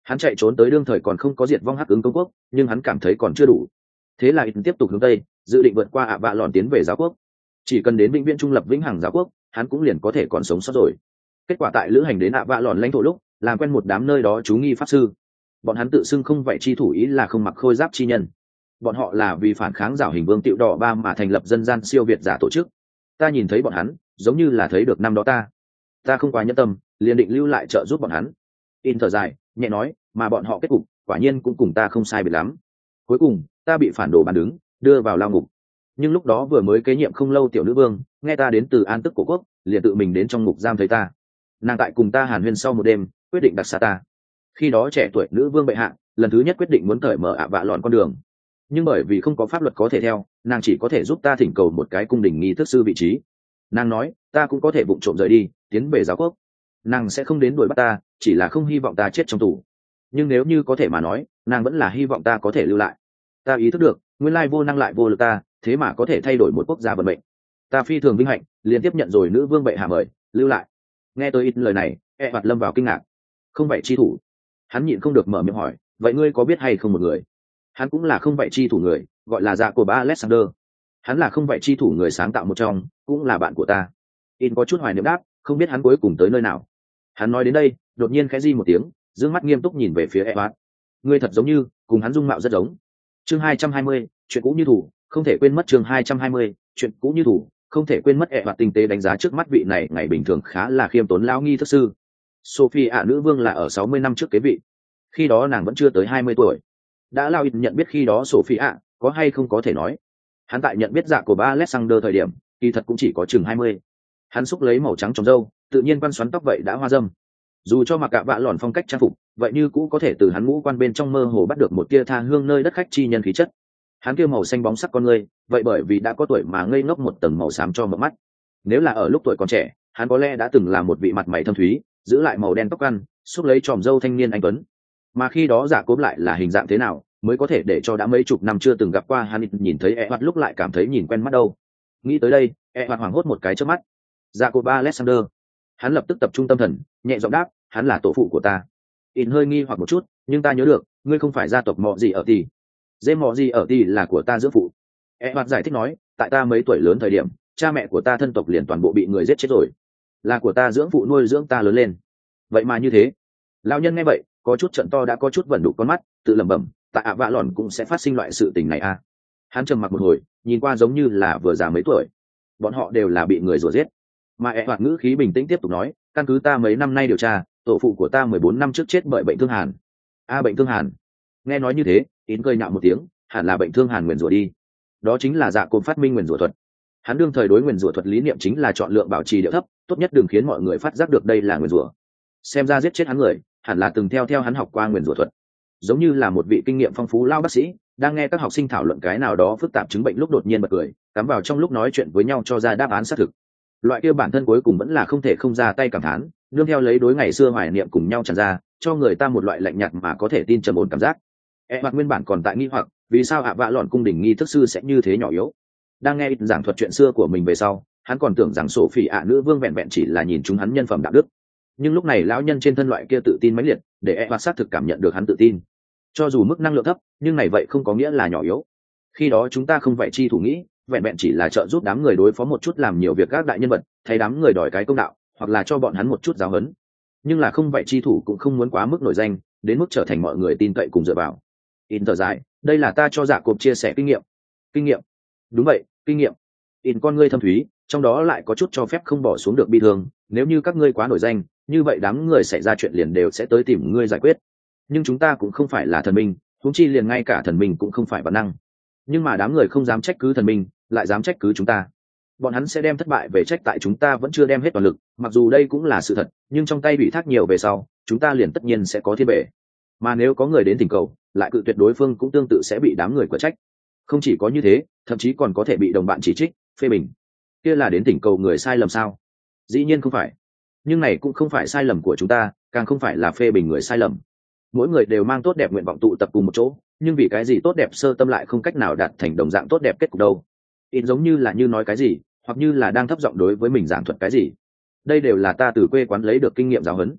Hắn chạy trốn tới đương thời còn không có diệt vong hắc ứng công quốc, nhưng hắn cảm thấy còn chưa đủ. Thế là ít tiếp tục hướng tây, dự định vượt qua ạ vạ lòn tiến về giáo quốc. Chỉ cần đến vĩnh viễn trung lập vĩnh hằng giáo quốc, hắn cũng liền có thể còn sống sót rồi. Kết quả tại lữ hành đến ạ vạ lòn lãnh thổ lúc, làm quen một đám nơi đó chú nghi pháp sư. Bọn hắn tự xưng không vậy chi thủ, ý là không mặc khôi giáp chi nhân. Bọn họ là vì phản kháng giảo hình vương Tiệu Đỏ Ba mà thành lập dân gian siêu việt giả tổ chức. Ta nhìn thấy bọn hắn, giống như là thấy được năm đó ta. Ta không quá nhẫn tâm, liền định lưu lại trợ giúp bọn hắn. In thở dài, nhẹ nói, mà bọn họ kết cục quả nhiên cũng cùng ta không sai biệt lắm. Cuối cùng ta bị phản đồ bàn đứng, đưa vào lao ngục. Nhưng lúc đó vừa mới kế nhiệm không lâu tiểu nữ vương nghe ta đến từ an tức cổ quốc, liền tự mình đến trong ngục giam thấy ta. Nàng tại cùng ta hàn huyên sau một đêm, quyết định đặc xá ta. Khi đó trẻ tuổi nữ vương bệ hạ lần thứ nhất quyết định muốn cởi mở ạ vạ lọn con đường, nhưng bởi vì không có pháp luật có thể theo, nàng chỉ có thể giúp ta thỉnh cầu một cái cung đình nghi thức sư vị trí. Nàng nói ta cũng có thể vụng trộm rời đi, tiến về giáo quốc. Nàng sẽ không đến đuổi bắt ta, chỉ là không hy vọng ta chết trong tù. Nhưng nếu như có thể mà nói, nàng vẫn là hy vọng ta có thể lưu lại. Ta ý thức được nguyên lai vô năng lại vô lực ta, thế mà có thể thay đổi một quốc gia vận mệnh. Ta phi thường vinh hạnh liền tiếp nhận rồi nữ vương bệ hạ mời lưu lại. Nghe tôi ít lời này, e hoạt lâm vào kinh ngạc. Không vậy chi thủ? Hắn nhịn không được mở miệng hỏi, vậy ngươi có biết hay không một người? Hắn cũng là không vậy chi thủ người, gọi là dạ của ba Alexander. Hắn là không vậy chi thủ người sáng tạo một trong, cũng là bạn của ta. In có chút hoài niệm đáp, không biết hắn cuối cùng tới nơi nào. Hắn nói đến đây, đột nhiên khẽ di một tiếng, dương mắt nghiêm túc nhìn về phía Edward. Ngươi thật giống như cùng hắn dung mạo rất giống. Chương hai trăm hai mươi, chuyện cũ như thủ, không thể quên mất. Chương hai trăm hai mươi, chuyện cũ như thủ, không thể quên mất. Edward tinh tế đánh giá trước mắt vị này ngày bình thường khá là khiêm tốn lão nghi thức sư. Sophie ạ nữ vương là ở sáu mươi năm trước kế vị. Khi đó nàng vẫn chưa tới hai mươi tuổi. Đã lao ít nhận biết khi đó Sophie ạ có hay không có thể nói. Hắn tại nhận biết dạ của ba Alexander thời điểm, kỳ thật cũng chỉ có chừng hai mươi. Hắn xúc lấy màu trắng trong râu, tự nhiên quan xoắn tóc vậy đã hoa dâm. Dù cho mặc cả vạ lòn phong cách trang phục, vậy như cũ có thể từ hắn ngũ quan bên trong mơ hồ bắt được một tia tha hương nơi đất khách chi nhân khí chất. Hắn kia màu xanh bóng sắc con người, vậy bởi vì đã có tuổi mà ngây ngốc một tầng màu xám cho mở mắt. Nếu là ở lúc tuổi còn trẻ, hắn có lẽ đã từng là một vị mặt mày thâm thúy, giữ lại màu đen tóc ăn, xúc lấy tròm râu thanh niên anh tuấn. Mà khi đó giả cốm lại là hình dạng thế nào, mới có thể để cho đã mấy chục năm chưa từng gặp qua hắn nhìn thấy e hoạt lúc lại cảm thấy nhìn quen mắt đâu. Nghĩ tới đây, e hoạt hoảng hốt một cái trước mắt. Dạ của ba Alexander. Hắn lập tức tập trung tâm thần, nhẹ giọng đáp, hắn là tổ phụ của ta. In hơi nghi hoặc một chút, nhưng ta nhớ được ngươi không phải gia tộc mọ gì ở tỷ. Dê mọ gì ở tỷ là của ta dưỡng phụ. E hoạt giải thích nói, tại ta mấy tuổi lớn thời điểm, cha mẹ của ta thân tộc liền toàn bộ bị người giết chết rồi, là của ta dưỡng phụ nuôi dưỡng ta lớn lên. Vậy mà như thế. Lão nhân nghe vậy có chút trận to đã có chút vẩn đục con mắt, tự lẩm bẩm, tại ạ vạ lòn cũng sẽ phát sinh loại sự tình này à. Hắn trầm mặc một hồi, nhìn qua giống như là vừa già mấy tuổi. Bọn họ đều là bị người rủa giết. Mà e hoạt ngữ khí bình tĩnh tiếp tục nói, căn cứ ta mấy năm nay điều tra, tổ phụ của ta mười bốn năm trước chết bởi bệnh thương hàn. A bệnh thương hàn. Nghe nói như thế, Tín cười nhạo một tiếng, hẳn là bệnh thương hàn nguyền rủa đi. Đó chính là dạ cồn phát minh nguyền rủa thuật. Hắn đương thời đối nguyền rủa thuật lý niệm chính là chọn lượng bảo trì điệu thấp, tốt nhất đừng khiến mọi người phát giác được đây là nguyền rủa. Xem ra giết chết hắn người, hẳn là từng theo theo hắn học qua nguyền rủa thuật. Giống như là một vị kinh nghiệm phong phú lao bác sĩ, đang nghe các học sinh thảo luận cái nào đó phức tạp chứng bệnh lúc đột nhiên bật cười, cắm vào trong lúc nói chuyện với nhau cho ra đáp án xác thực. Loại kia bản thân cuối cùng vẫn là không thể không ra tay cảm thán, nương theo lấy đối ngày xưa hoài niệm cùng nhau tràn ra, cho người ta một loại lạnh nhạt mà có thể tin trầm ổn cảm giác. E mặt nguyên bản còn tại nghi hoặc, vì sao ạ vạ lọn cung đình nghi thức sư sẽ như thế nhỏ yếu. Đang nghe giảng thuật chuyện xưa của mình về sau, hắn còn tưởng rằng sổ phỉ ạ nữ vương vẹn vẹn chỉ là nhìn chúng hắn nhân phẩm đạo đức. Nhưng lúc này lão nhân trên thân loại kia tự tin mãnh liệt, để E mặt xác thực cảm nhận được hắn tự tin. Cho dù mức năng lượng thấp, nhưng này vậy không có nghĩa là nhỏ yếu. Khi đó chúng ta không vậy chi thủ nghĩ, vẹn vẹn chỉ là trợ giúp đám người đối phó một chút làm nhiều việc các đại nhân vật, thay đám người đòi cái công đạo, hoặc là cho bọn hắn một chút giáo huấn. Nhưng là không vậy chi thủ cũng không muốn quá mức nổi danh, đến mức trở thành mọi người tin cậy cùng dựa vào. In thở dài, đây là ta cho Dạ Cộp chia sẻ kinh nghiệm. Kinh nghiệm? Đúng vậy, kinh nghiệm. In con ngươi thâm thúy, trong đó lại có chút cho phép không bỏ xuống được bi thương. Nếu như các ngươi quá nổi danh, như vậy đám người xảy ra chuyện liền đều sẽ tới tìm ngươi giải quyết. Nhưng chúng ta cũng không phải là thần minh, huống chi liền ngay cả thần minh cũng không phải bản năng. Nhưng mà đám người không dám trách cứ thần minh, lại dám trách cứ chúng ta. Bọn hắn sẽ đem thất bại về trách tại chúng ta vẫn chưa đem hết toàn lực, mặc dù đây cũng là sự thật, nhưng trong tay bị thác nhiều về sau, chúng ta liền tất nhiên sẽ có thiên bể. Mà nếu có người đến thỉnh cầu, lại cự tuyệt đối phương cũng tương tự sẽ bị đám người quả trách. Không chỉ có như thế, thậm chí còn có thể bị đồng bạn chỉ trích, phê bình. Kia là đến thỉnh cầu người sai lầm sao? Dĩ nhiên không phải. Nhưng này cũng không phải sai lầm của chúng ta, càng không phải là phê bình người sai lầm. Mỗi người đều mang tốt đẹp nguyện vọng tụ tập cùng một chỗ, nhưng vì cái gì tốt đẹp sơ tâm lại không cách nào đạt thành đồng dạng tốt đẹp kết cục đâu. In giống như là như nói cái gì, hoặc như là đang thấp giọng đối với mình giảng thuật cái gì. Đây đều là ta từ quê quán lấy được kinh nghiệm giáo huấn.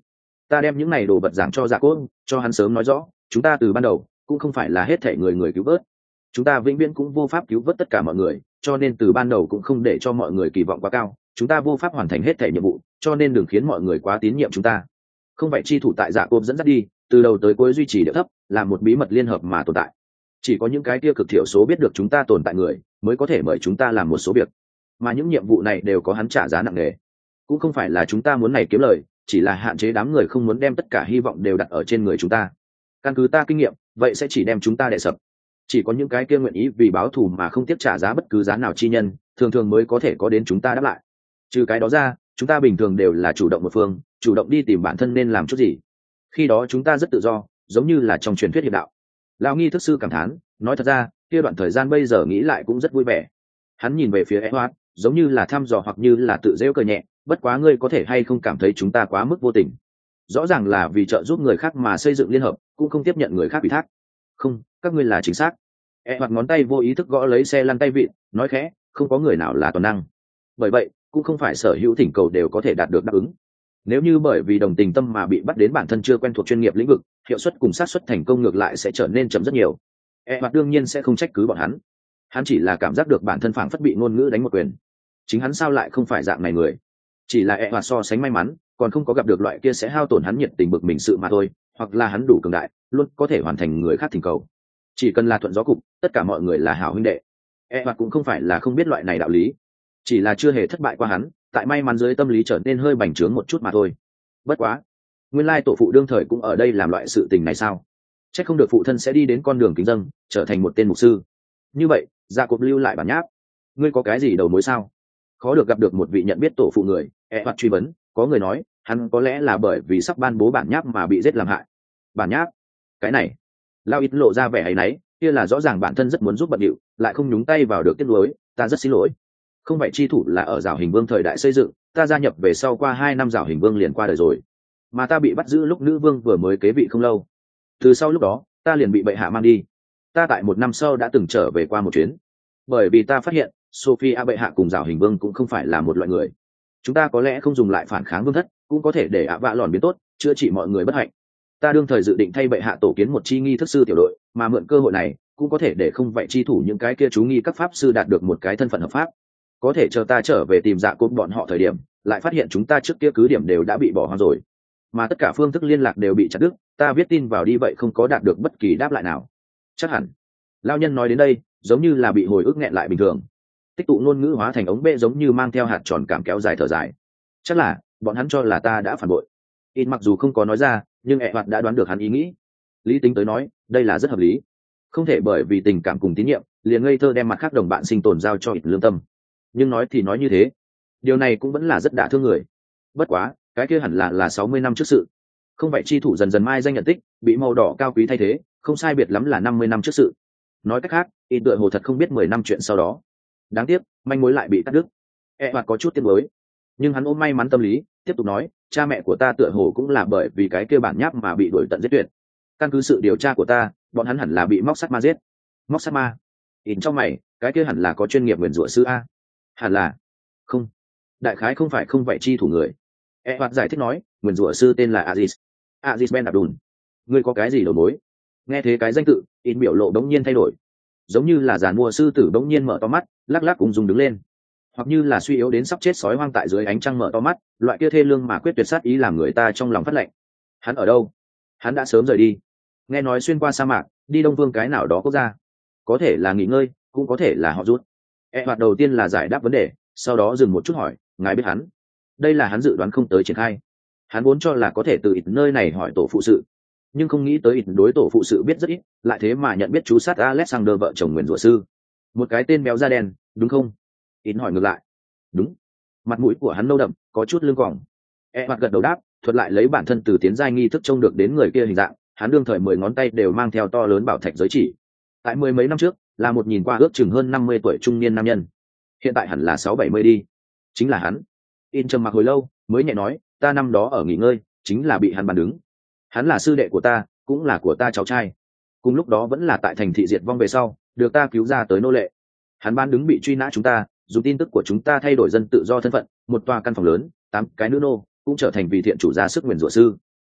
Ta đem những này đồ vật giảng cho dạ cốt, cho hắn sớm nói rõ chúng ta từ ban đầu cũng không phải là hết thể người người cứu vớt, chúng ta vĩnh viễn cũng vô pháp cứu vớt tất cả mọi người, cho nên từ ban đầu cũng không để cho mọi người kỳ vọng quá cao, chúng ta vô pháp hoàn thành hết thể nhiệm vụ, cho nên đừng khiến mọi người quá tín nhiệm chúng ta. Không phải chi thủ tại dạ cốt dẫn dắt đi, từ đầu tới cuối duy trì địa thấp, là một bí mật liên hợp mà tồn tại. Chỉ có những cái kia cực thiểu số biết được chúng ta tồn tại người mới có thể mời chúng ta làm một số việc, mà những nhiệm vụ này đều có hắn trả giá nặng nề. Cũng không phải là chúng ta muốn này kiếm lời, chỉ là hạn chế đám người không muốn đem tất cả hy vọng đều đặt ở trên người chúng ta. Căn cứ ta kinh nghiệm, vậy sẽ chỉ đem chúng ta đè sập. Chỉ có những cái kia nguyện ý vì báo thù mà không tiếc trả giá bất cứ giá nào chi nhân, thường thường mới có thể có đến chúng ta đáp lại. Trừ cái đó ra, chúng ta bình thường đều là chủ động một phương, chủ động đi tìm bản thân nên làm chút gì. Khi đó chúng ta rất tự do, giống như là trong truyền thuyết hiệp đạo. Lão nghi thức sư cảm thán, nói thật ra, kia đoạn thời gian bây giờ nghĩ lại cũng rất vui vẻ. Hắn nhìn về phía Edward, giống như là thăm dò hoặc như là tự giễu cười nhẹ, bất quá ngươi có thể hay không cảm thấy chúng ta quá mức vô tình? Rõ ràng là vì trợ giúp người khác mà xây dựng liên hợp, cũng không tiếp nhận người khác ủy thác. Không, các ngươi là chính xác. Edward ngón tay vô ý thức gõ lấy xe lăn tay vịn, nói khẽ, không có người nào là toàn năng. Bởi vậy, cũng không phải sở hữu thỉnh cầu đều có thể đạt được đáp ứng. Nếu như bởi vì đồng tình tâm mà bị bắt đến bản thân chưa quen thuộc chuyên nghiệp lĩnh vực, hiệu suất cùng xác suất thành công ngược lại sẽ trở nên chậm rất nhiều. Edward đương nhiên sẽ không trách cứ bọn hắn. Hắn chỉ là cảm giác được bản thân phảng phất bị ngôn ngữ đánh một quyền. Chính hắn sao lại không phải dạng này người? Chỉ là Edward so sánh may mắn, còn không có gặp được loại kia sẽ hao tổn hắn nhiệt tình bực mình sự mà thôi, hoặc là hắn đủ cường đại, luôn có thể hoàn thành người khác thỉnh cầu. Chỉ cần là thuận gió cục, tất cả mọi người là hảo huynh đệ. Edward cũng không phải là không biết loại này đạo lý, chỉ là chưa hề thất bại qua hắn, tại may mắn dưới tâm lý trở nên hơi bành trướng một chút mà thôi. Bất quá, nguyên lai tổ phụ đương thời cũng ở đây làm loại sự tình này sao? Chắc không được phụ thân sẽ đi đến con đường kính dâng, trở thành một tên mục sư. Như vậy, Gia Cốp lưu lại bản nháp. Ngươi có cái gì đầu mối sao? Khó được gặp được một vị nhận biết tổ phụ người, Edward truy vấn. Có người nói, hắn có lẽ là bởi vì sắp ban bố bản nháp mà bị giết làm hại. Bản nháp? Cái này, Lao ít lộ ra vẻ áy náy, kia là rõ ràng bản thân rất muốn giúp bận điệu, lại không nhúng tay vào được tiết lối. Ta rất xin lỗi. Không phải chi thủ là ở Giảo Hình Vương thời đại xây dựng, ta gia nhập về sau qua hai năm Giảo Hình Vương liền qua đời rồi, mà ta bị bắt giữ lúc nữ vương vừa mới kế vị không lâu. Từ sau lúc đó, ta liền bị bệ hạ mang đi. Ta tại một năm sau đã từng trở về qua một chuyến, bởi vì ta phát hiện Sophia bệ hạ cùng Giảo Hình Vương cũng không phải là một loại người. Chúng ta có lẽ không dùng lại phản kháng vương thất, cũng có thể để ạ vạ lòn biến tốt, chữa trị mọi người bất hạnh. Ta đương thời dự định thay bệ hạ tổ kiến một chi nghi thức sư tiểu đội, mà mượn cơ hội này cũng có thể để không vậy chi thủ những cái kia chú nghi các pháp sư đạt được một cái thân phận hợp pháp. Có thể chờ ta trở về tìm Dạ Cốp bọn họ thời điểm, lại phát hiện chúng ta trước kia cứ điểm đều đã bị bỏ hoang rồi, mà tất cả phương thức liên lạc đều bị chặt đứt. Ta viết tin vào đi vậy không có đạt được bất kỳ đáp lại nào. Chắc hẳn, lao nhân nói đến đây giống như là bị hồi ức nghẹn lại bình thường, tích tụ ngôn ngữ hóa thành ống bê, giống như mang theo hạt tròn cảm kéo dài thở dài. Chắc là bọn hắn cho là ta đã phản bội. Ít mặc dù không có nói ra, nhưng ẹ hoạt đã đoán được hắn ý nghĩ. Lý tính tới nói, đây là rất hợp lý. Không thể bởi vì tình cảm cùng tín nhiệm liền ngây thơ đem mặt khác đồng bạn sinh tồn giao cho ít lương tâm. Nhưng nói thì nói như thế, điều này cũng vẫn là rất đả thương người. Bất quá, cái kia hẳn là là sáu mươi năm trước sự. Không vậy chi thủ dần dần mai danh nhận tích, bị màu đỏ cao quý thay thế, không sai biệt lắm là năm mươi năm trước sự. Nói cách khác, ít tựa hồ thật không biết mười năm chuyện sau đó. Đáng tiếc, manh mối lại bị cắt đứt. E hoạt có chút tiếc nuối, nhưng hắn ôm may mắn tâm lý, tiếp tục nói, cha mẹ của ta tựa hồ cũng là bởi vì cái kia bản nháp mà bị đuổi tận giết tuyệt. Căn cứ sự điều tra của ta, bọn hắn hẳn là bị móc sắt ma giết. Móc sắt ma? In trong mày, cái kia hẳn là có chuyên nghiệp nguyền rủa sư a. Hẳn là. Không. Đại khái không phải không vậy chi thủ người. E hoạt giải thích nói, nguyền rủa sư tên là Aziz. Aziz Ben Abdul. Ngươi có cái gì đầu mối? Nghe thế cái danh tự, in biểu lộ đống nhiên thay đổi, giống như là giàn mua sư tử đống nhiên mở to mắt, lắc lắc cùng dùng đứng lên, hoặc như là suy yếu đến sắp chết sói hoang tại dưới ánh trăng mở to mắt, loại kia thê lương mà quyết tuyệt sát ý làm người ta trong lòng phát lạnh. Hắn ở đâu? Hắn đã sớm rời đi. Nghe nói xuyên qua sa mạc, đi đông vương cái nào đó quốc gia, có thể là nghỉ ngơi, cũng có thể là họ rút. E hoạt đầu tiên là giải đáp vấn đề, sau đó dừng một chút hỏi, ngài biết hắn? Đây là hắn dự đoán không tới triển khai. Hắn vốn cho là có thể từ ít nơi này hỏi tổ phụ sự, nhưng không nghĩ tới ít đối tổ phụ sự biết rất ít, lại thế mà nhận biết chú sát Alexander vợ chồng nguyền rủa sư, một cái tên béo da đen, đúng không? Ít hỏi ngược lại. Đúng. Mặt mũi của hắn nâu đậm, có chút lưng còng. E mặt gật đầu đáp, thuật lại lấy bản thân từ tiến giai nghi thức trông được đến người kia hình dạng, hắn đương thời mười ngón tay đều mang theo to lớn bảo thạch giới chỉ. Tại mười mấy năm trước, là một nhìn qua ước chừng hơn năm mươi tuổi trung niên nam nhân. Hiện tại hẳn là sáu bảy mươi đi. Chính là hắn. In trầm mặc hồi lâu, mới nhẹ nói, ta năm đó ở nghỉ ngơi, chính là bị hắn bàn đứng. Hắn là sư đệ của ta, cũng là của ta cháu trai. Cùng lúc đó vẫn là tại thành thị diệt vong về sau, được ta cứu ra tới nô lệ. Hắn ban đứng bị truy nã chúng ta, dùng tin tức của chúng ta thay đổi dân tự do thân phận, một tòa căn phòng lớn, tám cái nữ nô, cũng trở thành vì thiện chủ ra sức nguyền rủa sư.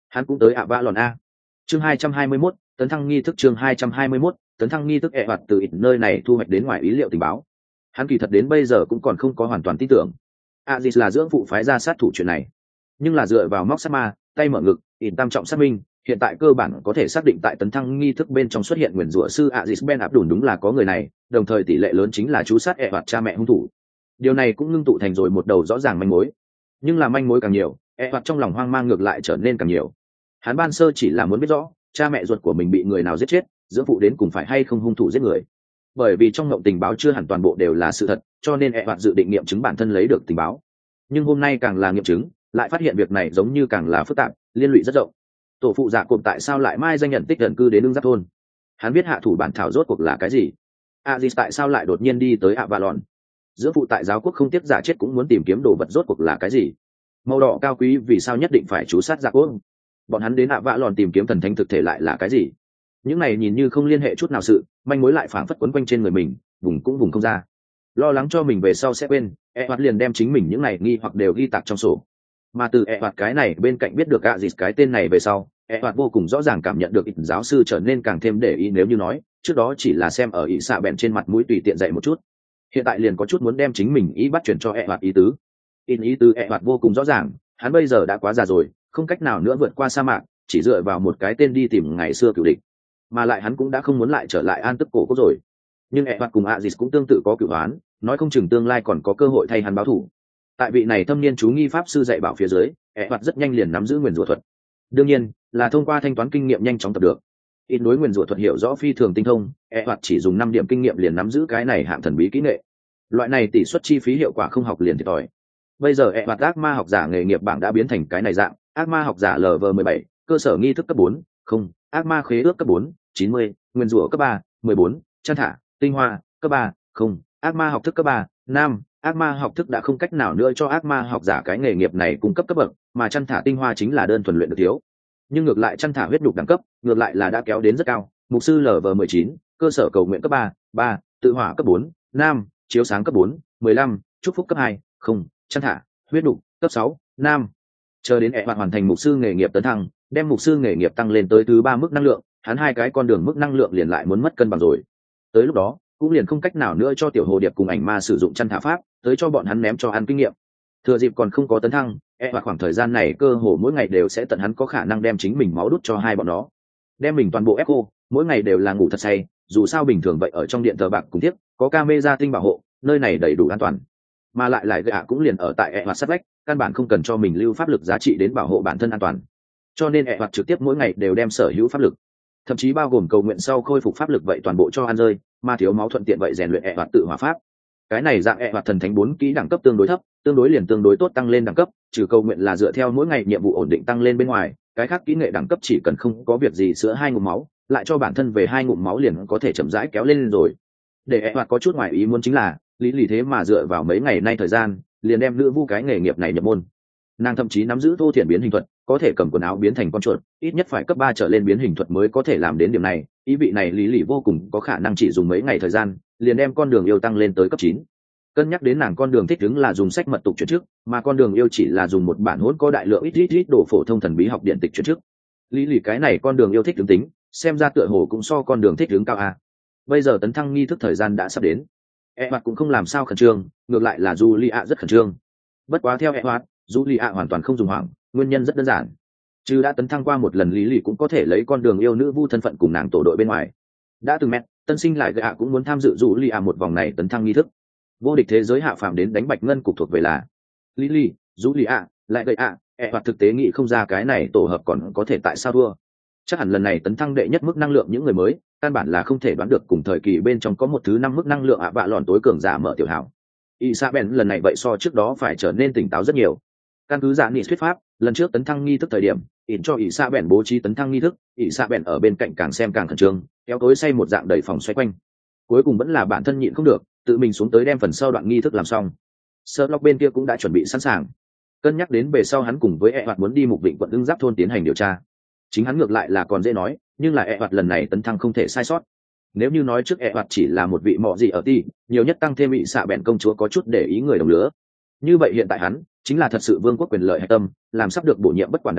hắn cũng tới ạ vạ lòn a. Chương hai trăm hai mươi mốt, tấn thăng nghi thức. Chương hai trăm hai mươi mốt, tấn thăng nghi thức. E hoạt từ ít nơi này thu hoạch đến ngoài ý liệu tình báo. Hắn kỳ thật đến bây giờ cũng còn không có hoàn toàn tin tưởng Aziz là dưỡng phụ phái ra sát thủ chuyện này, nhưng là dựa vào móc sát ma, tay mở ngực, ỉn tam trọng xác minh, hiện tại cơ bản có thể xác định tại tấn thăng nghi thức bên trong xuất hiện nguyền rủa sư Aziz Ben Abdul đúng là có người này, đồng thời tỷ lệ lớn chính là chú sát E hoạt cha mẹ hung thủ. Điều này cũng ngưng tụ thành rồi một đầu rõ ràng manh mối, nhưng là manh mối càng nhiều, E hoạt trong lòng hoang mang ngược lại trở nên càng nhiều. Hắn ban sơ chỉ là muốn biết rõ cha mẹ ruột của mình bị người nào giết chết, dưỡng phụ đến cùng phải hay không hung thủ giết người. Bởi vì trong ngộng tình báo chưa hẳn toàn bộ đều là sự thật, cho nên E hoạt dự định nghiệm chứng bản thân lấy được tình báo. Nhưng hôm nay càng là nghiệm chứng, lại phát hiện việc này giống như càng là phức tạp, liên lụy rất rộng. Tổ phụ giả cộm tại sao lại mai danh nhận tích gần cư đến ưng giáp thôn? Hắn biết hạ thủ bản thảo rốt cuộc là cái gì? Aziz tại sao lại đột nhiên đi tới Avalon? Giữa phụ tại giáo quốc không tiếc giả chết cũng muốn tìm kiếm đồ vật rốt cuộc là cái gì? Màu đỏ cao quý vì sao nhất định phải chú sát giả quốc? Bọn hắn đến Avalon tìm kiếm thần thánh thực thể lại là cái gì? Những này nhìn như không liên hệ chút nào sự, manh mối lại phảng phất quấn quanh trên người mình, vùng cũng vùng không ra. Lo lắng cho mình về sau sẽ quên, E hoạt liền đem chính mình những này nghi hoặc đều ghi tạc trong sổ. Mà từ E hoạt cái này bên cạnh biết được Aziz cái tên này về sau, E hoạt vô cùng rõ ràng cảm nhận được ít giáo sư trở nên càng thêm để ý, nếu như nói trước đó chỉ là xem ở ý xạ bèn trên mặt mũi tùy tiện dạy một chút, hiện tại liền có chút muốn đem chính mình ý bắt chuyển cho E hoạt ý tứ. In ý tứ E hoạt vô cùng rõ ràng, hắn bây giờ đã quá già rồi, không cách nào nữa vượt qua sa mạc, chỉ dựa vào một cái tên đi tìm ngày xưa cựu địch, mà lại hắn cũng đã không muốn lại trở lại an tức cổ cốt rồi. Nhưng E hoạt cùng Aziz cũng tương tự có cựu oán, nói không chừng tương lai còn có cơ hội thay hắn báo thù. Tại vị này thâm niên chú nghi pháp sư dạy bảo phía dưới, E hoạt rất nhanh liền nắm giữ nguyền rủa thuật, đương nhiên là thông qua thanh toán kinh nghiệm nhanh chóng tập được. Ít đối nguyền rủa thuật hiểu rõ phi thường tinh thông, E hoạt chỉ dùng năm điểm kinh nghiệm liền nắm giữ cái này hạng thần bí kỹ nghệ. Loại này tỷ suất chi phí hiệu quả không học liền thiệt thòi. Bây giờ E hoạt ác ma học giả nghề nghiệp bảng đã biến thành cái này dạng, ác ma học giả L V mười bảy, cơ sở nghi thức cấp bốn, không, ác ma khế ước cấp bốn, chín mươi, nguyên rủa cấp ba, mười bốn, chăn thả, tinh hoa, cấp ba, không, ác ma học thức cấp ba, năm, ác ma học thức đã không cách nào nữa cho ác ma học giả cái nghề nghiệp này cung cấp cấp bậc, mà chăn thả tinh hoa chính là đơn thuần luyện được thiếu. Nhưng ngược lại chăn thả huyết nhục đẳng cấp, ngược lại là đã kéo đến rất cao, mục sư L V mười chín, cơ sở cầu nguyện cấp ba, ba, tự hỏa cấp bốn, năm, chiếu sáng cấp bốn, mười lăm, chúc phúc cấp hai, không, chăn thả, huyết nhục, cấp sáu, năm. Chờ đến E hoạt hoàn thành mục sư nghề nghiệp tấn thăng, đem mục sư nghề nghiệp tăng lên tới thứ ba mức năng lượng, hắn hai cái con đường mức năng lượng liền lại muốn mất cân bằng rồi. Tới lúc đó, cũng liền không cách nào nữa cho tiểu hồ điệp cùng ảnh ma sử dụng chăn thả pháp, tới cho bọn hắn ném cho ăn kinh nghiệm. Thừa dịp còn không có tấn thăng, E hoặc khoảng thời gian này cơ hồ mỗi ngày đều sẽ tận hắn có khả năng đem chính mình máu đút cho hai bọn nó, đem mình toàn bộ ép cô, mỗi ngày đều là ngủ thật say, dù sao bình thường vậy ở trong điện thờ bạc cùng tiếc, có camera tinh bảo hộ, nơi này đầy đủ an toàn, mà lại lại gạ cũng liền ở tại E hoặc sát vách, căn bản không cần cho mình lưu pháp lực giá trị đến bảo hộ bản thân an toàn, cho nên E hoặc trực tiếp mỗi ngày đều đem sở hữu pháp lực, thậm chí bao gồm cầu nguyện sau khôi phục pháp lực vậy toàn bộ cho ăn rơi, mà thiếu máu thuận tiện vậy rèn luyện E hoặc tự hỏa pháp. Cái này dạng E hoặc thần thánh bốn kỹ đẳng cấp tương đối thấp, tương đối liền tương đối tốt tăng lên đẳng cấp, trừ cầu nguyện là dựa theo mỗi ngày nhiệm vụ ổn định tăng lên bên ngoài, cái khác kỹ nghệ đẳng cấp chỉ cần không có việc gì sữa hai ngụm máu, lại cho bản thân về hai ngụm máu liền có thể chậm rãi kéo lên rồi. Để E hoặc có chút ngoài ý muốn chính là, lý lý thế mà dựa vào mấy ngày nay thời gian, liền đem nữ vu cái nghề nghiệp này nhập môn. Nàng thậm chí nắm giữ thô thiển biến hình thuật, có thể cầm quần áo biến thành con chuột, ít nhất phải cấp ba trở lên biến hình thuật mới có thể làm đến điểm này, ý vị này lý lý vô cùng có khả năng chỉ dùng mấy ngày thời gian, liền đem con đường yêu tăng lên tới cấp chín. Cân nhắc đến nàng con đường thích ứng là dùng sách mật tục chuyển trước, mà con đường yêu chỉ là dùng một bản hỗn có đại lượng ít ít ít đồ phổ thông thần bí học điện tịch chuyển trước. Lý lý cái này con đường yêu thích ứng tính, xem ra tựa hồ cũng so con đường thích ứng cao a. Bây giờ tấn thăng nghi thức thời gian đã sắp đến. E hoạt cũng không làm sao khẩn trương, ngược lại là Julia rất khẩn trương. Bất quá theo E hoạt, Julia hoàn toàn không dùng hoảng, nguyên nhân rất đơn giản. Chứ đã tấn thăng qua một lần lý lì cũng có thể lấy con đường yêu nữ vu thân phận cùng nàng tổ đội bên ngoài. Đã từng mẹ, tân sinh lại gạ cũng muốn tham dự Julia một vòng này tấn thăng nghi thức. Vô địch thế giới hạ phàm đến đánh bạch ngân cục thuộc về là Lily, Julia, lại gậy ạ, E hoạt thực tế nghĩ không ra cái này tổ hợp còn có thể tại sao thua. Chắc hẳn lần này tấn thăng đệ nhất mức năng lượng những người mới, căn bản là không thể đoán được cùng thời kỳ bên trong có một thứ năm mức năng lượng ạ vạ lòn tối cường giả mở tiểu hảo. Isabel lần này vậy so trước đó phải trở nên tỉnh táo rất nhiều. Căn cứ giả nghị thuyết pháp, lần trước tấn thăng nghi thức thời điểm, ỉn cho Isabel bố trí tấn thăng nghi thức, Isabel ở bên cạnh càng xem càng khẩn trương, kéo tối say một dạng đầy phòng xoay quanh. Cuối cùng vẫn là bản thân nhịn không được, tự mình xuống tới đem phần sau đoạn nghi thức làm xong. Sherlock bên kia cũng đã chuẩn bị sẵn sàng. Cân nhắc đến về sau hắn cùng với E hoạt muốn đi mục định quận Ưng Giáp thôn tiến hành điều tra. Chính hắn ngược lại là còn dễ nói, nhưng là E hoạt lần này tấn thăng không thể sai sót. Nếu như nói trước E hoạt chỉ là một vị mọ gì ở ti, nhiều nhất tăng thêm bị xạ bèn công chúa có chút để ý người đồng lứa. Như vậy hiện tại hắn chính là thật sự vương quốc quyền lợi hạch tâm, làm sắp được bổ nhiệm bất quản đại thần,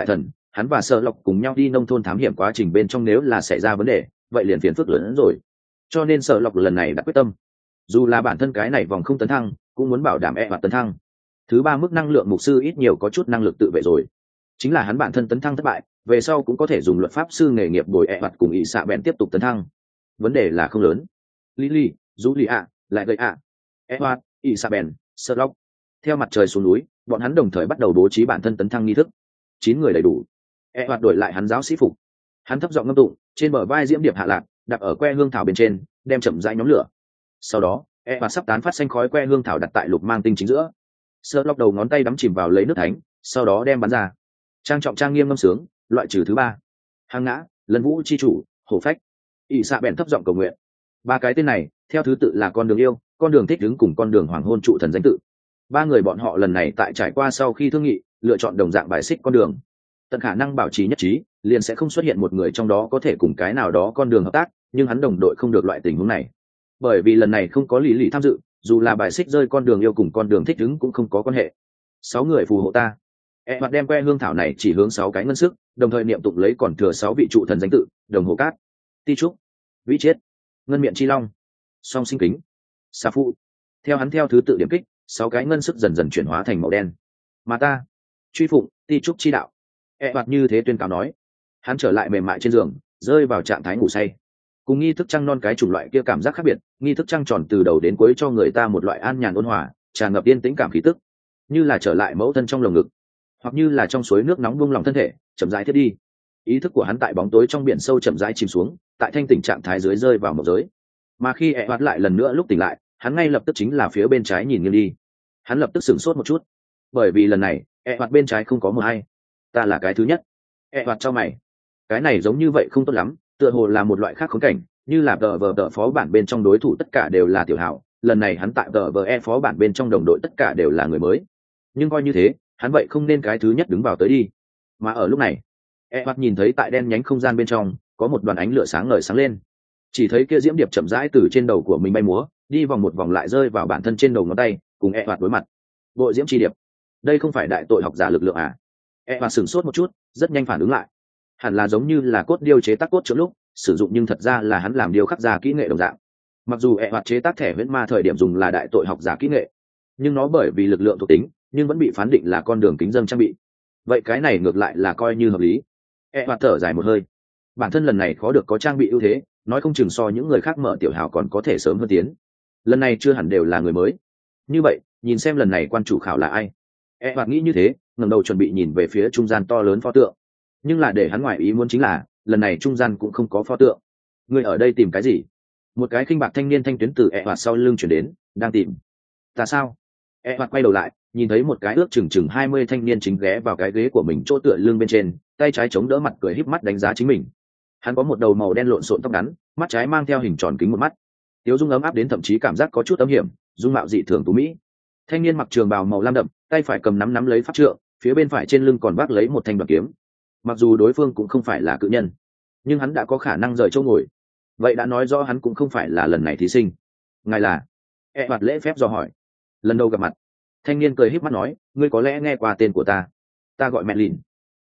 hắn và sợ lọc cùng nhau đi nông thôn thám hiểm quá trình bên trong nếu là xảy ra vấn đề vậy liền phiền phức lớn hơn rồi, cho nên sợ lọc lần này đã quyết tâm dù là bản thân cái này vòng không tấn thăng cũng muốn bảo đảm e hoặc tấn thăng. Thứ ba, mức năng lượng mục sư ít nhiều có chút năng lực tự vệ rồi, chính là hắn bản thân tấn thăng thất bại về sau cũng có thể dùng luật pháp sư nghề nghiệp bồi e hoặc cùng ỵ xạ bèn tiếp tục tấn thăng, vấn đề là không lớn. Lily, Julia, lại gây ạ, Edward, Isabel, Sherlock. Theo mặt trời xuống núi, bọn hắn đồng thời bắt đầu bố trí bản thân tấn thăng nghi thức. Chín người đầy đủ. Edward đổi lại hắn giáo sĩ phục. Hắn thấp giọng ngâm tụng, trên bờ vai diễm điệp hạ lạc, đặt ở que hương thảo bên trên, đem chậm rãi nhóm lửa. Sau đó, Edward sắp tán phát xanh khói que hương thảo đặt tại lục mang tinh chính giữa. Sherlock đầu ngón tay đắm chìm vào lấy nước thánh, sau đó đem bắn ra. Trang trọng trang nghiêm ngâm sướng, loại trừ thứ ba. Hàng ngã, Lân Vũ chi chủ, hổ phách. Isabel thấp giọng cầu nguyện. Ba cái tên này theo thứ tự là con đường yêu, con đường thích đứng cùng con đường hoàng hôn trụ thần danh tự. Ba người bọn họ lần này tại trải qua sau khi thương nghị lựa chọn đồng dạng bài xích con đường, tận khả năng bảo trì nhất trí, liền sẽ không xuất hiện một người trong đó có thể cùng cái nào đó con đường hợp tác nhưng hắn đồng đội không được loại tình huống này, bởi vì lần này không có lý lì tham dự, dù là bài xích rơi con đường yêu cùng con đường thích đứng cũng không có quan hệ. Sáu người phù hộ ta. E hoặc đem que hương thảo này chỉ hướng sáu cái ngân sức, đồng thời niệm tụng lấy còn thừa sáu vị trụ thần danh tự: đồng hồ cát, ti trúc, vĩ chiết, ngân miệng chi long, song sinh kính, sa phụ. Theo hắn theo thứ tự điểm kích, sáu cái ngân sức dần dần chuyển hóa thành màu đen. Mà ta truy phụng ti trúc chi đạo. E hoặc như thế tuyên cáo nói. Hắn trở lại mềm mại trên giường, rơi vào trạng thái ngủ say. Cùng nghi thức trăng non cái chủng loại kia cảm giác khác biệt, nghi thức trăng tròn từ đầu đến cuối cho người ta một loại an nhàn ôn hòa, tràn ngập yên tĩnh cảm khí tức, như là trở lại mẫu thân trong lồng ngực, hoặc như là trong suối nước nóng buông lòng thân thể, chậm rãi thiết đi. Ý thức của hắn tại bóng tối trong biển sâu chậm rãi chìm xuống, tại thanh tỉnh trạng thái dưới rơi vào một giới. Mà khi E hoạt lại lần nữa lúc tỉnh lại, hắn ngay lập tức chính là phía bên trái nhìn nghiêng đi. Hắn lập tức sửng sốt một chút, bởi vì lần này E hoạt bên trái không có mờ hay. Ta là cái thứ nhất. E hoạt cho mày, cái này giống như vậy không tốt lắm, tựa hồ là một loại khác khốn cảnh, như là tờ vờ tờ phó bản bên trong đối thủ tất cả đều là tiểu hảo, lần này hắn tại tờ vờ e phó bản bên trong đồng đội tất cả đều là người mới. Nhưng coi như thế, hắn vậy không nên cái thứ nhất đứng vào tới đi. Mà ở lúc này, E hoạt nhìn thấy tại đen nhánh không gian bên trong có một đoàn ánh lửa sáng ngời sáng lên, chỉ thấy kia diễm điệp chậm rãi từ trên đầu của mình bay múa, đi vòng một vòng lại rơi vào bản thân trên đầu ngón tay, cùng E hoạt đối mặt. Bộ diễm chi điệp, đây không phải đại tội học giả lực lượng à? E hoạt sửng sốt một chút, rất nhanh phản ứng lại, hẳn là giống như là cốt điêu chế tác cốt trước lúc sử dụng, nhưng thật ra là hắn làm điêu khắc ra kỹ nghệ đồng dạng. Mặc dù E hoạt chế tác thẻ huyễn ma thời điểm dùng là đại tội học giả kỹ nghệ, nhưng nó bởi vì lực lượng thuộc tính nhưng vẫn bị phán định là con đường kính dâm trang bị, vậy cái này ngược lại là coi như hợp lý. E hoạt thở dài một hơi, bản thân lần này khó được có trang bị ưu thế, nói không chừng so những người khác mở tiểu hào còn có thể sớm hơn tiến, lần này chưa hẳn đều là người mới. Như vậy nhìn xem lần này quan chủ khảo là ai. E hoạt nghĩ như thế, ngẩng đầu chuẩn bị nhìn về phía trung gian to lớn pho tượng, nhưng là để hắn ngoài ý muốn chính là lần này trung gian cũng không có pho tượng. Người ở đây tìm cái gì? Một cái khinh bạc thanh niên thanh tuyến từ E hoạt sau lưng chuyển đến. Đang tìm ta sao? E hoạt quay đầu lại, nhìn thấy một cái ước chừng chừng hai mươi thanh niên chính ghé vào cái ghế của mình chỗ tựa lưng bên trên, tay trái chống đỡ mặt cười híp mắt đánh giá chính mình. Hắn có một đầu màu đen lộn xộn tóc ngắn, mắt trái mang theo hình tròn kính một mắt, tiếu dung ấm áp đến thậm chí cảm giác có chút âm hiểm, dung mạo dị thường tú mỹ. Thanh niên mặc trường bào màu lam đậm, tay phải cầm nắm nắm lấy pháp trượng, phía bên phải trên lưng còn vác lấy một thanh đoản kiếm. Mặc dù đối phương cũng không phải là cự nhân, nhưng hắn đã có khả năng rời chỗ ngồi, vậy đã nói rõ hắn cũng không phải là lần này thí sinh. Ngài là? E hoạt lễ phép do hỏi. Lần đầu gặp mặt. Thanh niên cười híp mắt nói, ngươi có lẽ nghe qua tên của ta. Ta gọi Madeline.